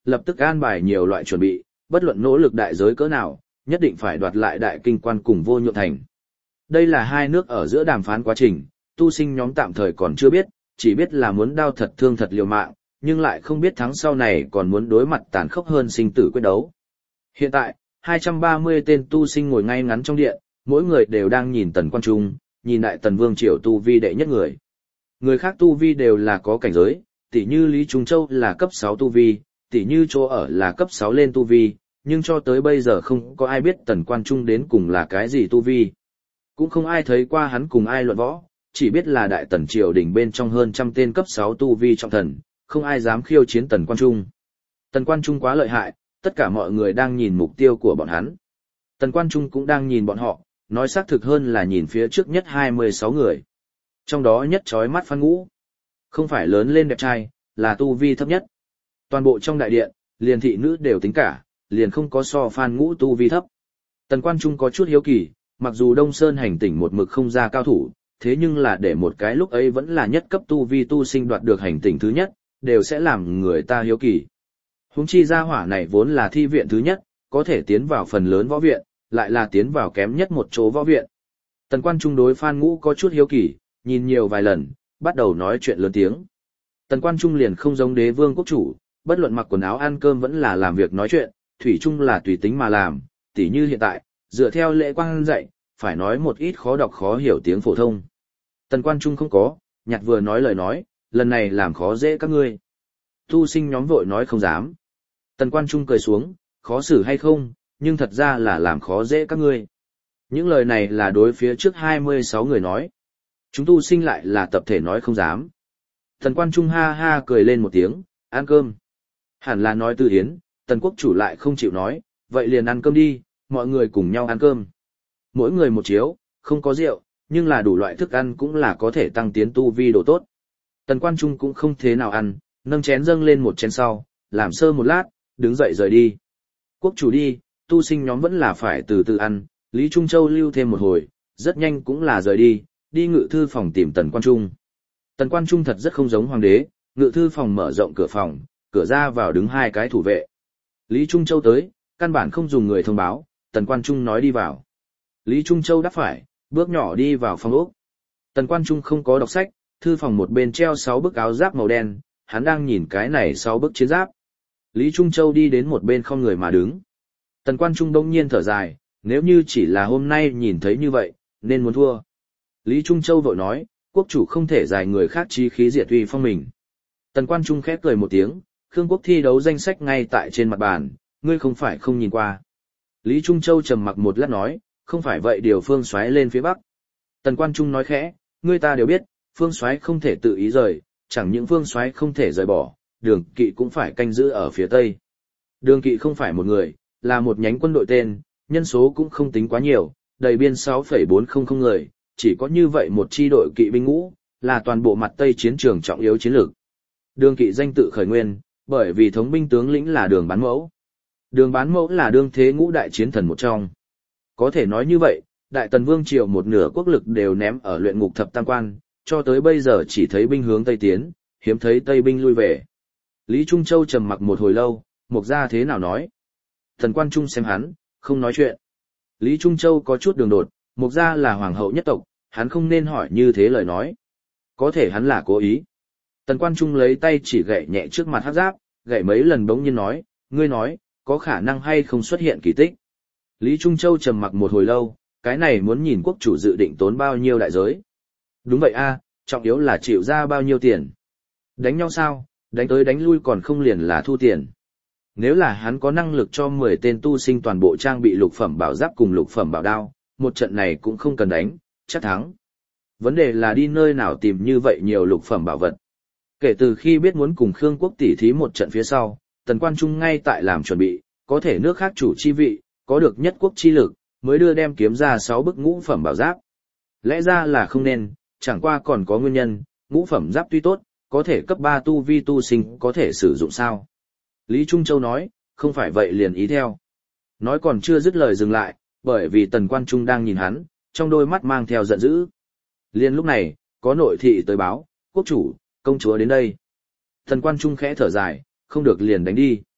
lập tức an bài nhiều loại chuẩn bị, bất luận nỗ lực đại giới cỡ nào, nhất định phải đoạt lại đại kinh quan cùng Vô Nhượng Thành. Đây là hai nước ở giữa đàm phán quá trình, tu sinh nhóm tạm thời còn chưa biết, chỉ biết là muốn đao thật thương thật liều mạng, nhưng lại không biết thắng sau này còn muốn đối mặt tàn khốc hơn sinh tử quyết đấu. Hiện tại, 230 tên tu sinh ngồi ngay ngắn trong điện, mỗi người đều đang nhìn Tần Quan Trung, nhìn đại Tần Vương Triều tu vi đệ nhất người. Người khác tu vi đều là có cảnh giới, tỷ như Lý Trung Châu là cấp 6 tu vi, tỷ như chỗ ở là cấp 6 lên tu vi, nhưng cho tới bây giờ không có ai biết Tần Quan Trung đến cùng là cái gì tu vi. Cũng không ai thấy qua hắn cùng ai luận võ, chỉ biết là đại Tần Triều đỉnh bên trong hơn trăm tên cấp 6 tu vi trọng thần, không ai dám khiêu chiến Tần Quan Trung. Tần Quan Trung quá lợi hại, tất cả mọi người đang nhìn mục tiêu của bọn hắn. Tần Quan Trung cũng đang nhìn bọn họ, nói xác thực hơn là nhìn phía trước nhất 26 người. Trong đó nhất chói mắt Phan Ngũ. Không phải lớn lên đẹp trai, là tu vi thấp nhất. Toàn bộ trong đại điện, liền thị nữ đều tính cả, liền không có so Phan Ngũ tu vi thấp. Tần Quan Trung có chút hiếu kỳ, mặc dù Đông Sơn hành tỉnh một mực không ra cao thủ, thế nhưng là để một cái lúc ấy vẫn là nhất cấp tu vi tu sinh đoạt được hành tỉnh thứ nhất, đều sẽ làm người ta hiếu kỳ. Huống chi gia hỏa này vốn là thi viện thứ nhất, có thể tiến vào phần lớn võ viện, lại là tiến vào kém nhất một chỗ võ viện. Tần Quan Trung đối Phan Ngũ có chút hiếu kỳ, nhìn nhiều vài lần, bắt đầu nói chuyện lớn tiếng. Tần Quan Trung liền không giống Đế Vương quốc chủ, bất luận mặc quần áo ăn cơm vẫn là làm việc nói chuyện, thủy chung là tùy tính mà làm, tỉ như hiện tại, dựa theo lễ quan dạy, phải nói một ít khó đọc khó hiểu tiếng phổ thông. Tần Quan Trung không có, nhặt vừa nói lời nói, lần này làm khó dễ các ngươi. Tu sinh nhóm vội nói không dám. Tần Quan Trung cười xuống, khó xử hay không, nhưng thật ra là làm khó dễ các ngươi. Những lời này là đối phía trước 26 người nói. Chúng tu sinh lại là tập thể nói không dám. Tần Quan Trung ha ha cười lên một tiếng, ăn cơm. Hẳn là nói Tư Yến, Tần quốc chủ lại không chịu nói, vậy liền ăn cơm đi, mọi người cùng nhau ăn cơm. Mỗi người một chiếu, không có rượu, nhưng là đủ loại thức ăn cũng là có thể tăng tiến tu vi độ tốt. Tần Quan Trung cũng không thế nào ăn, nâng chén dâng lên một chén sau, làm sơ một lát, đứng dậy rời đi. Quốc chủ đi, tu sinh nhóm vẫn là phải từ từ ăn, Lý Trung Châu lưu thêm một hồi, rất nhanh cũng là rời đi, đi ngự thư phòng tìm Tần Quan Trung. Tần Quan Trung thật rất không giống hoàng đế, ngự thư phòng mở rộng cửa phòng, cửa ra vào đứng hai cái thủ vệ. Lý Trung Châu tới, căn bản không dùng người thông báo, Tần Quan Trung nói đi vào. Lý Trung Châu đáp phải, bước nhỏ đi vào phòng ốc. Tần Quan Trung không có đọc sách, thư phòng một bên treo 6 bức áo giáp màu đen, hắn đang nhìn cái này 6 bức chiến giáp. Lý Trung Châu đi đến một bên không người mà đứng. Tần Quan Trung đông nhiên thở dài, nếu như chỉ là hôm nay nhìn thấy như vậy, nên muốn thua. Lý Trung Châu vội nói, quốc chủ không thể giải người khác chí khí diệt uy phong mình. Tần Quan Trung khép cười một tiếng, Khương quốc thi đấu danh sách ngay tại trên mặt bàn, ngươi không phải không nhìn qua. Lý Trung Châu trầm mặc một lát nói, không phải vậy điều Phương Soái lên phía Bắc. Tần Quan Trung nói khẽ, ngươi ta đều biết, Phương Soái không thể tự ý rời, chẳng những Phương Soái không thể rời bỏ, Đường Kỵ cũng phải canh giữ ở phía Tây. Đường Kỵ không phải một người, là một nhánh quân đội tên, nhân số cũng không tính quá nhiều, đầy biên 6,400 người, chỉ có như vậy một chi đội kỵ binh ngũ, là toàn bộ mặt Tây chiến trường trọng yếu chiến lược. Đường Kỵ danh tự khởi nguyên, bởi vì thống binh tướng lĩnh là Đường Bán Mẫu. Đường Bán Mẫu là đương thế ngũ đại chiến thần một trong. Có thể nói như vậy, Đại Tần Vương triều một nửa quốc lực đều ném ở luyện ngục thập tam quan, cho tới bây giờ chỉ thấy binh hướng Tây tiến, hiếm thấy Tây binh lui về. Lý Trung Châu trầm mặc một hồi lâu, Mục Gia thế nào nói? Tần Quan Trung xem hắn, không nói chuyện. Lý Trung Châu có chút đường đột, Mục Gia là hoàng hậu nhất tộc, hắn không nên hỏi như thế lời nói. Có thể hắn là cố ý. Tần Quan Trung lấy tay chỉ gậy nhẹ trước mặt hắc giáp, gậy mấy lần bỗng nhiên nói, ngươi nói, có khả năng hay không xuất hiện kỳ tích. Lý Trung Châu trầm mặc một hồi lâu, cái này muốn nhìn quốc chủ dự định tốn bao nhiêu đại giới. Đúng vậy a, trọng yếu là chịu ra bao nhiêu tiền. Đánh nhau sao, đánh tới đánh lui còn không liền là thu tiền. Nếu là hắn có năng lực cho 10 tên tu sinh toàn bộ trang bị lục phẩm bảo giáp cùng lục phẩm bảo đao, một trận này cũng không cần đánh, chắc thắng. Vấn đề là đi nơi nào tìm như vậy nhiều lục phẩm bảo vật. Kể từ khi biết muốn cùng Khương quốc tỉ thí một trận phía sau, Tần Quan Trung ngay tại làm chuẩn bị, có thể nước khác chủ chi vị, có được nhất quốc chi lực, mới đưa đem kiếm ra 6 bức ngũ phẩm bảo giáp. Lẽ ra là không nên, chẳng qua còn có nguyên nhân, ngũ phẩm giáp tuy tốt, có thể cấp 3 tu vi tu sinh có thể sử dụng sao. Lý Trung Châu nói, không phải vậy liền ý theo. Nói còn chưa dứt lời dừng lại, bởi vì Tần Quan Trung đang nhìn hắn, trong đôi mắt mang theo giận dữ. Liên lúc này, có nội thị tới báo, quốc chủ, công chúa đến đây. Tần Quan Trung khẽ thở dài, không được liền đánh đi.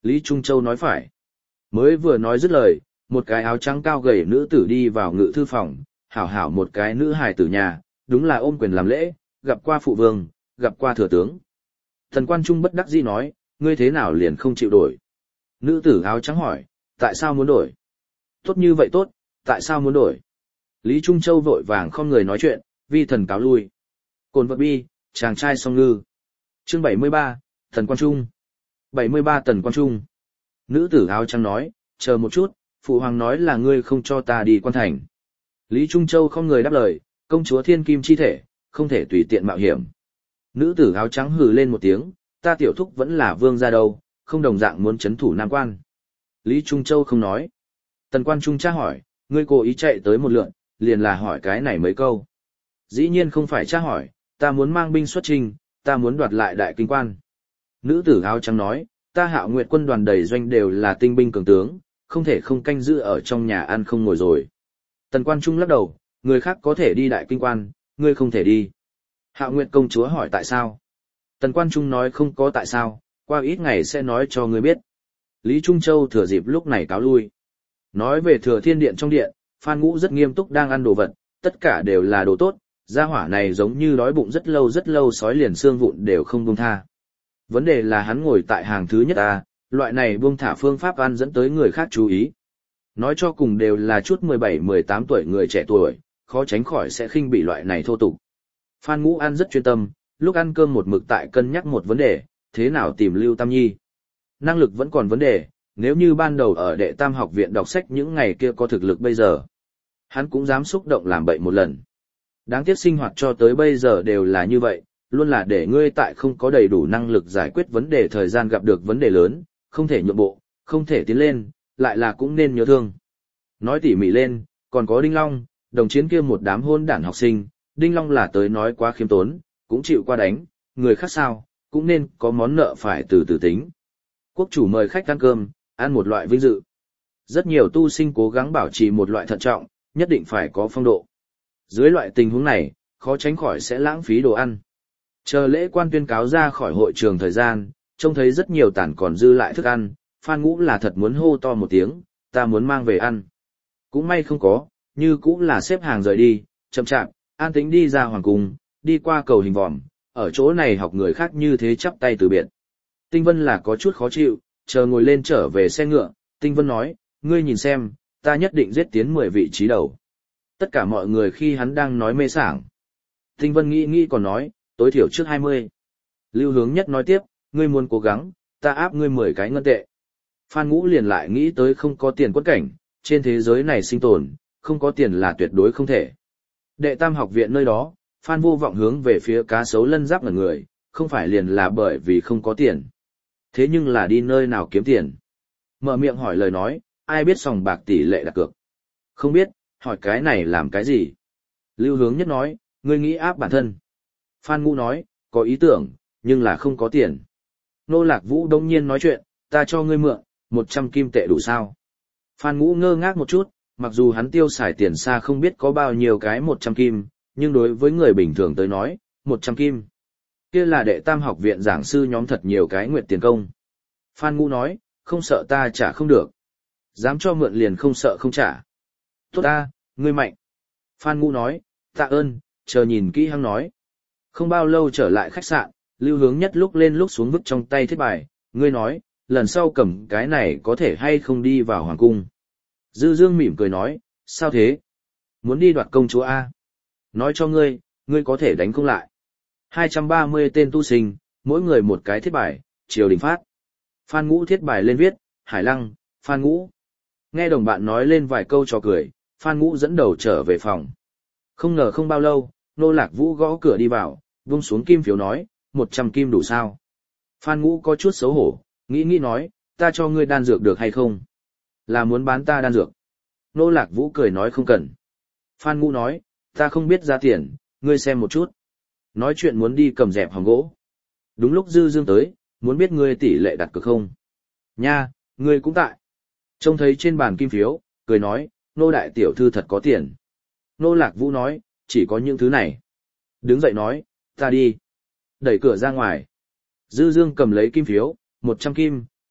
Lý Trung Châu nói phải. Mới vừa nói dứt lời, một cái áo trắng cao gầy nữ tử đi vào ngự thư phòng, hảo hảo một cái nữ hài tử nhà, đúng là ôm quyền làm lễ, gặp qua phụ vương, gặp qua thừa tướng. Thần Quan Trung bất đắc dĩ nói, ngươi thế nào liền không chịu đổi? Nữ tử áo trắng hỏi, tại sao muốn đổi? Tốt như vậy tốt, tại sao muốn đổi? Lý Trung Châu vội vàng không người nói chuyện, vi thần cáo lui. Cồn vật bi, chàng trai song ngư. Chương 73, Thần Quan Trung. 73 Tần Quan Trung. Nữ tử áo trắng nói, chờ một chút, phụ hoàng nói là ngươi không cho ta đi quan thành. Lý Trung Châu không người đáp lời, công chúa thiên kim chi thể, không thể tùy tiện mạo hiểm. Nữ tử áo trắng hừ lên một tiếng, ta tiểu thúc vẫn là vương gia đâu, không đồng dạng muốn chấn thủ Nam Quan. Lý Trung Châu không nói. Tần Quan Trung tra hỏi, ngươi cố ý chạy tới một lượn, liền là hỏi cái này mấy câu. Dĩ nhiên không phải tra hỏi, ta muốn mang binh xuất trình, ta muốn đoạt lại đại kinh quan. Nữ tử áo trắng nói, ta Hạo Nguyệt quân đoàn đầy doanh đều là tinh binh cường tướng, không thể không canh giữ ở trong nhà ăn không ngồi rồi. Tần Quan Trung lắc đầu, người khác có thể đi đại kinh quan, ngươi không thể đi. Hạo Nguyệt công chúa hỏi tại sao? Tần Quan Trung nói không có tại sao, qua ít ngày sẽ nói cho ngươi biết. Lý Trung Châu thừa dịp lúc này cáo lui. Nói về Thừa Thiên Điện trong điện, Phan Ngũ rất nghiêm túc đang ăn đồ vật, tất cả đều là đồ tốt, gia hỏa này giống như đói bụng rất lâu sói liền xương vụn đều không buông tha. Vấn đề là hắn ngồi tại hàng thứ nhất loại này buông thả phương pháp ăn dẫn tới người khác chú ý. Nói cho cùng đều là chút 17-18 tuổi người trẻ tuổi, khó tránh khỏi sẽ khinh bị loại này thô tục. Phan Ngũ ăn rất chuyên tâm, lúc ăn cơm một mực tại cân nhắc một vấn đề, thế nào tìm Lưu Tam Nhi. Năng lực vẫn còn vấn đề, nếu như ban đầu ở đệ tam học viện đọc sách những ngày kia có thực lực bây giờ, hắn cũng dám xúc động làm bậy một lần. Đáng tiếc sinh hoạt cho tới bây giờ đều là như vậy, luôn là để ngươi tại không có đầy đủ năng lực giải quyết vấn đề thời gian gặp được vấn đề lớn, không thể nhượng bộ, không thể tiến lên, lại là cũng nên nhớ thương. Nói tỉ mỉ lên, còn có Đinh Long, đồng chiến kia một đám hôn đản học sinh, Đinh Long là tới nói quá khiêm tốn, cũng chịu qua đánh, người khác sao, cũng nên có món nợ phải từ từ tính. Quốc chủ mời khách ăn cơm, ăn một loại vinh dự. Rất nhiều tu sinh cố gắng bảo trì một loại thận trọng, nhất định phải có phong độ. Dưới loại tình huống này, khó tránh khỏi sẽ lãng phí đồ ăn. Chờ lễ quan tuyên cáo ra khỏi hội trường thời gian, trông thấy rất nhiều tản còn dư lại thức ăn, Phan Ngũ là thật muốn hô to một tiếng, ta muốn mang về ăn. Cũng may không có, như cũng là xếp hàng rời đi, chậm chạp, an tĩnh đi ra hoàng cung, đi qua cầu hình vòm, ở chỗ này học người khác như thế chắp tay từ biệt. Tinh Vân là có chút khó chịu, chờ ngồi lên trở về xe ngựa, Tinh Vân nói, ngươi nhìn xem, ta nhất định giết tiến 10 vị trí đầu. Tất cả mọi người khi hắn đang nói mê sảng. Tinh Vân nghĩ còn nói, tối thiểu trước 20. Lưu Hướng Nhất nói tiếp, ngươi muốn cố gắng, ta áp ngươi 10 cái ngân tệ. Phan Ngũ liền lại nghĩ tới không có tiền quất cảnh, trên thế giới này sinh tồn, không có tiền là tuyệt đối không thể. Đệ tam học viện nơi đó, Phan Vô Vọng hướng về phía cá sấu lân giáp ngẩn người, không phải liền là bởi vì không có tiền. Thế nhưng là đi nơi nào kiếm tiền? Mở miệng hỏi lời nói, ai biết sòng bạc tỷ lệ đặt cược? Không biết, hỏi cái này làm cái gì? Lưu Hướng Nhất nói, ngươi nghĩ áp bản thân. Phan Ngũ nói, có ý tưởng, nhưng là không có tiền. Nô Lạc Vũ đông nhiên nói chuyện, ta cho ngươi mượn, 100 kim tệ đủ sao? Phan Ngũ ngơ ngác một chút, mặc dù hắn tiêu xài tiền xa không biết có bao nhiêu cái 100 kim, nhưng đối với người bình thường tới nói, 100 kim. Kia là đệ tam học viện giảng sư nhóm thật nhiều cái nguyệt tiền công. Phan Ngũ nói, không sợ ta trả không được. Dám cho mượn liền không sợ không trả. Tốt ta, ngươi mạnh. Phan Ngũ nói, tạ ơn, chờ nhìn kỹ hắn nói. Không bao lâu trở lại khách sạn, Lưu Hướng Nhất lúc lên lúc xuống vứt trong tay thiết bài, ngươi nói, lần sau cầm cái này có thể hay không đi vào hoàng cung. Dư Dương mỉm cười nói, sao thế? Muốn đi đoạt công chúa A. Nói cho ngươi, ngươi có thể đánh không lại. 230 tên tu sinh, mỗi người một cái thiết bài, triều đình phát. Phan Ngũ thiết bài lên viết, Hải Lăng, Phan Ngũ. Nghe đồng bạn nói lên vài câu trò cười, Phan Ngũ dẫn đầu trở về phòng. Không ngờ không bao lâu, Nô Lạc Vũ gõ cửa đi vào, vung xuống kim phiếu nói, 100 kim đủ sao? Phan Ngũ có chút xấu hổ, nghĩ nói, ta cho ngươi đan dược được hay không? Là muốn bán ta đan dược. Nô Lạc Vũ cười nói không cần. Phan Ngũ nói, ta không biết giá tiền, ngươi xem một chút. Nói chuyện muốn đi cầm dẹp hòm gỗ. Đúng lúc Dư Dương tới, muốn biết ngươi tỷ lệ đặt cược không? Nha, ngươi cũng tại. Trông thấy trên bàn kim phiếu, cười nói, nô đại tiểu thư thật có tiền. Nô Lạc Vũ nói, chỉ có những thứ này. Đứng dậy nói, ta đi. Đẩy cửa ra ngoài. Dư Dương cầm lấy kim phiếu, 100 kim,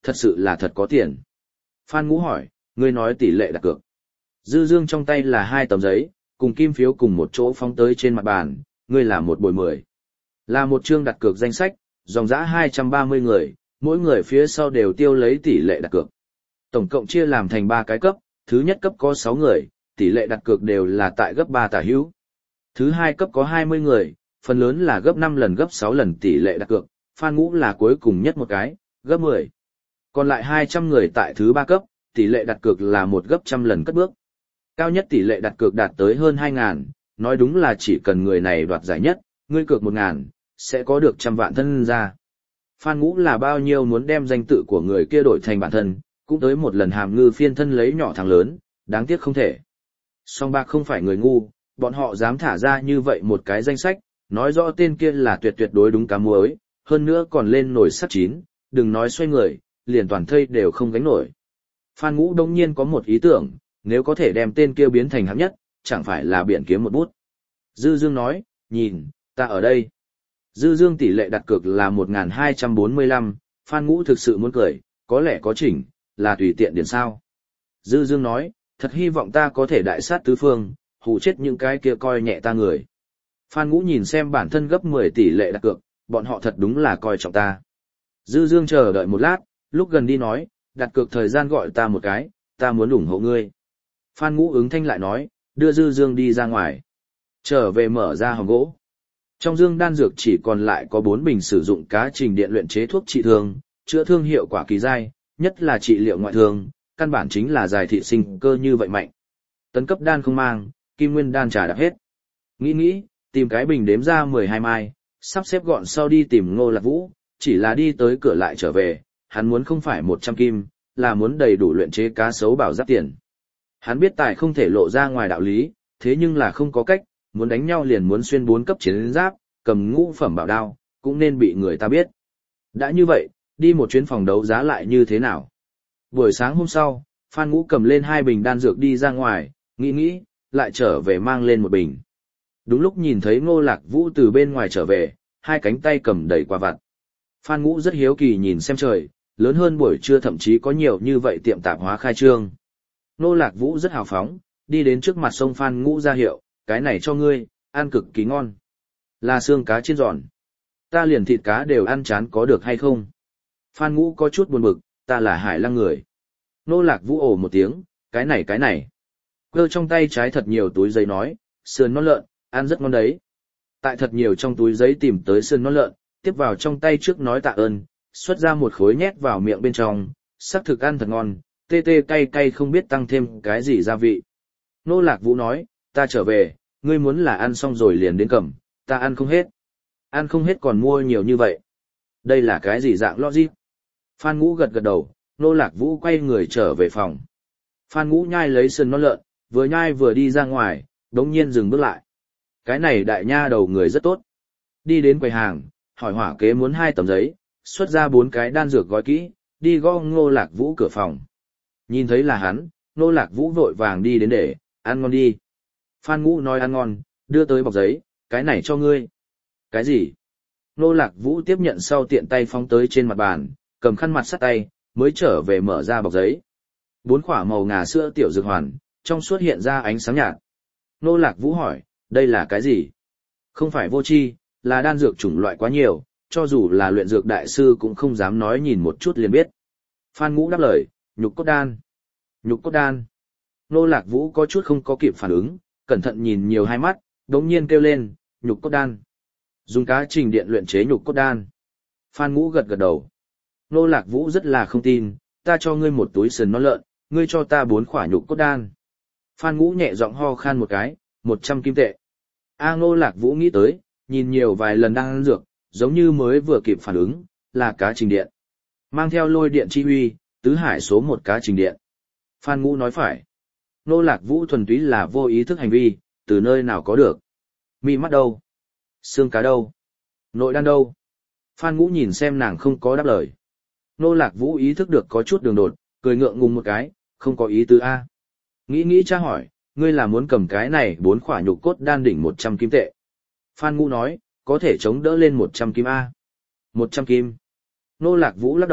thật sự là thật có tiền. Phan Ngũ hỏi, ngươi nói tỷ lệ đặt cược. Dư Dương trong tay là 2 tấm giấy, cùng kim phiếu cùng một chỗ phóng tới trên mặt bàn, ngươi là 1 bồi 10. Là một chương đặt cược danh sách, dòng dã 230 người, mỗi người phía sau đều tiêu lấy tỷ lệ đặt cược. Tổng cộng chia làm thành 3 cái cấp, thứ nhất cấp có 6 người, tỷ lệ đặt cược đều là tại gấp 3 tả hữu. Thứ hai cấp có 20 người, phần lớn là gấp 5 lần gấp 6 lần tỷ lệ đặt cược, Phan Ngũ là cuối cùng nhất một cái, gấp 10. Còn lại 200 người tại thứ 3 cấp, tỷ lệ đặt cược là một gấp trăm lần cất bước. Cao nhất tỷ lệ đặt cược đạt tới hơn 2.000, nói đúng là chỉ cần người này đoạt giải nhất, ngươi cược 1.000, sẽ có được 100 vạn thân ra. Phan Ngũ là bao nhiêu muốn đem danh tự của người kia đổi thành bản thân, cũng tới một lần hàm ngư phiên thân lấy nhỏ thằng lớn, đáng tiếc không thể. Song Bạc không phải người ngu, bọn họ dám thả ra như vậy một cái danh sách, nói rõ tên kia là tuyệt đối đúng cá muối, hơn nữa còn lên nổi sắt chín, đừng nói xoay người, liền toàn thây đều không gánh nổi. Phan Ngũ đông nhiên có một ý tưởng, nếu có thể đem tên kia biến thành hạng nhất, chẳng phải là biển kiếm một bút. Dư Dương nói, nhìn, ta ở đây. Dư Dương tỷ lệ đặt cược là 1.245, Phan Ngũ thực sự muốn cười, có lẽ có chỉnh, là tùy tiện điền sao. Dư Dương nói, thật hy vọng ta có thể đại sát tứ phương, hù chết những cái kia coi nhẹ ta người. Phan Ngũ nhìn xem bản thân gấp 10 tỷ lệ đặt cược, bọn họ thật đúng là coi trọng ta. Dư Dương chờ đợi một lát, lúc gần đi nói, đặt cược thời gian gọi ta một cái, ta muốn ủng hộ ngươi. Phan Ngũ ứng thanh lại nói, đưa Dư Dương đi ra ngoài. Trở về mở ra hòm gỗ. Trong dương đan dược chỉ còn lại có 4 bình sử dụng cá trình điện luyện chế thuốc trị thương, chữa thương hiệu quả kỳ dai, nhất là trị liệu ngoại thương, căn bản chính là giải thị sinh cơ như vậy mạnh. Tấn cấp đan không mang, kim nguyên đan trả đạp hết. Nghĩ, tìm cái bình đếm ra 12 mai, sắp xếp gọn sau đi tìm Ngô Lạc Vũ, chỉ là đi tới cửa lại trở về, hắn muốn không phải 100 kim, là muốn đầy đủ luyện chế cá sấu bảo giáp tiền. Hắn biết tài không thể lộ ra ngoài đạo lý, thế nhưng là không có cách, muốn đánh nhau liền muốn xuyên 4 cấp chiến giáp, cầm ngũ phẩm bảo đao, cũng nên bị người ta biết. Đã như vậy, đi một chuyến phòng đấu giá lại như thế nào? Buổi sáng hôm sau, Phan Ngũ cầm lên 2 bình đan dược đi ra ngoài, nghĩ, lại trở về mang lên một bình. Đúng lúc nhìn thấy Ngô Lạc Vũ từ bên ngoài trở về, 2 cánh tay cầm đầy quà vặt. Phan Ngũ rất hiếu kỳ nhìn xem trời, lớn hơn buổi trưa thậm chí có nhiều như vậy tiệm tạp hóa khai trương. Ngô Lạc Vũ rất hào phóng, đi đến trước mặt sông Phan Ngũ ra hiệu, cái này cho ngươi, ăn cực kỳ ngon. Là xương cá chiên giòn. Ta liền thịt cá đều ăn chán có được hay không? Phan Ngũ có chút buồn bực, ta là Hải Lăng người. Ngô Lạc Vũ ồ một tiếng, cái này. Cơ trong tay trái thật nhiều túi giấy nói, sườn non lợn, ăn rất ngon đấy. Tại thật nhiều trong túi giấy tìm tới sườn non lợn, tiếp vào trong tay trước nói tạ ơn, xuất ra một khối nhét vào miệng bên trong, sắc thực ăn thật ngon, tê cay không biết tăng thêm cái gì gia vị. Ngô Lạc Vũ nói, ta trở về, ngươi muốn là ăn xong rồi liền đến cầm, ta ăn không hết. Ăn không hết còn mua nhiều như vậy. Đây là cái gì dạng logic? Phan Ngũ gật đầu, Ngô Lạc Vũ quay người trở về phòng. Phan Ngũ nhai lấy sườn non lợn, vừa nhai vừa đi ra ngoài, đống nhiên dừng bước lại. Cái này đại nha đầu người rất tốt. Đi đến quầy hàng, hỏi hỏa kế muốn 2 tấm giấy, xuất ra 4 cái đan dược gói kỹ, đi gõ Ngô Lạc Vũ cửa phòng. Nhìn thấy là hắn, Ngô Lạc Vũ vội vàng đi đến để, ăn ngon đi. Phan Ngũ nói ăn ngon, đưa tới bọc giấy, cái này cho ngươi. Cái gì? Ngô Lạc Vũ tiếp nhận sau tiện tay phóng tới trên mặt bàn, cầm khăn mặt sát tay, mới trở về mở ra bọc giấy. 4 quả màu ngà sữa tiểu dược hoàn, trong suốt hiện ra ánh sáng nhạt. Ngô Lạc Vũ hỏi, đây là cái gì? Không phải vô tri, là đan dược chủng loại quá nhiều, cho dù là luyện dược đại sư cũng không dám nói nhìn một chút liền biết. Phan Ngũ đáp lời, nhục cốt đan. Nhục cốt đan. Ngô Lạc Vũ có chút không có kịp phản ứng, cẩn thận nhìn nhiều 2 mắt, đống nhiên kêu lên, nhục cốt đan. Dùng cá trình điện luyện chế nhục cốt đan. Phan Ngũ gật đầu. Ngô Lạc Vũ rất là không tin, ta cho ngươi một túi sườn non lợn, ngươi cho ta 4 quả nhục cốt đan. Phan Ngũ nhẹ giọng ho khan một cái, 100 kim tệ. Ngô Lạc Vũ nghĩ tới, nhìn nhiều vài lần đang ăn dược, giống như mới vừa kịp phản ứng, là cá trình điện. Mang theo lôi điện chi huy, tứ hải số 1 cá trình điện. Phan Ngũ nói phải. Ngô Lạc Vũ thuần túy là vô ý thức hành vi, từ nơi nào có được. Mi mắt đâu? Xương cá đâu? Nội đan đâu? Phan Ngũ nhìn xem nàng không có đáp lời. Ngô Lạc Vũ ý thức được có chút đường đột, cười ngượng ngùng một cái, không có ý tứ A. Nghĩ tra hỏi, ngươi là muốn cầm cái này 4 quả nhục cốt đan đỉnh 100 kim tệ. Phan Ngũ nói, có thể chống đỡ lên 100 kim A. 100 kim. Ngô Lạc Vũ lắc đầu,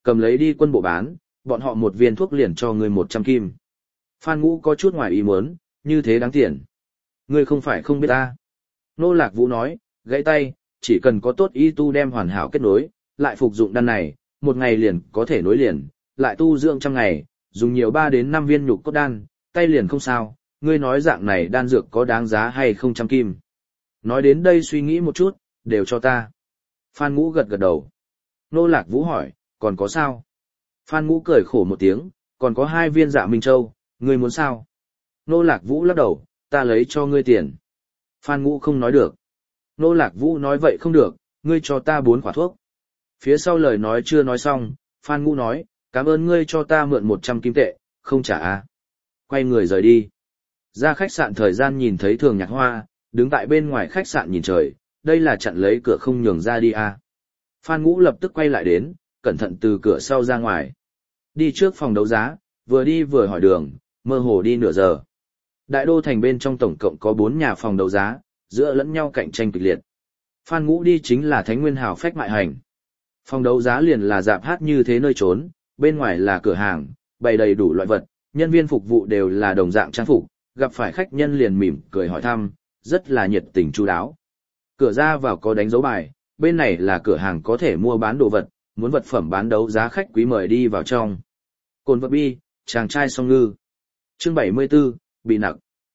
cầm lấy đi quân bộ bán, bọn họ một viên thuốc liền cho ngươi 100 kim. Phan Ngũ có chút ngoài ý muốn, như thế đáng tiền. Ngươi không phải không biết ta. Nô Lạc Vũ nói, gãy tay, chỉ cần có tốt y tu đem hoàn hảo kết nối, lại phục dụng đan này, một ngày liền có thể nối liền, lại tu dưỡng trăm ngày, dùng nhiều 3 đến 5 viên nhục cốt đan, tay liền không sao, ngươi nói dạng này đan dược có đáng giá hay không trăm kim. Nói đến đây suy nghĩ một chút, đều cho ta. Phan Ngũ gật gật đầu. Nô Lạc Vũ hỏi, còn có sao? Phan Ngũ cười khổ một tiếng, còn có 2 viên Dạ Minh Châu, ngươi muốn sao? Nô Lạc Vũ lắc đầu, ta lấy cho ngươi tiền. Phan Ngũ không nói được. Nô Lạc Vũ nói vậy không được, ngươi cho ta 4 quả thuốc. Phía sau lời nói chưa nói xong, Phan Ngũ nói, cảm ơn ngươi cho ta mượn 100 kim tệ, không trả à. Quay người rời đi. Ra khách sạn thời gian nhìn thấy Thường Nhạc Hoa, đứng tại bên ngoài khách sạn nhìn trời, đây là chặn lấy cửa không nhường ra đi à. Phan Ngũ lập tức quay lại đến, cẩn thận từ cửa sau ra ngoài. Đi trước phòng đấu giá, vừa đi vừa hỏi đường, mơ hồ đi nửa giờ. Đại đô thành bên trong tổng cộng có 4 nhà phòng đấu giá, giữa lẫn nhau cạnh tranh kịch liệt. Phan Ngũ đi chính là Thánh Nguyên Hào Phách Mại Hành. Phòng đấu giá liền là dạp hát như thế nơi trốn, bên ngoài là cửa hàng, bày đầy đủ loại vật, nhân viên phục vụ đều là đồng dạng trang phục, gặp phải khách nhân liền mỉm cười hỏi thăm, rất là nhiệt tình chu đáo. Cửa ra vào có đánh dấu bài, bên này là cửa hàng có thể mua bán đồ vật, muốn vật phẩm bán đấu giá khách quý mời đi vào trong. Cồn vật bi, chàng trai song ngư. Chương 74, bị nặc.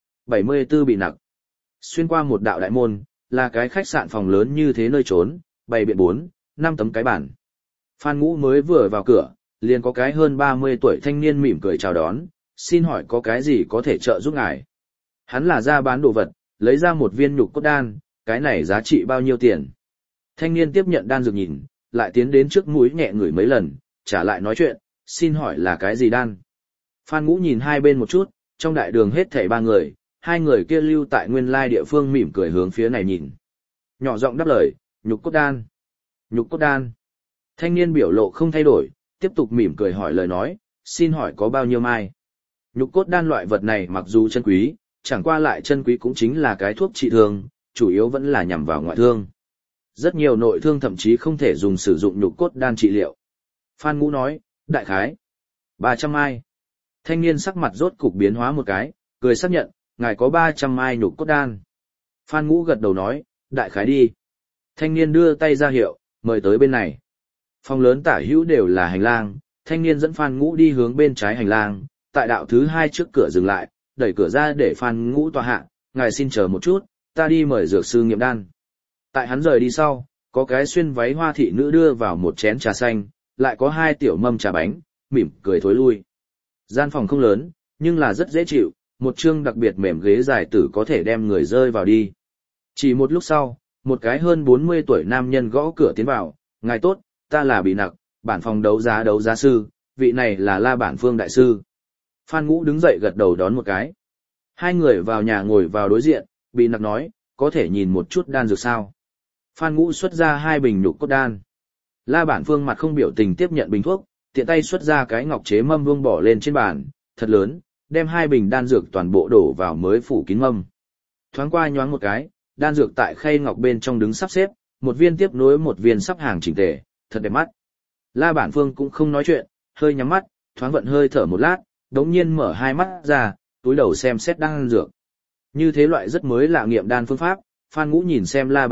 74 bị nặc. Xuyên qua một đạo đại môn, là cái khách sạn phòng lớn như thế nơi trốn, bày biện 4, 5 tấm cái bàn. Phan Ngũ mới vừa vào cửa, liền có cái hơn 30 tuổi thanh niên mỉm cười chào đón, xin hỏi có cái gì có thể trợ giúp ngài. Hắn là ra bán đồ vật, lấy ra một viên nhục cốt đan, cái này giá trị bao nhiêu tiền. Thanh niên tiếp nhận đan dược nhìn, lại tiến đến trước mũi nhẹ ngửi mấy lần, trả lại nói chuyện, xin hỏi là cái gì đan. Phan Ngũ nhìn hai bên một chút, trong đại đường hết thảy 3 người, 2 người kia lưu tại nguyên lai địa phương mỉm cười hướng phía này nhìn. Nhỏ giọng đáp lời, nhục cốt đan. Nhục cốt đan. Thanh niên biểu lộ không thay đổi, tiếp tục mỉm cười hỏi lời nói, xin hỏi có bao nhiêu mai. Nhục cốt đan loại vật này mặc dù chân quý, chẳng qua lại chân quý cũng chính là cái thuốc trị thương, chủ yếu vẫn là nhằm vào ngoại thương. Rất nhiều nội thương thậm chí không thể dùng sử dụng nhục cốt đan trị liệu. Phan Ngũ nói, đại khái 300 mai. Thanh niên sắc mặt rốt cục biến hóa một cái, cười xác nhận, ngài có 300 mai nhục cốt đan. Phan Ngũ gật đầu nói, đại khái đi. Thanh niên đưa tay ra hiệu, mời tới bên này. Phòng lớn tả hữu đều là hành lang, thanh niên dẫn Phan Ngũ đi hướng bên trái hành lang, tại đạo thứ 2 trước cửa dừng lại, đẩy cửa ra để Phan Ngũ tọa hạ, ngài xin chờ một chút, ta đi mời dược sư nghiệm đan. Tại hắn rời đi sau, có cái xuyên váy hoa thị nữ đưa vào một chén trà xanh, lại có 2 tiểu mâm trà bánh, mỉm cười thối lui. Gian phòng không lớn, nhưng là rất dễ chịu, một chương đặc biệt mềm ghế dài tử có thể đem người rơi vào đi. Chỉ một lúc sau, một cái hơn 40 tuổi nam nhân gõ cửa tiến vào, ngài tốt, ta là bị nặc, bản phòng đấu giá sư, vị này là La Bản Phương đại sư. Phan Ngũ đứng dậy gật đầu đón một cái. 2 người vào nhà ngồi vào đối diện, bị nặc nói, có thể nhìn một chút đan dược sao. Phan Ngũ xuất ra 2 bình nhục cốt đan. La Bản Phương mặt không biểu tình tiếp nhận bình thuốc, tiện tay xuất ra cái ngọc chế mâm vuông bỏ lên trên bàn, thật lớn, đem 2 bình đan dược toàn bộ đổ vào mới phủ kín mâm. Thoáng qua nhoáng một cái, đan dược tại khay ngọc bên trong đứng sắp xếp, một viên tiếp nối một viên sắp hàng chỉnh tề, thật đẹp mắt. La Bản Phương cũng không nói chuyện, hơi nhắm mắt, thoáng vận hơi thở một lát, đống nhiên mở 2 mắt ra, túi đầu xem xét đan dược. Như thế loại rất mới lạ nghiệm đan phương pháp, Phan Ngũ nhìn xem La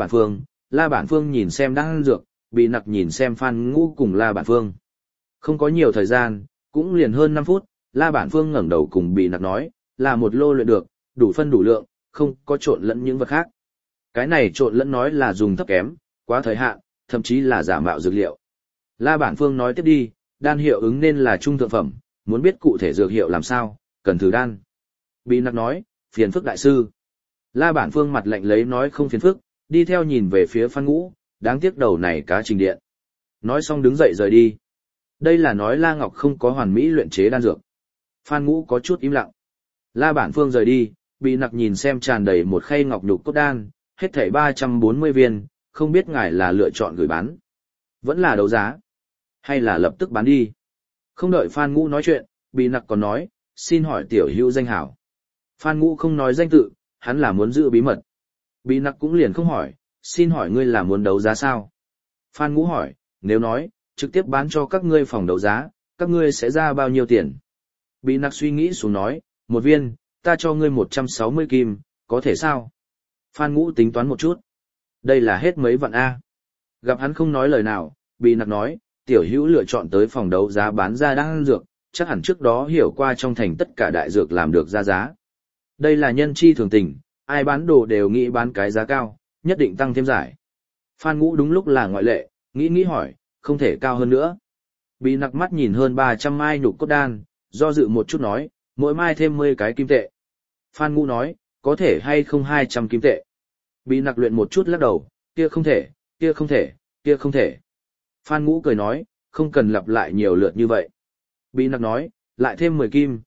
Bản Phương nhìn xem đan dược, bị nặc nhìn xem Phan Ngũ cùng La Bản Phương. Không có nhiều thời gian, cũng liền hơn 5 phút, La Bản Phương ngẩng đầu cùng bị nặc nói, là một lô luyện được, đủ phân đủ lượng, không có trộn lẫn những vật khác. Cái này trộn lẫn nói là dùng thấp kém, quá thời hạn, thậm chí là giả mạo dược liệu. La Bản Phương nói tiếp đi, đan hiệu ứng nên là trung thượng phẩm, muốn biết cụ thể dược hiệu làm sao, cần thử đan. Bị nặc nói, phiền phức đại sư. La Bản Phương mặt lạnh lấy nói không phiền phức, đi theo nhìn về phía Phan Ngũ, đáng tiếc đầu này cá trình điện. Nói xong đứng dậy rời đi. Đây là nói La Ngọc không có hoàn mỹ luyện chế đan dược. Phan Ngũ có chút im lặng. La Bản Phương rời đi, bị nặc nhìn xem tràn đầy một khay ngọc nhục cốt đan, hết thảy 340 viên, không biết ngài là lựa chọn gửi bán, vẫn là đấu giá, hay là lập tức bán đi. Không đợi Phan Ngũ nói chuyện, bị nặc còn nói, xin hỏi tiểu hữu danh hảo. Phan Ngũ không nói danh tự, hắn là muốn giữ bí mật. Bị nặc cũng liền không hỏi, xin hỏi ngươi là muốn đấu giá sao? Phan Ngũ hỏi, nếu nói, trực tiếp bán cho các ngươi phòng đấu giá, các ngươi sẽ ra bao nhiêu tiền? Bị nặc suy nghĩ xuống nói, một viên, ta cho ngươi 160 kim, có thể sao? Phan Ngũ tính toán một chút. Đây là hết mấy vạn A. Gặp hắn không nói lời nào, bị nặc nói, tiểu hữu lựa chọn tới phòng đấu giá bán ra đan dược, chắc hẳn trước đó hiểu qua trong thành tất cả đại dược làm được ra giá. Đây là nhân chi thường tình, ai bán đồ đều nghĩ bán cái giá cao, nhất định tăng thêm giải. Phan Ngũ đúng lúc là ngoại lệ, nghĩ hỏi, không thể cao hơn nữa. Bị nặc mắt nhìn hơn 300 mai nhục cốt đan, do dự một chút nói, mỗi mai thêm 10 cái kim tệ. Phan Ngũ nói, có thể hay không 200 kim tệ. Bị nặc luyện một chút lắc đầu, kia không thể, kia không thể, kia không thể. Phan Ngũ cười nói, không cần lặp lại nhiều lượt như vậy. Bị nặc nói, lại thêm 10 kim,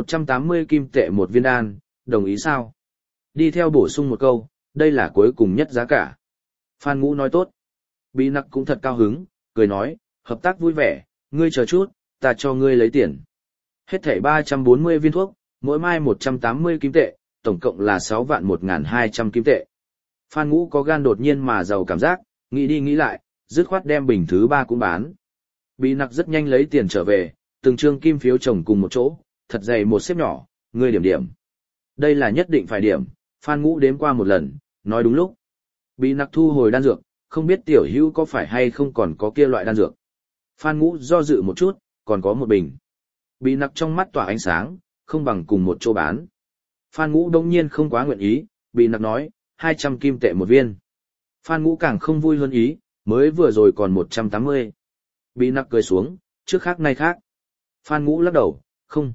180 kim tệ một viên đan, đồng ý sao? Đi theo bổ sung một câu, đây là cuối cùng nhất giá cả. Phan Ngũ nói tốt. Bị nặc cũng thật cao hứng, cười nói, hợp tác vui vẻ, ngươi chờ chút, ta cho ngươi lấy tiền. Hết thảy 340 viên thuốc, mỗi mai 180 kim tệ, tổng cộng là 6 vạn 1.200 kim tệ. Phan Ngũ có gan đột nhiên mà giàu cảm giác, nghĩ đi nghĩ lại, dứt khoát đem bình thứ 3 cũng bán. Bị nặc rất nhanh lấy tiền trở về, từng trương kim phiếu chồng cùng một chỗ, thật dày một xếp nhỏ, ngươi điểm điểm. Đây là nhất định phải điểm, Phan Ngũ đếm qua một lần, nói đúng lúc. Bị nặc thu hồi đan dược, không biết tiểu hữu có phải hay không còn có kia loại đan dược. Phan Ngũ do dự một chút, còn có một bình. Bị nặc trong mắt tỏa ánh sáng, không bằng cùng một chỗ bán. Phan Ngũ đông nhiên không quá nguyện ý, bị nặc nói, 200 kim tệ một viên. Phan Ngũ càng không vui hơn ý, mới vừa rồi còn 180. Bị nặc cười xuống, trước khác nay khác. Phan Ngũ lắc đầu, không.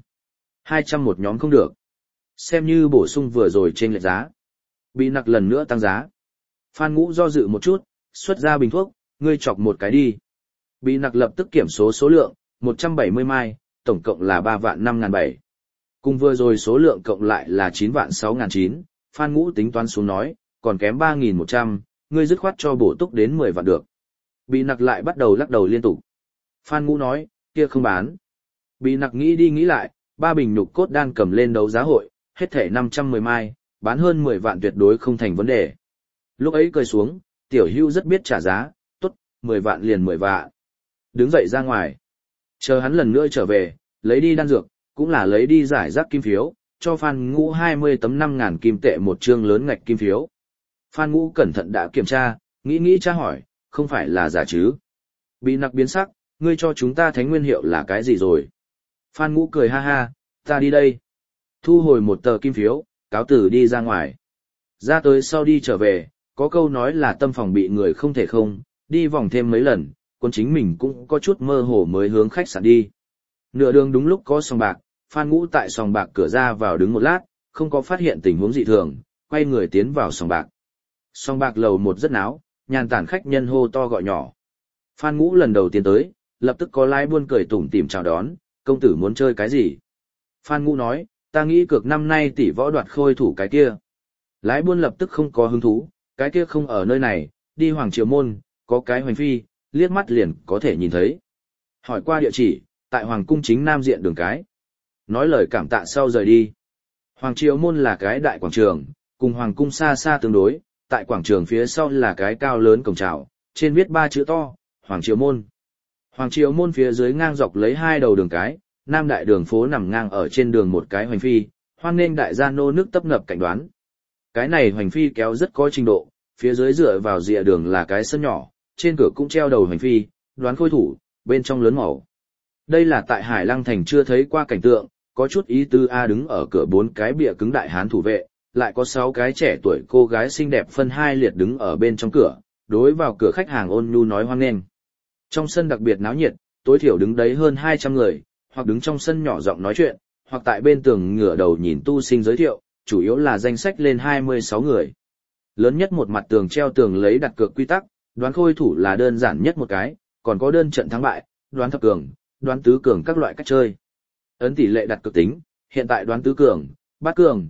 200 một nhóm không được. Xem như bổ sung vừa rồi trên lệch giá. Bị nặc lần nữa tăng giá. Phan Ngũ do dự một chút, xuất ra bình thuốc, ngươi chọc một cái đi. Bị nặc lập tức kiểm số lượng, 170 mai, tổng cộng là 3 vạn 5.700. Cùng vừa rồi số lượng cộng lại là 9 vạn 6.900, Phan Ngũ tính toán xuống nói, còn kém 3.100, ngươi dứt khoát cho bổ túc đến 10 vạn được. Bị nặc lại bắt đầu lắc đầu liên tục. Phan Ngũ nói, kia không bán. Bị nặc nghĩ đi nghĩ lại, 3 bình nhục cốt đan cầm lên đấu giá hội, hết thể 510 mai, bán hơn 10 vạn tuyệt đối không thành vấn đề. Lúc ấy cười xuống, tiểu hưu rất biết trả giá, tốt, 10 vạn liền 10 vạn. Đứng dậy ra ngoài. Chờ hắn lần nữa trở về, lấy đi đan dược, cũng là lấy đi giải rác kim phiếu, cho Phan Ngũ 20 tấm 5.000 kim tệ một trương lớn ngạch kim phiếu. Phan Ngũ cẩn thận đã kiểm tra, nghĩ tra hỏi, không phải là giả chứ. Bị nặc biến sắc, ngươi cho chúng ta thánh nguyên hiệu là cái gì rồi? Phan Ngũ cười ha ha, ta đi đây. Thu hồi một tờ kim phiếu, cáo tử đi ra ngoài. Ra tới sau đi trở về, có câu nói là tâm phòng bị người không thể không, đi vòng thêm mấy lần, quân chính mình cũng có chút mơ hồ mới hướng khách sạn đi. Nửa đường đúng lúc có sòng bạc, Phan Ngũ tại sòng bạc cửa ra vào đứng một lát, không có phát hiện tình huống dị thường, quay người tiến vào sòng bạc. Sòng bạc lầu một rất náo, nhàn tản khách nhân hô to gọi nhỏ. Phan Ngũ lần đầu tiến tới, lập tức có lái buôn cười tủm tỉm chào đón, công tử muốn chơi cái gì? Phan Ngũ nói, ta nghĩ cược năm nay tỷ võ đoạt khôi thủ cái kia. Lái buôn lập tức không có hứng thú, cái kia không ở nơi này, đi Hoàng Triều Môn, có cái hoành phi, liếc mắt liền có thể nhìn thấy. Hỏi qua địa chỉ, tại Hoàng Cung chính nam diện đường cái. Nói lời cảm tạ sau rời đi. Hoàng Triều Môn là cái đại quảng trường, cùng Hoàng Cung xa xa tương đối, tại quảng trường phía sau là cái cao lớn cổng chào, trên viết 3 chữ to, Hoàng Triều Môn. Hoàng Triều Môn phía dưới ngang dọc lấy 2 đầu đường cái, nam đại đường phố nằm ngang ở trên đường một cái hoành phi, hoan nghênh đại gia nô nước tấp nập cảnh đoán. Cái này hoành phi kéo rất có trình độ, phía dưới dựa vào rìa đường là cái sân nhỏ, trên cửa cũng treo đầu hoành phi, đoán khôi thủ, bên trong lớn màu. Đây là tại Hải Lăng Thành chưa thấy qua cảnh tượng, có chút ý tứ A đứng ở cửa 4 cái bìa cứng đại hán thủ vệ, lại có 6 cái trẻ tuổi cô gái xinh đẹp phân 2 liệt đứng ở bên trong cửa, đối vào cửa khách hàng ôn nhu nói hoan nghênh. Trong sân đặc biệt náo nhiệt, tối thiểu đứng đấy hơn 200 người, hoặc đứng trong sân nhỏ giọng nói chuyện, hoặc tại bên tường ngửa đầu nhìn tu sinh giới thiệu, chủ yếu là danh sách lên 26 người. Lớn nhất một mặt tường treo tường lấy đặt cược quy tắc, đoán khôi thủ là đơn giản nhất một cái, còn có đơn trận thắng bại, đoán thập cường, đoán tứ cường các loại cách chơi. Ấn tỷ lệ đặt cược tính, hiện tại đoán tứ cường, bát cường,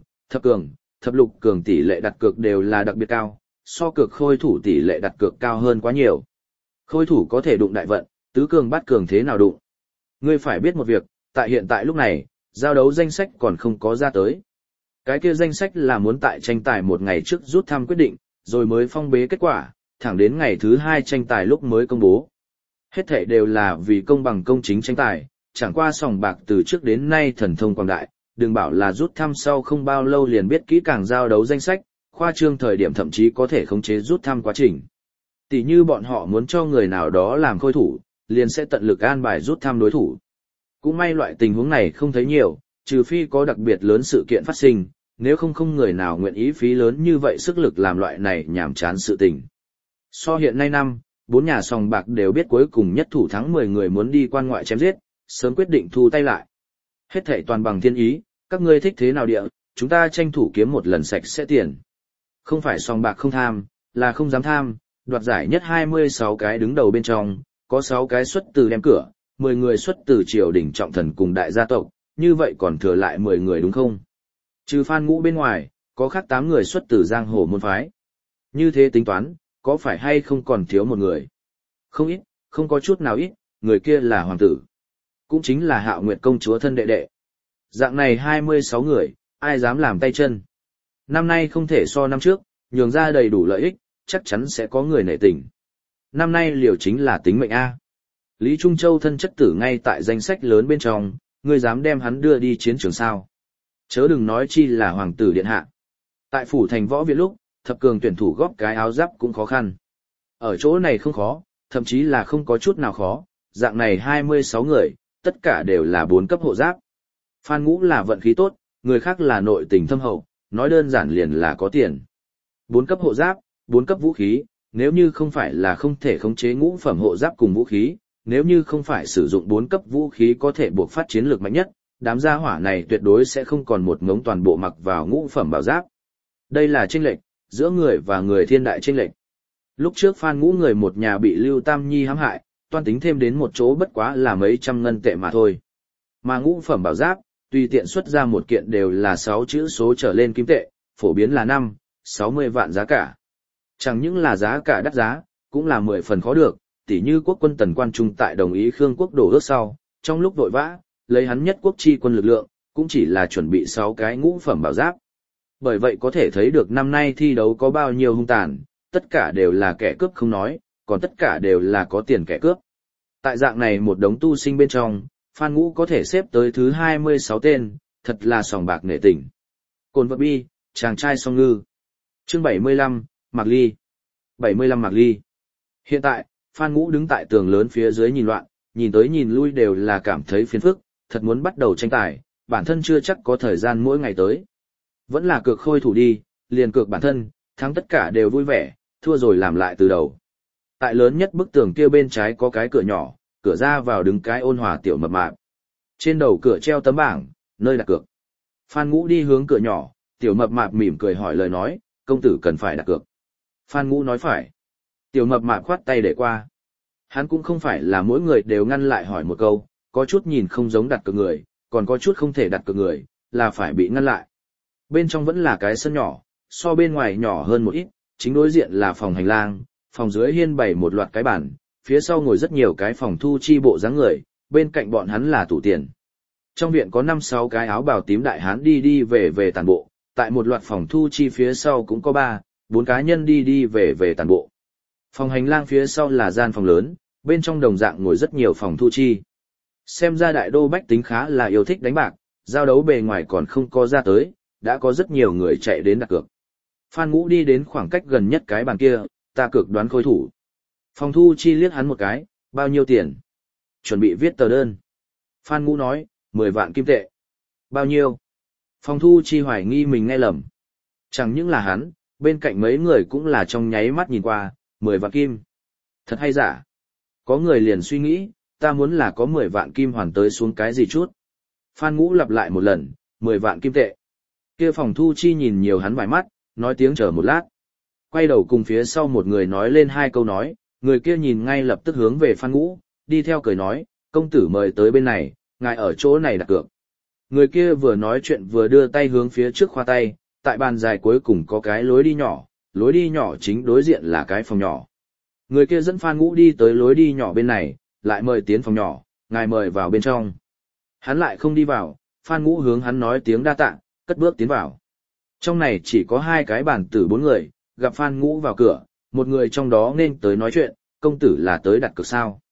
thập lục cường tỷ lệ đặt cược đều là đặc biệt cao, so cược khôi thủ tỷ lệ đặt cược cao hơn quá nhiều. Khôi thủ có thể đụng đại vận, tứ cường bát cường thế nào đụng. Ngươi phải biết một việc, tại hiện tại lúc này, giao đấu danh sách còn không có ra tới. Cái kia danh sách là muốn tại tranh tài một ngày trước rút thăm quyết định, rồi mới phong bế kết quả, thẳng đến ngày thứ 2 tranh tài lúc mới công bố. Hết thảy đều là vì công bằng công chính tranh tài, chẳng qua sòng bạc từ trước đến nay thần thông quảng đại, đừng bảo là rút thăm sau không bao lâu liền biết kỹ càng giao đấu danh sách, khoa trương thời điểm thậm chí có thể khống chế rút thăm quá trình. Tỷ như bọn họ muốn cho người nào đó làm khôi thủ, liền sẽ tận lực an bài rút thăm đối thủ. Cũng may loại tình huống này không thấy nhiều, trừ phi có đặc biệt lớn sự kiện phát sinh, nếu không người nào nguyện ý phí lớn như vậy sức lực làm loại này nhảm chán sự tình. So hiện nay năm, 4 nhà sòng bạc đều biết cuối cùng nhất thủ thắng 10 người muốn đi quan ngoại chém giết, sớm quyết định thu tay lại. Hết thảy toàn bằng thiên ý, các ngươi thích thế nào địa, chúng ta tranh thủ kiếm một lần sạch sẽ tiền. Không phải sòng bạc không tham, là không dám tham, đoạt giải nhất 26 cái đứng đầu bên trong, có 6 cái xuất từ đem cửa, 10 người xuất từ triều đình trọng thần cùng đại gia tộc, như vậy còn thừa lại 10 người đúng không? Trừ Phan Ngũ bên ngoài, có khác 8 người xuất từ giang hồ môn phái. Như thế tính toán, có phải hay không còn thiếu một người? Không ít, không có chút nào ít, người kia là hoàng tử. Cũng chính là Hạo Nguyệt công chúa thân đệ đệ. Dạng này 26 người, ai dám làm tay chân? Năm nay không thể so năm trước, nhường ra đầy đủ lợi ích, chắc chắn sẽ có người nể tình. Năm nay liều chính là tính mệnh A. Lý Trung Châu thân chất tử ngay tại danh sách lớn bên trong, ngươi dám đem hắn đưa đi chiến trường sao? Chớ đừng nói chi là hoàng tử điện hạ. Tại phủ thành võ viện lúc, thập cường tuyển thủ góp cái áo giáp cũng khó khăn. Ở chỗ này không khó, thậm chí là không có chút nào khó, dạng này 26 người, tất cả đều là 4 cấp hộ giáp. Phan Ngũ là vận khí tốt, người khác là nội tình thâm hậu, nói đơn giản liền là có tiền. 4 cấp hộ giáp, 4 cấp vũ khí, nếu như không phải là không thể khống chế ngũ phẩm hộ giáp cùng vũ khí, nếu như không phải sử dụng 4 cấp vũ khí có thể buộc phát chiến lược mạnh nhất, đám gia hỏa này tuyệt đối sẽ không còn một ngống toàn bộ mặc vào ngũ phẩm bảo giáp. Đây là chênh lệch giữa người và người thiên đại chênh lệch. Lúc trước Phan Ngũ người một nhà bị Lưu Tam Nhi hãm hại, toan tính thêm đến một chỗ bất quá là mấy trăm ngân tệ mà thôi. Mà ngũ phẩm bảo giáp, tùy tiện xuất ra một kiện đều là 6 chữ số trở lên kim tệ, phổ biến là 60 vạn giá cả. Chẳng những là giá cả đắt giá, cũng là 10 phần khó được, tỉ như quốc quân Tần Quan Trung tại đồng ý Khương quốc đổ ước sau, trong lúc vội vã, lấy hắn nhất quốc chi quân lực lượng, cũng chỉ là chuẩn bị 6 cái ngũ phẩm bảo giáp. Bởi vậy có thể thấy được năm nay thi đấu có bao nhiêu hung tàn, tất cả đều là kẻ cướp không nói, còn tất cả đều là có tiền kẻ cướp. Tại dạng này một đống tu sinh bên trong, Phan Ngũ có thể xếp tới thứ 26 tên, thật là sòng bạc nể tình. Cồn vật bi, chàng trai song ngư. Chương 75, Mạc Ly. 75 Mạc Ly. Hiện tại, Phan Ngũ đứng tại tường lớn phía dưới nhìn loạn, nhìn tới nhìn lui đều là cảm thấy phiền phức, thật muốn bắt đầu tranh tài, bản thân chưa chắc có thời gian mỗi ngày tới. Vẫn là cược khôi thủ đi, liền cược bản thân, thắng tất cả đều vui vẻ, thua rồi làm lại từ đầu. Tại lớn nhất bức tường kia bên trái có cái cửa nhỏ, cửa ra vào đứng cái ôn hòa tiểu mập mạp. Trên đầu cửa treo tấm bảng, nơi đặt cược. Phan Ngũ đi hướng cửa nhỏ, tiểu mập mạp mỉm cười hỏi lời nói, công tử cần phải đặt cược. Phan Ngũ nói phải. Tiểu mập mạp khoát tay để qua. Hắn cũng không phải là mỗi người đều ngăn lại hỏi một câu, có chút nhìn không giống đặt cược người, còn có chút không thể đặt cược người, là phải bị ngăn lại. Bên trong vẫn là cái sân nhỏ, so bên ngoài nhỏ hơn một ít, chính đối diện là phòng hành lang, phòng dưới hiên bày một loạt cái bàn, phía sau ngồi rất nhiều cái phòng thu chi bộ dáng người, bên cạnh bọn hắn là tủ tiền. Trong viện có 5-6 cái áo bào tím đại hán đi đi về về tàn bộ, tại một loạt phòng thu chi phía sau cũng có 3-4 cá nhân đi đi về về tàn bộ. Phòng hành lang phía sau là gian phòng lớn, bên trong đồng dạng ngồi rất nhiều phòng thu chi. Xem ra đại đô bách tính khá là yêu thích đánh bạc, giao đấu bề ngoài còn không có ra tới, đã có rất nhiều người chạy đến đặt cược. Phan Ngũ đi đến khoảng cách gần nhất cái bàn kia, ta cược đoán khôi thủ. Phòng thu chi liếc hắn một cái, bao nhiêu tiền? Chuẩn bị viết tờ đơn. Phan Ngũ nói, 10 vạn kim tệ. Bao nhiêu? Phòng thu chi hoài nghi mình nghe lầm. Chẳng những là hắn, bên cạnh mấy người cũng là trong nháy mắt nhìn qua, 10 vạn kim. Thật hay giả? Có người liền suy nghĩ, ta muốn là có 10 vạn kim hoàn tới xuống cái gì chút. Phan Ngũ lặp lại một lần, 10 vạn kim tệ. Kia phòng thu chi nhìn nhiều hắn vài mắt, nói tiếng chờ một lát. Quay đầu cùng phía sau một người nói lên 2 câu nói, người kia nhìn ngay lập tức hướng về Phan Ngũ, đi theo cười nói, công tử mời tới bên này, ngài ở chỗ này đặt cược. Người kia vừa nói chuyện vừa đưa tay hướng phía trước khoa tay, tại bàn dài cuối cùng có cái lối đi nhỏ chính đối diện là cái phòng nhỏ. Người kia dẫn Phan Ngũ đi tới lối đi nhỏ bên này, lại mời tiến phòng nhỏ, ngài mời vào bên trong. Hắn lại không đi vào, Phan Ngũ hướng hắn nói tiếng đa tạ, cất bước tiến vào. Trong này chỉ có 2 cái bàn tử 4 người, gặp Phan Ngũ vào cửa, một người trong đó nên tới nói chuyện, công tử là tới đặt cược sao.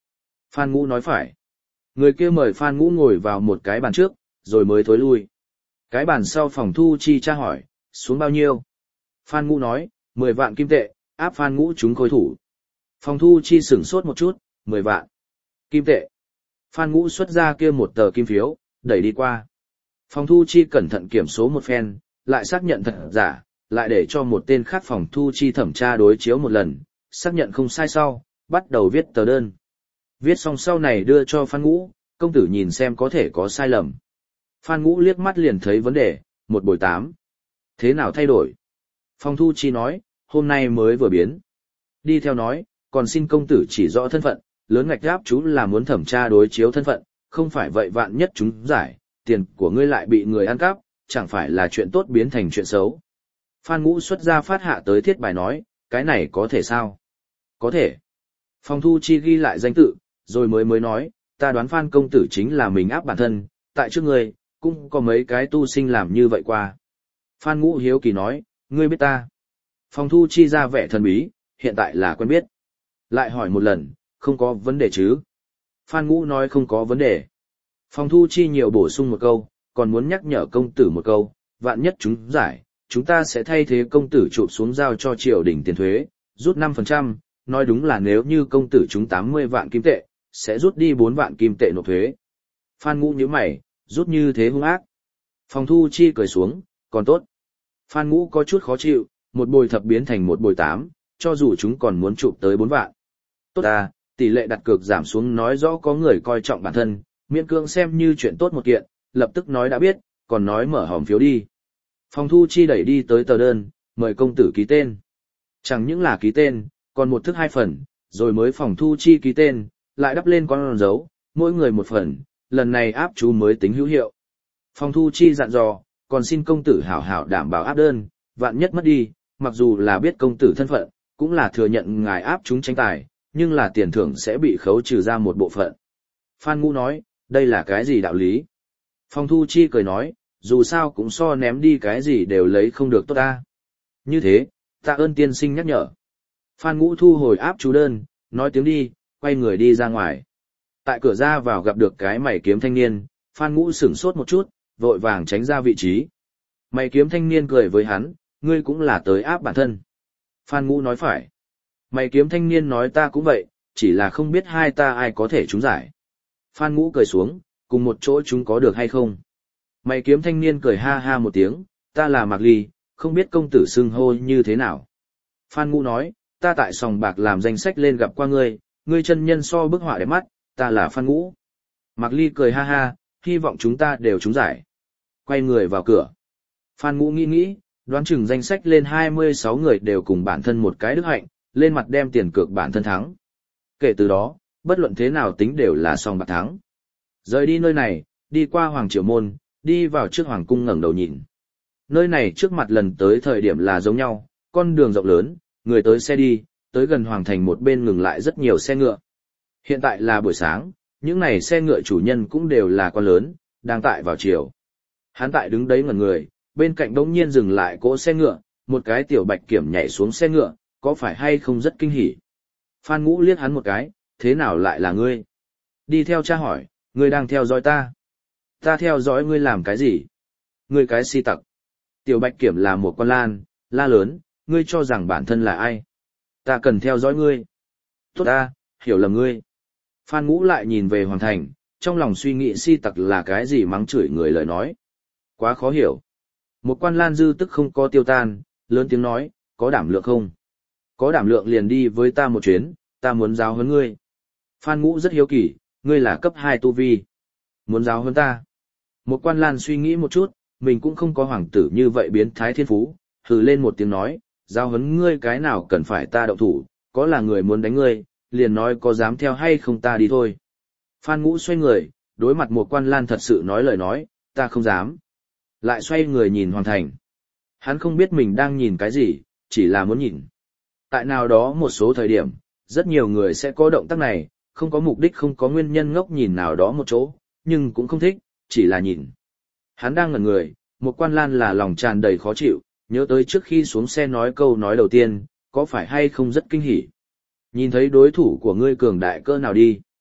Phan Ngũ nói phải. Người kia mời Phan Ngũ ngồi vào một cái bàn trước, rồi mới thối lui. Cái bàn sau phòng thu chi tra hỏi, xuống bao nhiêu? Phan Ngũ nói, 10 vạn kim tệ, áp Phan Ngũ chúng khôi thủ. Phòng thu chi sửng sốt một chút, 10 vạn kim tệ. Phan Ngũ xuất ra kia một tờ kim phiếu, đẩy đi qua. Phòng thu chi cẩn thận kiểm số một phen, lại xác nhận thật giả, lại để cho một tên khác phòng thu chi thẩm tra đối chiếu một lần, xác nhận không sai sau, bắt đầu viết tờ đơn. Viết xong sau này đưa cho Phan Ngũ, công tử nhìn xem có thể có sai lầm. Phan Ngũ liếc mắt liền thấy vấn đề, 1/8. Thế nào thay đổi? Phòng thu chi nói, hôm nay mới vừa biến. Đi theo nói, còn xin công tử chỉ rõ thân phận, lớn ngạch áp chú là muốn thẩm tra đối chiếu thân phận, không phải vậy vạn nhất chúng giải, tiền của ngươi lại bị người ăn cắp, chẳng phải là chuyện tốt biến thành chuyện xấu. Phan Ngũ xuất ra phát hạ tới thiết bài nói, cái này có thể sao? Có thể. Phòng thu chi ghi lại danh tự, rồi mới nói, ta đoán Phan công tử chính là mình áp bản thân, tại trước ngươi, cũng có mấy cái tu sinh làm như vậy qua. Phan Ngũ hiếu kỳ nói, ngươi biết ta. Phòng thu chi ra vẻ thần bí, hiện tại là quen biết. Lại hỏi một lần, không có vấn đề chứ? Phan Ngũ nói không có vấn đề. Phòng thu chi nhiều bổ sung một câu, còn muốn nhắc nhở công tử một câu, vạn nhất chúng giải, chúng ta sẽ thay thế công tử chụp xuống giao cho triều đình tiền thuế, rút 5%, nói đúng là nếu như công tử chúng 80 vạn kim tệ, sẽ rút đi 4 vạn kim tệ nộp thuế. Phan Ngũ nhíu mày, rút như thế hung ác. Phòng thu chi cười xuống, còn tốt. Phan Ngũ có chút khó chịu, 1/8 biến thành 1/8, cho dù chúng còn muốn chụp tới 4 vạn. Tốt à, tỷ lệ đặt cược giảm xuống nói rõ có người coi trọng bản thân, miễn cưỡng xem như chuyện tốt một kiện, lập tức nói đã biết, còn nói mở hòm phiếu đi. Phòng thu chi đẩy đi tới tờ đơn, mời công tử ký tên. Chẳng những là ký tên, còn một thức 2 phần, rồi mới phòng thu chi ký tên, lại đắp lên con dấu, mỗi người một phần, lần này áp chú mới tính hữu hiệu. Phòng thu chi dặn dò, còn xin công tử hảo hảo đảm bảo áp đơn, vạn nhất mất đi, mặc dù là biết công tử thân phận, cũng là thừa nhận ngài áp chúng tranh tài, nhưng là tiền thưởng sẽ bị khấu trừ ra một bộ phận. Phan Ngũ nói, đây là cái gì đạo lý? Phòng thu chi cười nói, dù sao cũng so ném đi cái gì đều lấy không được tốt ta. Như thế, tạ ơn tiên sinh nhắc nhở. Phan Ngũ thu hồi áp chú đơn, nói tiếng đi, quay người đi ra ngoài. Tại cửa ra vào gặp được cái mày kiếm thanh niên, Phan Ngũ sửng sốt một chút, vội vàng tránh ra vị trí. Mày kiếm thanh niên cười với hắn, ngươi cũng là tới áp bản thân. Phan Ngũ nói phải. Mày kiếm thanh niên nói ta cũng vậy, chỉ là không biết hai ta ai có thể trúng giải. Phan Ngũ cười xuống, cùng một chỗ chúng có được hay không? Mày kiếm thanh niên cười ha ha một tiếng, ta là Mạc Ly, không biết công tử xưng hô như thế nào. Phan Ngũ nói, ta tại sòng bạc làm danh sách lên gặp qua ngươi, ngươi chân nhân so bức họa đẹp mắt, ta là Phan Ngũ. Mạc Ly cười ha ha, hy vọng chúng ta đều trúng giải. Quay người vào cửa. Phan Ngũ nghĩ, đoán chừng danh sách lên 26 người đều cùng bản thân một cái đức hạnh, lên mặt đem tiền cược bản thân thắng. Kể từ đó, bất luận thế nào tính đều là sòng bạc thắng. Rời đi nơi này, đi qua Hoàng Triều Môn, đi vào trước Hoàng Cung ngẩng đầu nhìn. Nơi này trước mặt lần tới thời điểm là giống nhau, con đường rộng lớn, người tới xe đi, tới gần Hoàng Thành một bên ngừng lại rất nhiều xe ngựa. Hiện tại là buổi sáng, những này xe ngựa chủ nhân cũng đều là quan lớn, đang tại vào chiều. Hắn tại đứng đấy ngẩn người, bên cạnh đống nhiên dừng lại cỗ xe ngựa, một cái tiểu bạch kiểm nhảy xuống xe ngựa, có phải hay không rất kinh hỉ. Phan Ngũ liếc hắn một cái, thế nào lại là ngươi? Đi theo cha hỏi, ngươi đang theo dõi ta. Ta theo dõi ngươi làm cái gì? Ngươi cái si tặc. Tiểu bạch kiểm là một con lan, la lớn, ngươi cho rằng bản thân là ai? Ta cần theo dõi ngươi. Tốt ta, hiểu lầm ngươi. Phan Ngũ lại nhìn về Hoàng Thành, trong lòng suy nghĩ si tặc là cái gì mắng chửi người lời nói. Quá khó hiểu. Một quan lan dư tức không có tiêu tan, lớn tiếng nói, có đảm lượng không? Có đảm lượng liền đi với ta một chuyến, ta muốn giáo huấn ngươi. Phan Ngũ rất hiếu kỳ, ngươi là cấp 2 tu vi. Muốn giáo huấn ta. Một quan lan suy nghĩ một chút, mình cũng không có hoàng tử như vậy biến thái thiên phú, hừ lên một tiếng nói, giáo huấn ngươi cái nào cần phải ta động thủ, có là người muốn đánh ngươi, liền nói có dám theo hay không ta đi thôi. Phan Ngũ xoay người, đối mặt một quan lan thật sự nói lời nói, ta không dám. Lại xoay người nhìn Hoàng Thành. Hắn không biết mình đang nhìn cái gì, chỉ là muốn nhìn. Tại nào đó một số thời điểm, rất nhiều người sẽ có động tác này, không có mục đích không có nguyên nhân ngốc nhìn nào đó một chỗ, nhưng cũng không thích, chỉ là nhìn. Hắn đang ngẩn người, một quan lan là lòng tràn đầy khó chịu, nhớ tới trước khi xuống xe nói câu nói đầu tiên, có phải hay không rất kinh hỉ. Nhìn thấy đối thủ của ngươi cường đại cỡ nào đi.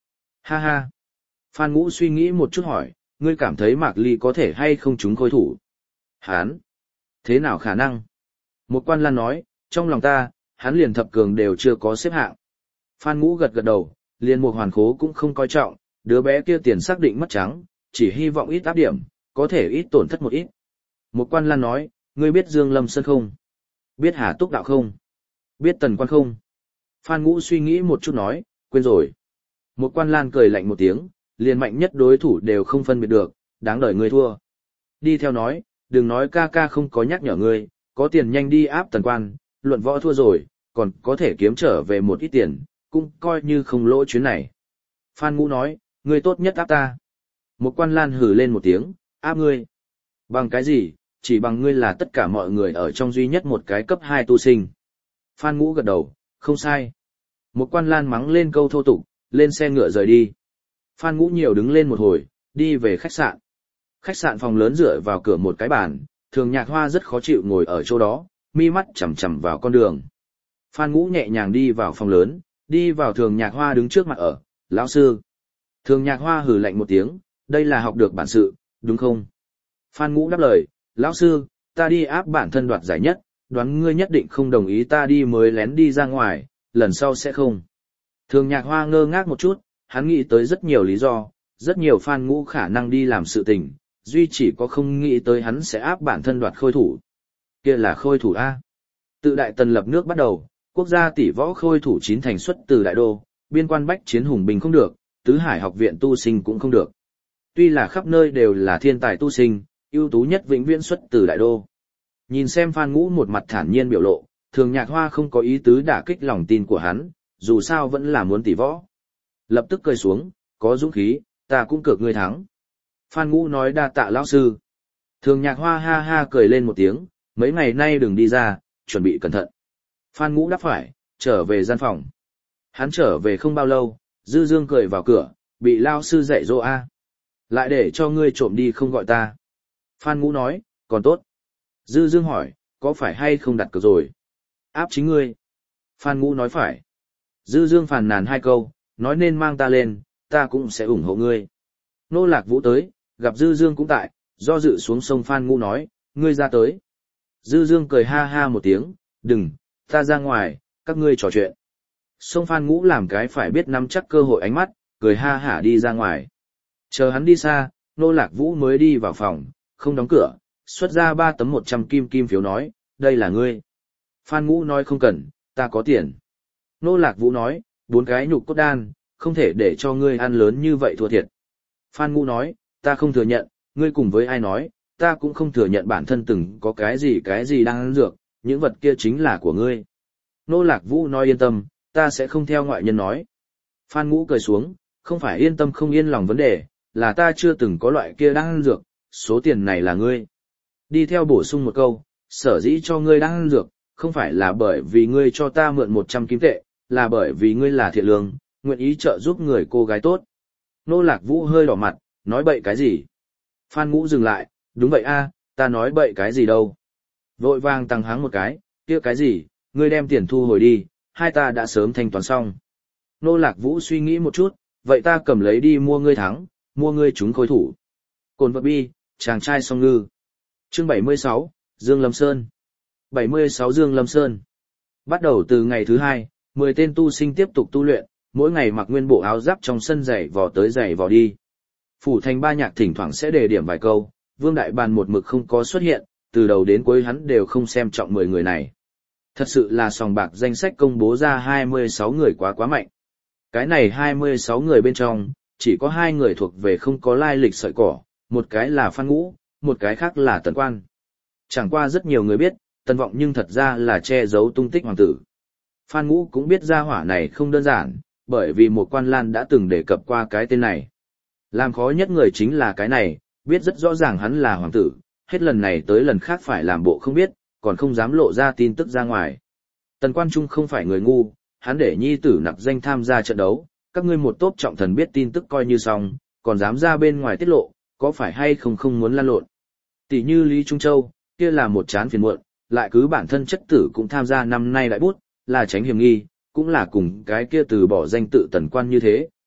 Ha ha. Phan Ngũ suy nghĩ một chút hỏi, ngươi cảm thấy Mạc Ly có thể hay không trúng khôi thủ? Hán. Thế nào khả năng? Một Quan Lan nói, trong lòng ta, hắn liền thập cường đều chưa có xếp hạng. Phan Ngũ gật gật đầu, liền một hoàn khố cũng không coi trọng, đứa bé kia tiền xác định mất trắng, chỉ hy vọng ít áp điểm, có thể ít tổn thất một ít. Một Quan Lan nói, ngươi biết Dương Lâm Sơn không? Biết Hà Túc Đạo không? Biết Tần Quan không? Phan Ngũ suy nghĩ một chút nói, quên rồi. Một Quan Lan cười lạnh một tiếng, liền mạnh nhất đối thủ đều không phân biệt được, đáng đời ngươi thua. Đi theo nói, đừng nói ca ca không có nhắc nhở ngươi, có tiền nhanh đi áp Tần Quan, luận võ thua rồi, còn có thể kiếm trở về một ít tiền, cũng coi như không lỗ chuyến này. Phan Ngũ nói, ngươi tốt nhất áp ta. Một Quan Lan hử lên một tiếng, áp ngươi. Bằng cái gì, chỉ bằng ngươi là tất cả mọi người ở trong duy nhất một cái cấp 2 tu sinh. Phan Ngũ gật đầu, không sai. Một Quan Lan mắng lên câu thô tục, lên xe ngựa rời đi. Phan Ngũ nhiều đứng lên một hồi, đi về khách sạn. Khách sạn phòng lớn dựa vào cửa một cái bàn, Thường Nhạc Hoa rất khó chịu ngồi ở chỗ đó, mi mắt chằm chằm vào con đường. Phan Ngũ nhẹ nhàng đi vào phòng lớn, đi vào Thường Nhạc Hoa đứng trước mặt ở, lão sư. Thường Nhạc Hoa hừ lạnh một tiếng, đây là học được bản sự, đúng không? Phan Ngũ đáp lời, lão sư, ta đi áp bản thân đoạt giải nhất, đoán ngươi nhất định không đồng ý ta đi mới lén đi ra ngoài, lần sau sẽ không. Thường Nhạc Hoa ngơ ngác một chút, hắn nghĩ tới rất nhiều lý do, rất nhiều Phan Ngũ khả năng đi làm sự tình, duy chỉ có không nghĩ tới hắn sẽ áp bản thân đoạt khôi thủ. Kia là khôi thủ A. Tự Đại Tần lập nước bắt đầu, quốc gia tỷ võ khôi thủ chín thành xuất từ Đại Đô, biên quan bách chiến hùng binh không được, tứ hải học viện tu sinh cũng không được. Tuy là khắp nơi đều là thiên tài tu sinh, ưu tú nhất vĩnh viễn xuất từ Đại Đô. Nhìn xem Phan Ngũ một mặt thản nhiên biểu lộ, Thường Nhạc Hoa không có ý tứ đả kích lòng tin của hắn, dù sao vẫn là muốn tỷ võ. Lập tức cười xuống, có dũng khí, ta cũng cược ngươi thắng. Phan Ngũ nói đa tạ lão sư. Thường Nhạc Hoa ha ha cười lên một tiếng, mấy ngày nay đừng đi ra, chuẩn bị cẩn thận. Phan Ngũ đáp phải, trở về gian phòng. Hắn trở về không bao lâu, Dư Dương cười vào cửa, bị lão sư dạy dỗ a. Lại để cho ngươi trộm đi không gọi ta. Phan Ngũ nói, còn tốt. Dư Dương hỏi, có phải hay không đặt cược rồi? Áp chính ngươi. Phan Ngũ nói phải. Dư Dương phàn nàn hai câu, nói nên mang ta lên, ta cũng sẽ ủng hộ ngươi. Nô Lạc Vũ tới, gặp Dư Dương cũng tại, do dự xuống sông. Phan Ngũ nói, ngươi ra tới. Dư Dương cười ha ha một tiếng, đừng, ta ra ngoài, các ngươi trò chuyện. Sông Phan Ngũ làm cái phải biết nắm chắc cơ hội ánh mắt, cười ha hả đi ra ngoài. Chờ hắn đi xa, Nô Lạc Vũ mới đi vào phòng, không đóng cửa, xuất ra 3 tấm 100 kim phiếu nói, đây là ngươi. Phan Ngũ nói không cần, ta có tiền. Nô Lạc Vũ nói, 4 cái nhục cốt đan, không thể để cho ngươi ăn lớn như vậy thua thiệt. Phan Ngũ nói, ta không thừa nhận, ngươi cùng với ai nói, ta cũng không thừa nhận bản thân từng có cái gì đang ăn dược, những vật kia chính là của ngươi. Nô Lạc Vũ nói yên tâm, ta sẽ không theo ngoại nhân nói. Phan Ngũ cười xuống, không phải yên tâm không yên lòng vấn đề, là ta chưa từng có loại kia đang ăn dược, số tiền này là ngươi. Đi theo bổ sung một câu, sở dĩ cho ngươi đang ăn dược, không phải là bởi vì ngươi cho ta mượn 100 kim tệ, là bởi vì ngươi là thiện lương, nguyện ý trợ giúp người cô gái tốt. Nô Lạc Vũ hơi đỏ mặt, nói bậy cái gì? Phan Ngũ dừng lại, đúng vậy a, ta nói bậy cái gì đâu. Vội vàng tăng háng một cái, kia cái gì, ngươi đem tiền thu hồi đi, hai ta đã sớm thanh toán xong. Nô Lạc Vũ suy nghĩ một chút, vậy ta cầm lấy đi mua ngươi thắng, mua ngươi trúng khôi thủ. Cồn vật bi, chàng trai song ngư. Chương 76, Dương Lâm Sơn. 76 Dương Lâm Sơn. Bắt đầu từ ngày thứ 2, 10 tên tu sinh tiếp tục tu luyện, mỗi ngày mặc nguyên bộ áo giáp trong sân giày vò tới giày vò đi. Phủ Thành Ba Nhạc thỉnh thoảng sẽ đề điểm vài câu, Vương Đại Bàn một mực không có xuất hiện, từ đầu đến cuối hắn đều không xem trọng 10 người này. Thật sự là sòng bạc danh sách công bố ra 26 người quá mạnh. Cái này 26 người bên trong, chỉ có 2 người thuộc về không có lai lịch sợi cỏ, một cái là Phan Ngũ, một cái khác là Tần Quan. Chẳng qua rất nhiều người biết, Tần Vọng nhưng thật ra là che giấu tung tích hoàng tử. Phan Ngũ cũng biết gia hỏa này không đơn giản, bởi vì một Quan Lan đã từng đề cập qua cái tên này. Làm khó nhất người chính là cái này, biết rất rõ ràng hắn là hoàng tử, hết lần này tới lần khác phải làm bộ không biết, còn không dám lộ ra tin tức ra ngoài. Tần Quan Trung không phải người ngu, hắn để nhi tử nặc danh tham gia trận đấu, các ngươi một tốp trọng thần biết tin tức coi như xong, còn dám ra bên ngoài tiết lộ, có phải hay không muốn lan lộn. Tỷ như Lý Trung Châu, kia là một chán phiền muộn, lại cứ bản thân chất tử cũng tham gia năm nay đại bút, là tránh hiểm nghi, cũng là cùng cái kia từ bỏ danh tự Tần Quan như thế,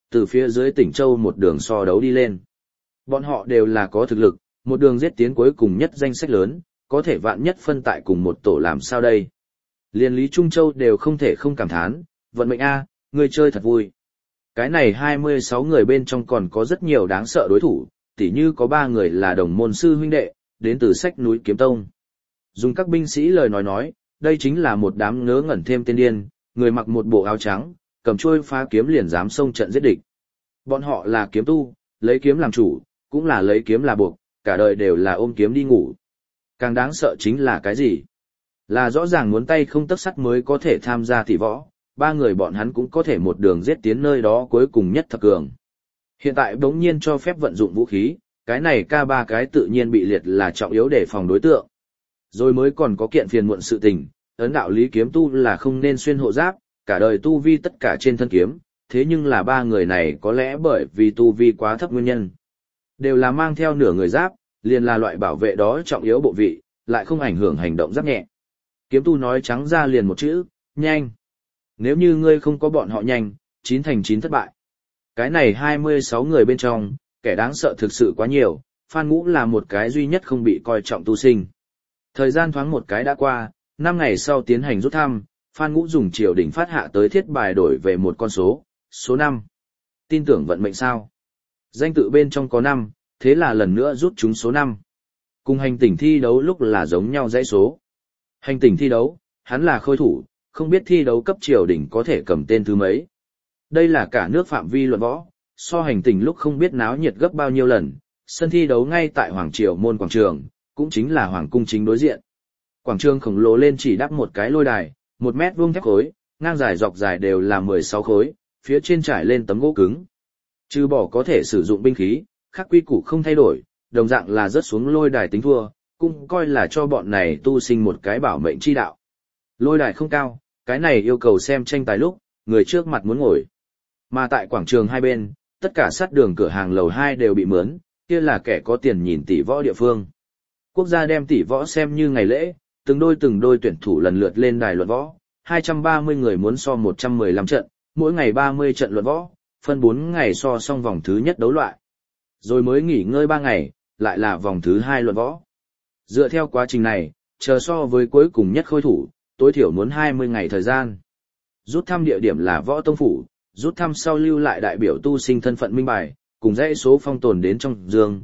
từ phía dưới tỉnh Châu một đường so đấu đi lên. Bọn họ đều là có thực lực, một đường giết tiến cuối cùng nhất danh sách lớn, có thể vạn nhất phân tại cùng một tổ làm sao đây. Liên Lý Trung Châu đều không thể không cảm thán, vận mệnh a, người chơi thật vui. Cái này 26 người bên trong còn có rất nhiều đáng sợ đối thủ, tỉ như có 3 người là đồng môn sư huynh đệ, đến từ sách núi Kiếm Tông. Dùng các binh sĩ lời nói, đây chính là một đám ngớ ngẩn thêm tên điên, người mặc một bộ áo trắng, cầm chuôi phá kiếm liền dám xông trận giết địch. Bọn họ là kiếm tu, lấy kiếm làm chủ, cũng là lấy kiếm là buộc, cả đời đều là ôm kiếm đi ngủ. Càng đáng sợ chính là cái gì? Là rõ ràng muốn tay không tấc sắt mới có thể tham gia tỷ võ, 3 người bọn hắn cũng có thể một đường giết tiến nơi đó cuối cùng nhất thập cường. Hiện tại bỗng nhiên cho phép vận dụng vũ khí, cái này K3 cái tự nhiên bị liệt là trọng yếu để phòng đối tượng. Rồi mới còn có kiện phiền muộn sự tình, ấn đạo lý kiếm tu là không nên xuyên hộ giáp, cả đời tu vi tất cả trên thân kiếm, thế nhưng là 3 người này có lẽ bởi vì tu vi quá thấp nguyên nhân. Đều là mang theo nửa người giáp, liền là loại bảo vệ đó trọng yếu bộ vị, lại không ảnh hưởng hành động giáp nhẹ. Kiếm tu nói trắng ra liền một chữ, nhanh. Nếu như ngươi không có bọn họ nhanh, 9 thành 9 thất bại. Cái này 26 người bên trong, kẻ đáng sợ thực sự quá nhiều, Phan Ngũ là một cái duy nhất không bị coi trọng tu sinh. Thời gian thoáng một cái đã qua, 5 ngày sau tiến hành rút thăm, Phan Ngũ dùng triều đình phát hạ tới thiết bài đổi về một con số, số 5. Tin tưởng vận mệnh sao? Danh tự bên trong có 5, thế là lần nữa rút chúng số 5. Cùng hành tỉnh thi đấu lúc là giống nhau dãy số. Hành tỉnh thi đấu, hắn là khôi thủ, không biết thi đấu cấp triều đình có thể cầm tên thứ mấy. Đây là cả nước phạm vi luận võ, so hành tỉnh lúc không biết náo nhiệt gấp bao nhiêu lần, sân thi đấu ngay tại Hoàng Triều Môn Quảng Trường, cũng chính là Hoàng Cung chính đối diện. Quảng trường khổng lồ lên chỉ đắp một cái lôi đài, 1 mét vuông thép khối, ngang dài dọc dài đều là 16 khối, phía trên trải lên tấm gỗ cứng. Trừ bỏ có thể sử dụng binh khí, khác quy củ không thay đổi, đồng dạng là rớt xuống lôi đài tính thua, cũng coi là cho bọn này tu sinh một cái bảo mệnh chi đạo. Lôi đài không cao, cái này yêu cầu xem tranh tài lúc, người trước mặt muốn ngồi. Mà tại quảng trường hai bên, tất cả sát đường cửa hàng lầu 2 đều bị mướn, kia là kẻ có tiền nhìn tỷ võ địa phương. Quốc gia đem tỷ võ xem như ngày lễ, từng đôi tuyển thủ lần lượt lên đài luận võ, 230 người muốn so 115 trận, mỗi ngày 30 trận luận võ, phân 4 ngày so xong vòng thứ nhất đấu loại. Rồi mới nghỉ ngơi 3 ngày, lại là vòng thứ 2 luận võ. Dựa theo quá trình này, chờ so với cuối cùng nhất khôi thủ, tối thiểu muốn 20 ngày thời gian. Rút thăm địa điểm là Võ Tông Phủ, rút thăm sau lưu lại đại biểu tu sinh thân phận minh bài, cùng dãy số phong tồn đến trong dương,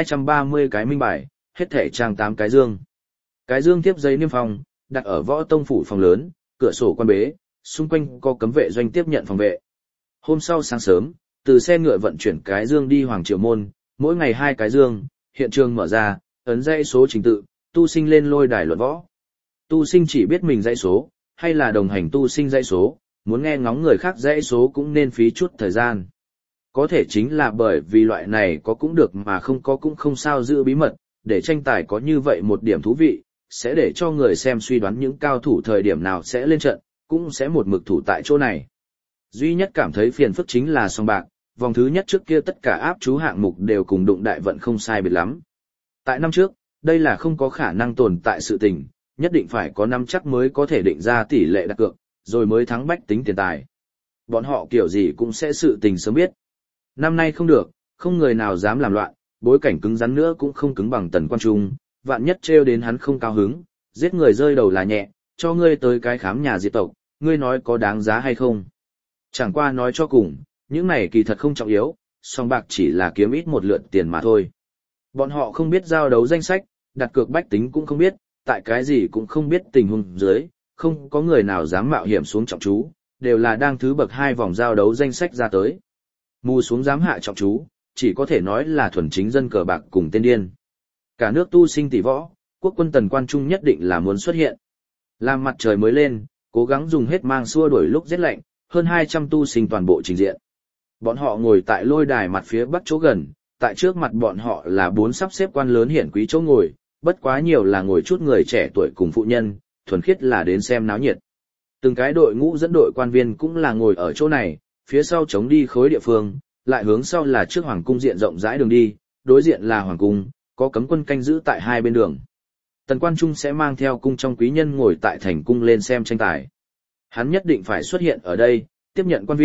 230 cái minh bài, hết thể trang 8 cái dương. Cái dương tiếp giấy niêm phong, đặt ở Võ Tông Phủ phòng lớn, cửa sổ quan bế, xung quanh có cấm vệ doanh tiếp nhận phòng vệ. Hôm sau sáng sớm, từ xe ngựa vận chuyển cái dương đi Hoàng Triều Môn, mỗi ngày 2 cái dương, hiện trường mở ra, ấn dãy số trình tự, tu sinh lên lôi đài luận võ. Tu sinh chỉ biết mình dãy số, hay là đồng hành tu sinh dãy số, muốn nghe ngóng người khác dãy số cũng nên phí chút thời gian. Có thể chính là bởi vì loại này có cũng được mà không có cũng không sao giữ bí mật, để tranh tài có như vậy một điểm thú vị, sẽ để cho người xem suy đoán những cao thủ thời điểm nào sẽ lên trận, cũng sẽ một mực thủ tại chỗ này. Duy nhất cảm thấy phiền phức chính là song bạc, vòng thứ nhất trước kia tất cả áp chú hạng mục đều cùng đụng đại vận không sai biệt lắm. Tại năm trước, đây là không có khả năng tồn tại sự tình, nhất định phải có năm chắc mới có thể định ra tỷ lệ đặt cược, rồi mới thắng bách tính tiền tài. Bọn họ kiểu gì cũng sẽ sự tình sớm biết. Năm nay không được, không người nào dám làm loạn, bối cảnh cứng rắn nữa cũng không cứng bằng Tần Quan Trung, vạn nhất trêu đến hắn không cao hứng, giết người rơi đầu là nhẹ, cho ngươi tới cái khám nhà diệt tộc, ngươi nói có đáng giá hay không. Chẳng qua nói cho cùng, những này kỳ thật không trọng yếu, song bạc chỉ là kiếm ít một lượt tiền mà thôi. Bọn họ không biết giao đấu danh sách, đặt cược bách tính cũng không biết, tại cái gì cũng không biết tình huống dưới, không có người nào dám mạo hiểm xuống trọng chú, đều là đang thứ bậc 2 vòng giao đấu danh sách ra tới. Mù xuống dám hạ trọng chú, chỉ có thể nói là thuần chính dân cờ bạc cùng tên điên. Cả nước tu sinh tỷ võ, quốc quân Tần Quan Trung nhất định là muốn xuất hiện. Làm mặt trời mới lên, cố gắng dùng hết mang xua đuổi lúc rét lạnh, hơn 200 tu sinh toàn bộ trình diện. Bọn họ ngồi tại lôi đài mặt phía bắc chỗ gần, tại trước mặt bọn họ là 4 sắp xếp quan lớn hiển quý chỗ ngồi, bất quá nhiều là ngồi chút người trẻ tuổi cùng phụ nhân, thuần khiết là đến xem náo nhiệt. Từng cái đội ngũ dẫn đội quan viên cũng là ngồi ở chỗ này, phía sau chống đi khối địa phương, lại hướng sau là trước hoàng cung diện rộng rãi đường đi, đối diện là hoàng cung, có cấm quân canh giữ tại hai bên đường. Tần Quan Trung sẽ mang theo cung trong quý nhân ngồi tại thành cung lên xem tranh tài. Hắn nhất định phải xuất hiện ở đây, tiếp nhận quan viên,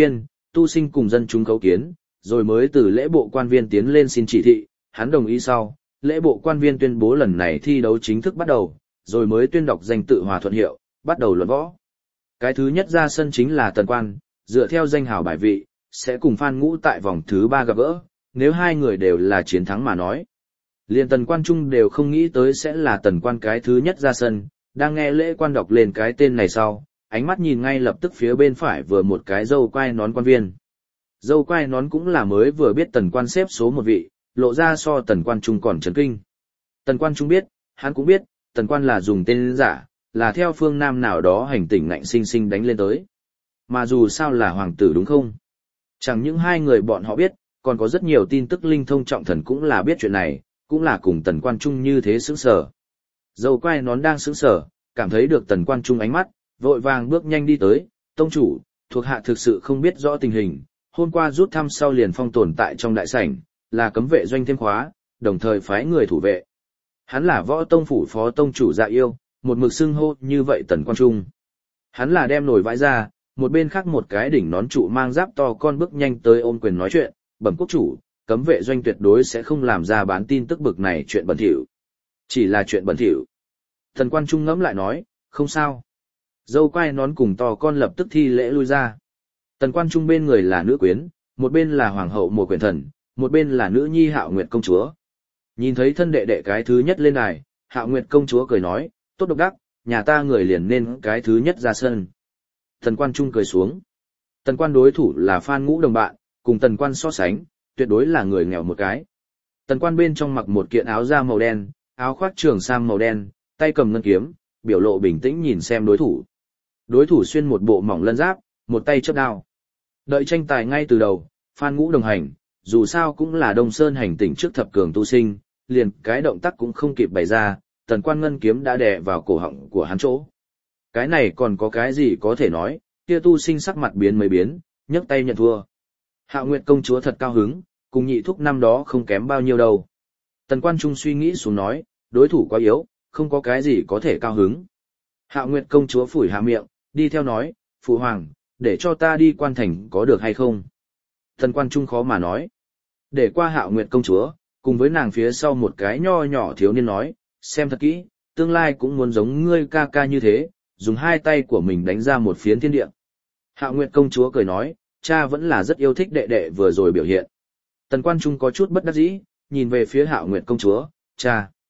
tu sinh cùng dân chúng cấu kiến, rồi mới từ lễ bộ quan viên tiến lên xin chỉ thị, hắn đồng ý sau, lễ bộ quan viên tuyên bố lần này thi đấu chính thức bắt đầu, rồi mới tuyên đọc danh tự Hòa Thuận Hiệu, bắt đầu luận võ. Cái thứ nhất ra sân chính là Tần Quan, dựa theo danh hào bài vị, sẽ cùng Phan Ngũ tại vòng thứ 3 gặp gỡ, nếu hai người đều là chiến thắng mà nói. Liên Tần Quan Trung đều không nghĩ tới sẽ là Tần Quan cái thứ nhất ra sân, đang nghe lễ quan đọc lên cái tên này sau, ánh mắt nhìn ngay lập tức phía bên phải vừa một cái dâu quai nón quan viên. Dâu quai nón cũng là mới vừa biết Tần Quan xếp số một vị, lộ ra so Tần Quan Trung còn chấn kinh. Tần Quan Trung biết, hắn cũng biết, Tần Quan là dùng tên giả, là theo phương Nam nào đó hành tỉnh ngạnh sinh sinh đánh lên tới. Mà dù sao là hoàng tử đúng không? Chẳng những hai người bọn họ biết, còn có rất nhiều tin tức linh thông trọng thần cũng là biết chuyện này, cũng là cùng Tần Quan Trung như thế sững sờ. Dâu quai nón đang sững sờ, cảm thấy được Tần Quan Trung ánh mắt, vội vàng bước nhanh đi tới, tông chủ, thuộc hạ thực sự không biết rõ tình hình, hôm qua rút thăm sau liền phong tồn tại trong đại sảnh, là cấm vệ doanh thêm khóa, đồng thời phái người thủ vệ. Hắn là Võ Tông phủ phó tông chủ Dạ Yêu, một mực xưng hô như vậy Tần Quan Trung. Hắn là đem nổi vãi ra, một bên khác một cái đỉnh nón trụ mang giáp to con bước nhanh tới ôm quyền nói chuyện, bẩm quốc chủ, cấm vệ doanh tuyệt đối sẽ không làm ra bán tin tức bực này chuyện bẩn thỉu. Chỉ là chuyện bẩn thỉu. Tần Quan Trung ngẫm lại nói, không sao. Dâu quai nón cùng to con lập tức thi lễ lui ra. Tần Quan Trung bên người là nữ quyến, một bên là hoàng hậu một quyền thần, một bên là nữ nhi Hạo Nguyệt công chúa. Nhìn thấy thân đệ đệ cái thứ nhất lên đài, Hạo Nguyệt công chúa cười nói, tốt độc đắc, nhà ta người liền nên cái thứ nhất ra sân. Tần Quan Trung cười xuống. Tần Quan đối thủ là Phan Ngũ đồng bạn, cùng Tần Quan so sánh, tuyệt đối là người nghèo một cái. Tần Quan bên trong mặc một kiện áo da màu đen, áo khoác trường sam màu đen, tay cầm ngân kiếm, biểu lộ bình tĩnh nhìn xem đối thủ. Đối thủ xuyên một bộ mỏng lân giáp, một tay chớp đao. Đợi tranh tài ngay từ đầu, Phan Ngũ đồng hành, dù sao cũng là Đông Sơn hành tỉnh trước thập cường tu sinh, liền cái động tác cũng không kịp bày ra, Tần Quan ngân kiếm đã đè vào cổ họng của hắn chỗ. Cái này còn có cái gì có thể nói, kia tu sinh sắc mặt biến mấy biến, nhấc tay nhận thua. Hạo Nguyệt công chúa thật cao hứng, cùng nhị thúc năm đó không kém bao nhiêu đâu. Tần Quan Trung suy nghĩ xuống nói, đối thủ quá yếu, không có cái gì có thể cao hứng. Hạo Nguyệt công chúa phủi hạ miệng, đi theo nói, phụ hoàng, để cho ta đi quan thành có được hay không? Tần Quan Trung khó mà nói. Để qua Hạo Nguyệt công chúa, cùng với nàng phía sau một cái nho nhỏ thiếu niên nói, xem thật kỹ, tương lai cũng muốn giống ngươi ca ca như thế, dùng hai tay của mình đánh ra một phiến thiên địa. Hạo Nguyệt công chúa cười nói, cha vẫn là rất yêu thích đệ đệ vừa rồi biểu hiện. Tần Quan Trung có chút bất đắc dĩ, nhìn về phía Hạo Nguyệt công chúa, cha.